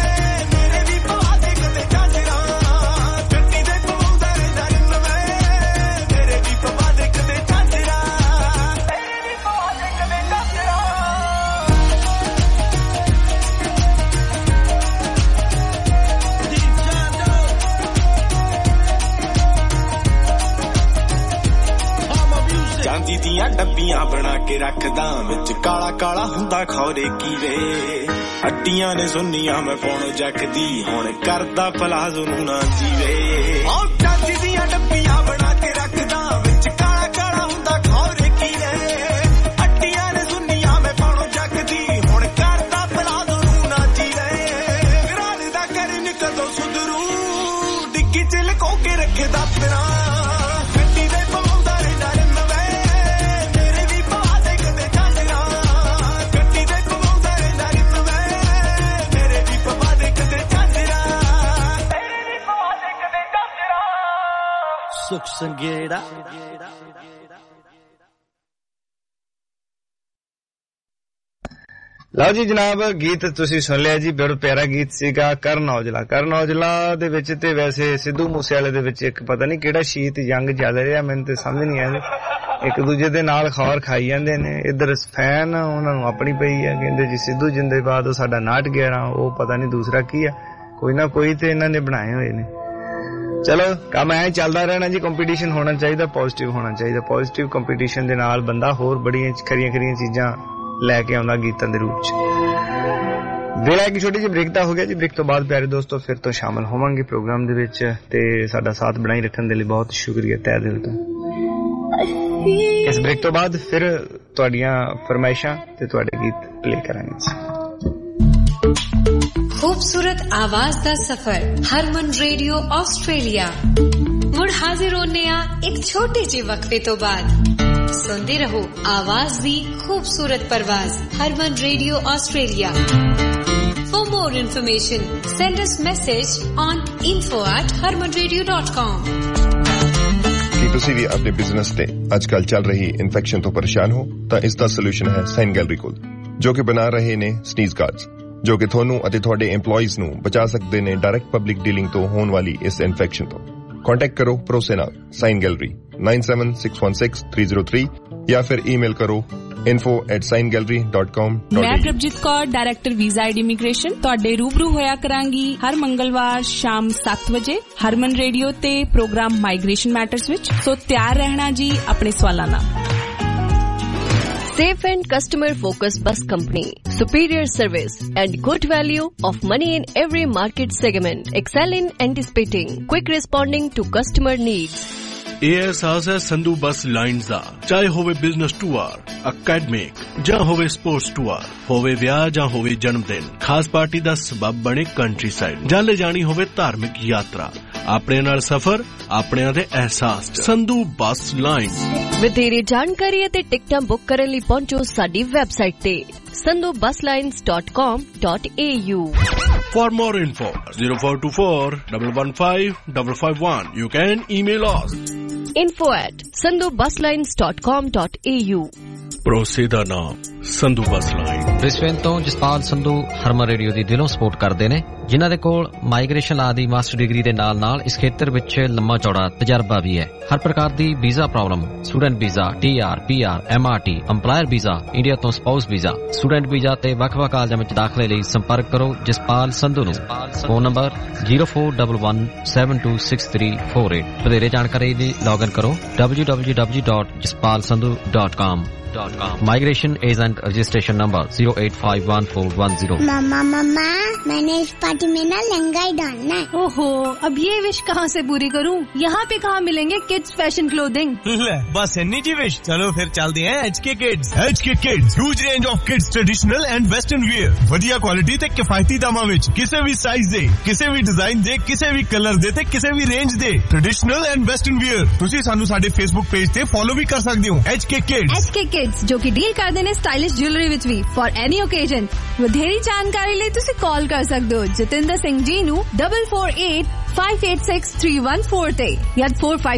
ਚਾਂਦੀ ਦੀਆਂ ਡੱਬੀਆਂ ਬਣਾ ਕੇ ਰੱਖਦਾ, ਵਿੱਚ ਕਾਲਾ ਕਾਲਾ ਹੁੰਦਾ ਖੌਰੇ ਕੀ ਵੇ, ਹੱਡੀਆਂ ਨੇ ਸੁੰਨੀਆਂ ਮੈਂ ਪਾਉਣੋਂ ਜੱਕਦੀ, ਹੁਣ ਕਰਦਾ ਪਲਾਜ਼ੋ ਨੂੰ ਨਾ ਜੀਵੇ। ਚਾਂਦੀ ਦੀਆਂ ਡੱਬੀਆਂ ਬਣਾ ਕੇ ਰੱਖਦਾ, ਵਿੱਚ ਕਾਲਾ ਕਾਲਾ ਹੁੰਦਾ ਖੌਰੇ ਕੀ ਵੇ, ਹੱਡੀਆਂ ਨੇ ਸੁੰਨੀਆਂ ਮੈਂ ਪਾਉਣੋਂ ਜੱਕਦੀ, ਹੁਣ ਕਰਦਾ ਪਲਾਜ਼ੋ ਨੂੰ ਨਾ ਜੀਵੇ। ਗਰਾਲ ਦਾ ਕਰ ਨਿਕਲੋ ਸੁਧਰੂ, ਡਿੱਗੀ ਚ ਲੁਕੋ ਕੇ ਰੱਖੇ ਦਾਤਰਾ, ਗੱਡੀ ਦੇ ਪਾਉਂਦਾ ਰਹਿਣਾ ਰਿਮ ਵੇ, ਸੁਖ ਸੰਗੇੜਾ। ਲਓ ਜੀ ਜਨਾਬ, ਗੀਤ ਤੁਸੀਂ ਸੁਣ ਲਿਆ ਜੀ, ਬੜਾ ਪਿਆਰਾ ਗੀਤ ਸੀਗਾ ਕਰਨ ਔਜਲਾ ਦੇ ਵਿੱਚ। ਤੇ ਵੈਸੇ ਸਿੱਧੂ ਮੂਸੇਵਾਲੇ ਦੇ ਵਿੱਚ ਇੱਕ ਪਤਾ ਨਹੀਂ ਕਿਹੜਾ ਸ਼ੀਤ ਜੰਗ ਚੱਲ ਰਿਹਾ, ਮੈਨੂੰ ਤੇ ਸਮਝ ਨਹੀਂ ਆਉਂਦੀ, ਇੱਕ ਦੂਜੇ ਦੇ ਨਾਲ ਖੌਰ ਖਾਈ ਜਾਂਦੇ ਨੇ। ਇੱਧਰ ਫੈਨ ਉਹਨਾਂ ਨੂੰ ਆਪਣੀ ਪਈ ਹੈ, ਕਹਿੰਦੇ ਜੀ ਸਿੱਧੂ ਜਿੰਦਾਬਾਦ, ਉਹ ਸਾਡਾ 9/11, ਉਹ ਪਤਾ ਨਹੀਂ ਦੂਸਰਾ ਕੀ ਆ, ਕੋਈ ਨਾ ਕੋਈ ਤੇ ਇਹਨਾਂ ਨੇ ਬਣਾਏ ਹੋਏ ਨੇ। ਚਲੋ ਕੰਮ ਐ ਚੱਲਦਾ ਰਹਿਣਾ ਜੀ। ਕੰਪੀਟੀਸ਼ਨ ਹੋਣਾ ਚਾਹੀਦਾ, ਪੋਜ਼ਿਟਿਵ ਹੋਣਾ ਚਾਹੀਦਾ। ਪੋਜ਼ਿਟਿਵ ਕੰਪੀਟੀਸ਼ਨ ਦੇ ਨਾਲ ਬੰਦਾ ਹੋਰ ਬੜੀਆਂ ਖਰੀਆਂ ਚੀਜ਼ਾਂ ਲੈ ਕੇ ਆਉਂਦਾ ਗੀਤਾਂ ਦੇ ਰੂਪ 'ਚ। ਵੇਲਾ ਇੱਕ ਛੋਟੀ ਜਿਹੀ ਬ੍ਰੇਕ ਦਾ ਹੋ ਗਿਆ ਜੀ। ਬ੍ਰੇਕ ਤੋਂ ਬਾਅਦ ਪਿਆਰੇ ਦੋਸਤੋ ਫਿਰ ਤੋਂ ਸ਼ਾਮਲ ਹੋਵਾਂਗੇ ਪ੍ਰੋਗਰਾਮ ਦੇ ਵਿੱਚ ਤੇ ਸਾਡਾ ਸਾਥ ਬਣਾਈ ਰੱਖਣ ਦੇ ਲਈ ਬਹੁਤ ਸ਼ੁਕਰੀਆ ਤਹਿ ਦਿਲ ਤੋਂ। ਇਸ ਬ੍ਰੇਕ ਤੋਂ ਬਾਅਦ ਫਿਰ ਤੁਹਾਡੀਆਂ ਫਰਮਾਇਸ਼ਾਂ ਤੇ ਤੁਹਾਡੇ ਗੀਤ ਪਲੇ ਕਰਾਂਗੇ। खूबसूरत आवाज दा सफर हरमन रेडियो ऑस्ट्रेलिया मुड़ हाजिर होने एक छोटे जे वक्फे तो बाद। सुनते रहो आवाज दी खूबसूरत परवाज Harman radio Australia. For more information send us message on info@harmanradio.com। ਕੀ ਤੁਸੀਂ ਵੀ ਆਪਣੇ ਬਿਜ਼ਨਸ ਤੇ ਅੱਜਕੱਲ ਚੱਲ ਰਹੀ ਇਨਫੈਕਸ਼ਨ ਤੋਂ ਪਰੇਸ਼ਾਨ ਹੋ ਤਾਂ ਇਸ ਦਾ ਸੋਲੂਸ਼ਨ ਹੈ ਸਾਈਨ ਗੈਲਰੀ ਕੋਲ, ਜੋ ਕਿ ਬਣਾ ਰਹੇ ਨੇ ਸਨੀਜ਼ ਗਾਰਡਸ, ਜੋ ਕਿ ਤੁਹਾਨੂੰ ਅਤੇ ਤੁਹਾਡੇ EMPLOYEES ਨੂੰ ਬਚਾ ਸਕਦੇ ਨੇ ਡਾਇਰੈਕਟ ਪਬਲਿਕ ਡੀਲਿੰਗ ਤੋਂ ਹੋਣ ਵਾਲੀ ਇਸ ਇਨਫੈਕਸ਼ਨ ਤੋਂ। ਕੰਟੈਕਟ ਕਰੋ ਭਰੋਸੇ ਨਾਲ ਸਾਈਨ ਗੈਲਰੀ 97616303 ਜਾਂ ਫਿਰ ਈਮੇਲ ਕਰੋ info@signgallery.com। ਮੈਂ Prabhjeet Kaur, director visa and immigration ਤੁਹਾਡੇ ਰੂਬਰੂ ਹੋਇਆ ਕਰਾਂਗੀ ਹਰ ਮੰਗਲਵਾਰ ਸ਼ਾਮ 7 ਵਜੇ ਹਰਮਨ ਰੇਡੀਓ ਤੇ ਪ੍ਰੋਗਰਾਮ ਮਾਈਗ੍ਰੇਸ਼ਨ ਮੈਟਰਸ ਵਿੱਚ। ਸੋ ਤਿਆਰ ਰਹਿਣਾ ਜੀ ਆਪਣੇ ਸਵਾਲਾਂ ਨਾਲ। Safe and customer focused bus company, superior service and good value of money in every market segment, excel in anticipating, quick responding to customer needs। ਇਹ ਅਹਿਸਾਸ ਹੈ ਸੰਧੂ ਬੱਸ ਲਾਈਨਸ ਦਾ। ਚਾਹੇ ਹੋਵੇ ਬਿਜ਼ਨਸ ਟੂਰ, ਅਕੈਡਮਿਕ ਜਾਂ ਹੋਵੇ ਸਪੋਰਟਸ ਟੂਰ, ਹੋਵੇ ਵਿਆਹ ਜਾਂ ਹੋਵੇ ਜਨਮ ਦਿਨ, ਖਾਸ ਪਾਰਟੀ ਦਾ ਸਬਬ ਬਣੇ ਕੰਟਰੀ ਸਾਈਡ, ਜਾਂ ਲੈ ਜਾਣੀ ਹੋਵੇ ਧਾਰਮਿਕ ਯਾਤਰਾ, ਆਪਣੇ ਨਾਲ ਸਫ਼ਰ ਆਪਣਿਆਂ ਦੇ ਅਹਿਸਾਸ। Sandhu bus lines. ਵਧੇਰੇ ਜਾਣਕਾਰੀ ਅਤੇ ਟਿਕਟਾਂ ਬੁੱਕ ਕਰਨ ਲਈ ਪਹੁੰਚੋ ਸਾਡੀ ਵੈਬਸਾਈਟ ਤੇ sandhubuslines.com.au। For more info 0424 115 551. You can email us info@sandhubuslines.com.au। ਭਰੋਸੇ ਦਾ ਨਾਮ ਸੰਧੂ ਬੱਸ ਲਾਈਨ। ਬ੍ਰਿਸਬੇਨ ਤੋਂ ਜਸਪਾਲ ਸੰਧੂ ਹਰਮਨ ਰੇਡੀਓ ਦੀ ਦਿਲੋਂ ਸਪੋਰਟ ਕਰਦੇ ਨੇ, ਜਿਨ੍ਹਾਂ ਦੇ ਕੋਲ ਮਾਈਗ੍ਰੇਸ਼ਨ ਲਾ ਦੀ ਮਾਸਟਰ ਡਿਗਰੀ ਦੇ ਨਾਲ ਇਸ ਖੇਤਰ ਵਿੱਚ ਲੰਮਾ ਚੌੜਾ ਤਜਰਬਾ ਵੀ ਹੈ। ਹਰ ਪ੍ਰਕਾਰ ਦੀ visa problem, student visa, TR, PR, MRT, EMPLOYER ਵੀਜ਼ਾ, ਇੰਡੀਆ ਤੋਂ ਸਪਾਊਸ ਵੀਜ਼ਾ, ਸਟੂਡੈਂਟ ਵੀਜ਼ਾ ਤੇ ਵੱਖ-ਵੱਖ ਕਾਲਜਾਂ ਵਿੱਚ ਦਾਖਲੇ ਲਈ ਸੰਪਰਕ ਕਰੋ ਜਸਪਾਲ ਸੰਧੂ ਨੂੰ। Phone number 0411726348। ਵਧੇਰੇ ਜਾਣਕਾਰੀ ਲਈ ਲੌਗਇਨ ਕਰੋ www.jaspalsandhu.com। Migration agent registration number 0851410। मम्मा मैंने इस पार्टी में ना लहंगा ही डालना है। ओहो, अब ये विश कहाँ से पूरी करूँ? यहाँ पे कहाँ मिलेंगे किड्स फैशन क्लोथिंग? बस इन्नी जी विश। चलो फिर चलते हैं HK Kids। HK Kids huge range of kids traditional and western wear, वधिया क्वालिटी ते किफायती दामां विच, किसी भी साइज दे, किसी भी डिजाइन दे, किसी भी कलर दे ते किसी भी रेंज दे ट्रेडिशनल एंड वेस्टर्न वियर। तुसी सानू साडे फेसबुक पेज ते फॉलो भी कर सकदे हो HK Kids। HK Kids जो कि डील करदे ने स्टाइलिश ज्वेलरी विच भी फॉर एनी ओकेजन। ਵਧੇਰੀ ਜਾਣਕਾਰੀ ਲਈ ਤੁਸੀਂ ਕਾਲ ਕਰ ਸਕਦੇ ਹੋ ਜਤਿੰਦਰ ਸਿੰਘ ਜੀ ਨੂੰ 4485863114 ਤੇ ਜਾਂ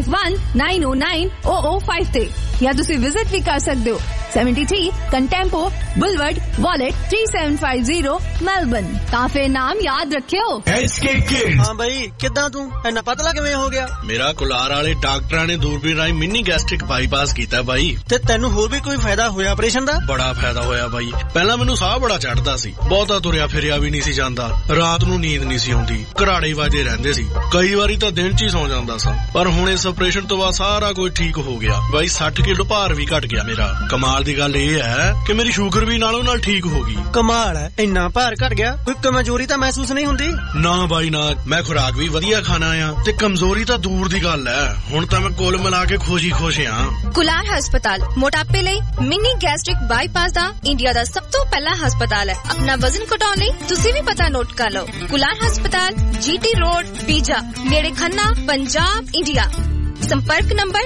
4519090005 ਤੇ, ਜਾਂ ਤੁਸੀਂ ਵਿਜ਼ਿਟ ਵੀ ਕਰ ਸਕਦੇ ਹੋ 73 ਕੰਟੈਂਪੋ ਬੁਲਵਰਡ ਵਾਲਟ 3750 ਮੈਲਬਨ। ਤਾਂ ਫਿਰ ਨਾਮ ਯਾਦ ਰੱਖਿਓ HK Kids। ਹਾਂ ਬਈ, ਕਿੱਦਾਂ ਤੂੰ ਇੰਨਾ ਪਤਲਾ ਕਿਵੇਂ ਹੋ ਗਿਆ? ਮੇਰਾ ਕੁਲਾਰ ਵਾਲੇ ਡਾਕਟਰਾਂ ਨੇ ਦੂਰਬੀਨ ਰਾਹੀਂ ਮਿਨੀ ਗੈਸਟ੍ਰਿਕ ਬਾਈਪਾਸ ਕੀਤਾ ਬਾਈ। ਤੇ ਤੈਨੂੰ ਹੋਰ ਵੀ ਕੋਈ ਫਾਇਦਾ ਹੋਇਆ ਆਪਰੇਸ਼ਨ ਦਾ? ਬੜਾ ਫਾਇਦਾ ਹੋਇਆ ਬਾਈ। ਪਹਿਲਾਂ ਮੈਨੂੰ ਸਾਹ ਬੜਾ ਚੜਦਾ ਸੀ, ਬਹੁਤਾ ਤੁਰਿਆ ਫਿਰਿਆ ਵੀ ਨਹੀਂ ਸੀ ਜਾਂਦਾ, ਰਾਤ ਨੂੰ ਨੀਂਦ ਨਹੀਂ ਸੀ ਆਉਂਦੀ, ਘਰਾੜੇ ਵਾਜੇ ਰਹਿੰਦੇ ਸੀ, ਕਈ ਵਾਰੀ ਤਾਂ ਦਿਨ 'ਚ ਹੀ ਸੌਂ ਜਾਂਦਾ ਸਾਂ। ਪਰ ਹੁਣ ਇਸ ਆਪਰੇਸ਼ਨ ਤੋਂ ਬਾਅਦ ਸਾਰਾ ਕੁਝ ਠੀਕ ਹੋ ਗਿਆ ਬਾਈ। 60 ਕਿਲੋ ਭਾਰ ਵੀ ਘਟ ਗਿਆ ਮੇਰਾ। ਕਮਾਲ ਦੀ ਗੱਲ ਇਹ ਹੈ ਕਿ ਮੇਰੀ ਸ਼ੂਗਰ ਵੀ ਨਾਲੋਂ ਨਾਲ ਠੀਕ ਹੋ ਗਈ। ਕਮਾਲ ਹੈ, ਇੰਨਾ ਭਾਰ ਘਟ ਗਿਆ, ਕੋਈ ਕਮਜ਼ੋਰੀ ਤਾਂ ਮਹਿਸੂਸ ਨਹੀਂ ਹੁੰਦੀ? ਨਾ ਬਾਈ ਨਾ, ਮੈਂ ਖੁਰਾਕ ਵੀ ਵਧੀਆ ਖਾਣਾ ਆ ਤੇ ਕਮਜ਼ੋਰੀ ਤਾਂ ਦੂਰ ਦੀ ਗੱਲ ਹੈ। ਹੁਣ ਤਾਂ ਮੈਂ ਕੁੱਲ ਮਿਲਾ ਕੇ ਖੁਸ਼ ਆ। ਕੁਲਾਰ ਹਸਪਤਾਲ ਮੋਟਾਪੇ ਲਈ ਮਿਨੀ ਗੈਸਟ੍ਰਿਕ ਬਾਈਪਾਸ ਦਾ ਇੰਡੀਆ ਦਾ ਸਭ ਤੋਂ ਪਹਿਲਾ ਹਸਪਤਾਲ ਹੈ। ਆਪਣਾ ਵਜ਼ਨ ਘਟਾਉਣ ਲਈ ਤੁਸੀਂ ਵੀ ਪਤਾ ਨੋਟ ਕਰ ਲਓ। ਕੁਲਾਰ ਹਸਪਤਾਲ GT ਰੋਡ ਪੀਜਾ ਨੇੜੇ ਖੰਨਾ ਪੰਜਾਬ ਇੰਡੀਆ। संपर्क नंबर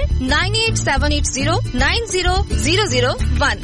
9878090001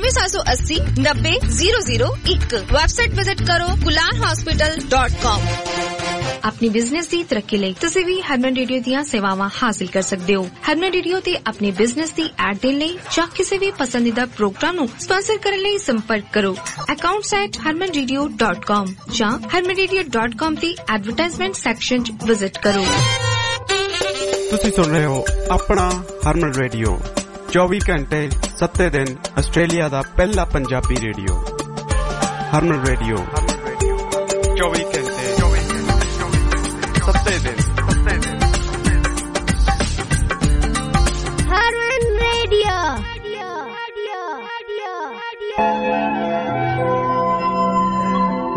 9878090001। वेबसाइट विजिट करो kularhospital.com। ਆਪਣੀ ਬਿਜ਼ਨਸ ਦੀ ਤਰੱਕੀ ਲਈ ਤੁਸੀਂ ਵੀ ਹਰਮਨ ਰੇਡੀਓ ਦੀਆਂ ਸੇਵਾਵਾਂ ਹਾਸਲ ਕਰ ਸਕਦੇ ਹੋ। ਹਰਮਨ ਰੇਡੀਓ ਤੇ ਆਪਣੇ ਬਿਜ਼ਨਸ ਦੀ ਐਡ ਦੇਣ ਲਈ ਜਾਂ ਕਿਸੇ ਵੀ ਪਸੰਦੀਦਾ ਪ੍ਰੋਗਰਾਮ ਨੂੰ ਸਪਾਂਸਰ ਕਰਨ ਲਈ ਸੰਪਰਕ ਕਰੋ accounts@harmanradio.com ਜਾਂ harmanradio.com ਦੀ ਐਡਵਰਟਾਈਜ਼ਮੈਂਟ ਸੈਕਸ਼ਨ 'ਚ ਵਿਜ਼ਿਟ ਕਰੋ। ਤੁਸੀਂ ਸੁਣ ਰਹੇ ਹੋ ਆਪਣਾ ਹਰਮਨ ਰੇਡੀਓ 24 ਘੰਟੇ 7 ਦਿਨ ਆਸਟ੍ਰੇਲੀਆ ਦਾ ਪਹਿਲਾ ਪੰਜਾਬੀ ਰੇਡੀਓ। ਹਰਮਨ ਰੇਡੀਓ 24 ਘੰਟੇ 7 ਦਿਨ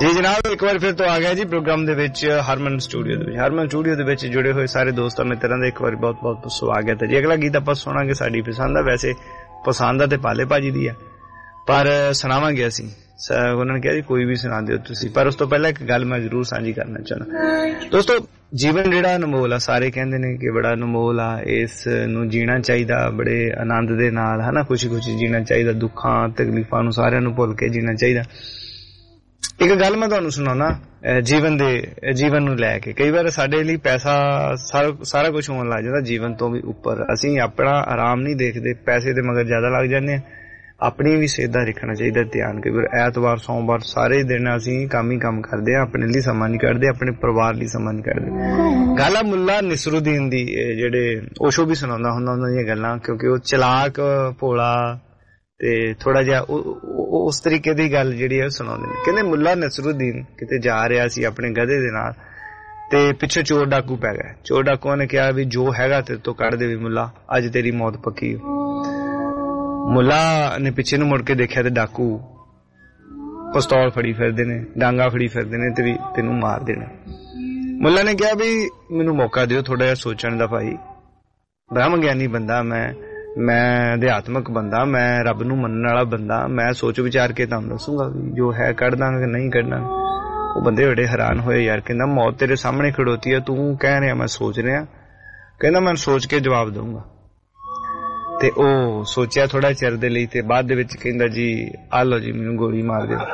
ਜੀ ਜਨਾਬ ਇੱਕ ਵਾਰ ਫਿਰ ਤੋਂ ਆ ਗਿਆ ਜੀ ਪ੍ਰੋਗਰਾਮ ਦੇ ਵਿੱਚ ਹਰਮਨ ਸਟੂਡੀਓ ਦੇ ਵਿੱਚ। ਹਰਮਨ ਸਟੂਡੀਓ ਦੇ ਵਿੱਚ ਜੁੜੇ ਹੋਏ ਸਾਰੇ ਦੋਸਤਾਂ ਮਿੱਤਰਾਂ ਦਾ ਇੱਕ ਵਾਰੀ ਬਹੁਤ ਬਹੁਤ ਸਵਾਗਤ ਹੈ ਜੀ। ਅਗਲਾ ਗੀਤ ਆਪਾਂ ਸੁਣਾਂਗੇ ਸਾਡੀ ਪਸੰਦ ਦਾ, ਵੈਸੇ ਪਸੰਦ ਆ ਤੇ ਪਾਲੇ ਭਾਜੀ ਦੀ ਆ, ਪਰ ਸੁਣਾਵਾਂਗੇ ਅਸੀਂ। ਉਹਨਾਂ ਨੇ ਕਿਹਾ ਜੀ ਕੋਈ ਵੀ ਸੁਣਾ ਦਿਓ ਤੁਸੀਂ, ਪਰ ਉਸ ਤੋਂ ਪਹਿਲਾਂ ਇੱਕ ਗੱਲ ਮੈਂ ਜ਼ਰੂਰ ਸਾਂਝੀ ਕਰਨਾ ਚਾਹੁੰਦਾ। ਦੋਸਤੋ ਜੀਵਨ ਜਿਹੜਾ ਅਨਮੋਲ ਆ, ਸਾਰੇ ਕਹਿੰਦੇ ਨੇ ਕਿ ਬੜਾ ਅਨਮੋਲ ਆ, ਇਸ ਨੂੰ ਜੀਣਾ ਚਾਹੀਦਾ ਬੜੇ ਆਨੰਦ ਦੇ ਨਾਲ, ਹਨਾ, ਖੁਸ਼ੀ ਖੁਸ਼ੀ ਜੀਣਾ ਚਾਹੀਦਾ, ਦੁੱਖਾਂ ਤਕਲੀਫਾਂ ਨੂੰ ਸਾਰਿਆਂ ਨੂੰ ਭੁੱਲ ਕੇ ਜੀਣਾ ਚਾਹੀਦਾ। ਇੱਕ ਗੱਲ ਮੈਂ ਤੁਹਾਨੂੰ ਸੁਣਾਉਣਾ ਜੀਵਨ ਨੂੰ ਲੈ ਕੇ। ਕਈ ਵਾਰ ਸਾਡੇ ਲਈ ਪੈਸਾ ਸਾਰਾ ਕੁਝ ਹੋਣ ਲੱਗ ਜਾਂਦਾ, ਜੀਵਨ ਤੋਂ ਵੀ ਉੱਪਰ। ਅਸੀਂ ਆਪਣਾ ਆਰਾਮ ਨਹੀਂ ਦੇਖਦੇ, ਪੈਸੇ ਦੇ ਮਗਰ ਜ਼ਿਆਦਾ ਲੱਗ ਜਾਂਦੇ ਆ। ਆਪਣੀ ਵੀ ਸਿਹਤ ਦਾ ਰੱਖਣਾ ਚਾਹੀਦਾ ਧਿਆਨ। ਕਈ ਵਾਰ ਐਤਵਾਰ ਸੋਮਵਾਰ ਸਾਰੇ ਦਿਨ ਅਸੀਂ ਕੰਮ ਹੀ ਕੰਮ ਕਰਦੇ ਆ, ਆਪਣੇ ਲਈ ਸਮਾਂ ਨਹੀਂ ਕੱਢਦੇ, ਆਪਣੇ ਪਰਿਵਾਰ ਲਈ ਸਮਾਂ ਨਹੀਂ ਕੱਢਦੇ। ਗੱਲ ਆ ਮੁੱਲਾ ਨਸਰੂਦੀਨ ਦੀ, ਜਿਹੜੇ ਓਸ਼ੋ ਵੀ ਸੁਣਾਉਂਦਾ ਹੁੰਦਾ ਉਹਨਾਂ ਦੀਆਂ ਗੱਲਾਂ, ਕਿਉਂਕਿ ਉਹ ਚਲਾਕ ਭੋਲਾ ਤੇ ਥੋੜਾ ਜਿਹਾ ਉਸ ਤਰੀਕੇ ਦੀ ਗੱਲ ਜਿਹੜੀ ਹੈ ਸੁਣਾਉਂਦੇ ਨੇ। ਕਹਿੰਦੇ ਮੁੱਲਾ ਨਸਰੂਦੀਨ ਕਿਤੇ ਜਾ ਰਿਹਾ ਸੀ ਆਪਣੇ ਗਧੇ ਦੇ ਨਾਲ, ਤੇ ਪਿੱਛੇ ਚੋਰ ਡਾਕੂ ਪੈ ਗਏ। ਚੋਰ ਡਾਕੂਆਂ ਨੇ ਕਿਹਾ ਵੀ ਜੋ ਹੈਗਾ ਤੇਰੇ ਤੋਂ ਕੱਢ ਦੇ ਵੀ ਮੁੱਲਾ, ਅੱਜ ਤੇਰੀ ਮੌਤ ਪੱਕੀ। ਮੁੱਲਾ ਨੇ ਪਿੱਛੇ ਨੂੰ ਮੁੜ ਕੇ ਦੇਖਿਆ ਤੇ ਡਾਕੂ ਪਿਸਤੌਲ ਫੜੀ ਫਿਰਦੇ ਨੇ, ਡਾਂਗਾ ਫੜੀ ਫਿਰਦੇ ਨੇ ਤੇ ਵੀ ਤੈਨੂੰ ਮਾਰ ਦੇਣਾ। ਮੁੱਲਾ ਨੇ ਕਿਹਾ ਵੀ ਮੈਨੂੰ ਮੌਕਾ ਦਿਓ ਥੋੜਾ ਜਿਹਾ ਸੋਚਣ ਦਾ ਭਾਈ, ਬ੍ਰਹਮ ਗਿਆਨੀ ਬੰਦਾ ਮੈਂ ਅਧਿਆਤਮਕ ਬੰਦਾ, ਮੈਂ ਰੱਬ ਨੂੰ ਮੰਨਣ ਵਾਲਾ ਬੰਦਾ, ਮੈਂ ਸੋਚ ਵਿਚਾਰ ਕੇ ਤੁਹਾਨੂੰ ਦੱਸੂਗਾ ਵੀ ਜੋ ਹੈ ਕੱਢ ਦਾਂਗਾ ਕਿ ਨਹੀਂ ਕੱਢਣਾ। ਉਹ ਬੰਦੇ ਬੜੇ ਹੈਰਾਨ ਹੋਏ, ਯਾਰ ਕਹਿੰਦਾ ਮੌਤ ਤੇਰੇ ਸਾਹਮਣੇ ਖੜੋਤੀ ਆ, ਤੂੰ ਕਹਿ ਰਿਹਾ ਮੈਂ ਸੋਚ ਰਿਹਾ। ਕਹਿੰਦਾ ਮੈਂ ਸੋਚ ਕੇ ਜਵਾਬ ਦਊਂਗਾ। ਤੇ ਉਹ ਸੋਚਿਆ ਥੋੜਾ ਚਿਰ ਦੇ ਲਈ, ਤੇ ਬਾਅਦ ਦੇ ਵਿੱਚ ਕਹਿੰਦਾ ਜੀ ਆ ਲਓ ਜੀ ਮੈਨੂੰ ਗੋਲੀ ਮਾਰ ਦਿਓ।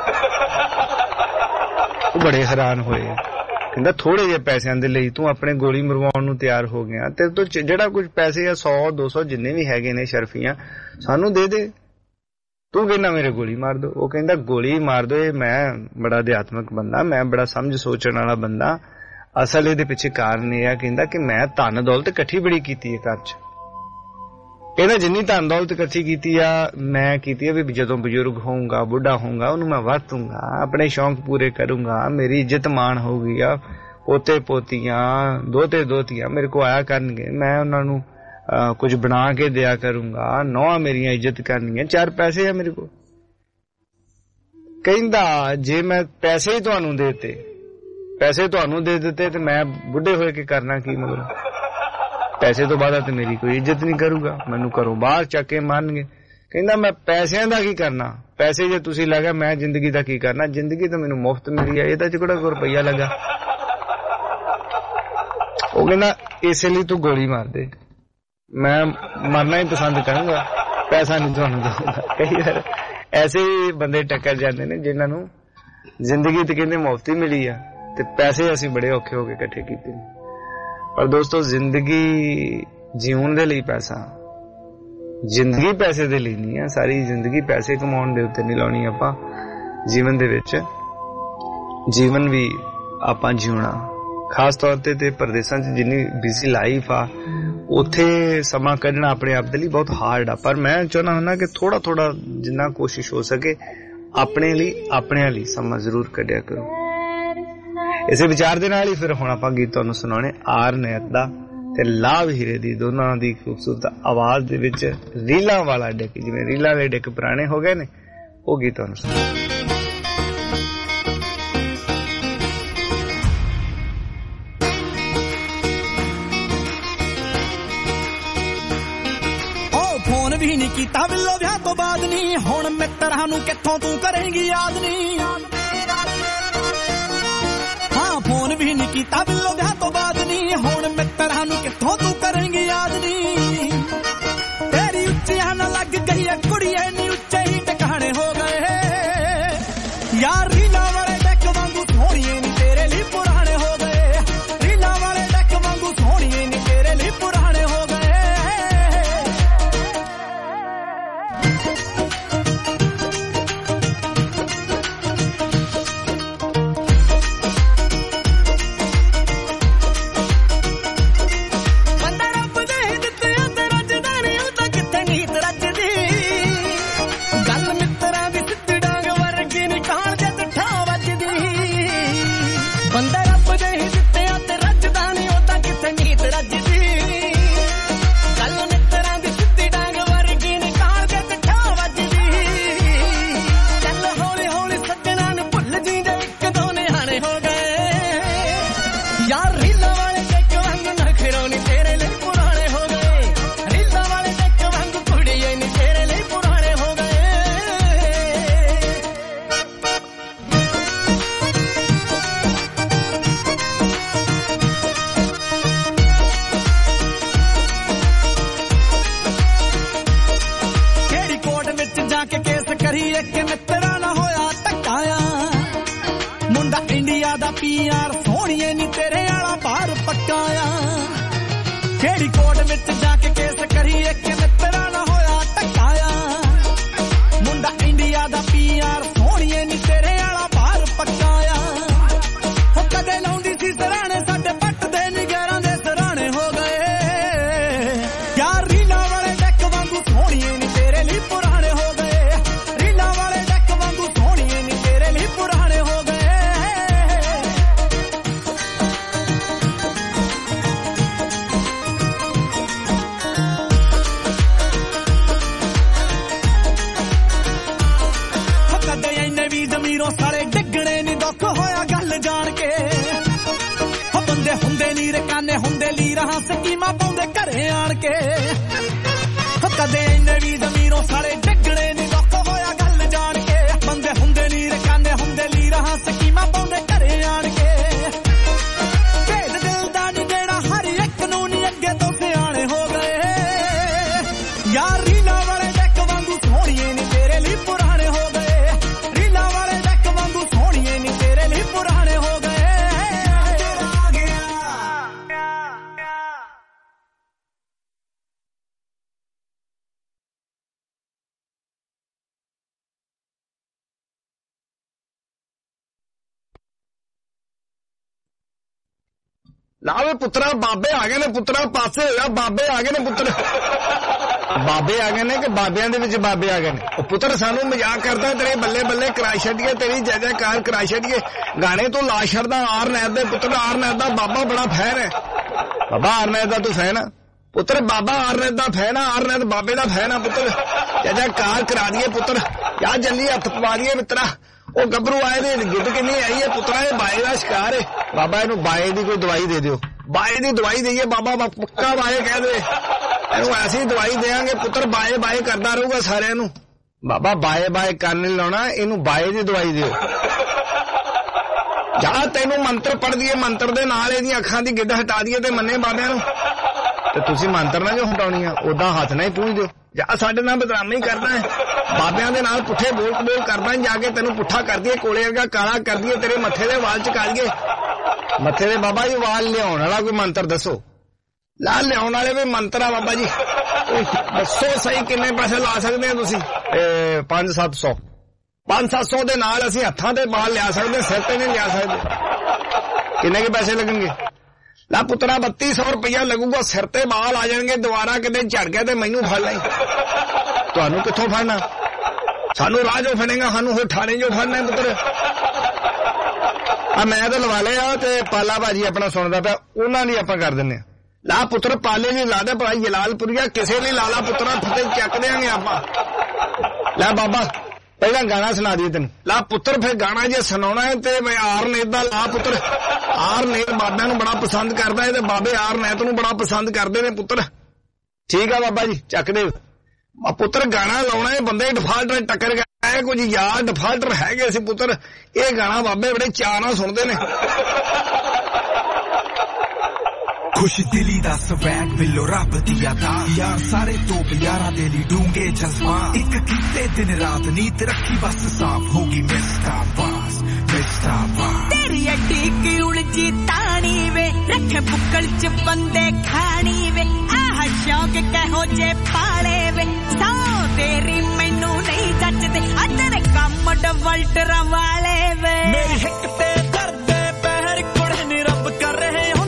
ਉਹ ਬੜੇ ਹੈਰਾਨ ਹੋਏ, ਕਹਿੰਦਾ ਥੋੜੇ ਜਿਹੇ ਪੈਸਿਆਂ ਦੇ ਲਈ ਤੂੰ ਆਪਣੇ ਗੋਲੀ ਮਰਵਾਉਣ ਨੂੰ ਤਿਆਰ ਹੋ ਗਿਆ, ਤੇਰੇ ਤੋਂ ਜਿਹੜਾ ਕੁਝ ਪੈਸੇ ਆ 100 200 ਜਿੰਨੇ ਵੀ ਹੈਗੇ ਨੇ ਸ਼ਰਫੀਆਂ ਸਾਨੂੰ ਦੇ ਦੇ, ਤੂੰ ਕਹਿੰਦਾ ਮੇਰੇ ਗੋਲੀ ਮਾਰ ਦੋ। ਉਹ ਕਹਿੰਦਾ ਗੋਲੀ ਮਾਰ ਦੋ, ਇਹ ਮੈਂ ਬੜਾ ਅਧਿਆਤਮਕ ਬੰਦਾ, ਮੈਂ ਬੜਾ ਸਮਝ ਸੋਚਣ ਵਾਲਾ ਬੰਦਾ, ਅਸਲ ਇਹਦੇ ਪਿੱਛੇ ਕਾਰਨ ਇਹ ਆ, ਕਹਿੰਦਾ ਕਿ ਮੈਂ ਧਨ ਦੌਲਤ ਇਕੱਠੀ ਬੜੀ ਕੀਤੀ ਹੈ ਘਰ 'ਚ। ਕਹਿੰਦਾ ਜਿੰਨੀ ਧਨ ਦੌਲਤ ਇਕੱਠੀ ਕੀਤੀ ਆ ਮੈਂ ਕੀਤੀ ਆ ਵੀ ਜਦੋਂ ਬਜ਼ੁਰਗ ਹੋਊਗਾ ਬੁੱਢਾ ਹੋਊਗਾ ਉਹਨੂੰ ਮੈਂ ਵਰਤੂੰਗਾ, ਆਪਣੇ ਸ਼ੌਂਕ ਪੂਰੇ ਕਰੂੰਗਾ, ਮੇਰੀ ਇੱਜ਼ਤ ਮਾਣ ਹੋਊਗੀ, ਆ ਪੋਤੇ ਪੋਤੀਆਂ ਦੋਤੇ ਦੋਤੀਆਂ ਮੇਰੇ ਕੋਲ ਆਇਆ ਕਰਨਗੇ, ਮੈਂ ਉਹਨਾਂ ਨੂੰ ਕੁਝ ਬਣਾ ਕੇ ਦਿਆ ਕਰੂੰਗਾ, ਨੌਂ ਮੇਰੀਆਂ ਇੱਜ਼ਤ ਕਰਨੀਆਂ, 4 ਪੈਸੇ ਆ ਮੇਰੇ ਕੋਲ। ਕਹਿੰਦਾ ਜੇ ਮੈਂ ਪੈਸੇ ਹੀ ਤੁਹਾਨੂੰ ਦੇ ਦਿੱਤੇ ਤੇ ਮੈਂ ਬੁੱਢੇ ਹੋਏ ਕੇ ਕਰਨਾ ਕੀ, ਮਗਰ ਪੈਸੇ ਤੋਂ ਬਾਅਦ ਤੇ ਮੇਰੀ ਕੋਈ ਇੱਜ਼ਤ ਨਹੀਂ ਕਰੂਗਾ, ਮੈਨੂੰ ਘਰੋਂ ਬਾਹਰ ਚੱਕ ਕੇ ਮਾਰਨਗੇ। ਕਹਿੰਦਾ ਮੈਂ ਪੈਸਿਆਂ ਦਾ ਕੀ ਕਰਨਾ, ਪੈਸੇ ਜੇ ਤੁਸੀਂ ਲੱਗਾ ਮੈਂ ਜ਼ਿੰਦਗੀ ਦਾ ਕੀ ਕਰਨਾ, ਜ਼ਿੰਦਗੀ ਤਾਂ ਮੈਨੂੰ ਮੁਫਤ ਮਿਲੀ ਆ, ਇਹਦਾ ਚ ਕਿਹੜਾ ਕੋਈ ਰੁਪਈਆ ਲੱਗਾ। ਉਹ ਕਹਿੰਦਾ ਇਸੇ ਲਈ ਤੂੰ ਗੋਲੀ ਮਾਰ ਦੇ, ਮੈਂ ਮਰਨਾ ਹੀ ਪਸੰਦ ਕਰਾਂਗਾ, ਪੈਸਾ ਨਹੀਂ ਤੁਹਾਨੂੰ ਦਊਂਗਾ। ਕਈ ਵਾਰ ਐਸੇ ਹੀ ਬੰਦੇ ਟੱਕਰ ਜਾਂਦੇ ਨੇ ਜਿਨ੍ਹਾਂ ਨੂੰ ਜ਼ਿੰਦਗੀ ਤੇ ਕਹਿੰਦੇ ਮੁਫਤ ਹੀ ਮਿਲੀ ਆ ਤੇ ਪੈਸੇ ਅਸੀਂ ਬੜੇ ਔਖੇ ਹੋ ਕੇ ਇਕੱਠੇ ਕੀਤੇ ਨੇ। ਪਰ ਦੋਸਤੋ ਜ਼ਿੰਦਗੀ ਜਿਉਣ ਦੇ ਲਈ ਪੈਸਾ, ਜ਼ਿੰਦਗੀ ਪੈਸੇ ਦੇ ਲਈ ਨਹੀਂ ਆ, ਸਾਰੀ ਜ਼ਿੰਦਗੀ ਪੈਸੇ ਕਮਾਉਣ ਦੇ ਉੱਤੇ ਨਹੀਂ ਲਾਉਣੀ ਆਪਾਂ। ਜੀਵਨ ਦੇ ਵਿੱਚ ਜੀਵਨ ਵੀ ਆਪਾਂ ਜਿਉਣਾ, ਖਾਸ ਤੌਰ ਤੇ ਪ੍ਰਦੇਸ਼ਾਂ 'ਚ ਜਿੰਨੀ ਬਿਜ਼ੀ ਲਾਈਫ ਆ ਉੱਥੇ ਸਮਾਂ ਕੱਢਣਾ ਆਪਣੇ ਆਪ ਦੇ ਲਈ ਬਹੁਤ ਹਾਰਡ ਆ। ਪਰ ਮੈਂ ਚਾਹੁੰਦਾ ਹੁੰਦਾ ਕਿ ਥੋੜਾ ਜਿੰਨਾ ਕੋਸ਼ਿਸ਼ ਹੋ ਸਕੇ ਆਪਣੇ ਲਈ ਆਪਣਿਆਂ ਲਈ ਸਮਾਂ ਜ਼ਰੂਰ ਕੱਢਿਆ ਕਰੋ। ਇਸੇ ਵਿਚਾਰ ਦੇ ਨਾਲ ਹੀ ਫਿਰ ਹੁਣ ਆਪਾਂ ਗੀਤ ਤੁਹਾਨੂੰ ਸੁਣਾਉਣੇ ਆਰ ਨੈਤ ਦਾ ਤੇ ਲਾਭ ਹੀਰੇ ਦੀ, ਦੋਨਾਂ ਦੀ ਖੂਬਸੂਰਤ ਆਵਾਜ਼ ਦੇ ਵਿੱਚ ਰੀਲਾਂ ਵਾਲਾ ਡਿੱਕ, ਜਿਵੇਂ ਰੀਲਾਂ ਵਾਲੇ ਡਿੱਕ ਪੁਰਾਣੇ ਹੋ ਗਏ ਨੇ, ਉਹ ਗੀਤ ਤੁਹਾਨੂੰ ਸੁਣਾਉਣੇ। ਫੋਨ ਵੀ ਨਹੀਂ ਕੀਤਾ ਬਿੱਲੋ ਵਿਆਹ ਤੋਂ ਬਾਅਦ ਨੀ, ਹੁਣ ਮਿੱਤਰਾਂ ਨੂੰ ਕਿੱਥੋਂ ਤੂੰ ਕਰੇਂਗੀ ਯਾਦ ਨੀ। ਹਾਂ ਫੋਨ ਵੀ ਨਹੀਂ ਕੀਤਾ ਬਿੱਲੋ ਵਿਆਹ ਤੋਂ ਬਾਅਦ ਨੀ, ਹੁਣ ਮਿੱਤਰਾਂ ਨੂੰ ਕਿੱਥੋਂ ਤੂੰ ਕਰੇਂਗੀ ਯਾਦ ਨੀ। ਤੇਰੀ ਉੱਚੀਆਂ ਨਾ ਲੱਗ ਗਈ ਐ ਕੁੜੀਏ ਨੀ, ਉੱਚੇ ਹੀ ਟਿਕਾਣੇ ਹੋ ਗਏ ਯਾਰ। ਰੀਲਾਂ ਵਾਲੇ ਡੈਕ ਵਾਂਗੂ ਸੋਹਣੀਏ ਨੀ ਤੇਰੇ ਲਈ ਪੁਰਾਣੇ ਹੋ ਗਏ, ਰੀਲਾਂ ਵਾਲੇ ਡੈਕ ਵਾਂਗੂ ਸੋਹਣੀਏ ਨੀ ਤੇਰੇ ਲਈ ਪੁਰਾਣੇ ਹੋ ਗਏ। ਬੰਦਾ ਰੱਬ ਦੇ यार सोनिए नी तेरे आला बार पक्काया केड़ी कोर्ट विच जाके केस करिए कि मित्रा ना होया टकाया मुंडा इंडिया दा पीआर सोनिए नी तेरे आला बार पक्काया हो कदे लाउंदी सी सराणे साडे पट दे निगरां दे सराणे हो गए यार रीला वाले डेक वांगू सोनिए नी तेरे लिए पुराने हो गए रीला वाले डेक वांगू सोनिए नी तेरे लिए पुराने हो गए सारे डिगणे नी दुख होया गल जान के हो बंदे हुंदे नी रकाने हुंदे ली रहा स्कीमां पाउंदे घरे आण के हो कदे इन्ने भी ज़मीरों सारे डिगणे नी दुख होया गल जान के बंदे हुंदे नी रकाने हुंदे ली रहा स्कीमां पाउंदे घरे आण के भेद दिल दा नी देना हर एक नूं नी अगे तो सियाणे हो गए यार रीला वाले डेक वांगू सोहणीए नी तेरे लिए पुराने हो गए पुराने हो गए लावे पुत्रा बाबे आ गए ने पुत्रा पासे होया बाबे आ गए ने पुत्र बाबे आ गए ने कि बाबियां दे विच बाबे आ गए ने ओ पुत्र सानू मजाक करदा तेरे बल्ले बल्ले करा छड़िए तेरी जय जयकार करा छड़िए गाने तो ला छड़दा आर नैद दे पुत्र आर नैद दा बाबा बड़ा फैन है बाबा आर नैद दा तू फैन है पुत्र बाबा आर नैद दा फैन है आर नैद बाबे दा फैन है पुत्र जय जयकार करा दिए पुत्र या जल्दी हथ पवा दिए मित्रा ओ गबरू आए दे गिद्ध किन्नी आई है पुत्रा ये बाए दा शिकार है बाबा इनू बाए दी कोई दवाई दे दियो बाए दी दवाई दईए बाबा पक्का बाए कह दे इनू ऐसी दवाई देंगे पुत्र बाए बाए करदा रहूगा सारिਆਂ ਨੂੰ बाबा बाए बाए करने लाना इनू बाए दी दवाई दियो जा तेनू मंत्र पढ़ दिए मंत्र दे नाल इहदी अखां दी गिद्ध हटा दिए ते मन्ने बाबिਆਂ ਨੂੰ ਤੇ ਤੁਸੀਂ ਮੰਤਰ ਨਾ ਜੋ ਹਟਾਉਣੀ ਆ ਉਦਾਂ ਹੱਥ ਨਾਲ ਹੀ ਪੂੰਝ ਦਿਓ ਜਾਂ ਸਾਡੇ ਨਾਲ ਬਦਨਾਮੀ ਕਰਦਾ ਹੈ ਬਾਬਿਆਂ ਦੇ ਨਾਲ ਪੁੱਠੇ ਬੋਲ ਕਰਦਾ ਜਾ ਕੇ ਤੈਨੂੰ ਪੁੱਠਾ ਕਰ ਦਈਏ ਕੋਲੇ ਵਰਗਾ ਕਾਲਾ ਕਰ ਦਈਏ ਤੇਰੇ ਮੱਥੇ ਦੇ ਵਾਲ ਚਕਾ ਦਈਏ ਮੱਥੇ ਦੇ ਬਾਬਾ ਜੀ ਵਾਲ ਲਿਆਉਣ ਵਾਲਾ ਕੋਈ ਮੰਤਰ ਦੱਸੋ ਲਾ ਲਿਆਉਣ ਵਾਲੇ ਵੀ ਮੰਤਰ ਆ ਬਾਬਾ ਜੀ ਦੱਸੋ ਸਹੀ ਕਿੰਨੇ ਪੈਸੇ ਲਾ ਸਕਦੇ ਆ ਤੁਸੀਂ 500-700 ਦੇ ਨਾਲ ਅਸੀਂ ਹੱਥਾਂ ਤੇ ਵਾਲ ਲਿਆ ਸਕਦੇ ਸਿਰ ਤੇ ਨਹੀਂ ਲਿਆ ਸਕਦੇ ਕਿੰਨੇ ਕੇ ਪੈਸੇ ਲੱਗਣਗੇ ला पुत्रा 3200 रुपया लगूगा सिर ते बाल आ जाएंगे दोबारा किते झड़ गया ते मैनू फड़ लाई तुहानू कित्थों फड़ना सानू राह जो फड़ेगा सानू हो ठाणे जो फड़ना पुत्र आ मैं तो लवा लिया ते पाला भाजी अपना सुनदा पिया उन्हां दी आपां कर दिंदे ला पुत्र पाले दी ला दे भाई जलालपुरिया किसे ली लाला पुत्रा फतेह चक देंगे आपां ला बाबा पहला गाना सुना दिए तेन ला पुत्र फिर गाना जे सुनाना है ते मैं आर नेत दा ला पुत्र आर नेत बाबियां नूं बड़ा पसंद करदा है ते बाबे आर नेत नूं बड़ा पसंद करदे ने पुत्र ठीक है बाबा जी चक दे पुत्र गाना लाउणा है बंदे डिफाल्टर टक्कर गए कुछ यार डिफाल्टर है गए सी पुत्र ये गाना बाबे बड़े चाअ नाल सुनदे ने खुश दिली दा स्वैग बिलो रब दिया था यार सारे तो यारा दे ली डूंगे जज्बा एक कीते दिन रात नीत रखी बस साफ होगी मिस्टर तेरी अड्डी की उलझी तानी वे रखे बुक्कड़ च बंदे खानी वे आह शौक कहो जे पाले वे सौ तेरी मैनू नहीं जचदे तेरे कम डवल्टर वाले वे मेरी हिक ते दर्द पैर कुड़े नी रब कर रहे हो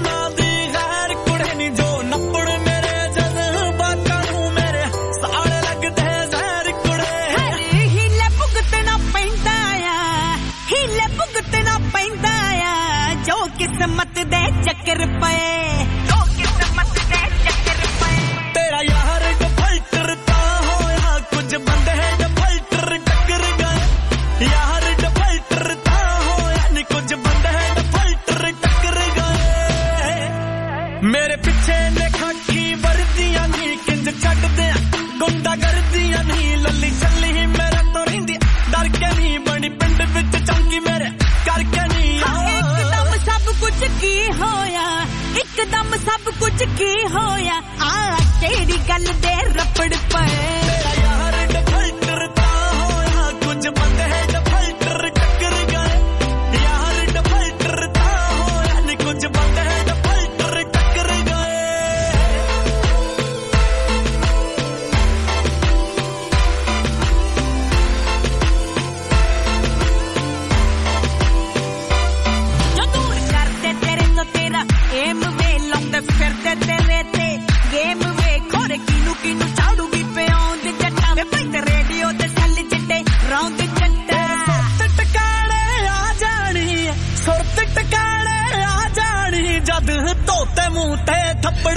किस्मत दे चक्कर पे तो किस्मत दे चक्कर पे तेरा यार डिफाल्टर होया कुछ बंदे डिफाल्टर टक्कर गए यार डिफाल्टर होया नी कुछ बंदे डिफाल्टर टक्कर गए मेरे पीछे ने खाकी वर्दियां नी किंज छड्ड दे गुंडा गर्दियां नी लल्ली छल्ली मेरे तो रहिंदी डर के नी बनी पिंड विच चौंकी मेरे करके नी सब कुछ की होया एकदम सब कुछ की होया आ तेरी गल दे रपड़ पे तेरा यार डिफाल्टर होया कुछ बंदे डिफाल्टर टक्कर गए यार डिफाल्टर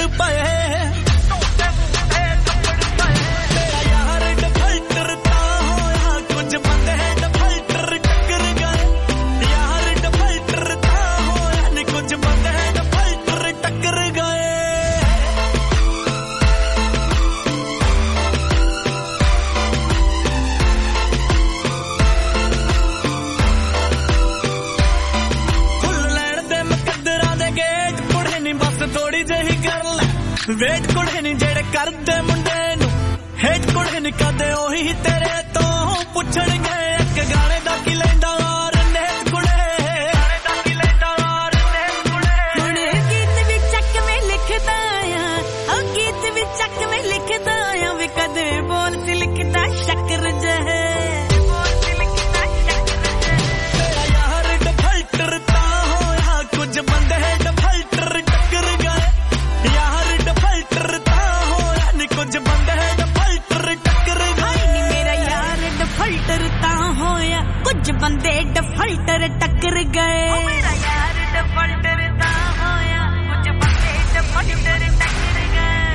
ਥੱਪੜ ਪਏ ਮੇਰਾ ਯਾਰ ਡਫਲਟਰ ਤਾਂ ਹੋਇਆ ਕੁਝ ਬੰਦੇ ਡਫਲਟਰ ਟੱਕਰ ਗਏ ਯਾਰ ਡਫਲਟਰ ਤਾਂ ਹੋਇਆ ਨੀ ਕੁਝ ਬੰਦੇ ਡਫਲਟਰ ਟੱਕਰ ਗਏ ਥੋੜੀ ਜਿਹੀ ਕਰ ਲੈ ਵੇਟ ਕੁੜੇ ਨੀ ਜਿਹੜੇ ਕਰਦੇ ਮੁੰਡੇ ਨੂੰ ਹੇਟ ਕੁੜੇ ਨੀ ਕਦੇ ਉਹੀ ਤੇਰੇ ਤੋਂ ਪੁੱਛਣਗੇ ਇੱਕ ਗਾਣੇ ਦਾ ਕੀ ਲੈਂਦਾ ਔਰ ਨੇਤ ਕੁੜੇ ਗਾਣੇ ਦਾ ਕੀ ਲੈਂਦਾ ਔਰ ਨੇਤ ਕੁੜੇ ਹੁਣ ਗੀਤ ਵੀ ਚੱਕਵੇਂ ਲਿਖਦਾ ਆ ਗੀਤ ਵੀ ਚੱਕਵੇਂ ਲਿਖਦਾ ਆ ਵੇ ਕਦੇ ਬੋਲ ਤੇ ਲਿਖਦਾ ਸ਼ੱਕਰ ਜਹੇ ਮੇਰਾ ਯਾਰ ਡਫਲਟਰ ਤਾਂ ਹੋਇਆ ਕੁਝ ਬੰਦੇ ਡਫਲਟਰ ਟੱਕਰ ਗਏ ਯਾਰ ਡਫਲਟਰ ਤਾਂ ਹੋਇਆ ਨੀ ਕੁਝ ਬੰਦੇ ਡਫਲਟਰ ਟੱਕਰ ਗਏ ਨੀ ਮੇਰਾ ਯਾਰ ਡਫਲਟਰ ਤਾਂ ਹੋਇਆ ਕੁਝ ਬੰਦੇ ਡਫਲਟਰ ਟੱਕਰ ਗਏ ਓ ਮੇਰਾ ਯਾਰ ਡਫਲਟਰ ਤਾਂ ਹੋਇਆ ਕੁਝ ਬੰਦੇ ਡਫਲਟਰ ਟੱਕਰ ਗਏ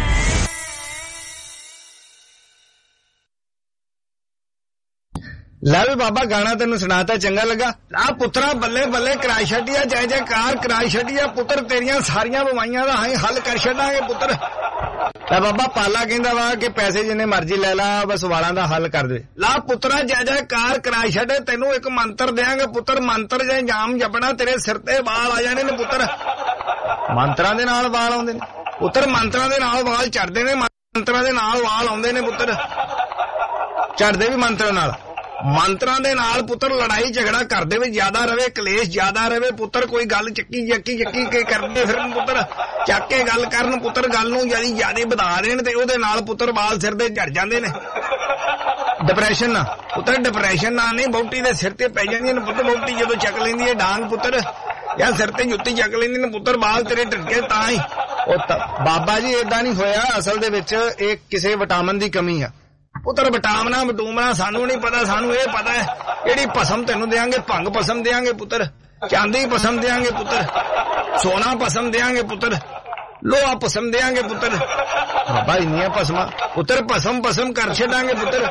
ਲੈ ਵੀ ਬਾਬਾ ਗਾਣਾ ਤੈਨੂੰ ਸੁਣਾਤਾ ਚੰਗਾ ਲੱਗਾ ਆ ਪੁੱਤਰਾ ਬੱਲੇ ਬੱਲੇ ਕਰਾ ਛੱਡਿਆ ਜੈ ਜੈਕਾਰ ਕਰਾ ਛੱਡਿਆ ਪੁੱਤਰ ਤੇਰੀਆਂ ਸਾਰੀਆਂ ਬਿਮਾਰੀਆਂ ਦਾ ਅਸੀਂ ਹੱਲ ਕਰ ਛੱਡਾਂਗੇ ਪੁੱਤਰ ਲੈ ਬਾਬਾ ਪਾਲਾ ਕਹਿੰਦਾ ਵਾ ਕਿ ਪੈਸੇ ਜਿੰਨੇ ਮਰਜ਼ੀ ਲੈ ਲਾ ਬਸ ਵਾਲਾਂ ਦਾ ਹੱਲ ਕਰ ਦੇ ਲਾ ਪੁੱਤਰਾ ਜੈ ਜੈਕਾਰ ਕਰਾ ਛੱਡ ਤੈਨੂੰ ਇੱਕ ਮੰਤਰ ਦੇਾਂਗੇ ਪੁੱਤਰ ਮੰਤਰ ਜੇ ਜਾਮ ਜਪਣਾ ਤੇਰੇ ਸਿਰ ਤੇ ਵਾਲ ਆ ਜਾਣੇ ਨੇ ਪੁੱਤਰ ਮੰਤਰਾਂ ਦੇ ਨਾਲ ਵਾਲ ਆਉਂਦੇ ਨੇ ਪੁੱਤਰ ਮੰਤਰਾਂ ਦੇ ਨਾਲ ਵਾਲ ਝੜਦੇ ਨੇ ਮੰਤਰਾਂ ਦੇ ਨਾਲ ਵਾਲ ਆਉਂਦੇ ਨੇ ਪੁੱਤਰ ਝੜਦੇ ਵੀ ਮੰਤਰਾਂ ਨਾਲ ਮੰਤਰਾਂ ਦੇ ਨਾਲ ਪੁੱਤਰ ਲੜਾਈ ਝਗੜਾ ਕਰਦੇ ਵੀ ਜ਼ਿਆਦਾ ਰਵੇ ਕਲੇਸ਼ ਜ਼ਿਆਦਾ ਰਵੇ ਪੁੱਤਰ ਕੋਈ ਗੱਲ ਚੱਕੀ ਕੇ ਕਰਦੇ ਫਿਰਨ ਪੁੱਤਰ ਚੱਕ ਕੇ ਗੱਲ ਕਰਨ ਪੁੱਤਰ ਗੱਲ ਨੂੰ ਜਿਹੜੀ ਜ਼ਿਆਦਾ ਵਧਾ ਦੇਣ ਤੇ ਉਹਦੇ ਨਾਲ ਪੁੱਤਰ ਵਾਲ ਸਿਰ ਦੇ ਝੜ ਜਾਂਦੇ ਨੇ ਡਿਪਰੈਸ਼ਨ ਨਾ ਪੁੱਤਰ ਡਿਪਰੈਸ਼ਨ ਨਾ ਨਹੀਂ ਬੌਟੀ ਦੇ ਸਿਰ ਤੇ ਪੈ ਜਾਂਦੀਆਂ ਨੇ ਪੁੱਤਰ ਬੌਟੀ ਜਦੋਂ ਚੱਕ ਲੈਂਦੀ ਹੈ ਡਾਂਗ ਪੁੱਤਰ ਜਾਂ ਸਿਰ ਤੇ ਜੁੱਤੀ ਚੱਕ ਲੈਂਦੀ ਨੇ ਪੁੱਤਰ ਵਾਲ ਤੇਰੇ ਢਿੱਕੇ ਤਾਂ ਹੀ ਉਹ ਬਾਬਾ ਜੀ ਏਦਾਂ ਨਹੀਂ ਹੋਇਆ ਅਸਲ ਦੇ ਵਿੱਚ ਇਹ ਕਿਸੇ ਵਿਟਾਮਿਨ ਦੀ ਕਮੀ ਆ ਪੁੱਤਰ ਵਿਟਾਮਿਨਾਂ ਬਟੂਮਣਾ ਸਾਨੂੰ ਨਹੀਂ ਪਤਾ ਸਾਨੂੰ ਇਹ ਪਤਾ ਹੈ ਜਿਹੜੀ ਭਸਮ ਤੈਨੂੰ ਦੇਾਂਗੇ ਭੰਗ ਭਸਮ ਦੇਾਂਗੇ ਪੁੱਤਰ ਚਾਂਦੀ ਭਸਮ ਦੇਾਂਗੇ ਪੁੱਤਰ ਸੋਨਾ ਭਸਮ ਦੇਾਂਗੇ ਪੁੱਤਰ ਲੋਹਾ ਭਸਮ ਦੇਾਂਗੇ ਪੁੱਤਰ ਬਾਬਾ ਇੰਨੀਆਂ ਭਸਮਾਂ ਪੁੱਤਰ ਭਸਮ ਕਰ ਛੱਡਾਂਗੇ ਪੁੱਤਰ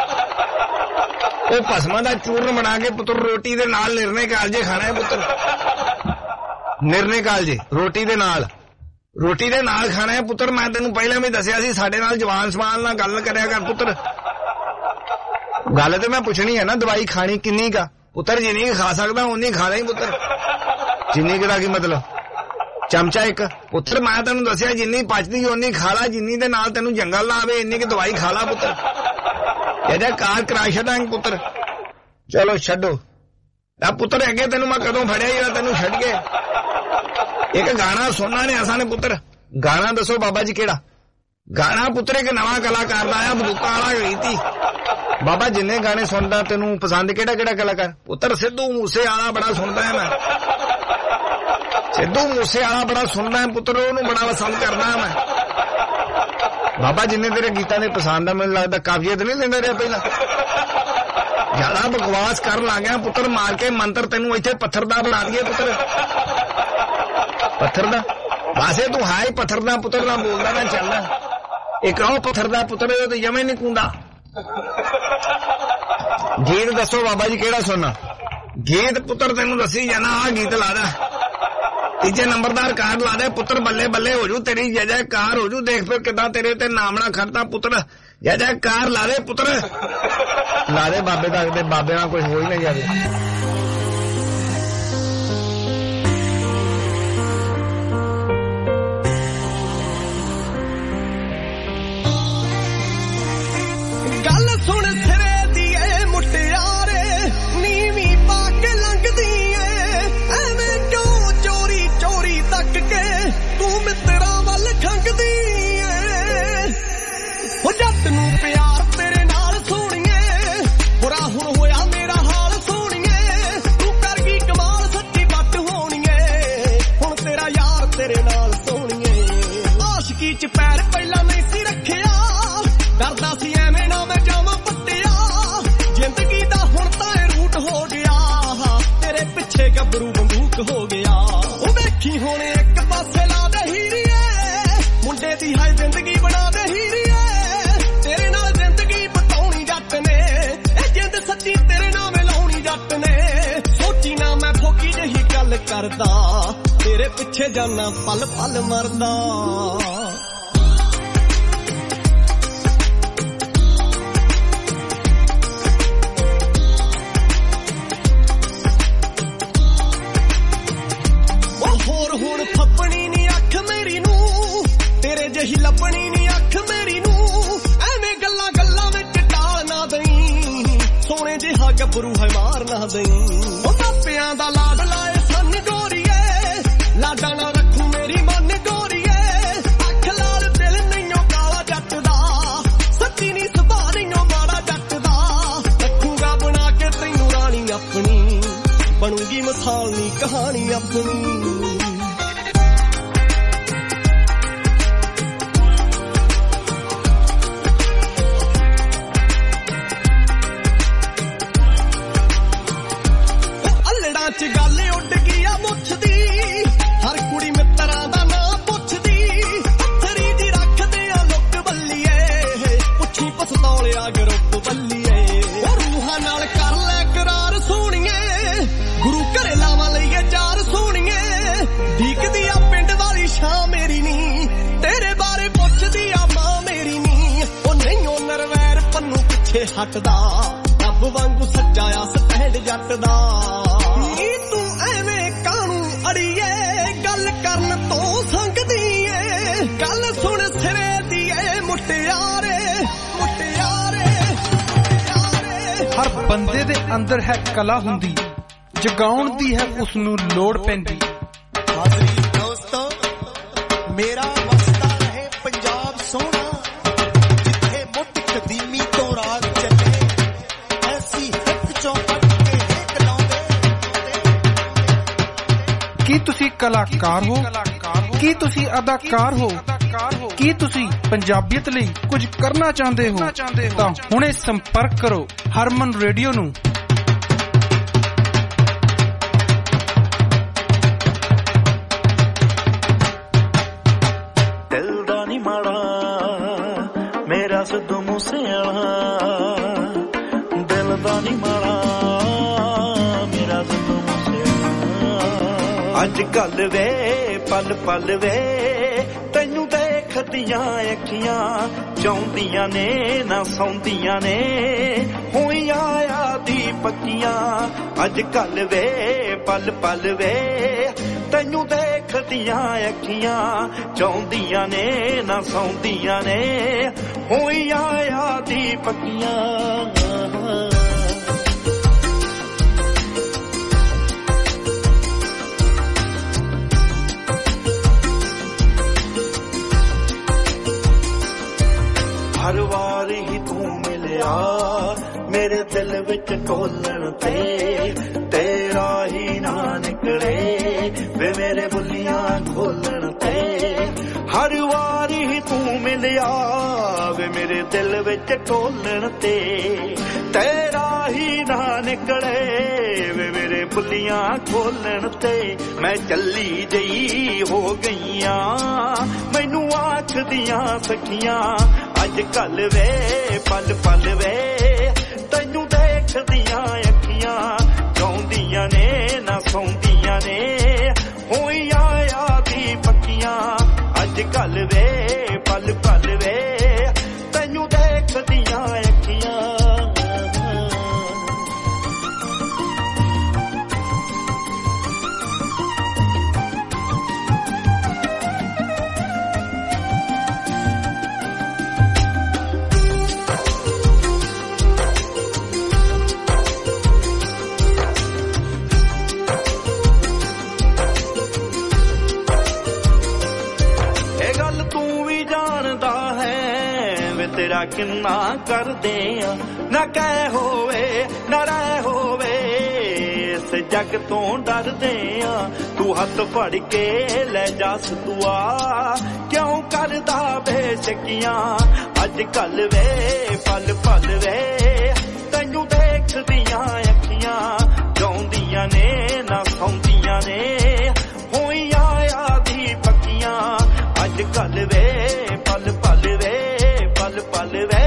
ਉਹ ਭਸਮਾਂ ਦਾ ਚੂਰਨ ਬਣਾ ਕੇ ਪੁੱਤਰ ਰੋਟੀ ਦੇ ਨਾਲ ਨਿਰਣੇ ਕਾਲਜੇ ਖਾਣਾ ਹੈ ਪੁੱਤਰ ਨਿਰਣੇ ਕਾਲਜੇ ਰੋਟੀ ਦੇ ਨਾਲ ਖਾਣਾ ਹੈ ਪੁੱਤਰ ਮੈਂ ਤੈਨੂੰ ਪਹਿਲਾਂ ਵੀ ਦੱਸਿਆ ਸੀ ਸਾਡੇ ਨਾਲ ਜਵਾਨ ਸਵਾਲ ਨਾਲ ਗੱਲ ਕਰਿਆ ਕਰ ਪੁੱਤਰ ਗੱਲ ਤੇ ਮੈਂ ਪੁੱਛਣੀ ਹੈ ਨਾ ਦਵਾਈ ਖਾਣੀ ਕਿੰਨੀ ਕਾ ਪੁੱਤਰ ਜਿੰਨੀ ਖਾ ਸਕਦਾ ਉਨੀ ਖਾ ਲੈ ਪੁੱਤਰ ਜਿੰਨੀ ਦਾ ਕੀ ਮਤਲਬ ਚਮਚਾ ਇੱਕ ਪੁੱਤਰ ਮੈਂ ਤੈਨੂੰ ਦੱਸਿਆ ਜਿੰਨੀ ਪਚਦੀ ਉਨੀ ਖਾ ਲਾ ਜਿੰਨੀ ਦੇ ਨਾਲ ਤੈਨੂੰ ਜੰਗਲ ਨਾ ਆਵੇ ਇੰਨੀ ਕਿ ਦਵਾਈ ਖਾ ਲਾ ਪੁੱਤਰ ਇਹਦਾ ਕਾਰ ਕਰਾ ਛੱਡਾਂਗੇ ਪੁੱਤਰ ਚਲੋ ਛੱਡੋ ਆ ਪੁੱਤਰ ਅੱਗੇ ਤੈਨੂੰ ਮੈਂ ਕਦੋਂ ਫੜਿਆ ਜਿਹੜਾ ਤੈਨੂੰ ਛੱਡ ਕੇ ਇੱਕ ਗਾਣਾ ਸੁਣਨਾ ਨੇ ਅਸਾਂ ਨੇ ਪੁੱਤਰ ਗਾਣਾ ਦੱਸੋ ਬਾਬਾ ਜੀ ਕਿਹੜਾ ਗਾਣਾ ਪੁੱਤਰ ਇੱਕ ਨਵਾਂ ਕਲਾਕਾਰ ਦਾ ਆਇਆ ਬੰਦੂਕਾਂ ਵਾਲਾ ਰੀਤੀ ਬਾਬਾ ਜਿੰਨੇ ਗਾਣੇ ਸੁਣਦਾ ਤੈਨੂੰ ਪਸੰਦ ਕਿਹੜਾ ਕਲਾਕਾਰ ਪੁੱਤਰ ਸਿੱਧੂ ਮੂਸੇ ਵਾਲਾ ਬੜਾ ਸੁਣਦਾ ਹੈ ਮੈਂ ਸਿੱਧੂ ਮੂਸੇ ਵਾਲਾ ਬੜਾ ਸੁਣਦਾ ਹੈ ਪੁੱਤਰ ਉਹਨੂੰ ਬੜਾ ਪਸੰਦ ਕਰਦਾ ਮੈਂ ਬਾਬਾ ਜਿੰਨੇ ਤੇਰੇ ਗੀਤਾਂ ਦੇ ਪਸੰਦ ਆ ਮੈਨੂੰ ਲੱਗਦਾ ਕਾਫੀਅਤ ਨਹੀਂ ਲੈਂਦਾ ਰਿਹਾ ਪਹਿਲਾਂ ਜ਼ਿਆਦਾ ਬਕਵਾਸ ਕਰਨ ਲੱਗ ਗਿਆ ਪੁੱਤਰ ਮਾਰ ਕੇ ਮੰਤਰ ਤੈਨੂੰ ਇੱਥੇ ਪੱਥਰ ਦਾ ਬਣਾ ਦਈਏ ਪੁੱਤਰ ਪੱਥਰ ਦਾ ਵਾਸੇ ਤੂੰ ਹਾਈ ਪੱਥਰ ਦਾ ਪੁੱਤਰ ਨਾ ਬੋਲਦਾ ਨਾ ਚੱਲਦਾ ਇੱਕ ਉਹ ਪੱਥਰ ਦਾ ਪੁੱਤਰ ਉਹ ਤੇ ਜਮੇ ਨਹੀਂ ਕੁੰਦਾ ਗੀਤ ਦੱਸੋ ਬਾਬਾ ਜੀ ਕਿਹੜਾ ਸੁਣਨਾ ਗੀਤ ਪੁੱਤਰ ਤੈਨੂੰ ਦੱਸੀ ਜਾਣਾ ਆਹ ਗੀਤ ਲਾ ਦੇ ਤੀਜੇ ਨੰਬਰਦਾਰ ਕਾਰ ਲਾ ਦੇ ਪੁੱਤਰ ਬੱਲੇ ਬੱਲੇ ਹੋ ਜੂ ਤੇਰੀ ਜੈ ਜੈਕਾਰ ਹੋ ਜੂ ਦੇਖ ਫਿਰ ਕਿਦਾਂ ਤੇਰੇ ਤੇ ਨਾਮਣਾ ਖੜਦਾ ਪੁੱਤਰ ਜੈ ਜੈਕਾਰ ਲਾ ਦੇ ਪੁੱਤਰ ਲਾ ਦੇ ਬਾਬੇ ਦਾ ਅਗਦੇ ਬਾਬੇ ਨਾਲ ਕੁਝ ਹੋ ਹੀ ਨਾ ਜਾਵੇ ਗੱਲ ਸੁਣ ਸਿਰੇ ਦੀ ਏ ਮੁਟਿਆਰੇ ਨੀਵੀਂ ਪਾ ਕੇ ਲੰਘਦੀ ਏ ਐਵੇਂ ਕਿਉਂ ਚੋਰੀ ਚੋਰੀ ਤੱਕ ਕੇ ਤੂੰ ਮਿੱਤਰਾਂ ਵੱਲ ਖੰਗਦੀ ਏ ਉਹ ਜੱਟ ਨੂੰ ਪਿਆਰ ਤੇਰੇ ਨਾਲ ਸੋਹਣੀਏ ਬੁਰਾ ਹੁਣ ਹੋਇਆ ਮੇਰਾ ਹਾਲ ਸੋਹਣੀਏ ਤੇਰੇ ਪਿੱਛੇ ਜਾਨਾ ਪਲ ਪਲ ਮਰਦਾ ਹੁਣ ਫੱਪਣੀ ਨੀ ਅੱਖ ਮੇਰੀ ਨੂੰ ਤੇਰੇ ਜਿਹੀ ਲੱਭਣੀ ਨੀ ਅੱਖ ਮੇਰੀ ਨੂੰ ਐਵੇਂ ਗੱਲਾਂ ਗੱਲਾਂ ਵਿੱਚ ਟਾਲ ਨਾ ਦਈ ਸੋਹਣੇ ਜਿਹਾ ਗੱਭਰੂ ਹੈ ਮਾਰ ਨਾ ਦਈ ਉਹ ਮਾਪਿਆਂ ਦਾ ਲਾਡ ਲਾਏ ਸੰਨ ਗੋਰੀਏ ਲਾਡਾ ਨਾ ਰੱਖੂ ਮੇਰੀ ਮਨ ਗੋਰੀਏ ਅੱਖ ਲਾਲ ਦਿਲ ਨਹੀਂਓ ਕਾਲਾ ਜੱਟ ਦਾ ਸੱਚੀ ਨੀ ਸੁਭਾਅ ਨਹੀਂਓ ਮਾੜਾ ਜੱਟ ਦਾ ਰੱਖੂਗਾ ਬਣਾ ਕੇ ਤੈਨੂੰ ਰਾਣੀ ਆਪਣੀ ਬਣੂਗੀ ਮਿਸਾਲ ਨੀ ਕਹਾਣੀ ਆਪਣੀ ਚ ਗੱਲ ਉੱਡ ਗਈ ਆ ਮੁੱਛ ਦੀ ਹਰ ਕੁੜੀ ਮਿੱਤਰਾਂ ਦਾ ਨਾਂ ਪੁੱਛਦੀ ਪੱਥਰੀ ਦੀ ਰੱਖਦੇ ਆ ਲੁੱਕ ਬੱਲੀਏ ਪੁੱਛੀ ਪਸਤੌਲਿਆ ਗਰੁੱਪ ਬੱਲੀਏ ਉਹ ਰੂਹਾਂ ਨਾਲ ਕਰ ਲੈ ਕਰਾਰ ਸੋਹਣੀਏ ਗੁਰੂ ਘਰੇ ਲਾਵਾਂ ਲਈਏ ਚਾਰ ਸੋਹਣੀਏ ਢੀਕਦੀ ਆ ਪਿੰਡ ਵਾਲੀ ਸ਼ਾਂ ਮੇਰੀ ਨੀ ਤੇਰੇ ਬਾਰੇ ਪੁੱਛਦੀ ਆ ਮਾਂ ਮੇਰੀ ਨੀ ਉਹ ਨਹੀਂ ਉਹ ਨਰਵੈਰ ਪੰਨੂ ਪਿੱਛੇ ਹਟਦਾ ਰੱਬ ਵਾਂਗੂ ਸੱਚਾ ਆ ਸਟੈਂਡ ਜੱਟ ਦਾ ਤੂੰ ਐਵੇਂ ਕਾਹਨੂੰ ਅੜੀਏ ਗੱਲ ਕਰਨ ਤੋਂ ਸੰਗਦੀ ਏ ਗੱਲ ਸੁਣ ਸਿਰੇ ਦੀ ਏ ਮੁਟਿਆਰੇ ਮੁਟਿਆਰੇ ਹਰ ਬੰਦੇ ਦੇ ਅੰਦਰ ਹੈ ਕਲਾ ਹੁੰਦੀ ਜਗਾਉਣ ਦੀ ਹੈ ਉਸ ਨੂੰ ਲੋੜ ਪੈਂਦੀ ਹਾਜ਼ਰੀ ਦੋਸਤੋ ਮੇਰਾ ਵਸਦਾ ਰਹੇ ਪੰਜਾਬ ਸੋਹਣਾ ਜਿੱਥੇ ਮੁੱਢ ਕਦੀਮੀ ਤੋਂ ਰਾਗ ਚੱਲੇ ਐਸੀ ਹਿੱਕ ਚੋਂ ਕੀ ਤੁਸੀਂ ਕਲਾਕਾਰ ਹੋ ਕੀ ਤੁਸੀਂ ਅਦਾਕਾਰ ਹੋ ਕੀ ਤੁਸੀਂ ਪੰਜਾਬੀਅਤ ਲਈ ਕੁਝ ਕਰਨਾ ਚਾਹੁੰਦੇ ਹੋ ਤਾਂ ਹੁਣੇ ਸੰਪਰਕ ਕਰੋ ਹਰਮਨ ਰੇਡੀਓ ਨੂੰ ਦਿਲ ਦਾ ਨੀ ਮਾੜਾ ਮੇਰਾ ਸਿੱਧੂ ਮੂਸੇਵਾਲਾ ਦਿਲ ਦਾ ਨੀ ਮਾੜਾ ਮੇਰਾ ਸਿੱਧੂ ਅੱਜ ਕੱਲ ਵੇ ਪਲ ਪਲ ਵੇ ਤੈਨੂੰ ਦੇਖਦੀਆਂ ਅੱਖੀਆਂ ਚਾਹੁੰਦੀਆਂ ਨੇ ਨਾ ਸੌਂਦੀਆਂ ਨੇ ਹੋਈਆਂ ਆਦੀ ਪੱਕੀਆਂ ਅੱਜ ਕੱਲ ਵੇ ਪਲ ਪਲ ਵੇ ਤੈਨੂੰ ਦੇਖਦੀਆਂ ਅੱਖੀਆਂ ਚਾਹੁੰਦੀਆਂ ਨੇ ਨਾ ਸੌਂਦੀਆਂ ਨੇ ਹੋਈਆਂ ਆਦੀ ਪੱਕੀਆਂ ਹਰ ਵਾਰ ਹੀ ਤੂੰ ਮਿਲਿਆ ਮੇਰੇ ਦਿਲ ਵਿੱਚ ਢੋਲਣ ਤੇ ਤੇਰਾ ਹੀ ਨਾ ਨਿਕਲੇ ਵੇ ਮੇਰੇ ਬੁੱਲੀਆਂ ਖੋਲਣ ਤੇ ਹਰ ਵਾਰ ਹੀ ਤੂੰ ਮਿਲਿਆ ਵੇ ਮੇਰੇ ਦਿਲ ਵਿੱਚ ਢੋਲਣ ਤੇ ਤੇਰਾ ਹੀ ਨਾ ਨਿਕਲੇ ਵੇ ਮੇਰੇ ਬੁੱਲੀਆਂ ਖੋਲਣ ਤੇ ਮੈਂ ਚੱਲੀ ਜਈ ਹੋ ਗਈਆਂ ਮੈਨੂੰ ਆਖਦੀਆਂ ਸਖੀਆਂ ਅੱਜ ਕੱਲ ਵੇ ਪਲ ਪਲ ਵੇ ਤੈਨੂੰ ਦੇਖਦੀਆਂ ਅੱਖੀਆਂ ਚਾਹੁੰਦੀਆਂ ਨੇ ਨਾ ਸੌਂਦੀਆਂ ਨੇ ਹੋਈਆਂ ਆਦੀ ਪੱਕੀਆਂ ਅੱਜ ਕੱਲ ਵੇ ਪਲ ਪਲ ਵੇ ਤੈਨੂੰ ਦੇਖਦੀਆਂ ਅੱਖੀਆਂ ਤੇਰਾ ਕਿੰਨਾ ਕਰਦੇ ਆ ਨਾ ਕਹਿ ਹੋਵੇ ਨਾ ਰਹਿ ਹੋਵੇ ਇਸ ਜੱਗ ਤੋਂ ਡਰਦੇ ਆ ਤੂੰ ਹੱਥ ਫੜ ਕੇ ਲੈ ਜਾ ਸਤੂਆ ਕਿਉਂ ਕਰਦਾ ਬੇਸ਼ਕੀਆਂ ਅੱਜ ਕੱਲ ਵੇ ਪਲ ਪਲ ਵੇ ਤੈਨੂੰ ਦੇਖਦੀਆਂ ਅੱਖੀਆਂ ਚਾਹੁੰਦੀਆਂ ਨੇ ਨਾ ਸੌਂਦੀਆਂ ਨੇ ਹੋਈਆਂ ਆਦੀ ਪੱਕੀਆਂ ਅੱਜ ਕੱਲ ਵੇ ਪਲ ਪਲ ਵੇ ਪਲ ਪਲ ਵੇ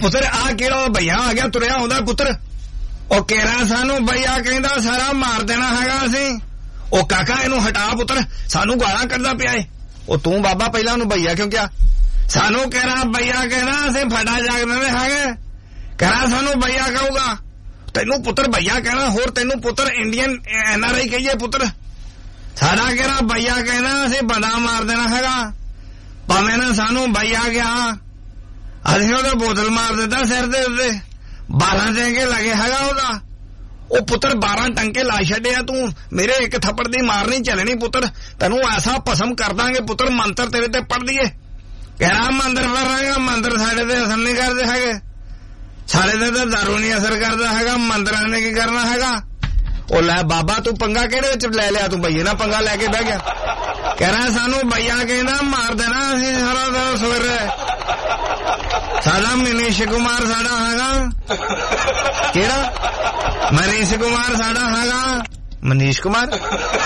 पुत्र आ केड़ा भैया आ गया तुरया आउंदा पुत्र ओ केरा सानू भैया कहंदा सारा मार देना हैगा असीं ओ काका इनू हटा पुत्र सानू गालां करदा पिया है ओ तू बाबा पहला उन्हें भैया क्यों क्या सानू कह रहा भैया कहना असीं फटा जाग देने हैगे कह रहा सानू भैया कहूगा तेनू पुत्र भैया कहना होर तेनू पुत्र इंडियन NRI कहिए पुत्र सारा कह रहा भैया कहना असीं बंदा मार देना हैगा भावें ना सानू भैया क्या असीं ओहदा बोतल मार दिता सिर दे उत्ते 12 टंके लगे हैगा ओहदा ओ पुत्र 12 टंके ला छड्डिया तू मेरे एक थप्पड़ दी मार नहीं चलनी पुत्र तेनू ऐसा पसम कर दांगे पुत्र मंत्र तेरे ते पढ़ दिए कह रहा मंत्र पढ़ांगा मंत्र साडे ते असर नहीं करदे हैगे साडे ते तां दारू नहीं असर करदा हैगा मंत्रां ने की करना हैगा ओ लै बाबा तू पंगा केड़े विच ले लिया तू भैया ना पंगा लेके बह गया कह रहा सानू भैया कहना मार देना असीं सारा दिन सवेरे साडा मनीष कुमार साडा हैगा केड़ा मनीष कुमार साडा हैगा मनीष कुमार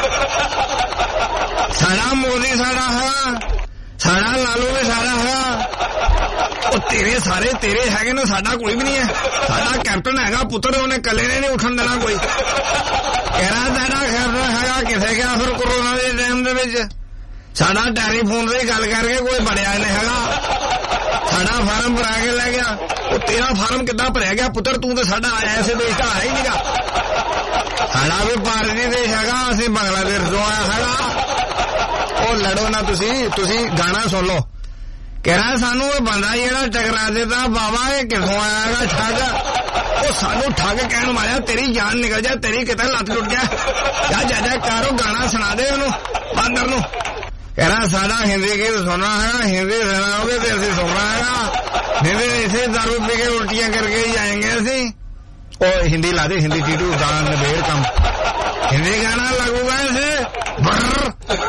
साडा मोदी साडा हैगा साडा लालू भी साडा हैगा ओ तेरे सारे तेरे हैगे ना साडा कोई भी नहीं है साडा कैप्टन हैगा पुत्र उन्हें कले ने नहीं उठन देना कोई कह रहा साडा कैप्टन हैगा किथे गया फिर कोरोना के टाइम दे विच साडा टेलीफोन से गल करके कोई बड़िया नहीं हैगा साडा फार्म भरा के लै गया ओ तेरा फार्म किद्दां भरिया गया पुत्र तू तो साडा ऐसे देश का है ही नहींगा साडा भी भारती देश हैगा असीं बांग्लादेश तो आया हैगा ओ लड़ो ना तुसी गाना सुन लो कह रहा सानू बंदा जेड़ा टकरा देता बाबा ये किथों आया हैगा ठग ओ सानू ठग कहण मारिया तेरी जान निकल जाए तेरी किते लत टुट गया जा जा कारो गाना सुना दे ओनू बांदर नू कह रहा साडा हिंदी गीत सुनना है हिंदी सुनाओगे तो असीं सुनना है हिंदी ऐसे दारू पी के उल्टियां करके ही आएंगे असीं ओ हिंदी ला दे हिंदी टीटू गाना नबेड़ कम हिंदी गाना लगूगा ऐसे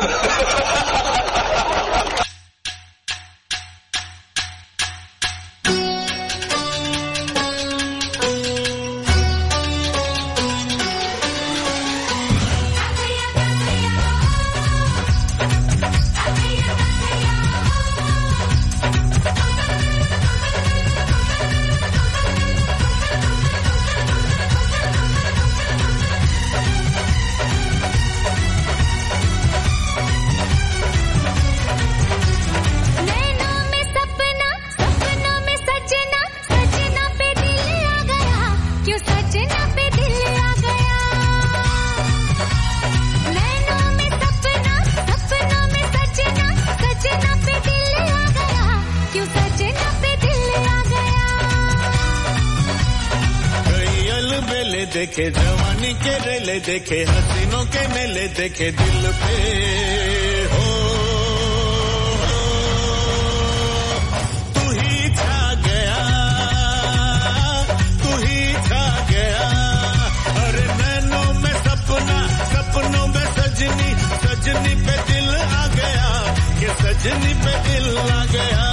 देखे जवानी के रेले देखे हसीनों के मेले देखे दिल पे हो तू ही छा गया अरे नैनों में सपना सपनों में सजनी सजनी पे दिल आ गया कि सजनी पे दिल आ गया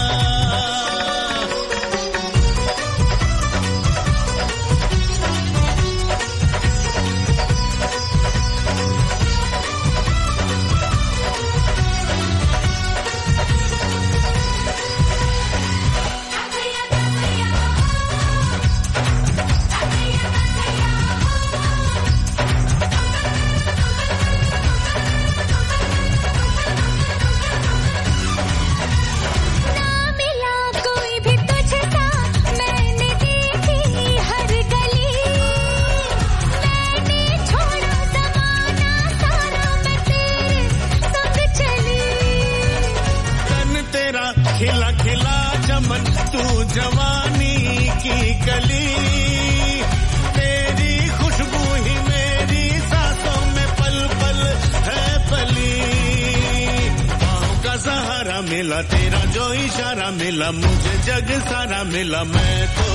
खिला खिला चमन तू जवानी की कली तेरी खुशबू ही मेरी सांसों में पल पल है पली पाँव का सहारा मिला तेरा जो इशारा मिला मुझे जग सारा मिला मैं तो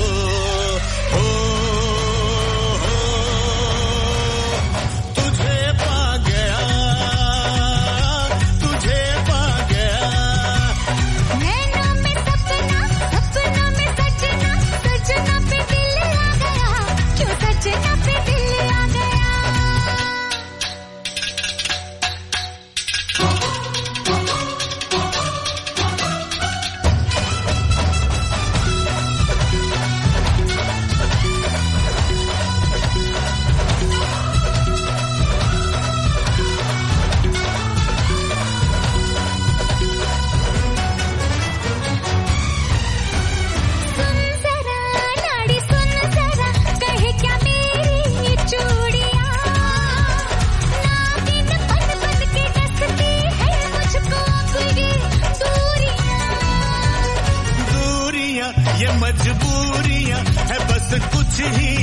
तुझे पा गया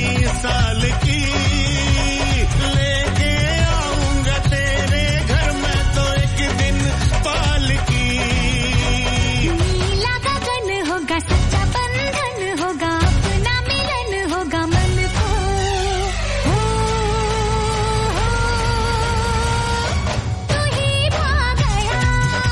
साल की लेके आऊंगा तेरे घर में तो एक दिन पाल की नीला गगन होगा सच्चा बंधन होगा अपना मिलन होगा मन को तू ही पा गया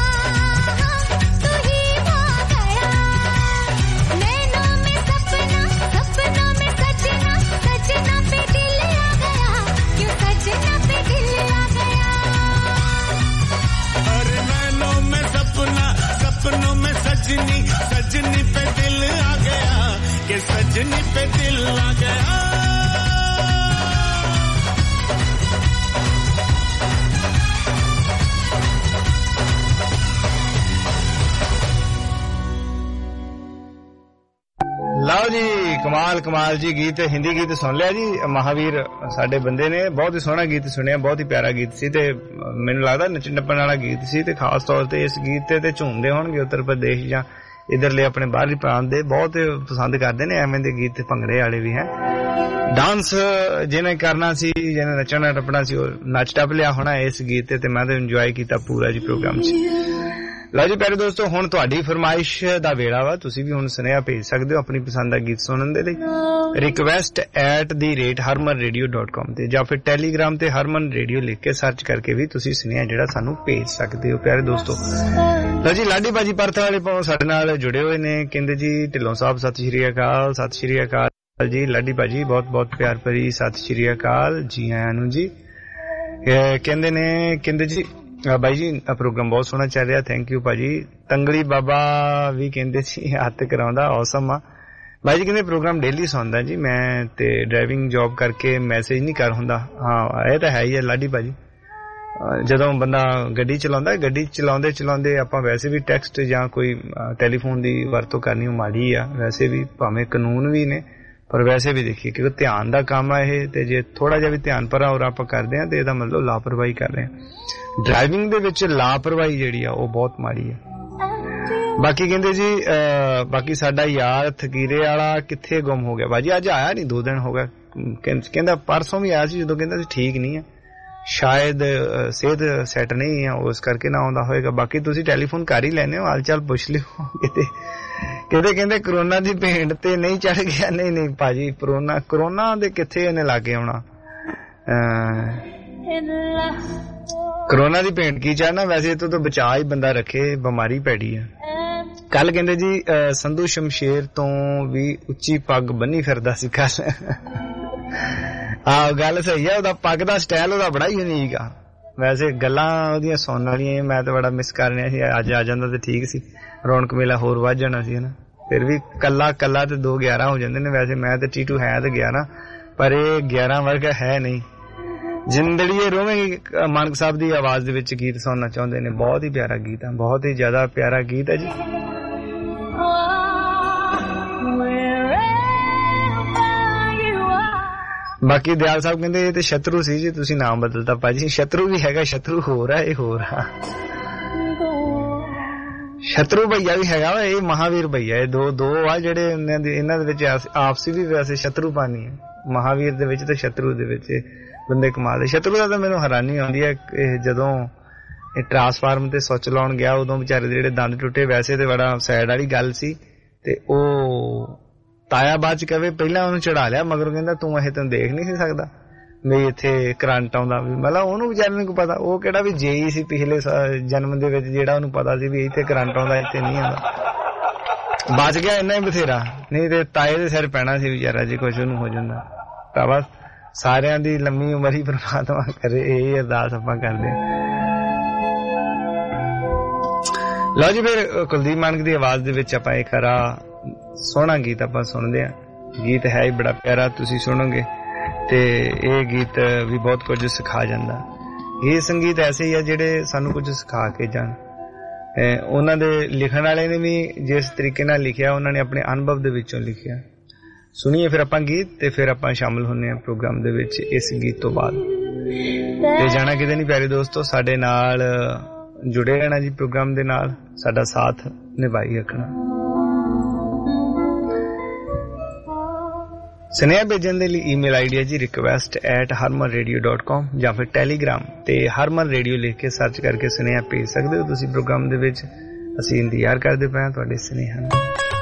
तू ही पा गया नैनों में सपना सपनों में सजना सजना पे दिल आ गया क्यों सजना पे दिल आ गया अरे नैनों में सपना सपनों में सजनी सजनी पे दिल आ गया कि सजनी पे दिल आ गया ਲਓ ਜੀ ਕਮਾਲ ਜੀ ਗੀਤ ਹਿੰਦੀ ਗੀਤ ਸੁਣ ਲਿਆ ਜੀ ਮਹਾਵੀਰ ਸਾਡੇ ਬੰਦੇ ਨੇ ਬਹੁਤ ਹੀ ਸੋਹਣਾ ਗੀਤ ਸੁਣਿਆ ਬਹੁਤ ਹੀ ਪਿਆਰਾ ਗੀਤ ਸੀ ਤੇ ਮੈਨੂੰ ਲੱਗਦਾ ਨੱਚਣ ਟੱਪਣ ਵਾਲਾ ਗੀਤ ਸੀ ਤੇ ਖਾਸ ਤੌਰ ਤੇ ਇਸ ਗੀਤ ਤੇ ਝੂਮਦੇ ਹੋਣਗੇ ਉੱਤਰ ਪ੍ਰਦੇਸ਼ ਜਾਂ ਇਧਰਲੇ ਆਪਣੇ ਬਾਹਰਲੀ ਪ੍ਰਾਂਤ ਦੇ ਬਹੁਤ ਪਸੰਦ ਕਰਦੇ ਨੇ ਐਵੇਂ ਦੇ ਗੀਤ ਭੰਗੜੇ ਵਾਲੇ ਵੀ ਹੈ ਡਾਂਸ ਜਿਹਨੇ ਕਰਨਾ ਸੀ ਜਿਹਨੇ ਨੱਚਣਾ ਟੱਪਣਾ ਸੀ ਉਹ ਨੱਚ ਟੱਪ ਲਿਆ ਹੋਣਾ ਇਸ ਗੀਤ ਤੇ ਮੈਂ ਤਾਂ ਇੰਜੋਏ ਕੀਤਾ ਪੂਰਾ ਜੀ ਪ੍ਰੋਗਰਾਮ 'ਚ ਲਓ ਜੀ ਪਿਆਰੇ ਦੋਸਤੋ ਹੁਣ ਤੁਹਾਡੀ ਫਰਮਾਇਸ਼ ਦਾ ਵੇਲਾ ਵਾ ਤੁਸੀਂ ਵੀ ਹੁਣ ਸੁਨੇਹਾ ਭੇਜ ਸਕਦੇ ਹੋ ਆਪਣੀ ਪਸੰਦ ਦਾ ਗੀਤ ਸੁਣਨ ਦੇ ਲਈ request@harmanradio.com ਤੇ ਜਾਂ ਫਿਰ ਟੈਲੀਗ੍ਰਾਮ ਤੇ ਹਰਮਨ ਰੇਡੀਓ ਲਿਖ ਕੇ ਸਰਚ ਕਰਕੇ ਵੀ ਤੁਸੀਂ ਸੁਨੇਹਾ ਜਿਹੜਾ ਸਾਨੂੰ ਭੇਜ ਸਕਦੇ ਹੋ ਪਿਆਰੇ ਦੋਸਤੋ ਲਓ ਜੀ ਲਾਡੀ ਬਾਜੀ ਪਰਥ ਵਾਲੇ ਸਾਡੇ ਨਾਲ ਜੁੜੇ ਹੋਏ ਨੇ ਕਹਿੰਦੇ ਜੀ ਢਿੱਲੋਂ ਸਾਹਿਬ ਸਤਿ ਸ਼੍ਰੀ ਅਕਾਲ ਜੀ ਲਾਡੀ ਬਾਜੀ ਬਹੁਤ ਬਹੁਤ ਪਿਆਰ ਭਰੀ ਸਤਿ ਸ਼੍ਰੀ ਅਕਾਲ ਜੀ ਆਇਆਂ ਨੂੰ ਜੀ ਕਹਿੰਦੇ ਜੀ ਬਾਈ ਜੀ ਪ੍ਰੋਗਰਾਮ ਬਹੁਤ ਸੋਹਣਾ ਚੱਲ ਰਿਹਾ ਥੈਂਕ ਯੂ ਭਾਜੀ ਤੰਗਲੀ ਬਾਬਾ ਵੀ ਕਹਿੰਦੇ ਸੀ ਹੱਥ ਕਰਾਉਂਦਾ ਔਸਮ ਆ ਬਾਈ ਜੀ ਕਹਿੰਦੇ ਪ੍ਰੋਗਰਾਮ ਡੇਲੀ ਸੁਣਦਾ ਜੀ ਮੈਂ ਤੇ ਡਰਾਈਵਿੰਗ ਜੌਬ ਕਰਕੇ ਮੈਸੇਜ ਨਹੀਂ ਕਰ ਹੁੰਦਾ ਹਾਂ ਇਹ ਤਾਂ ਹੈ ਹੀ ਹੈ ਲਾਡੀ ਭਾਜੀ ਜਦੋਂ ਬੰਦਾ ਗੱਡੀ ਚਲਾਉਂਦੇ ਆਪਾਂ ਵੈਸੇ ਵੀ ਟੈਕਸਟ ਜਾਂ ਕੋਈ ਟੈਲੀਫੋਨ ਦੀ ਵਰਤੋਂ ਕਰਨੀ ਮਾੜੀ ਆ ਵੈਸੇ ਵੀ ਭਾਵੇਂ ਕਾਨੂੰਨ ਵੀ ਨੇ ਪਰ ਵੈਸੇ ਵੀ ਦੇਖੀਏ ਕਿਉਂਕਿ ਧਿਆਨ ਦਾ ਕੰਮ ਆ ਇਹ ਤੇ ਜੇ ਥੋੜਾ ਜਿਹਾ ਵੀ ਧਿਆਨ ਭਰਾ ਹੋਰ ਆਪਾਂ ਕਰਦੇ ਆ ਤੇ ਇਹਦਾ ਮਤਲਬ ਲਾਪਰਵਾਹੀ ਕਰ ਰਹੇ ਆ ਡਰਾਈਵਿੰਗ ਦੇ ਵਿੱਚ ਲਾਪਰਵਾਹੀ ਜਿਹੜੀ ਆ ਉਹ ਬਹੁਤ ਮਾੜੀ ਆ ਬਾਕੀ ਕਹਿੰਦੇ ਜੀ ਬਾਕੀ ਸਾਡਾ ਯਾਰ ਥਕੀਰੇ ਵਾਲਾ ਕਿੱਥੇ ਗੁੰਮ ਹੋ ਗਿਆ ਬਾਜੀ ਅੱਜ ਆਇਆ ਨਹੀਂ 2 ਦਿਨ ਹੋ ਗਏ ਕਹਿੰਦਾ ਪਰਸੋਂ ਵੀ ਆਇਆ ਸੀ ਜਦੋਂ ਕਹਿੰਦਾ ਸੀ ਠੀਕ ਨਹੀਂ ਆ ਸ਼ਾਇਦ ਸਿਹਤ ਸੈੱਟ ਨਹੀਂ ਆ ਉਸ ਕਰਕੇ ਨਾ ਆਉਂਦਾ ਹੋਏਗਾ ਬਾਕੀ ਤੁਸੀਂ ਟੈਲੀਫੋਨ ਕਰ ਹੀ ਲੈਣੇ ਹੋ ਹਾਲ ਚਾਲ ਪੁੱਛ ਲਿਓ ਕਹਿੰਦੇ ਕਰੋਨਾ ਦੀ ਭੇਂਟ ਤੇ ਨਹੀਂ ਚੜ ਗਿਆ ਨਹੀਂ ਭਾਜੀ ਕਰੋਨਾ ਦੇ ਕਿੱਥੇ ਇਹਨੇ ਲਾਗੇ ਆਉਣਾ ਕਰੋਨਾ ਦੀ ਭੇਂਟ ਕੀ ਚਾਹਨਾ ਵੈਸੇ ਤੋਂ ਬਚਾ ਹੀ ਬੰਦਾ ਰੱਖੇ ਬਿਮਾਰੀ ਪੈੜੀ ਆ ਕੱਲ ਕਹਿੰਦੇ ਜੀ ਸੰਧੂ ਸ਼ਮਸ਼ੇਰ ਤੋਂ ਵੀ ਉੱਚੀ ਪੱਗ ਬੰਨੀ ਫਿਰਦਾ ਸੀ ਕੱਲ ਆਹ ਗੱਲ ਸਹੀ ਆ ਉਹਦਾ ਪੱਗ ਦਾ ਸਟਾਈਲ ਉਹਦਾ ਬੜਾ ਯੂਨੀਕ ਆ ਵੈਸੇ ਗੱਲਾਂ ਉਹਦੀਆਂ ਸੁਣਨ ਵਾਲੀਆਂ ਮੈਂ ਤਾਂ ਬੜਾ ਮਿਸ ਕਰ ਰਿਹਾ ਸੀ ਅੱਜ ਆ ਜਾਂਦਾ ਤੇ ਠੀਕ ਸੀ ਰੌਣਕ ਮੇਲਾ ਹੋਰ ਵੱਧ ਜਾਣਾ ਸੀ ਹਨਾ ਫਿਰ ਵੀ ਕੱਲਾ ਤੇ 2-11 ਹੋ ਜਾਂਦੇ ਨੇ ਵੈਸੇ ਮੈਂ ਤੇ ਟੀਟੂ ਹੈ ਤੇ 11 ਪਰ ਇਹ 11 ਵਰਗਾ ਹੈ ਨਹੀਂ ਜ਼ਿੰਦੜੀਏ ਰੋਵੇਂਗੀ ਮਾਨਕ ਸਾਹਿਬ ਦੀ ਆਵਾਜ਼ ਦੇ ਵਿੱਚ ਗੀਤ ਸੁਣਨਾ ਚਾਹੁੰਦੇ ਨੇ ਬਹੁਤ ਹੀ ਪਿਆਰਾ ਗੀਤ ਆ ਬਹੁਤ ਹੀ ਜ਼ਿਆਦਾ ਪਿਆਰਾ ਗੀਤ ਹੈ ਜੀ ਬਾਕੀ ਦਿਆਲ ਸਾਹਿਬ ਕਹਿੰਦੇ ਇਹ ਤੇ ਸ਼ਤਰੂ ਸੀ ਜੀ ਤੁਸੀਂ ਨਾਮ ਬਦਲਤਾ ਭਾਜੀ ਸ਼ਤਰੂ ਵੀ ਹੈਗਾ ਸ਼ਤਰੂ ਹੋਰ ਆ ਇਹ ਹੋਰ ਆ ਸ਼ਤਰੂ ਭਈਆ ਵੀ ਹੈਗਾ ਵਾ ਇਹ ਮਹਾਵੀਰ ਭਈਆ ਇਹ ਦੋ ਆ ਜਿਹੜੇ ਇਹਨਾਂ ਦੇ ਵਿੱਚ ਆਪਸੀ ਵੀ ਵੈਸੇ ਸ਼ਤਰੂ ਪਾਣੀ ਹੈ ਮਹਾਵੀਰ ਦੇ ਵਿੱਚ ਤੇ ਸ਼ਤਰੂ ਦੇ ਵਿੱਚ ਬੰਦੇ ਕਮਾਲ ਦੇ ਸ਼ਤਰੂ ਦਾ ਤਾਂ ਮੈਨੂੰ ਹੈਰਾਨੀ ਆਉਂਦੀ ਹੈ ਜਦੋਂ ਇਹ ਟਰਾਂਸਫਾਰਮ ਤੇ ਸੁੱਚ ਲਾਉਣ ਗਿਆ ਉਦੋਂ ਵਿਚਾਰੇ ਦੇ ਜਿਹੜੇ ਦੰਦ ਟੁੱਟੇ ਵੈਸੇ ਤੇ ਬੜਾ ਸੈਡ ਵਾਲੀ ਗੱਲ ਸੀ ਤੇ ਉਹ ਤਾਇਆ ਬਾਅਦ ਚ ਕਹੇ ਪਹਿਲਾਂ ਉਹਨੂੰ ਚੜਾ ਲਿਆ ਮਗਰ ਕਹਿੰਦਾ ਤੂੰ ਇਹ ਤੈਨੂੰ ਦੇਖ ਨਹੀਂ ਸੀ ਸਕਦਾ ਵੀ ਇੱਥੇ ਕਰੰਟ ਆਉਂਦਾ ਵੀ ਮਤਲਬ ਉਹਨੂੰ ਵਿਚਾਰੇ ਨੂੰ ਪਤਾ ਉਹ ਕਿਹੜਾ ਵੀ ਜੇਈ ਸੀ ਪਿਛਲੇ ਜਨਮ ਦੇ ਵਿੱਚ ਜਿਹੜਾ ਉਹਨੂੰ ਪਤਾ ਸੀ ਵੀ ਇੱਥੇ ਕਰੰਟ ਆਉਂਦਾ ਇੱਥੇ ਨਹੀਂ ਆਉਂਦਾ ਬਚ ਗਿਆ ਇੰਨਾ ਹੀ ਬਥੇਰਾ ਨਹੀਂ ਤੇ ਤਾਏ ਦੇ ਸਿਰ ਪੈਣਾ ਸੀ ਵਿਚਾਰਾ ਜੇ ਕੁਛ ਉਹਨੂੰ ਹੋ ਜਾਂਦਾ ਤਾਂ ਬਸ ਸਾਰਿਆਂ ਦੀ ਲੰਮੀ ਉਮਰ ਹੀ ਪਰਮਾਤਮਾ ਕਰੇ ਇਹ ਅਰਦਾਸ ਆਪਾਂ ਕਰਦੇ ਹਾਂ ਲਓ ਜੀ ਫਿਰ ਕੁਲਦੀਪ ਮਾਨਕ ਦੀ ਆਵਾਜ਼ ਦੇ ਵਿੱਚ ਆਪਾਂ ਇਹ ਖਰਾ ਸੋਹਣਾ ਗੀਤ ਆਪਾਂ ਸੁਣਦੇ ਹਾਂ ਗੀਤ ਹੈ ਹੀ ਬੜਾ ਪਿਆਰਾ ਤੁਸੀਂ ਸੁਣੋਗੇ ਤੇ ਇਹ ਗੀਤ ਵੀ ਬਹੁਤ ਕੁਝ ਸਿਖਾ ਜਾਂਦਾ ਇਹ ਸੰਗੀਤ ਐਸੇ ਹੀ ਆ ਜਿਹੜੇ ਸਾਨੂੰ ਕੁਝ ਸਿਖਾ ਕੇ ਜਾਣ ਉਹਨਾਂ ਦੇ ਲਿਖਣ ਵਾਲੇ ਨੇ ਵੀ ਜਿਸ ਤਰੀਕੇ ਨਾਲ ਲਿਖਿਆ ਉਹਨਾਂ ਨੇ ਆਪਣੇ ਅਨੁਭਵ ਦੇ ਵਿੱਚੋਂ ਲਿਖਿਆ ਸੁਣੀਏ ਫਿਰ ਆਪਾਂ ਗੀਤ ਤੇ ਫਿਰ ਆਪਾਂ ਸ਼ਾਮਲ ਹੁੰਦੇ ਹਾਂ ਪ੍ਰੋਗਰਾਮ ਦੇ ਵਿੱਚ ਇਸ ਗੀਤ ਤੋਂ ਬਾਅਦ ਤੇ ਜਾਣਾ ਕਿਤੇ ਨਹੀਂ ਪਿਆਰੇ ਦੋਸਤੋ ਸਾਡੇ ਨਾਲ ਜੁੜੇ ਰਹਿਣਾ ਜੀ ਪ੍ਰੋਗਰਾਮ ਦੇ ਨਾਲ ਸਾਡਾ ਸਾਥ ਨਿਭਾਈ ਰੱਖਣਾ ਸੁਨੇਹਾ ਭੇਜਣ ਦੇ ਲਈ ਈਮੇਲ ਆਈਡੀ ਹੈ ਜੀ request@harmanradio.com ਜਾਂ ਫਿਰ ਟੈਲੀਗ੍ਰਾਮ ਤੇ ਹਰਮਨ ਰੇਡੀਓ ਲਿਖ ਕੇ ਸਰਚ ਕਰਕੇ ਸੁਨੇਹਾ ਭੇਜ ਸਕਦੇ ਹੋ ਤੁਸੀਂ ਪ੍ਰੋਗਰਾਮ ਦੇ ਵਿੱਚ। ਅਸੀਂ ਇੰਤਜ਼ਾਰ ਕਰਦੇ ਪਏ ਹਾਂ ਤੁਹਾਡੇ ਸੁਨੇਹਾ ਦਾ।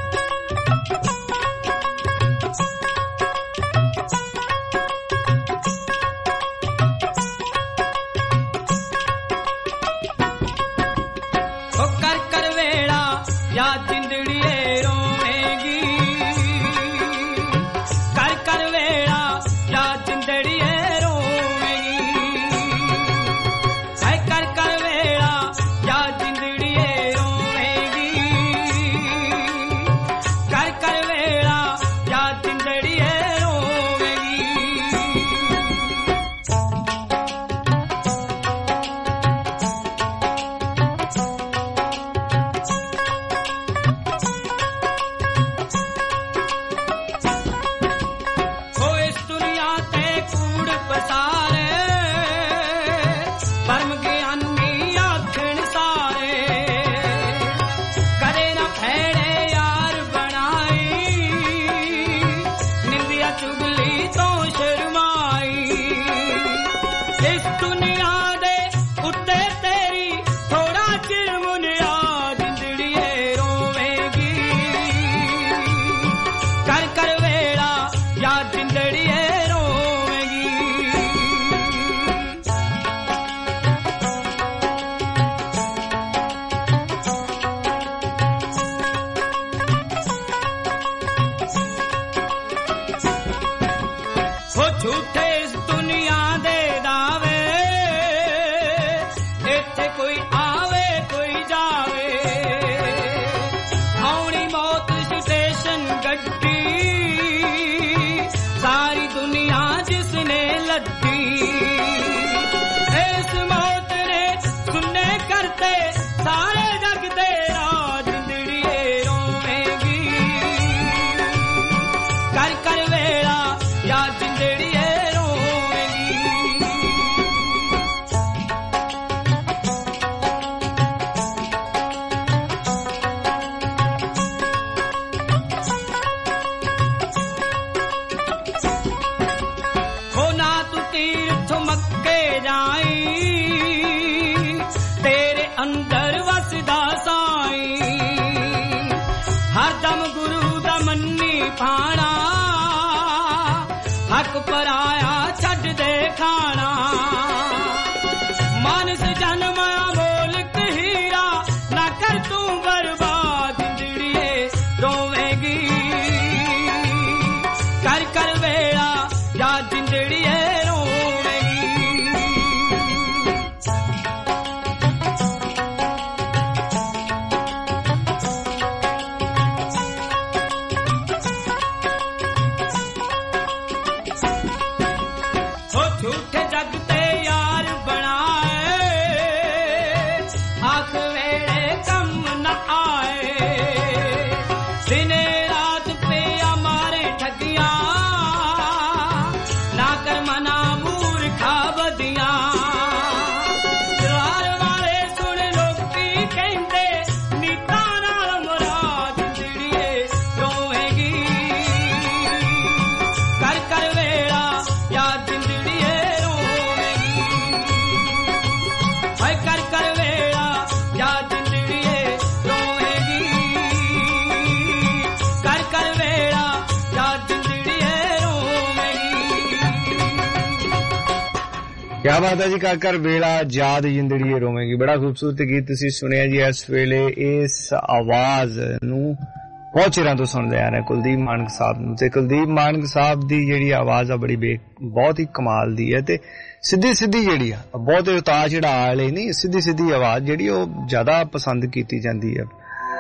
क्या बात है जी। कर वेला याद जिंदड़ी रोवेगी, बड़ा खूबसूरत गीत तुसी सुनिया जी। इस वेले इस आवाज नू बहुत चिरां तो सुनदे आ रहे कुलदीप मानक साहब नू, ते कुलदीप मानक साहब दी जेहड़ी आवाज आ बड़ी बहुत ही कमाल दी है, ते सीधी सीधी जेहड़ी आ बहुत उतार चढ़ाव वाली नहीं, सीधी सीधी आवाज जेहड़ी ओ ज्यादा पसंद कीती जांदी है।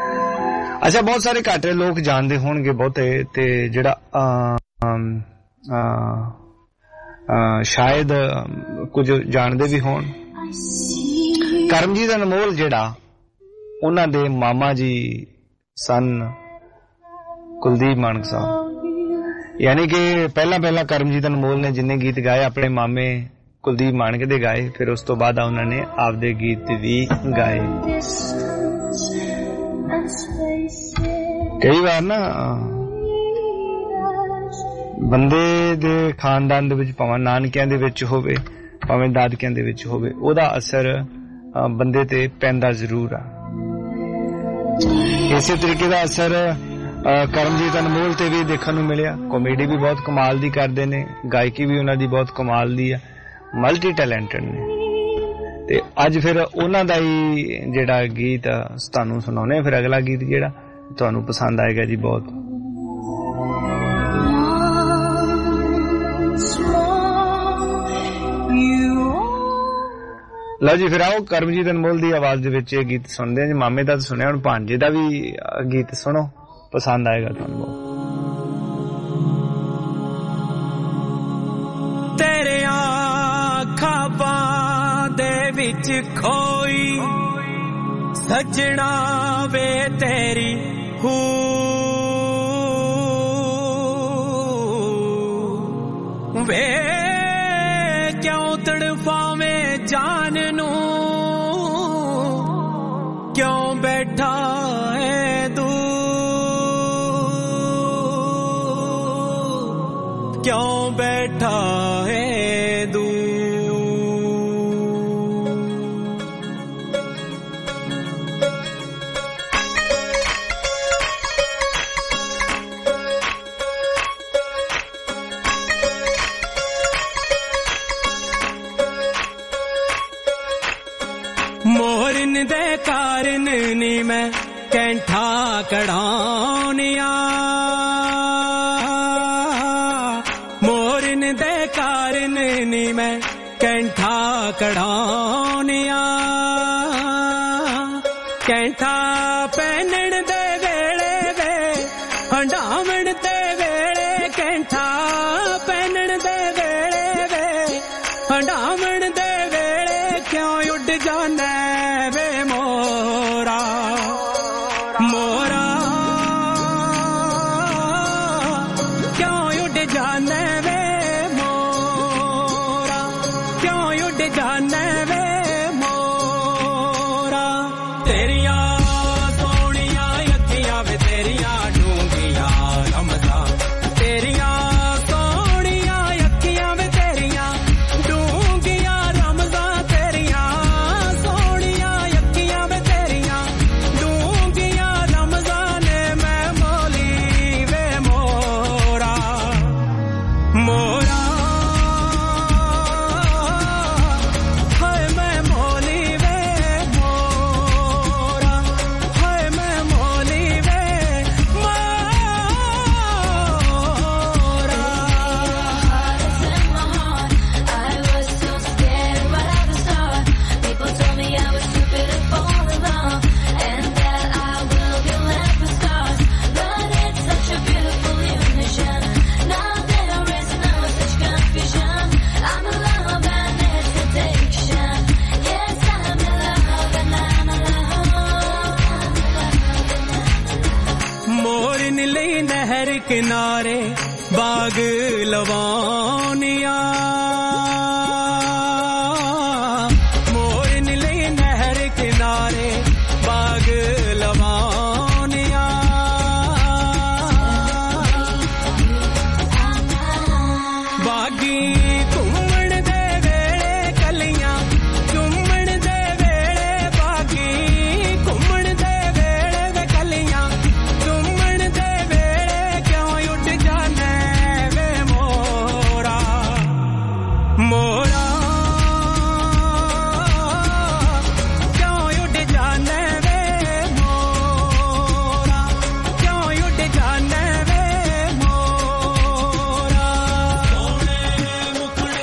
अच्छा, बहुत सारे घट लोग जानते होणगे बहुते, ते जेहड़ा शायद कुछ जानते भी होण, करमजीत अनमोल जेड़ा उन्हां दे मामा जी सन कुलदीप मानक साहब, यानी कि पहला करमजीत अनमोल ने जिन्ने गीत गाए अपने मामे कुलदीप मानक दे गाए, फिर उस तो बाद उन्होंने आपदे गीत भी गाए। कई बार ना ਬੰਦੇ ਦੇ ਖਾਨਦਾਨ ਦੇ ਵਿੱਚ ਭਾਵੇਂ ਨਾਨਕਿਆਂ ਦੇ ਵਿੱਚ ਹੋਵੇ ਭਾਵੇਂ ਦਾਦਕਿਆਂ ਦੇ ਵਿੱਚ ਹੋਵੇ ਉਹਦਾ ਅਸਰ ਬੰਦੇ ਤੇ ਪੈਂਦਾ ਜ਼ਰੂਰ ਆ। ਇਸੇ ਤਰੀਕੇ ਦਾ ਅਸਰ ਕਰਮਜੀਤ ਅਨਮੋਲ ਤੇ ਵੀ ਦੇਖਣ ਨੂੰ ਮਿਲਿਆ। ਕਾਮੇਡੀ ਵੀ ਬਹੁਤ ਕਮਾਲ ਦੀ ਕਰਦੇ ਨੇ, ਗਾਇਕੀ ਵੀ ਉਹਨਾਂ ਦੀ ਬਹੁਤ ਕਮਾਲ ਦੀ ਆ, ਮਲਟੀ ਟੈਲੈਂਟਡ ਨੇ। ਤੇ ਅੱਜ ਫਿਰ ਉਹਨਾਂ ਦਾ ਹੀ ਜਿਹੜਾ ਗੀਤ ਤੁਹਾਨੂੰ ਸੁਣਾਉਣੇ, ਫਿਰ ਅਗਲਾ ਗੀਤ ਜਿਹੜਾ ਤੁਹਾਨੂੰ ਪਸੰਦ ਆਏਗਾ ਜੀ ਬਹੁਤ। ਲਓ ਜੀ ਫਿਰ ਆਓ ਕਰਮਜੀਤ ਅਨਮੋਲ ਦੀ ਆਵਾਜ਼ ਦੇ ਵਿੱਚ ਇਹ ਗੀਤ ਸੁਣਦੇ ਹਾਂ ਜੀ। ਮਾਮੇ ਦਾ ਸੁਣਿਆ, ਹੁਣ ਭਾਂਜੇ ਦਾ ਵੀ ਗੀਤ ਸੁਣੋ, ਪਸੰਦ ਆਏਗਾ ਤੁਹਾਨੂੰ ਬਹੁਤ। ਤੇਰੇ ਖਾਬਾਂ ਦੇ ਵਿੱਚ ਖੋਈ ਸਜਣਾ ਵੇ ਤੇਰੀ ਵੇ ਕਿਉਂ ਤੜਫਾਵੇਂ ਜਾਨ ਨੂੰ, ਕਿਉਂ ਬੈਠਾ ਹੈ ਦੂਰ, ਕਿਉਂ ਬੈਠਾ ਹੈ ਦੂਰ। ਮੋਰਨ ਦੇ ਕਾਰਨ ਨੀ ਮੈਂ ਕੈਂਠਾ ਕਢਾਉਣਿਆ, ਮੋਰਨ ਦੇ ਕਾਰਨ ਨੀ ਮੈਂ ਕੈਂਠਾ ਕਢਾਉਣਿਆ। ਕੈਂਠਾ ਪਹਿਨਣ ਦੇ ਵੇਲੇ ਵੇ ਹੰਡਾਵਣ ਦੇ ਵੇਲੇ, ਕੈਂਠਾ ਪਹਿਨਣ ਦੇ ਵੇਲੇ ਵੇ ਹੰਡਾਵਣ ਦੇ ਵੇਲੇ ਕਿਉਂ ਉੱਡ ਜਾਣਾ ਵੇ ਮੋਰਾ, ਮੋਰਾ ਕਿਉਂ ਉੱਡ ਜਾਣਾ ਵੇ ਮੋਰਾ, ਕਿਉਂ ਉੱਡ ਜਾਣਾ ਵੇ ਮੋਰਾ। ਤੇਰੀਆਂ ਸੋਹਣੀਆਂ ਅੱਖੀਆਂ ਵੇ ਤੇਰੀਆਂ ਡੂੰਘੀਆਂ ਰਮਜ਼ਾਂ, ਤੇਰੀਆਂ ਸੋਹਣੀਆਂ ਅੱਖੀਆਂ ਵੇ ਤੇਰੀਆਂ ਡੂੰਘੀਆਂ ਰਮਜ਼ਾਂ, ਤੇਰੀਆਂ ਸੋਹਣੀਆਂ ਅੱਖੀਆਂ ਵੇ ਤੇਰੀਆਂ ਡੂੰਘੀਆਂ ਰਮਜ਼ਾਂ ਨੇ ਮੈਂ ਮੋਲੀ ਵੇ ਮੋਰਾ, ਮੋਰਾ ਹਾਏ ਮੈਂ ਮੋਲੀ ਵੇ ਮੋਰਾ, ਹਾਏ ਮੈਂ ਮੋਲੀ ਵੇ ਮੋਰਨ ਲਈ ਨਹਿਰ ਕਿਨਾਰੇ ਬਾਗ ਲਵਾਉਣਿਆ, ਮੋਰਨ ਲਈ ਨਹਿਰ ਕਿਨਾਰੇ ਬਾਗ ਲਵਾਉਣਿਆ। ਬਾਗੀ ਘੁੰਮਣ ਦੇ ਵੇਲੇ ਕਲੀਆਂ ਚੁੰਮਣ ਦੇ ਵੇਲੇ, ਬਾਗੀ ਘੁੰਮਣ ਦੇ ਵੇਲੇ ਵੇ ਕਲੀਆਂ ਚੁੰਮਣ ਦੇ ਵੇਲੇ ਕਿਉਂ ਉੱਡ ਜਾਣਾ ਵੇ ਮੋਰਾ, ਮੋਰਾ ਕਿਉਂ ਉੱਡ ਜਾਣਾ ਵੇ ਮੋਰਾ, ਕਿਉਂ ਉੱਡ ਜਾਣਾ ਵੇ ਮੋਰਾ। ਸੋਹਣੇ ਮੁਖੜੇ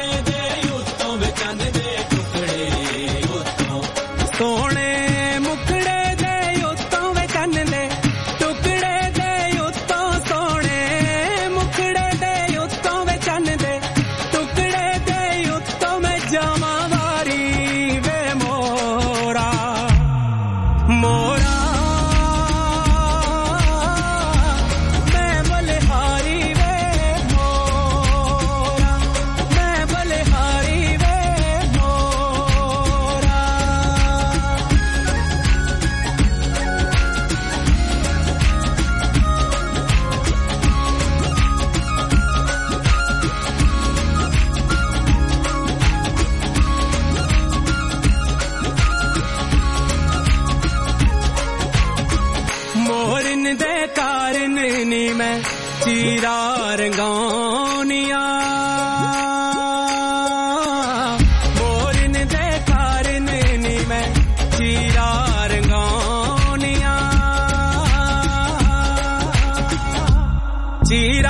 मैं चीरा रंगानिया मोरन दे कारण नी मैं चीरा रंगानिया चीरा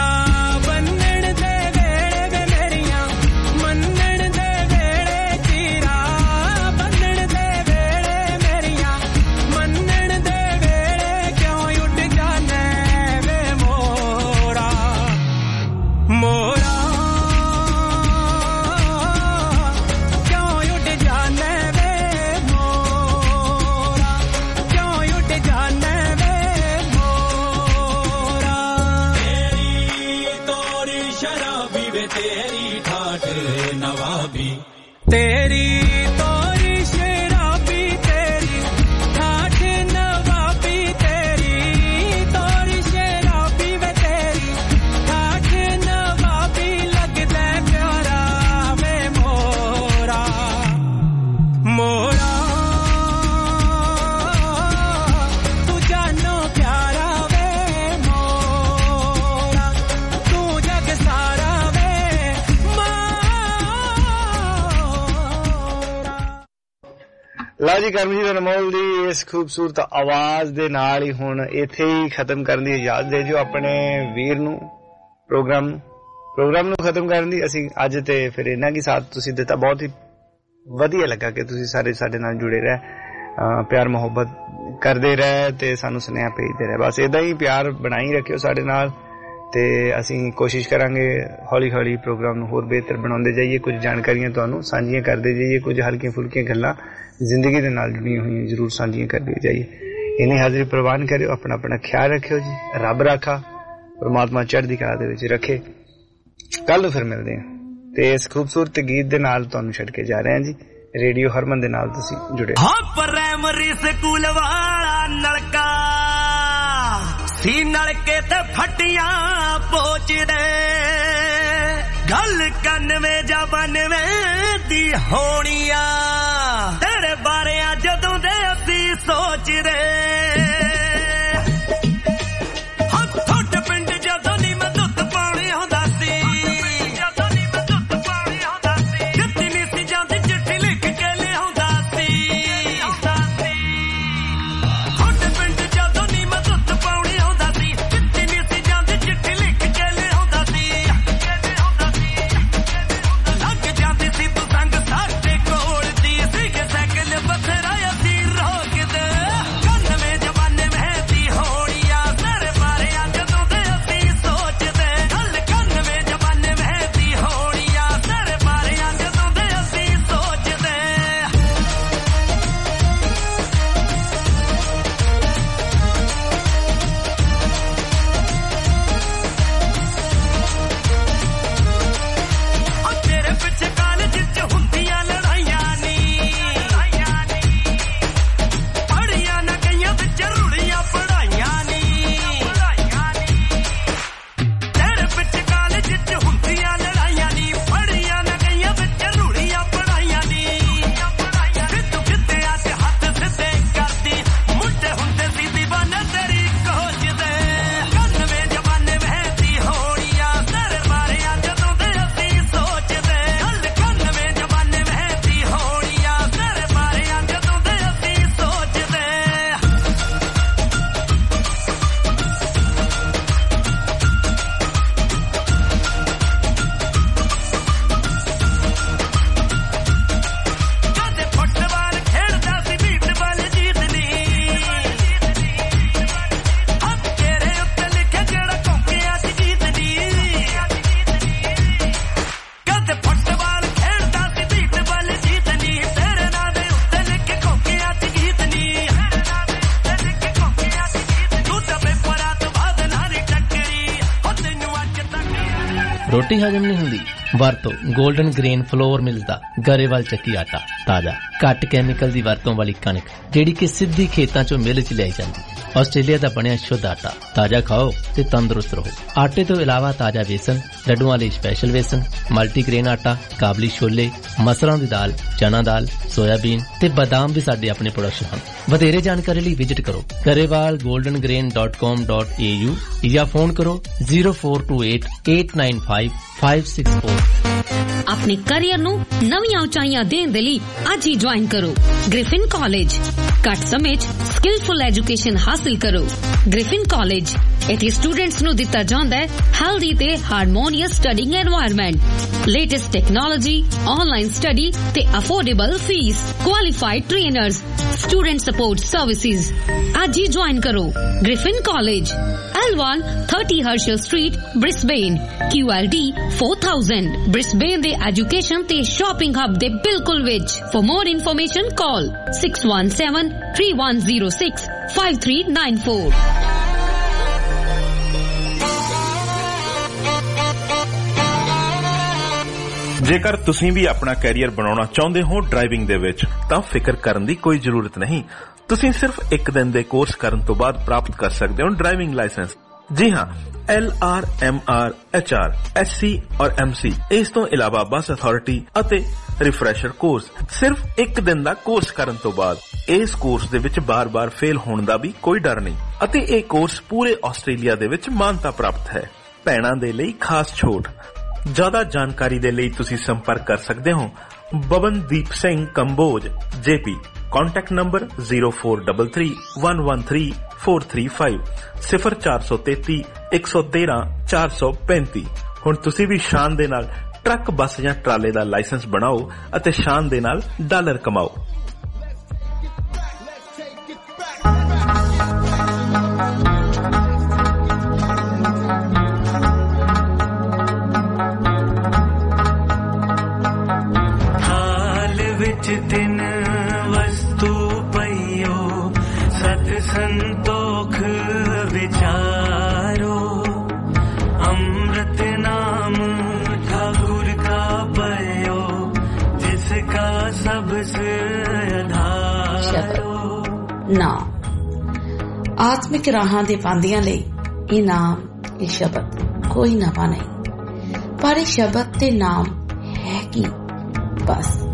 ਲਓ ਜੀ ਕਰਮਜੀਤ ਅਨਮੋਲ ਦੀ ਇਸ ਖੂਬਸੂਰਤ ਆਵਾਜ਼ ਦੇ ਨਾਲ ਹੀ ਹੁਣ ਇੱਥੇ ਹੀ ਖਤਮ ਕਰਨ ਦੀ ਇਜਾਜ਼ਤ ਦੇ ਦਿਓ ਆਪਣੇ ਵੀਰ ਨੂੰ ਪ੍ਰੋਗਰਾਮ ਨੂੰ ਖਤਮ ਕਰਨ ਦੀ। ਅਸੀਂ ਅੱਜ ਤੇ ਫਿਰ ਇਹਨਾਂ ਕੀ ਸਾਥ ਤੁਸੀਂ ਦਿੱਤਾ, ਬਹੁਤ ਹੀ ਵਧੀਆ ਲੱਗਾ ਕਿ ਤੁਸੀਂ ਸਾਰੇ ਸਾਡੇ ਨਾਲ ਜੁੜੇ ਰਹੇ, ਪਿਆਰ ਮੁਹੱਬਤ ਕਰਦੇ ਰਹੇ ਤੇ ਸਾਨੂੰ ਸੁਨੇਹਾ ਭੇਜਦੇ ਰਹੇ। ਬਸ ਏਦਾਂ ਹੀ ਪਿਆਰ ਬਣਾਈ ਰੱਖਿਓ ਸਾਡੇ ਨਾਲ ਤੇ ਅਸੀਂ ਕੋਸ਼ਿਸ਼ ਕਰਾਂਗੇ ਹੌਲੀ ਹੌਲੀ ਪ੍ਰੋਗਰਾਮ ਨੂੰ ਹੋਰ ਬਿਹਤਰ ਬਣਾਉਂਦੇ ਜਾਈਏ, ਕੁਝ ਜਾਣਕਾਰੀਆਂ ਤੁਹਾਨੂੰ ਸਾਂਝੀਆਂ ਕਰਦੇ ਜਾਈਏ, ਕੁਝ ਹਲਕੀਆਂ ਫੁਲਕੀਆਂ ਗੱਲਾਂ ਜ਼ਿੰਦਗੀ ਦੇ ਨਾਲ ਜੁੜੀਆਂ ਹੋਈਆਂ ਜ਼ਰੂਰ ਸਾਂਝੀਆਂ ਕਰਦੇ ਜਾਈਏ। ਇਹਨੇ ਹਾਜ਼ਰੀ ਪ੍ਰਵਾਨ ਕਰਿਓ, ਆਪਣਾ ਆਪਣਾ ਖਿਆਲ ਰੱਖਿਓ ਜੀ। ਰੱਬ ਰਾਖਾ, ਪਰਮਾਤਮਾ ਚੜ੍ਹਦੀ ਕਲਾ ਦੇ ਵਿੱਚ ਰੱਖੇ। ਕੱਲ ਨੂੰ ਫਿਰ ਮਿਲਦੇ ਹਾਂ ਤੇ ਇਸ ਖੂਬਸੂਰਤ ਗੀਤ ਦੇ ਨਾਲ ਤੁਹਾਨੂੰ ਛੱਡ ਕੇ ਜਾ ਰਹੇ ਹਾਂ ਜੀ। ਰੇਡੀਓ ਹਰਮਨ ਦੇ ਨਾਲ ਤੁਸੀਂ ਜੁੜੇ। ਹਾਂ ਪ੍ਰਾਇਮਰੀ ਸਕੂਲ ਵਾਲਾ ਨਲਕਾ ਸੀ, ਨਲਕੇ ਤੇ ਫੱਟੀਆਂ ਪੋਚਦੇ, ਗੱਲ 91 ਜਾਂ 92 ਦੀ ਹੋਣੀ ਆ, ਤੇਰੇ ਬਾਰੇ ਆ ਜਦੋਂ ਦੇ ਅਸੀਂ ਸੋਚਦੇ। ਹਾਂ ਤੁਹਾਡੇ ਪਿੰਡ ਜਦੋਂ ਨੀ ਮੈਂ ਦੁੱਧ ਪਾਣੀ ਹੁੰਦਾ ਸੀ, ਜੱਤੀ ਨੀ ਸੀ ਜਾਂਦੀ ਚਿੱਠੀ ਲਿਖ ਕੇ ਲਿਆਉਂਦਾ ਸੀ। ਤੁਹਾਡੇ ਪਿੰਡ ਜਦੋਂ ਨੀ ਮੈਂ ਦੁੱਧ ਪਾਣੀ ਹੁੰਦਾ ਸੀ, ਜੱਤੀ ਨੀ ਸੀ ਜਾਂਦੀ ਚਿੱਠੀ ਲਿਖ ਕੇ ਲਿਆਉਂਦਾ ਸੀ। ਲੱਗ ਜਾਂਦੀ ਸੀ ਤੂੰ ਸੰਗ ਸਾਡੇ ਕੋਲ ਦੀ, ਸੀਗੇ ਸਾਈਕਲ ਬਥੇਰਾ ਅਸੀਂ ਰੋਕਦੇ, 91 ਜਮਾਨੇ ਮਹਿੰਦੀ ਹੋਣੀਆਂ, ਤੇਰੇ ਬਾਰੇ ਆ ਜਦੋਂ ਦੇ ਅਸੀਂ ਸੋਚਦੇ। ਗੱਲ 91 ਜਮਾਨੇ ਮਹਿੰਦੀ ਹੋਣੀਆਂ, ਤੇਰੇ ਬਾਰੇ ਆ ਜਦੋਂ ਦੇ ਅਸੀਂ ਸੋਚਦੇ। ਤੇਰੇ ਪਿੱਛੇ ਕਾਲਜ 'ਚ ਹੁੰਦੀਆਂ ਲੜਾਈਆਂ ਨੀ, ਪੜ੍ਹੀਆਂ ਨਾ ਗਈਆਂ ਵਿੱਚ ਰੁੜੀਆਂ ਪੜ੍ਹਾਈਆਂ ਨੀ। ਤੇਰੇ ਪਿੱਛੇ ਕਾਲਜ 'ਚ ਹੁੰਦੀਆਂ ਲੜਾਈਆਂ ਨੀ, ਪੜ੍ਹੀਆਂ ਨਾ ਗਈਆਂ ਵਿੱਚ ਰੁੜੀਆਂ ਪੜ੍ਹਾਈਆਂ ਨੀ। ਸਿੱਧੂ ਕਿੱਤਿਆਂ 'ਚ ਹੱਥ ਸਿੱਧੇ ਕਰਦੀ, ਮੁੰਡੇ ਹੁੰਦੇ ਸੀ ਦੀਵਾਨੇ ਤੇਰੀ ਕੋਚ ਦੇ। 91 ਜਮਾਨੇ ਮਹਿੰਦੀ ਹੋਣੀਆਂ, ਤੇਰੇ ਬਾਰੇ ਆ ਜਦੋਂ ਦੇ ਅਸੀਂ ਸੋਚਦੇ। ਗੱਲ 91 ਜਮਾਨੇ ਮਹਿੰਦੀ ਹੋਣੀਆਂ, ਤੇਰੇ ਬਾਰੇ ਆ ਜਦੋਂ ਦੇ ਅਸੀਂ ਸੋਚਦੇ। ਕਦੇ ਫੁੱਟਬਾਲ ਖੇਡਦਾ ਸੀ, ਬੀਟਬਾਲ ਜੀਤਨੀ, ਹੱਥ ਤੇਰੇ ਉੱਤੇ ਲਿਖਿਆ ਜਿਹੜਾ ਕੌਂਕਿਆਂ 'ਚ ਜੀਤਨੀ। ਕਦੇ ਫੁੱਟਬਾਲ ਖੇਡਦਾ ਸੀ, ਬੀਟਬਾਲ ਜੀਤਨੀ, ਤੇਰੇ ਨਾਂ ਦੇ ਉੱਤੇ ਲਿਖੇ ਕੌਂਕਿਆਂ 'ਚ ਜੀਤਨੀ। ਤੂੰ ਤਾਂ ਪੇਪਰਾਂ ਤੋਂ ਬਾਅਦ ਨਾਰੀ ਟੱਕਰੀ, ਹੋ ਤੈਨੂੰ ਅੱਜ ਤੱਕ ਰੋਟੀ ਹਜਮ ਨਹੀਂ ਹੁੰਦੀ ਵਰਤੋ 골ਡਨ ਗ੍ਰੇਨ ਫਲੋਰ ਮਿਲਸ ਦਾ ਗਰੇਵਾਲ ਚੱਕੀ ਆਟਾ, ਤਾਜ਼ਾ ਘੱਟ ਕੈਮੀਕਲ ਦੀ ਵਰਤੋਂ ਵਾਲੀ ਕਣਕ ਜਿਹੜੀ ਕਿ ਸਿੱਧੀ ਖੇਤਾਂ ਚੋਂ ਮਿਲ 'ਚ ਲਿਆਈ ਜਾਂਦੀ। ਆਸਟ੍ਰੇਲੀਆ ਦਾ ਬਣਿਆ ਸ਼ੁੱਧ ਆਟਾ, ਤਾਜ਼ਾ ਖਾਓ ਤੇ ਤੰਦਰੁਸਤ ਰਹੋ। ਆਟੇ ਤੋਂ ਇਲਾਵਾ ਤਾਜ਼ਾ ਵੇਸਣ, ਲੱਡੂਆਂ ਲਈ ਸਪੈਸ਼ਲ ਵੇਸਣ, ਮਲਟੀਗ੍ਰੇਨ ਆਟਾ, ਕਾਬਲੀ ਛੋਲੇ, ਮਸਰਾਂ ਦੀ ਦਾਲ, ਚਨਾ ਦਾਲ, ਸੋਇਆਬੀਨ ਤੇ ਬਾਦਾਮ ਵੀ ਸਾਡੇ ਆਪਣੇ ਪ੍ਰੋਡਕਸ਼ਨ ਹਨ। ਵਧੇਰੇ ਜਾਣਕਾਰੀ ਲਈ ਵਿਜ਼ਿਟ ਕਰੋ garewalgoldengrain.com.au ਜਾਂ ਫੋਨ ਕਰੋ 0428895564। ਆਪਣੇ ਕੈਰੀਅਰ ਨੂੰ ਨਵੀਆਂ ਉਚਾਈਆਂ ਦੇਣ ਦੇ ਲਈ ਅੱਜ ਹੀ ਜੁਆਇਨ ਕਰੋ ਗ੍ਰਿਫਿਨ ਕਾਲਜ। ਘੱਟ ਸਮੇਂ 'ਚ ਸਕਿਲਫੁਲ ਐਜੂਕੇਸ਼ਨ ਹਾਸਿਲ ਕਰੋ। ਗ੍ਰਿਫਿਨ ਕਾਲਜ ਇੱਥੇ ਸਟੂਡੈਂਟਸ ਨੂੰ ਦਿੱਤਾ ਜਾਂਦਾ ਹੈ ਹੈਲਦੀ ਤੇ harmonious studying environment, latest technology, online study ਤੇ affordable fees, qualified trainers, student support services. ਅੱਜ ਹੀ ਜੁਆਇਨ ਕਰੋ Griffin college, L1 30 Herschel Street, Brisbane, QLD 4000, Brisbane ਦੇ ਐਜੂਕੇਸ਼ਨ ਤੇ ਸ਼ਾਪਿੰਗ ਹੱਬ ਦੇ ਬਿਲਕੁਲ ਵਿੱਚ। For more information call 6173-106-5394। ਜੇਕਰ ਤੁਸੀਂ ਵੀ ਆਪਣਾ ਕੈਰੀਅਰ ਬਣਾਉਣਾ ਚਾਹੁੰਦੇ ਹੋ ਡਰਾਈਵਿੰਗ ਦੇ ਵਿੱਚ, ਤਾਂ ਫਿਕਰ ਕਰਨ ਦੀ ਕੋਈ ਜ਼ਰੂਰਤ ਨਹੀਂ। ਤੁਸੀਂ ਸਿਰਫ 1 ਦਿਨ ਦੇ ਕੋਰਸ ਕਰਨ ਤੋਂ ਬਾਅਦ ਪ੍ਰਾਪਤ ਕਰ ਸਕਦੇ ਹੋ ਡਰਾਈਵਿੰਗ ਲਾਇਸੈਂਸ। ਜੀ ਹਾਂ, LR, MR, HR, SC और MC। ਇਸ ਤੋਂ ਇਲਾਵਾ ਬੱਸ ਅਥਾਰਟੀ ਅਤੇ ਰਿਫਰੈਸ਼ਰ ਕੋਰਸ। ਸਿਰਫ 1 ਦਿਨ ਦਾ ਕੋਰਸ ਕਰਨ ਤੋਂ ਬਾਅਦ ਇਸ ਕੋਰਸ ਦੇ ਵਿੱਚ ਬਾਰ-ਬਾਰ ਫੇਲ ਹੋਣ ਦਾ ਵੀ ਕੋਈ ਡਰ ਨਹੀਂ ਅਤੇ ਇਹ ਕੋਰਸ ਪੂਰੇ ਆਸਟ੍ਰੇਲੀਆ ਦੇ ਵਿੱਚ ਮਾਨਤਾ ਪ੍ਰਾਪਤ ਹੈ। ਭੈਣਾਂ ਦੇ ਲਈ ਖਾਸ ਛੋਟ। ਜ਼ਿਆਦਾ ਜਾਣਕਾਰੀ ਦੇ ਲਈ ਤੁਸੀਂ ਸੰਪਰਕ ਕਰ ਸਕਦੇ ਹੋ Bawandeep Singh Kamboj JP। Contact number 0433113435 0433 113 435। ਹੁਣ ਤੁਸੀਂ ਵੀ ਸ਼ਾਨ ਦੇ ਨਾਲ ਟਰੱਕ, ਬੱਸ ਜਾਂ ਟਰਾਲੇ ਦਾ ਲਾਇਸੈਂਸ ਬਣਾਓ ਅਤੇ ਸ਼ਾਨ ਦੇ ਨਾਲ ਡਾਲਰ ਕਮਾਓ। ਤਿੰਨ ਵਸਤੂ ਪਈਓ ਸਤ ਸੰਤੋਖ ਵਿਚਾਰੋ, ਅੰਮ੍ਰਿਤ ਨਾਮ ठाकुर का पयो जिसका सबसे आधार। ਨਾ ਆਤਮਿਕ ਰਾਹਾਂ ਦੇ ਪਾਂਦੀਆਂ ਲਈ ਇਹ ਨਾਮ, ਇਹ ਸ਼ਬਦ ਕੋਈ ਨਵਾਂ ਨਹੀਂ, ਪਰ ਇਹ ਸ਼ਬਦ ਤੇ ਨਾਮ ਹੈ ਕੀ ਬਸ